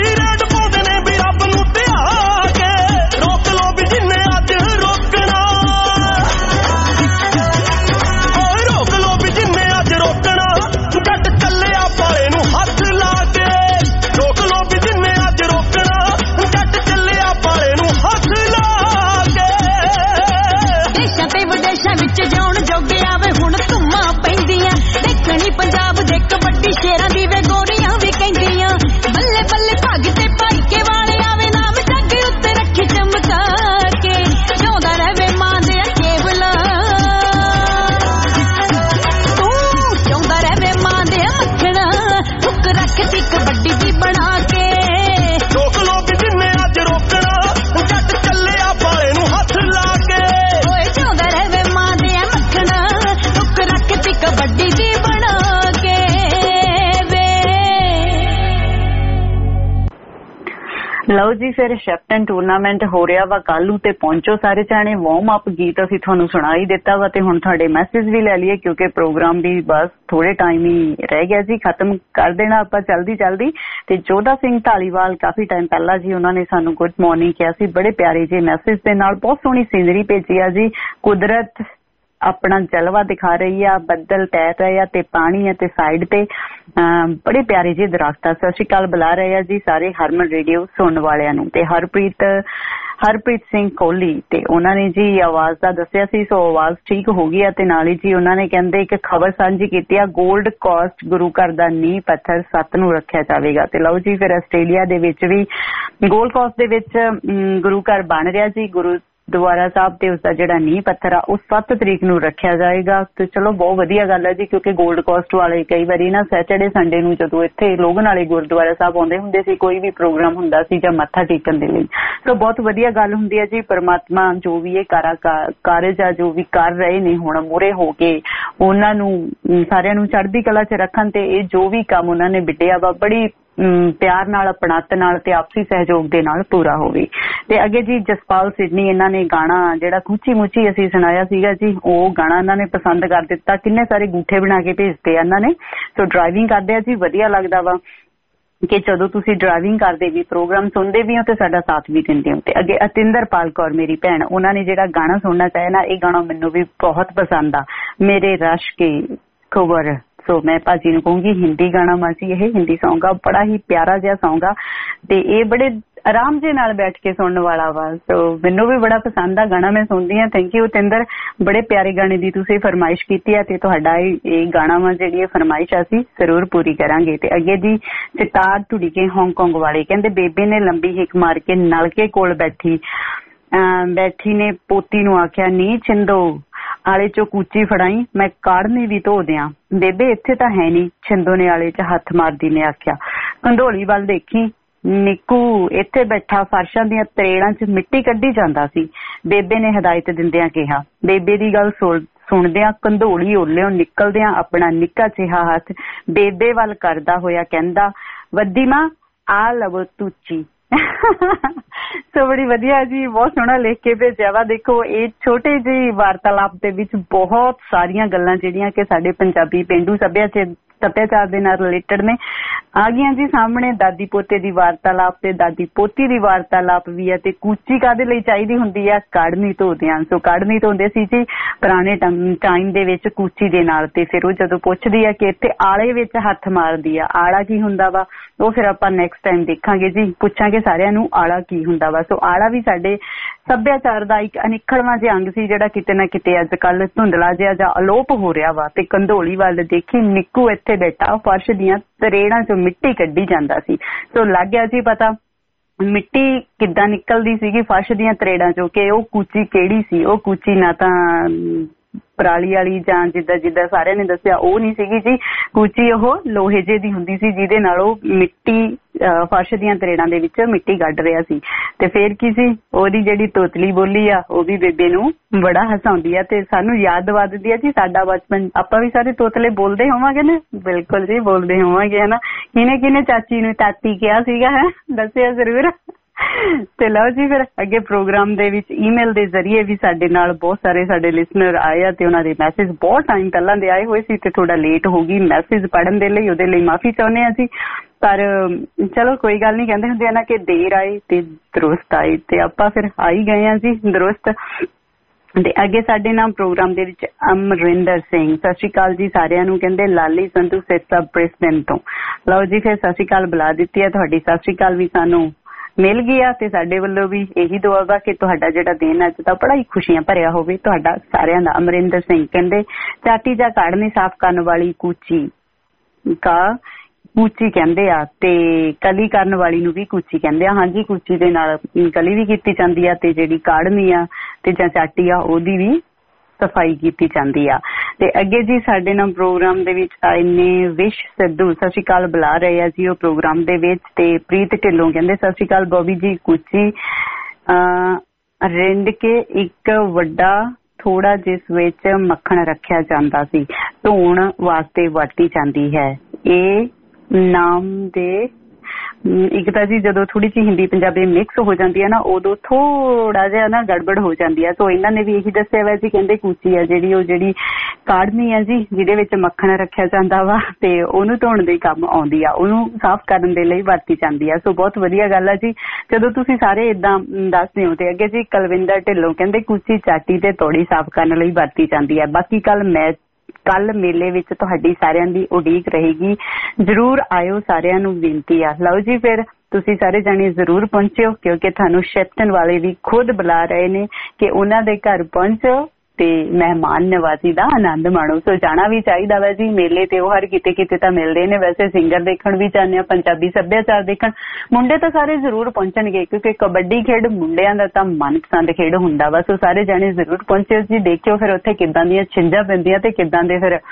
ਸ਼ੇਰਾਂ ਦੀ ਵੇ ਗੋਰੀਆਂ ਵੀ ਕਹਿੰਦੀਆਂ ਬੱਲੇ ਬੱਲੇ ਭਾਗ ਤੇ ਭਾਈ ਕੇ ਵਾਲੇ ਆਵੇ ਨਾਮ ਜੱਗ ਉੱਤੇ ਰੱਖੀ ਚਮਕਾ ਕੇ ਜਿਉਂਦਾ ਰਹੇ ਮਾਂ ਦੇ ਕੇਵਲਾ ਤੂੰ ਜਿਉਂਦਾ ਰਹੇ ਮਾਂ ਦੇ ਮੱਖਣਾ ਹੁੱਕ ਰੱਖਦੀ ਕਬੱਡੀ ਦੀ ਬਣਾ ਕੇ ਰੋਕ ਲੋ ਵੀ ਜਿੰਨੇ ਅੱਜ ਰੋਕਣਾ ਜੱਟ ਚੱਲਿਆ ਬਾਲੇ ਨੂੰ ਹੱਥ ਲਾ ਕੇ ਓਏ ਜਿਉਂਦਾ ਰਹੇ ਮਾਂ ਦੇ ਮੱਖਣਾ ਹੁੱਕ ਰੱਖਦੀ ਕਬੱਡੀ ਦੀ ਬਣਾ ਕੇ। ਲਓ ਜੀ, ਫਿਰ ਸ਼ੈਪਟਨ ਟੂਰਨਾਮੈਂਟ ਹੋ ਰਿਹਾ ਵਾ ਕੱਲ ਨੂੰ ਤੇ ਪਹੁੰਚੋ ਸਾਰੇ ਜਾਣੇ। ਵਾਰਮ ਅਪ ਗੀਤ ਅਸੀਂ ਤੁਹਾਨੂੰ ਸੁਣਾ ਹੀ ਦਿੱਤਾ ਵਾ ਤੇ ਹੁਣ ਤੁਹਾਡੇ ਮੈਸੇਜ ਵੀ ਲੈ ਲਈਏ ਕਿਉਂਕਿ ਪ੍ਰੋਗਰਾਮ ਵੀ ਬਸ ਥੋੜੇ ਟਾਈਮ ਹੀ ਰਹਿ ਗਿਆ ਜੀ, ਖਤਮ ਕਰ ਦੇਣਾ ਆਪਾਂ ਜਲਦੀ। ਤੇ ਜੋਧਾ ਸਿੰਘ ਢਾਲੀਵਾਲ ਕਾਫੀ ਟਾਈਮ ਪਹਿਲਾਂ ਜੀ ਉਹਨਾਂ ਨੇ ਸਾਨੂੰ ਗੁੱਡ ਮਾਰਨਿੰਗ ਕਿਹਾ ਸੀ, ਬੜੇ ਪਿਆਰੇ ਜਿਹੇ ਮੈਸੇਜ ਦੇ ਨਾਲ ਬਹੁਤ ਸੋਹਣੀ ਸੀਨਰੀ ਭੇਜੀ ਆ ਜੀ। ਕੁਦਰਤ ਆਪਣਾ ਜਲਵਾ ਦਿਖਾ ਰਹੀ ਆ, ਬੱਦਲ ਤੈਰ ਰਹੇ ਆ ਤੇ ਪਾਣੀ ਹੈ ਤੇ ਸਾਈਡ ਤੇ ਬੜੇ ਪਿਆਰੇ ਜਿਹੇ ਦਰਖਤ ਆ। ਸਤਿ ਸ਼੍ਰੀ ਅਕਾਲ ਬੁਲਾ ਰਹੇ ਆ ਜੀ ਸਾਰੇ ਹਰਮਨ ਰੇਡੀਓ ਸੁਣਨ ਵਾਲਿਆਂ ਨੂੰ। ਤੇ ਹਰਪ੍ਰੀਤ ਸਿੰਘ ਕੋਹਲੀ ਤੇ ਉਹਨਾਂ ਨੇ ਜੀ ਆਵਾਜ਼ ਦਾ ਦੱਸਿਆ ਸੀ, ਸੋ ਆਵਾਜ਼ ਠੀਕ ਹੋ ਗਈ ਆ। ਤੇ ਨਾਲ ਹੀ ਜੀ ਉਹਨਾਂ ਨੇ ਕਹਿੰਦੇ ਇੱਕ ਖਬਰ ਸਾਂਝੀ ਕੀਤੀ ਆ, 골ਡ ਕੋਸਟ ਗੁਰੂ ਘਰ ਦਾ ਨੀਂਹ ਪੱਥਰ 7 ਨੂੰ ਰੱਖਿਆ ਜਾਵੇਗਾ। ਤੇ ਲਓ ਜੀ ਫਿਰ ਆਸਟ੍ਰੇਲੀਆ ਦੇ ਵਿੱਚ ਵੀ 골ਡ ਕੋਸਟ ਦੇ ਵਿੱਚ ਗੁਰੂ ਘਰ ਬਣ ਰਿਹਾ ਜੀ, ਗੁਰਦੁਆਰਾ ਸਾਹਿਬ ਤੇ ਉਸਦਾ ਜਿਹੜਾ ਨੀਂਹ ਪੱਥਰ ਆ ਉਹ 7 ਤਰੀਕ ਨੂੰ ਰੱਖਿਆ ਜਾਏਗਾ। ਤੇ ਚਲੋ ਬਹੁਤ ਵਧੀਆ ਗੱਲ ਹੈ ਜੀ, ਕਿਉਂਕਿ 골ਡ ਕੋਸਟ ਵਾਲੇ ਕਈ ਵਾਰੀ ਨਾ ਸੈਟਰਡੇ ਸੰਡੇ ਨੂੰ ਜਦੋਂ ਇੱਥੇ ਲੋਗਨ ਵਾਲੇ ਗੁਰਦੁਆਰਾ ਸਾਹਿਬ ਆਉਂਦੇ ਹੁੰਦੇ ਸੀ, ਕੋਈ ਵੀ ਪ੍ਰੋਗਰਾਮ ਹੁੰਦਾ ਸੀ ਜਾਂ ਮੱਥਾ ਟੇਕਣ ਦੇ ਲਈ, ਸੋ ਬਹੁਤ ਵਧੀਆ ਗੱਲ ਹੁੰਦੀ ਹੈ ਜੀ। ਪਰਮਾਤਮਾ ਜੋ ਵੀ ਇਹ ਕਾਰਜ ਆ ਜੋ ਵੀ ਕਰ ਰਹੇ ਨੇ ਹੁਣ ਮੂਹਰੇ ਹੋ ਕੇ, ਉਹਨਾਂ ਨੂੰ ਸਾਰਿਆਂ ਨੂੰ ਚੜ੍ਹਦੀ ਕਲਾ 'ਚ ਰੱਖਣ ਤੇ ਇਹ ਜੋ ਵੀ ਕੰਮ ਉਹਨਾਂ ਨੇ ਬਿਟਿਆ ਵਾ ਬੜੀ ਪਿਆਰ ਨਾਲ, ਆਪਣਤ ਨਾਲ ਤੇ ਆਪਸੀ ਸਹਿਯੋਗ ਦੇ ਨਾਲ ਪੂਰਾ ਹੋਵੇ। ਤੇ ਅੱਗੇ ਜੀ ਜਸਪਾਲ ਸਿਡਨੀ, ਇਹਨਾਂ ਨੇ ਗਾਣਾ ਜਿਹੜਾ ਖੂਚੀ ਮੁੱਚੀ ਅਸੀਂ ਸੁਣਾਇਆ ਸੀਗਾ ਜੀ, ਉਹ ਗਾਣਾ ਇਹਨਾਂ ਨੇ ਪਸੰਦ ਕਰ ਦਿੱਤਾ। ਕਿੰਨੇ ਸਾਰੇ ਗੂਠੇ ਬਣਾ ਕੇ ਭੇਜਦੇ ਆ ਇਹਨਾਂ ਨੇ। ਸੋ ਡਰਾਈਵਿੰਗ ਕਰਦੇ ਆ ਜੀ, ਵਧੀਆ ਲੱਗਦਾ ਵਾ ਕਿ ਜਦੋਂ ਤੁਸੀਂ ਡਰਾਈਵਿੰਗ ਕਰਦੇ ਵੀ ਪ੍ਰੋਗਰਾਮ ਸੁਣਦੇ ਵੀ ਹੋ ਤੇ ਸਾਡਾ ਸਾਥ ਵੀ ਦਿੰਦੇ ਹੋ। ਤੇ ਅੱਗੇ ਅਤਿੰਦਰਪਾਲ ਕੌਰ ਮੇਰੀ ਭੈਣ, ਉਹਨਾਂ ਨੇ ਜਿਹੜਾ ਗਾਣਾ ਸੁਣਨਾ ਚਾਹਿਆ ਨਾ, ਇਹ ਗਾਣਾ ਮੈਨੂੰ ਵੀ ਬਹੁਤ ਪਸੰਦ ਆ, ਮੇਰੇ ਰਸ਼ ਕੇ ਖਬਰ। ਸੋ ਮੈਂ ਭਾਜੀ ਨੂੰ ਕਹੂੰਗੀ ਹਿੰਦੀ ਗਾਣਾ ਮਾਜੀ, ਇਹ ਹਿੰਦੀ ਸੌਂਗ ਆ, ਬੜਾ ਹੀ ਪਿਆਰਾ ਜਿਹਾ ਸੌਂਗ ਆ ਤੇ ਇਹ ਬੜੇ ਆਰਾਮ ਜੇ ਨਾਲ ਬੈਠ ਕੇ ਸੁਣਨ ਵਾਲਾ ਵਾ। ਸੋ ਮੈਨੂੰ ਵੀ ਬੜਾ ਪਸੰਦ ਆ ਗਾਣਾ, ਮੈਂ ਸੁਣਦੀ ਹਾਂ। ਥੈਂਕ ਯੂ ਅਤਿੰਦਰ, ਬੜੇ ਪਿਆਰੇ ਗਾਣੇ ਦੀ ਤੁਸੀਂ ਫਰਮਾਇਸ਼ ਕੀਤੀ ਹੈ ਤੇ ਤੁਹਾਡਾ ਇਹ ਗਾਣਾ ਵਾ ਜਿਹੜੀ ਇਹ ਫਰਮਾਇਸ਼ ਅਸੀਂ ਜ਼ਰੂਰ ਪੂਰੀ ਕਰਾਂਗੇ। ਤੇ ਅੱਗੇ ਜੀ ਸਿਤਾਰ ਢੁੜੀਕੇ ਹਾਂਗਕਾਂਗ ਵਾਲੇ ਕਹਿੰਦੇ ਬੇਬੇ ਨੇ ਲੰਬੀ ਹਿੱਕ ਮਾਰ ਕੇ ਨਲਕੇ ਕੋਲ ਬੈਠੀ ਨੇ ਪੋਤੀ ਨੂੰ ਆਖਿਆ ਨੀ ਛਿੰਦੋ ਆਲੇ ਚੋਂ ਕੂਚੀ ਫੜਾਈ, ਮੈਂ ਕਾੜਨੀ ਵੀ ਧੋ ਦਿਆਂ। ਬੇਬੇ ਇੱਥੇ ਤਾਂ ਹੈ ਨੀ, ਛਿੰਦੋ ਨੇ ਆਲੇ 'ਚ ਹੱਥ ਮਾਰਦੀ ਨੇ ਆਖਿਆ। ਕੰਧੋਲੀ ਵੱਲ ਦੇਖੀ, ਨਿੱਕੂ ਇੱਥੇ ਬੈਠਾ ਫਰਸ਼ਾਂ ਦੀਆਂ ਤਰੇੜਾਂ 'ਚ ਮਿੱਟੀ ਕੱਢੀ ਜਾਂਦਾ ਸੀ। ਬੇਬੇ ਨੇ ਹਦਾਇਤ ਦਿੰਦਿਆਂ ਕਿਹਾ। ਬੇਬੇ ਦੀ ਗੱਲ ਸੁਣਦਿਆਂ ਕੰਧੋਲੀ ਓਲਿਓ ਨਿਕਲਦਿਆਂ ਆਪਣਾ ਨਿੱਕਾ ਜਿਹਾ ਹੱਥ ਬੇਬੇ ਵੱਲ ਕਰਦਾ ਹੋਇਆ ਕਹਿੰਦਾ, ਵੱਡੀ ਮਾਂ ਆ ਲਵੋ ਤੂਚੀ। ਸੋ ਬੜੀ ਵਧੀਆ ਜੀ, ਬਹੁਤ ਸੋਹਣਾ ਲਿਖ ਕੇ ਭੇਜਿਆ ਵਾ। ਦੇਖੋ ਇਹ ਛੋਟੇ ਜਿਹੇ ਵਾਰਤਾਲਾਪ ਦੇ ਵਿੱਚ ਬਹੁਤ ਸਾਰੀਆਂ ਗੱਲਾਂ ਜਿਹੜੀਆਂ ਕਿ ਸਾਡੇ ਪੰਜਾਬੀ ਪੇਂਡੂ ਸੱਭਿਆਚਾਰ ਦੇ ਨਾਲ ਰਿਲੇਟਡ ਨੇ ਆ ਗਈਆਂ ਜੀ ਸਾਹਮਣੇ। ਦਾਦੀ ਪੋਤੇ ਦੀ ਵਾਰਤਾਲਾਪ ਤੇ ਦਾਦੀ ਪੋਤੀ ਦੀ ਵਾਰਤਾਲਾਪ ਵੀ ਹੈ। ਤੇ ਕੂਚੀ ਕਾਹਦੇ ਲਈ ਚਾਹੀਦੀ ਹੁੰਦੀ ਆ? ਕਾੜਨੀ ਧੋਦਿਆਂ। ਸੋ ਕਾੜਨੀ ਧੋਂਦੇ ਸੀ ਜੀ ਪੁਰਾਣੇ ਟਾਈਮ ਦੇ ਵਿੱਚ ਕੂਚੀ ਦੇ ਨਾਲ। ਤੇ ਫਿਰ ਉਹ ਜਦੋਂ ਪੁੱਛਦੀ ਆ ਕਿ ਇੱਥੇ ਆਲੇ ਵਿੱਚ ਹੱਥ ਮਾਰਦੀ ਆ, ਆਲਾ ਕੀ ਹੁੰਦਾ ਵਾ, ਉਹ ਫਿਰ ਆਪਾਂ ਨੈਕਸਟ ਟਾਈਮ ਦੇਖਾਂਗੇ ਜੀ, ਪੁੱਛਾਂਗੇ ਸਾਰਿਆਂ ਨੂੰ ਆਲਾ ਕੀ ਹੁੰਦਾ ਵਾ। ਸੋ ਆਲਾ ਵੀ ਸਾਡੇ ਸੱਭਿਆਚਾਰ ਦਾ ਇੱਕ ਅਨਿੱਖੜਵਾਂ ਜਿਹਾ ਅੰਗ ਸੀ ਜਿਹੜਾ ਕਿਤੇ ਨਾ ਕਿਤੇ ਅੱਜ ਕੱਲ ਧੁੰਦਲਾ ਜਿਹਾ ਜਾਂ ਅਲੋਪ ਹੋ ਰਿਹਾ ਵਾ। ਤੇ ਕੰਧੋਲੀ ਵੱਲ ਦੇਖੀ, ਨਿੱਕੂ ਇੱਥੇ ਬੈਠਾ ਫਰਸ਼ ਦੀਆਂ ਤਰੇੜਾਂ ਚੋਂ ਮਿੱਟੀ ਕੱਢੀ ਜਾਂਦਾ ਸੀ। ਸੋ ਲੱਗ ਗਿਆ ਜੀ ਪਤਾ ਮਿੱਟੀ ਕਿੱਦਾਂ ਨਿਕਲਦੀ ਸੀਗੀ ਫਰਸ਼ ਦੀਆਂ ਤਰੇੜਾਂ ਚੋਂ, ਕਿ ਉਹ ਕੂਚੀ ਕਿਹੜੀ ਸੀ। ਉਹ ਕੂਚੀ ਨਾ ਤਾਂ ਪਰਾਲੀ ਵਾਲੀ ਜਾਂ ਜਿੱਦਾਂ ਸਾਰਿਆਂ ਨੇ ਦੱਸਿਆ ਉਹ ਨਹੀਂ ਸੀਗੀ ਜੀ, ਕੂਚੀ ਉਹ ਲੋਹੇ ਜਿਹੇ ਦੀ ਹੁੰਦੀ ਸੀ ਜਿਹਦੇ ਨਾਲ ਉਹ ਮਿੱਟੀ ਫਰਸ਼ ਦੀਆਂ ਤਰੇੜਾਂ ਦੇ ਵਿੱਚ ਮਿੱਟੀ ਕੱਢ ਰਿਹਾ ਸੀ। ਤੇ ਫੇਰ ਕੀ ਸੀ, ਉਹਦੀ ਜਿਹੜੀ ਤੋਤਲੀ ਬੋਲੀ ਆ ਉਹ ਵੀ ਬੇਬੇ ਨੂੰ ਬੜਾ ਹਸਾਉਂਦੀ ਆ ਤੇ ਸਾਨੂੰ ਯਾਦ ਦਵਾ ਦਿੰਦੀ ਆ ਜੀ ਸਾਡਾ ਬਚਪਨ। ਆਪਾਂ ਵੀ ਸਾਰੇ ਤੋਤਲੇ ਬੋਲਦੇ ਹੋਵਾਂਗੇ ਨਾ? ਬਿਲਕੁਲ ਜੀ ਬੋਲਦੇ ਹੋਵਾਂਗੇ, ਹੈ ਨਾ। ਕਿਹਨੇ ਚਾਚੀ ਨੂੰ ਤਾਤੀ ਕਿਹਾ ਸੀਗਾ, ਹੈ ਦੱਸਿਆ ਜ਼ਰੂਰ। ਤੇ ਲਓ ਜੀ ਫਿਰ ਅੱਗੇ ਪ੍ਰੋਗਰਾਮ ਦੇ ਵਿੱਚ ਈਮੇਲ ਦੇ ਜ਼ਰੀਏ ਵੀ ਸਾਡੇ ਨਾਲ ਬਹੁਤ ਸਾਰੇ ਸਾਡੇ ਲਿਸਨਰ ਆਏ ਆ ਤੇ ਉਹਨਾਂ ਦੇ ਮੈਸੇਜ ਬਹੁਤ ਟਾਈਮ ਪਹਿਲਾਂ ਦੇ ਆਏ ਹੋਏ ਸੀ ਤੇ ਥੋੜਾ ਲੇਟ ਹੋ ਗਈ ਮੈਸੇਜ ਪੜ੍ਹਨ ਦੇ ਲਈ, ਉਹਦੇ ਲਈ ਮਾਫੀ ਚਾਹੁੰਦੇ ਆ ਜੀ। ਪਰ ਚਲੋ ਕੋਈ ਗੱਲ ਨਹੀਂ, ਕਹਿੰਦੇ ਹੁੰਦੇ ਆ ਨਾ ਕਿ ਦੇਰ ਆਏ ਤੇ ਦਰੁਸਤ ਆਏ, ਤੇ ਆਪਾਂ ਫਿਰ ਆ ਹੀ ਗਏ ਆ ਜੀ ਦਰੁਸਤ। ਤੇ ਅੱਗੇ ਸਾਡੇ ਨਾਲ ਪ੍ਰੋਗਰਾਮ ਦੇ ਵਿੱਚ ਅਮਰਿੰਦਰ ਸਿੰਘ, ਸਤਿ ਸ਼੍ਰੀ ਅਕਾਲ ਜੀ ਸਾਰਿਆਂ ਨੂੰ। ਕਹਿੰਦੇ ਲਾਲੀ ਸੰਧੂ ਸਿਰਸਾ ਬ੍ਰਿਸਬੇਨ ਤੋਂ। ਲਓ ਜੀ ਫਿਰ ਸਤਿ ਸ਼੍ਰੀ ਅਕਾਲ ਬੁਲਾ ਦਿੱਤੀ ਹੈ, ਤੁਹਾਡੀ ਸਤਿ ਸ਼੍ਰੀ ਅਕਾਲ ਵੀ ਸਾਨੂੰ ਮਿਲ ਗਿਆ ਤੇ ਸਾਡੇ ਵੱਲੋਂ ਵੀ ਇਹੀ ਦੁਆ ਵਾ ਕਿ ਤੁਹਾਡਾ ਜਿਹੜਾ ਦਿਨ ਅੱਜ ਦਾ ਬੜਾ ਹੀ ਖੁਸ਼ੀਆਂ ਭਰਿਆ ਹੋਵੇ ਤੁਹਾਡਾ ਸਾਰਿਆਂ ਦਾ। ਅਮਰਿੰਦਰ ਸਿੰਘ ਕਹਿੰਦੇ ਚਾਟੀ ਜਾਂ ਕਾੜਨੀ ਸਾਫ਼ ਕਰਨ ਵਾਲੀ ਕੂਚੀ ਕਹਿੰਦੇ ਆ ਤੇ ਕਲੀ ਕਰਨ ਵਾਲੀ ਨੂੰ ਵੀ ਕੂਚੀ ਕਹਿੰਦੇ ਆ। ਹਾਂਜੀ, ਕੂਚੀ ਦੇ ਨਾਲ ਕਲੀ ਵੀ ਕੀਤੀ ਜਾਂਦੀ ਆ ਤੇ ਜਿਹੜੀ ਕਾੜਨੀ ਆ ਤੇ ਜਾਂ ਚਾਟੀ ਆ ਉਹਦੀ ਵੀ ਸਫਾਈ ਕੀਤੀ ਜਾਂਦੀ ਆ। ਤੇ ਅੱਗੇ ਜੀ ਸਾਡੇ ਨਾਲ ਪ੍ਰੋਗਰਾਮ ਦੇ ਵਿੱਚ ਆਏ ਨੇ ਵਿਸ਼ ਸਿੱਧੂ, ਸਤਿ ਸ਼੍ਰੀ ਅਕਾਲ ਬੁਲਾ ਰਹੇ ਆ ਜੀ ਉਹ ਪ੍ਰੋਗਰਾਮ ਦੇ ਵਿੱਚ। ਤੇ ਪ੍ਰੀਤ ਢਿੱਲੋਂ ਕਹਿੰਦੇ ਸਤਿ ਸ਼੍ਰੀ ਅਕਾਲ ਬੋਬੀ ਜੀ, ਕੂਚੀ ਰਿੰਡ ਕੇ ਇੱਕ ਵੱਡਾ ਥੋੜਾ ਜਿਸ ਵਿੱਚ ਮੱਖਣ ਰੱਖਿਆ ਜਾਂਦਾ ਸੀ, ਧੋਣ ਵਾਸਤੇ ਵਰਤੀ ਜਾਂਦੀ ਹੈ। ਇਹ ਨਾਮ ਦੇ ਇੱਕ ਤਾਂ ਜੀ ਜਦੋਂ ਥੋੜੀ ਜਿਹੀ ਹਿੰਦੀ ਪੰਜਾਬੀ ਮਿਕਸ ਹੋ ਜਾਂਦੀ ਹੈ ਨਾ ਉਦੋਂ ਥੋੜਾ ਜਿਹਾ ਨਾ ਗੜਬੜ ਹੋ ਜਾਂਦੀ ਹੈ। ਸੋ ਇਹਨਾਂ ਨੇ ਵੀ ਇਹੀ ਦੱਸਿਆ ਵਾ ਜੀ, ਕਹਿੰਦੇ ਕੂਚੀ ਆ ਜਿਹੜੀ ਕਾੜਨੀ ਆ ਜੀ, ਜਿਹਦੇ ਵਿੱਚ ਮੱਖਣ ਰੱਖਿਆ ਜਾਂਦਾ ਵਾ ਤੇ ਉਹਨੂੰ ਧੋਣ ਦੇ ਕੰਮ ਆਉਂਦੀ ਆ, ਉਹਨੂੰ ਸਾਫ਼ ਕਰਨ ਦੇ ਲਈ ਵਰਤੀ ਜਾਂਦੀ ਆ। ਸੋ ਬਹੁਤ ਵਧੀਆ ਗੱਲ ਆ ਜੀ ਜਦੋਂ ਤੁਸੀਂ ਸਾਰੇ ਏਦਾਂ ਦੱਸਦੇ ਹੋ। ਤੇ ਅੱਗੇ ਜੀ ਕੁਲਵਿੰਦਰ ਢਿੱਲੋਂ ਕਹਿੰਦੇ ਕੂਚੀ ਚਾਟੀ ਤੇ ਤੌੜੀ ਸਾਫ਼ ਕਰਨ ਲਈ ਵਰਤੀ ਜਾਂਦੀ ਹੈ। ਬਾਕੀ ਕੱਲ ਮੇਲੇ ਵਿੱਚ ਤੁਹਾਡੀ ਸਾਰਿਆਂ ਦੀ ਉਡੀਕ ਰਹੇਗੀ, ਜ਼ਰੂਰ ਆਇਓ, ਸਾਰਿਆਂ ਨੂੰ ਬੇਨਤੀ ਆ। ਲਓ ਜੀ ਫਿਰ ਤੁਸੀਂ ਸਾਰੇ ਜਾਣੇ ਜ਼ਰੂਰ ਪਹੁੰਚਿਓ, ਕਿਉਂਕਿ ਤੁਹਾਨੂੰ ਸ਼ਿਫਟਨ ਵਾਲੇ ਵੀ ਖੁਦ ਬੁਲਾ ਰਹੇ ਨੇ ਕਿ ਉਹਨਾਂ ਦੇ ਘਰ ਪਹੁੰਚੋ ਤੇ ਮਹਿਮਾਨ ਨਵਾਜ਼ੀ ਦਾ ਆਨੰਦ ਮਾਣੋ। ਸੋ ਜਾਣਾ ਵੀ ਚਾਹੀਦਾ ਵਾ ਜੀ ਮੇਲੇ ਤੇ, ਉਹ ਹਰ ਕਿਤੇ ਤਾਂ ਮਿਲਦੇ ਨੇ। ਵੈਸੇ ਸਿੰਗਰ ਦੇਖਣ ਵੀ ਚਾਹੁੰਦੇ ਆ, ਪੰਜਾਬੀ ਸੱਭਿਆਚਾਰ ਦੇਖਣ। ਮੁੰਡੇ ਤਾਂ ਸਾਰੇ ਜ਼ਰੂਰ ਪਹੁੰਚਣਗੇ ਕਿਉਂਕਿ ਕਬੱਡੀ ਖੇਡ ਮੁੰਡਿਆਂ ਦਾ ਤਾਂ ਮਨਪਸੰਦ ਖੇਡ ਹੁੰਦਾ ਵਾ। ਸੋ ਸਾਰੇ ਜਾਣੇ ਜ਼ਰੂਰ ਪਹੁੰਚਿਓ ਜੀ, ਦੇਖਿਓ ਫਿਰ ਉੱਥੇ ਕਿੱਦਾਂ ਦੀਆਂ ਛਿੰਝਾਂ ਪੈਂਦੀਆਂ ਤੇ ਕਿੱਦਾਂ ਦੇ ਫਿਰ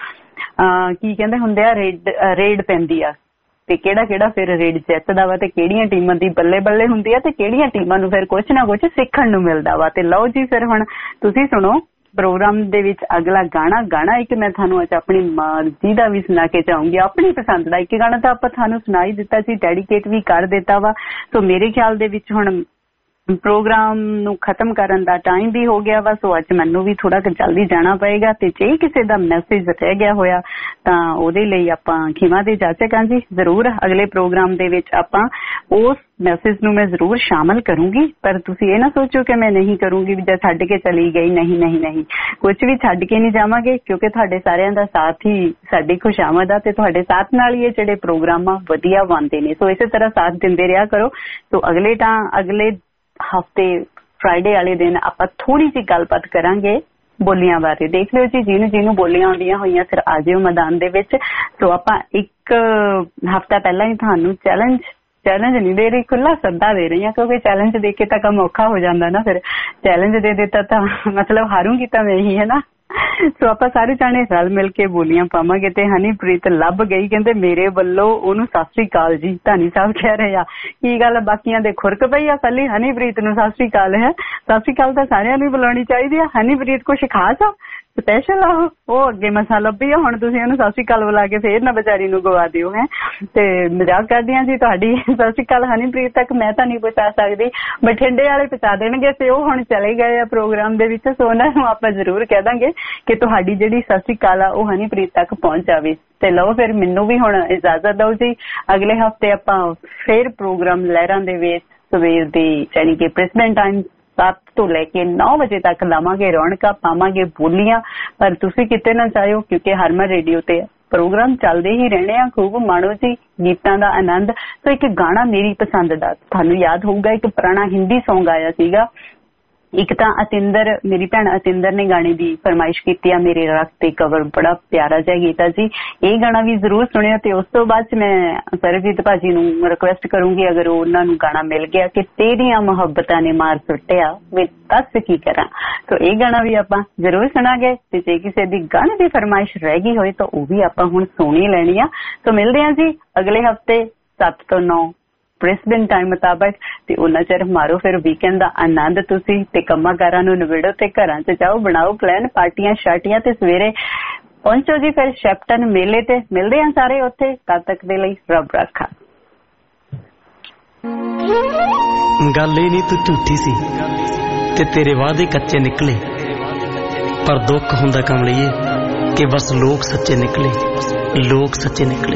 ਕੀ ਕਹਿੰਦੇ ਹੁੰਦੇ ਆ ਰੇਡ ਪੈਂਦੀ ਆ ਤੇ ਕਿਹੜਾ ਫਿਰ ਰੇਡ ਜਿੱਤਦਾ ਵਾ ਤੇ ਕਿਹੜੀਆਂ ਟੀਮਾਂ ਦੀ ਬੱਲੇ ਹੁੰਦੀ ਆ ਤੇ ਕਿਹੜੀਆਂ ਟੀਮਾਂ ਨੂੰ ਫਿਰ ਕੁਛ ਨਾ ਕੁਛ ਸਿੱਖਣ ਨੂੰ ਮਿਲਦਾ ਵਾ। ਤੇ ਲਓ ਜੀ ਫਿਰ ਹੁਣ ਤੁਸੀਂ ਸੁਣੋ ਪ੍ਰੋਗਰਾਮ ਦੇ ਵਿੱਚ ਅਗਲਾ ਗਾਣਾ ਇੱਕ ਮੈਂ ਤੁਹਾਨੂੰ ਅੱਜ ਆਪਣੀ ਮਰਜ਼ੀ ਦਾ ਵੀ ਸੁਣਾ ਕੇ ਚਾਹੂੰਗੀ, ਆਪਣੀ ਪਸੰਦ ਦਾ। ਇੱਕ ਗਾਣਾ ਤਾਂ ਆਪਾਂ ਤੁਹਾਨੂੰ ਸੁਣਾ ਹੀ ਦਿੱਤਾ ਸੀ, ਡੈਡੀਕੇਟ ਵੀ ਕਰ ਦਿੱਤਾ ਵਾ। ਸੋ ਮੇਰੇ ਖਿਆਲ ਦੇ ਵਿੱਚ ਹੁਣ ਪ੍ਰੋਗਰਾਮ ਨੂੰ ਖਤਮ ਕਰਨ ਦਾ ਟਾਈਮ ਵੀ ਹੋ ਗਿਆ ਵਾ। ਸੋ ਅੱਜ ਮੈਨੂੰ ਵੀ ਥੋੜਾ ਜਲਦੀ ਜਾਣਾ ਪਏਗਾ ਤੇ ਜੇ ਕਿਸੇ ਦਾ ਮੈਸੇਜ ਰਹਿ ਗਿਆ ਹੋਇਆ ਤਾਂ ਉਹਦੇ ਲਈ ਆਪਾਂ ਖਿਮਾ ਦੇ ਜਾਚਕ ਹਾਂ ਜੀ। ਜ਼ਰੂਰ ਅਗਲੇ ਪ੍ਰੋਗਰਾਮ ਦੇ ਵਿੱਚ ਆਪਾਂ ਉਸ ਮੈਸੇਜ ਨੂੰ ਮੈਂ ਜ਼ਰੂਰ ਸ਼ਾਮਲ ਕਰੂੰਗੀ, ਪਰ ਤੁਸੀਂ ਇਹ ਨਾ ਸੋਚੋ ਕਿ ਮੈਂ ਨਹੀਂ ਕਰੂੰਗੀ ਜਾਂ ਛੱਡ ਕੇ ਚਲੀ ਗਈ। ਨਹੀਂ, ਕੁਝ ਵੀ ਛੱਡ ਕੇ ਨਹੀਂ ਜਾਵਾਂਗੇ ਕਿਉਂਕਿ ਤੁਹਾਡੇ ਸਾਰਿਆਂ ਦਾ ਸਾਥ ਹੀ ਸਾਡੀ ਖੁਸ਼ਾਮਦ ਆ ਤੇ ਤੁਹਾਡੇ ਸਾਥ ਨਾਲ ਹੀ ਇਹ ਜਿਹੜੇ ਪ੍ਰੋਗਰਾਮ ਆ ਵਧੀਆ ਬਣਦੇ ਨੇ। ਸੋ ਇਸੇ ਤਰ੍ਹਾਂ ਸਾਥ ਦਿੰਦੇ ਰਿਹਾ ਕਰੋ। ਸੋ ਅਗਲੇ ਹਫਤੇ ਫਰਾਈਡੇ ਵਾਲੇ ਦਿਨ ਆਪਾਂ ਥੋੜੀ ਜਿਹੀ ਗੱਲਬਾਤ ਕਰਾਂਗੇ ਬੋਲੀਆਂ ਬਾਰੇ। ਦੇਖ ਲਿਓ ਜੀ ਜਿਹਨੂੰ ਬੋਲੀਆਂ ਆਉਂਦੀਆਂ ਹੋਈਆਂ ਫਿਰ ਆ ਜਿਓ ਮੈਦਾਨ ਦੇ ਵਿੱਚ। ਸੋ ਆਪਾਂ ਇੱਕ ਹਫਤਾ ਪਹਿਲਾਂ ਹੀ ਤੁਹਾਨੂੰ ਚੈਲੰਜ ਨਹੀਂ ਦੇ ਰਹੀ, ਖੁੱਲਾ ਸੱਦਾ ਦੇ ਰਹੀ ਹਾਂ ਕਿਉਂਕਿ ਚੈਲੰਜ ਦੇ ਕੇ ਤਾਂ ਕੰਮ ਔਖਾ ਹੋ ਜਾਂਦਾ ਨਾ। ਫਿਰ ਚੈਲੰਜ ਦੇ ਦਿੱਤਾ ਤਾਂ ਮਤਲਬ ਹਾਰੂੰਗੀ ਤਾਂ ਮੈਂ ਹੀ, ਹੈ ਨਾ। ਸੋ ਆਪਾਂ ਸਾਰੇ ਜਾਣੇ ਰਲ ਮਿਲ ਕੇ ਬੋਲੀਆਂ ਪਾਵਾਂਗੇ। ਤੇ ਹਨੀਪ੍ਰੀਤ ਲੱਭ ਗਈ, ਕਹਿੰਦੇ ਮੇਰੇ ਵੱਲੋਂ ਉਹਨੂੰ ਸਤਿ ਸ੍ਰੀ ਅਕਾਲ ਜੀ। ਧਾਨੀ ਸਾਹਿਬ ਕਹਿ ਰਹੇ ਆ ਕੀ ਗੱਲ ਬਾਕੀਆਂ ਦੇ ਖੁਰਕ ਪਈ ਆ, ਕੱਲੀ ਹਨੀਪ੍ਰੀਤ ਨੂੰ ਸਤਿ ਸ੍ਰੀ ਅਕਾਲ ਹੈ। ਸਤਿ ਸ੍ਰੀ ਅਕਾਲ ਤਾਂ ਸਾਰਿਆਂ ਨੂੰ ਬੁਲਾਉਣੀ ਚਾਹੀਦੀ ਆ। ਹਨੀਪ੍ਰੀਤ ਕੁਛ ਖਾਸ ਆ ਸਪੈਸ਼ਲ ਆ, ਉਹ ਅੱਗੇ ਮਸਾ ਲੱਭੀ ਆ, ਹੁਣ ਤੁਸੀਂ ਉਹਨੂੰ ਸਤਿ ਸ੍ਰੀ ਅਕਾਲ ਬੁਲਾ ਕੇ ਫੇਰ ਨਾ ਵਿਚਾਰੀ ਨੂੰ ਗਵਾ ਦਿਓ ਹੈ। ਤੇ ਮਜ਼ਾਕ ਕਰਦੀ ਹਾਂ ਜੀ, ਤੁਹਾਡੀ ਸਤਿ ਸ੍ਰੀ ਅਕਾਲ ਹਨੀਪ੍ਰੀਤ ਤੱਕ ਮੈਂ ਤਾਂ ਨਹੀਂ ਪਹੁੰਚਾ ਸਕਦੀ, ਬਠਿੰਡੇ ਵਾਲੇ ਪਹੁੰਚਾ ਦੇਣਗੇ ਤੇ ਉਹ ਹੁਣ ਚਲੇ ਗਏ ਆ ਪ੍ਰੋਗਰਾਮ ਦੇ ਵਿੱਚ। ਸੋ ਉਹਨਾਂ ਨੂੰ ਆਪਾਂ ਜ਼ਰੂਰ ਕਹਿ ਦਾਂਗੇ ਕਿ ਤੁਹਾਡੀ ਜਿਹੜੀ ਸਤਿ ਸ੍ਰੀ ਅਕਾਲ ਆ ਉਹ ਹਨੀਪ੍ਰੀਤ ਤੱਕ ਪਹੁੰਚ ਜਾਵੇ। ਤੇ ਲਓ ਫਿਰ ਮੈਨੂੰ ਵੀ ਹੁਣ ਇਜਾਜ਼ਤ ਦਿਓ ਜੀ। ਅਗਲੇ ਹਫਤੇ ਆਪਾਂ ਫੇਰ ਪ੍ਰੋਗਰਾਮ ਲਹਿਰਾਂ ਦੇ ਵਿੱਚ ਸਵੇਰ ਦੀ ਯਾਨੀ ਕਿ ਪ੍ਰੈਜ਼ੀਡੈਂਟ ਟਾਈਮ 7 ਤੋਂ ਲੈ ਕੇ 9 ਵਜੇ ਤੱਕ ਲਾਵਾਂਗੇ, ਰੌਣਕਾਂ ਪਾਵਾਂਗੇ, ਬੋਲੀਆਂ। ਪਰ ਤੁਸੀਂ ਕਿਤੇ ਨਾ ਚਾਹੋ ਕਿਉਂਕਿ ਹਰਮਨ ਰੇਡੀਓ ਤੇ ਪ੍ਰੋਗਰਾਮ ਚੱਲਦੇ ਹੀ ਰਹਿਣੇ ਆ। ਖੂਬ ਮਾਣੋ ਜੀ ਗੀਤਾਂ ਦਾ ਆਨੰਦ। ਸੋ ਇੱਕ ਗਾਣਾ ਮੇਰੀ ਪਸੰਦ ਦਾ ਤੁਹਾਨੂੰ ਯਾਦ ਹੋਊਗਾ, ਇੱਕ ਪੁਰਾਣਾ ਹਿੰਦੀ ਸੌਂਗ ਆਇਆ ਸੀਗਾ। ਇੱਕ ਤਾਂ ਅਤਿੰਦਰ, ਮੇਰੀ ਭੈਣ ਅਤਿੰਦਰ ਨੇ ਗਾਣੇ ਦੀ ਫਰਮਾਇਸ਼ ਕੀਤੀ ਆ, ਮੇਰੇ ਰੱਖ ਤੇ ਕਵਰ, ਬੜਾ ਪਿਆਰਾ ਜਿਹਾ ਗੀਤ ਆ ਜੀ। ਇਹ ਗਾਣਾ ਵੀ ਜ਼ਰੂਰ ਸੁਣਿਓ। ਤੇ ਉਸ ਤੋਂ ਬਾਅਦ ਮੈਂ ਸਰਬਜੀਤ ਭਾਜੀ ਨੂੰ ਰਿਕੁਐਸਟ ਕਰੂੰਗੀ ਅਗਰ ਉਹਨਾਂ ਨੂੰ ਗਾਣਾ ਮਿਲ ਗਿਆ ਕਿ ਤੇਰੀਆਂ ਮੁਹੱਬਤਾਂ ਨੇ ਮਾਰ ਸੁੱਟਿਆ ਮੈਂ ਦੱਸ ਕੀ ਕਰਾਂ। ਸੋ ਇਹ ਗਾਣਾ ਵੀ ਆਪਾਂ ਜ਼ਰੂਰ ਸੁਣਾਂਗੇ। ਤੇ ਜੇ ਕਿਸੇ ਦੀ ਗਾਣੇ ਦੀ ਫਰਮਾਇਸ਼ ਰਹਿ ਗਈ ਹੋਏ ਤਾਂ ਉਹ ਵੀ ਆਪਾਂ ਹੁਣ ਸੁਣੀ ਲੈਣੀ ਆ। ਸੋ ਮਿਲਦੇ ਹਾਂ ਜੀ ਅਗਲੇ ਹਫਤੇ 7 ਤੋਂ 9 ਪ੍ਰਿਸਬਨ ਟਾਈਮ ਮੁਤਾਬਕ। ਤੇ ਉਹਨਾਂ ਚਿਰ ਮਾਰੋ ਫਿਰ ਵੀਕਐਂਡ ਦਾ ਆਨੰਦ ਤੁਸੀਂ ਤੇ ਕੰਮਾਂ ਕਾਰਾਂ ਨੂੰ ਨਿਬੇੜੋ ਤੇ ਘਰਾਂ 'ਚ ਜਾਓ, ਬਣਾਓ ਪਲਾਨ, ਪਾਰਟੀਆਂ ਸ਼ਾਰਟੀਆਂ ਤੇ ਸਵੇਰੇ ਪਹੁੰਚੋ ਜੀ ਫਿਰ ਸ਼ੈਫਟਨ ਮੇਲੇ ਤੇ। ਮਿਲਦੇ ਹਾਂ ਸਾਰੇ ਉੱਥੇ, ਤਦ ਤੱਕ ਦੇ ਲਈ ਰੱਬ ਰਾਖਾ। ਗੱਲ ਇਹ ਨਹੀਂ ਤੂੰ ਝੂਠੀ ਸੀ ਤੇ ਤੇਰੇ ਵਾਅਦੇ ਕੱਚੇ ਨਿਕਲੇ, ਪਰ ਦੁੱਖ ਹੁੰਦਾ ਕਮਲੀਏ ਕਿ ਬਸ ਲੋਕ ਸੱਚੇ ਨਿਕਲੇ।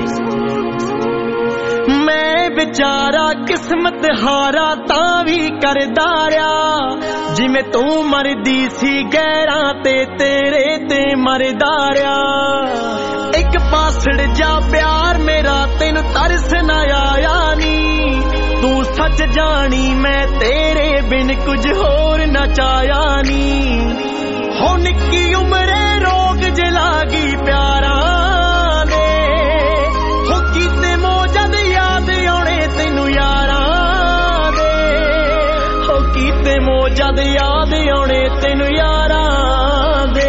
ਮੈਂ ਵਿਚਾਰਾ ਕਿਸਮਤ ਹਾਰਾ ਤਾਂ ਵੀ ਕਰਦਾ ਰਿਹਾ, ਜਿਵੇਂ ਤੂੰ ਮਰਦੀ ਸੀ ਗੈਰਾਂ ਤੇ ਤੇਰੇ ਤੇ ਮਰਦਾ ਰਿਹਾ। ਇੱਕ ਪਾਸੜ ਜਾ ਪਿਆਰ ਮੇਰਾ ਤੈਨੂੰ ਤਰਸ ਨਾ ਆਇਆ ਨੀ, ਤੂੰ ਸੱਚ ਜਾਣੀ ਮੈਂ ਤੇਰੇ ਬਿਨ ਕੁਝ ਹੋਰ ਨਾ ਚਾਹਿਆ ਨੀ। ਹੋ ਨਿੱਕੀ ਉਮਰੇ ਰੋਗ ਜਲਾ ਗਈ ਪਿਆਰਾਂ ਦੇ, ਹੋ ਕੀਤੇ ਮੋਜਾਂ ਦੇ ਯਾਦ ਆਉਣੇ ਤੈਨੂੰ ਯਾਰਾਂ ਦੇ, ਹੋ ਕੀਤੇ ਮੋਜਾਂ ਦੇ ਯਾਦ ਆਉਣੇ ਤੈਨੂੰ ਯਾਰਾਂ ਦੇ।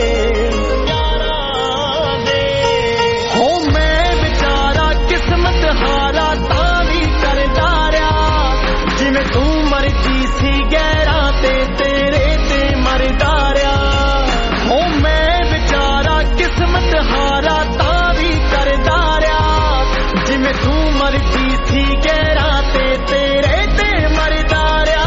ਹੋ ਮੈਂ ਵਿਚਾਰਾ ਕਿਸਮਤ ਹਾਰਾ ਤਾਂ ਵੀ ਕਰਦਾ ਰਿਹਾ, ਜਿਵੇਂ ਤੂੰ ਮਰਦੀ ਸੀ ਗੈਰਾਂ ਤੇ ਤੇਰੇ ਤੇ ਮਰਦਾ ਰਿਹਾ। ਹੋ ਮੈਂ ਵਿਚਾਰਾ ਕਿਸਮਤ ਹਾਰਾ ਤਾਂ ਵੀ ਕਰਦਾ ਰਿਹਾ, ਜਿਵੇਂ ਜਿਵੇਂ ਤੂੰ ਮਰਦੀ ਸੀ ਗਹਿਰਾ ਤੇ ਤੇਰੇ ਤੇ ਮਰਦਾ ਰਿਹਾ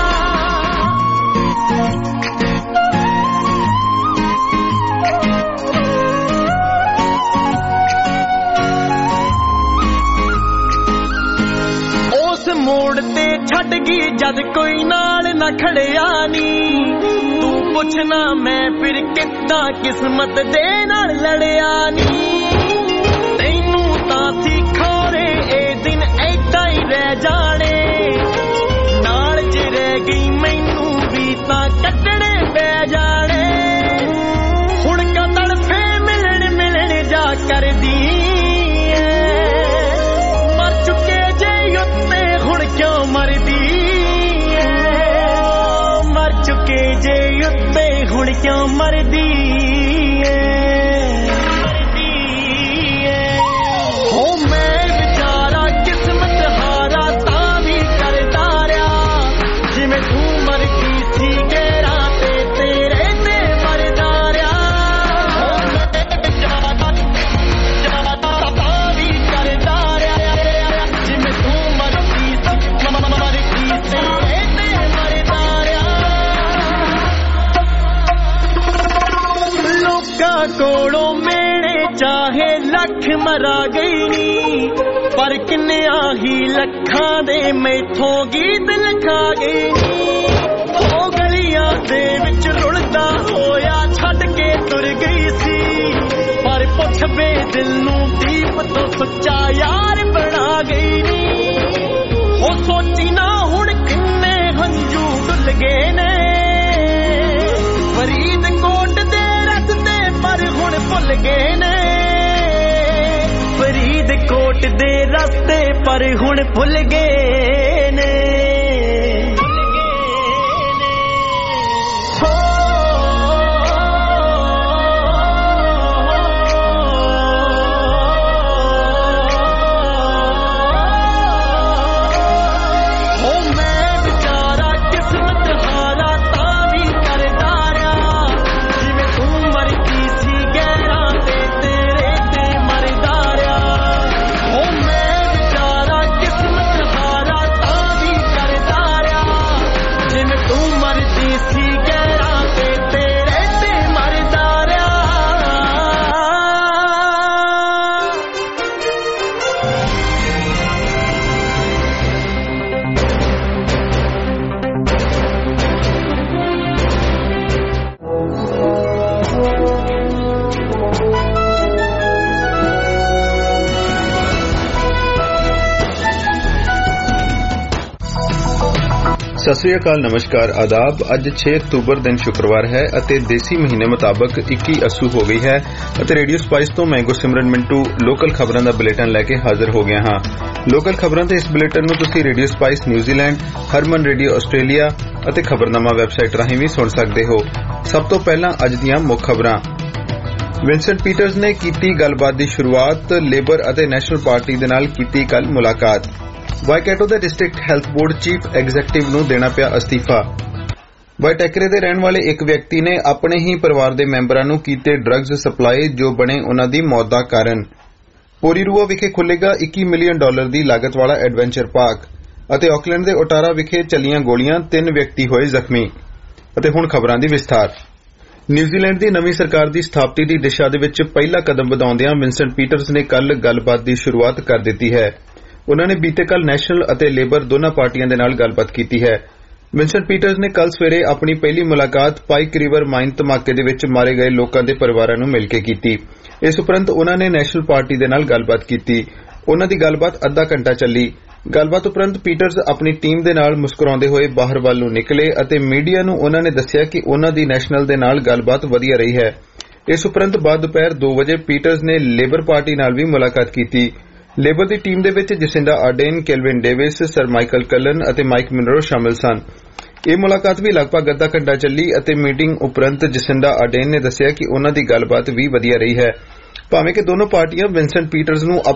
ਮੋੜ ਤੇ ਛੱਡ ਗਈ ਜਦ ਕੋਈ ਨਾਲ ਨਾ ਖੜਿਆ ਨੀ ਤੂੰ ਪੁੱਛਣਾ ਮੈਂ ਫਿਰ ਕਿੱਦਾਂ ਕਿਸਮਤ ਦੇ ਨਾਲ ਲੜਿਆ ਨੀ ਤੈਨੂੰ ਤਾਂ ਸੀ ਖੋਰੇ ਇਹ ਦਿਨ ਏਦਾਂ ਹੀ ਰਹਿ ਜਾਣੇ ਨਾਲ ਜੇ ਰਹਿ ਗਈ ਮੈਨੂੰ ਵੀ ਤਾਂ ਕੱਟਣੇ ਪੈ ਜਾਣੇ ਹੁਣ ਕਤਲ ਫੇ ਮਿਲਣ ਜਾ ਕਰਦੀ क्यों मरदी मर चुके जे उत्ते हुण क्यों मरदी हो मैं बेचारा किस्मत हारा तां भी करदा रहा जिवें तू मरदी सी गहरा ते तेरे ते मरदा रहा हो मैं बेचारा तां भी करदा रहा जिवें तू कोड़ों मेरे चाहे लख मरा गई नी पर किन्निया ही लखां दे मैथों गीत लिखा गई नी ओ गलियां दे विच रुलदा होया छड्ड के तुर गई सी पर पुछ बे दिल नूं दीप तो सच्चा यार बना गई नी ओ सोची ना हुण किन्ने हंजू डुल गए ने फरीदकोट दे रस्ते पर हुण भुल गए ने फरीदकोट दे रस्ते पर हुण भुल गए ने ਸਤਿ ਸ੍ਰੀ ਅਕਾਲ, ਨਮਸਕਾਰ, ਆਦਾਬ। ਅੱਜ 6 ਅਕਤੂਬਰ ਦਿਨ ਸ਼ੁੱਕਰਵਾਰ ਹੈ ਅਤੇ ਦੇਸੀ ਮਹੀਨੇ ਮੁਤਾਬਕ 21 ਅੱਸੂ ਹੋ ਗਈ ਹੈ ਅਤੇ ਰੇਡੀਓ ਸਪਾਈਸ ਤੋਂ ਮੈਂ ਗੁਰਸਿਮਰਨ ਮਿੰਟੂ ਲੋਕਲ ਖਬਰਾਂ ਦਾ ਬੁਲੇਟਿਨ ਲੈ ਕੇ ਹਾਜ਼ਰ ਹੋ ਗਿਆ ਹਾਂ। ਲੋਕਲ ਖਬਰਾਂ ਤੇ ਇਸ ਬੁਲੇਟਿਨ ਨੂੰ ਤੁਸੀਂ radio Spice New Zealand, Harman radio Australia ਅਤੇ ਖਬਰਨਾਮਾ ਵੈਬਸਾਈਟ ਰਾਹੀਂ ਵੀ ਸੁਣ ਸਕਦੇ ਹੋ। ਸਭ ਤੋਂ ਪਹਿਲਾਂ ਅੱਜ ਦੀਆਂ ਮੁੱਖ ਖਬਰਾਂ। ਵਿੰਸੈਂਟ ਪੀਟਰਸ ਨੇ ਕੀਤੀ ਗੱਲਬਾਤ ਦੀ ਸ਼ੁਰੂਆਤ। ਲੇਬਰ ਅਤੇ ਨੈਸ਼ਨਲ ਪਾਰਟੀ ਦੇ ਨਾਲ ਕੀਤੀ ਕੱਲ੍ਹ ਮੁਲਾਕਾਤ। ਵਾਈਕੈਟੋ ਦੇ district health board chief executive ਨੂੰ ਦੇਣਾ ਪਿਆ ਅਸਤੀਫਾ। ਵਾਈਟੈਕਰੇ ਦੇ ਰਹਿਣ ਵਾਲੇ ਇੱਕ ਵਿਅਕਤੀ ਨੇ ਆਪਣੇ ਹੀ ਪਰਿਵਾਰ ਦੇ ਮੈਂਬਰਾਂ ਨੂੰ ਕੀਤੇ ਡਰੱਗਜ਼ ਸਪਲਾਈ ਜੋ ਬਣੇ ਉਨ੍ਹਾਂ ਦੀ ਮੌਤ ਦਾ ਕਾਰਨ। ਪੋਰੀਰੂਆ ਵਿਖੇ ਖੁੱਲੇਗਾ $21 ਮਿਲੀਅਨ ਦੀ ਲਾਗਤ ਵਾਲਾ ਐਡਵੈਂਚਰ ਪਾਰਕ ਅਤੇ ਆਕਲੈਂਡ ਦੇ ਓਟਾਰਾ ਵਿਖੇ ਚੱਲੀਆਂ ਗੋਲੀਆਂ 3 ਵਿਅਕਤੀ ਹੋਏ ਜ਼ਖਮੀ। ਅਤੇ ਹੁਣ ਖਬਰਾਂ ਦੀ ਵਿਸਥਾਰ। ਨਿਊਜ਼ੀਲੈਂਡ ਦੀ ਨਵੀਂ ਸਰਕਾਰ ਦੀ ਸਥਾਪਤੀ ਦੀ ਦਿਸ਼ਾ ਦੇ ਵਿੱਚ ਪਹਿਲਾ ਕਦਮ ਵਧਾਉਂਦਿਆਂ ਵਿੰਸੈਂਟ ਪੀਟਰਸ ਨੇ ਕੱਲ੍ਹ ਗੱਲਬਾਤ ਦੀ ਸ਼ੁਰੂਆਤ ਕਰ ਦਿੱਤੀ ਹੈ। ਉਨ੍ਹਾਂ ਨੇ ਬੀਤੇ ਕੱਲ੍ਹ ਨੈਸ਼ਨਲ ਅਤੇ ਲੇਬਰ ਦੋਨਾਂ ਪਾਰਟੀਆਂ ਦੇ ਨਾਲ ਗੱਲਬਾਤ ਕੀਤੀ ਹੈ। ਵਿੰਸੈਂਟ ਪੀਟਰਸ ਨੇ ਕੱਲ੍ਹ ਸਵੇਰੇ ਆਪਣੀ ਪਹਿਲੀ ਮੁਲਾਕਾਤ ਪਾਈਕ ਰਿਵਰ ਮਾਈਨ ਧਮਾਕੇ ਦੇ ਵਿੱਚ ਮਾਰੇ ਗਏ ਲੋਕਾਂ ਦੇ ਪਰਿਵਾਰਾਂ ਨੂੰ ਮਿਲ ਕੇ ਕੀਤੀ। ਇਸ ਉਪਰੰਤ ਉਨ੍ਹਾਂ ਨੇ ਨੈਸ਼ਨਲ ਪਾਰਟੀ ਦੇ ਨਾਲ ਗੱਲਬਾਤ ਕੀਤੀ। ਉਨ੍ਹਾਂ ਦੀ ਗੱਲਬਾਤ ਅੱਧਾ ਘੰਟਾ ਚੱਲੀ। ਗੱਲਬਾਤ ਉਪਰੰਤ ਪੀਟਰਸ ਆਪਣੀ ਟੀਮ ਦੇ ਨਾਲ ਮੁਸਕਰਾਉਂਦੇ ਹੋਏ ਬਾਹਰ ਵੱਲ ਨੂੰ ਨਿਕਲੇ ਅਤੇ ਮੀਡੀਆ ਨੂੰ ਉਨ੍ਹਾਂ ਨੇ ਦੱਸਿਆ ਕਿ ਉਨ੍ਹਾਂ ਦੀ ਨੈਸ਼ਨਲ ਦੇ ਨਾਲ ਗੱਲਬਾਤ ਵਧੀਆ ਰਹੀ ਹੈ। ਇਸ ਉਪਰੰਤ ਬਾਅਦ ਦੁਪਹਿਰ 2 ਵਜੇ ਪੀਟਰਸ ਨੇ ਲੇਬਰ ਪਾਰਟੀ ਨਾਲ ਵੀ ਮੁਲਾਕਾਤ ਕੀਤੀ। ਲੇਬਰ ਦੀ ਟੀਮ ਦੇ ਵਿੱਚ Jacinda Ardern, Kelvin Davis, sir Michael Cullen ਅਤੇ ਮਾਈਕ ਮਿਨਰੋ ਸ਼ਾਮਲ ਸਨ। ਇਹ ਮੁਲਾਕਾਤ ਵੀ ਲਗਭਗ ਅੱਧਾ ਘੰਟਾ ਚੱਲੀ ਅਤੇ ਮੀਟਿੰਗ ਉਪਰੰਤ ਜਸਿੰਡਾ ਆਰਡੇਨ ਨੇ ਦੱਸਿਆ ਕਿ ਉਨ੍ਹਾਂ ਦੀ ਗੱਲਬਾਤ ਵੀ ਵਧੀਆ ਰਹੀ ਹੈ। ਭਾਵੇਂ ਕਿ ਦੋਨੋਂ ਪਾਰਟੀਆਂ ਵਿੰਸੈਂਟ ਪੀਟਰਸ ਨੂੰ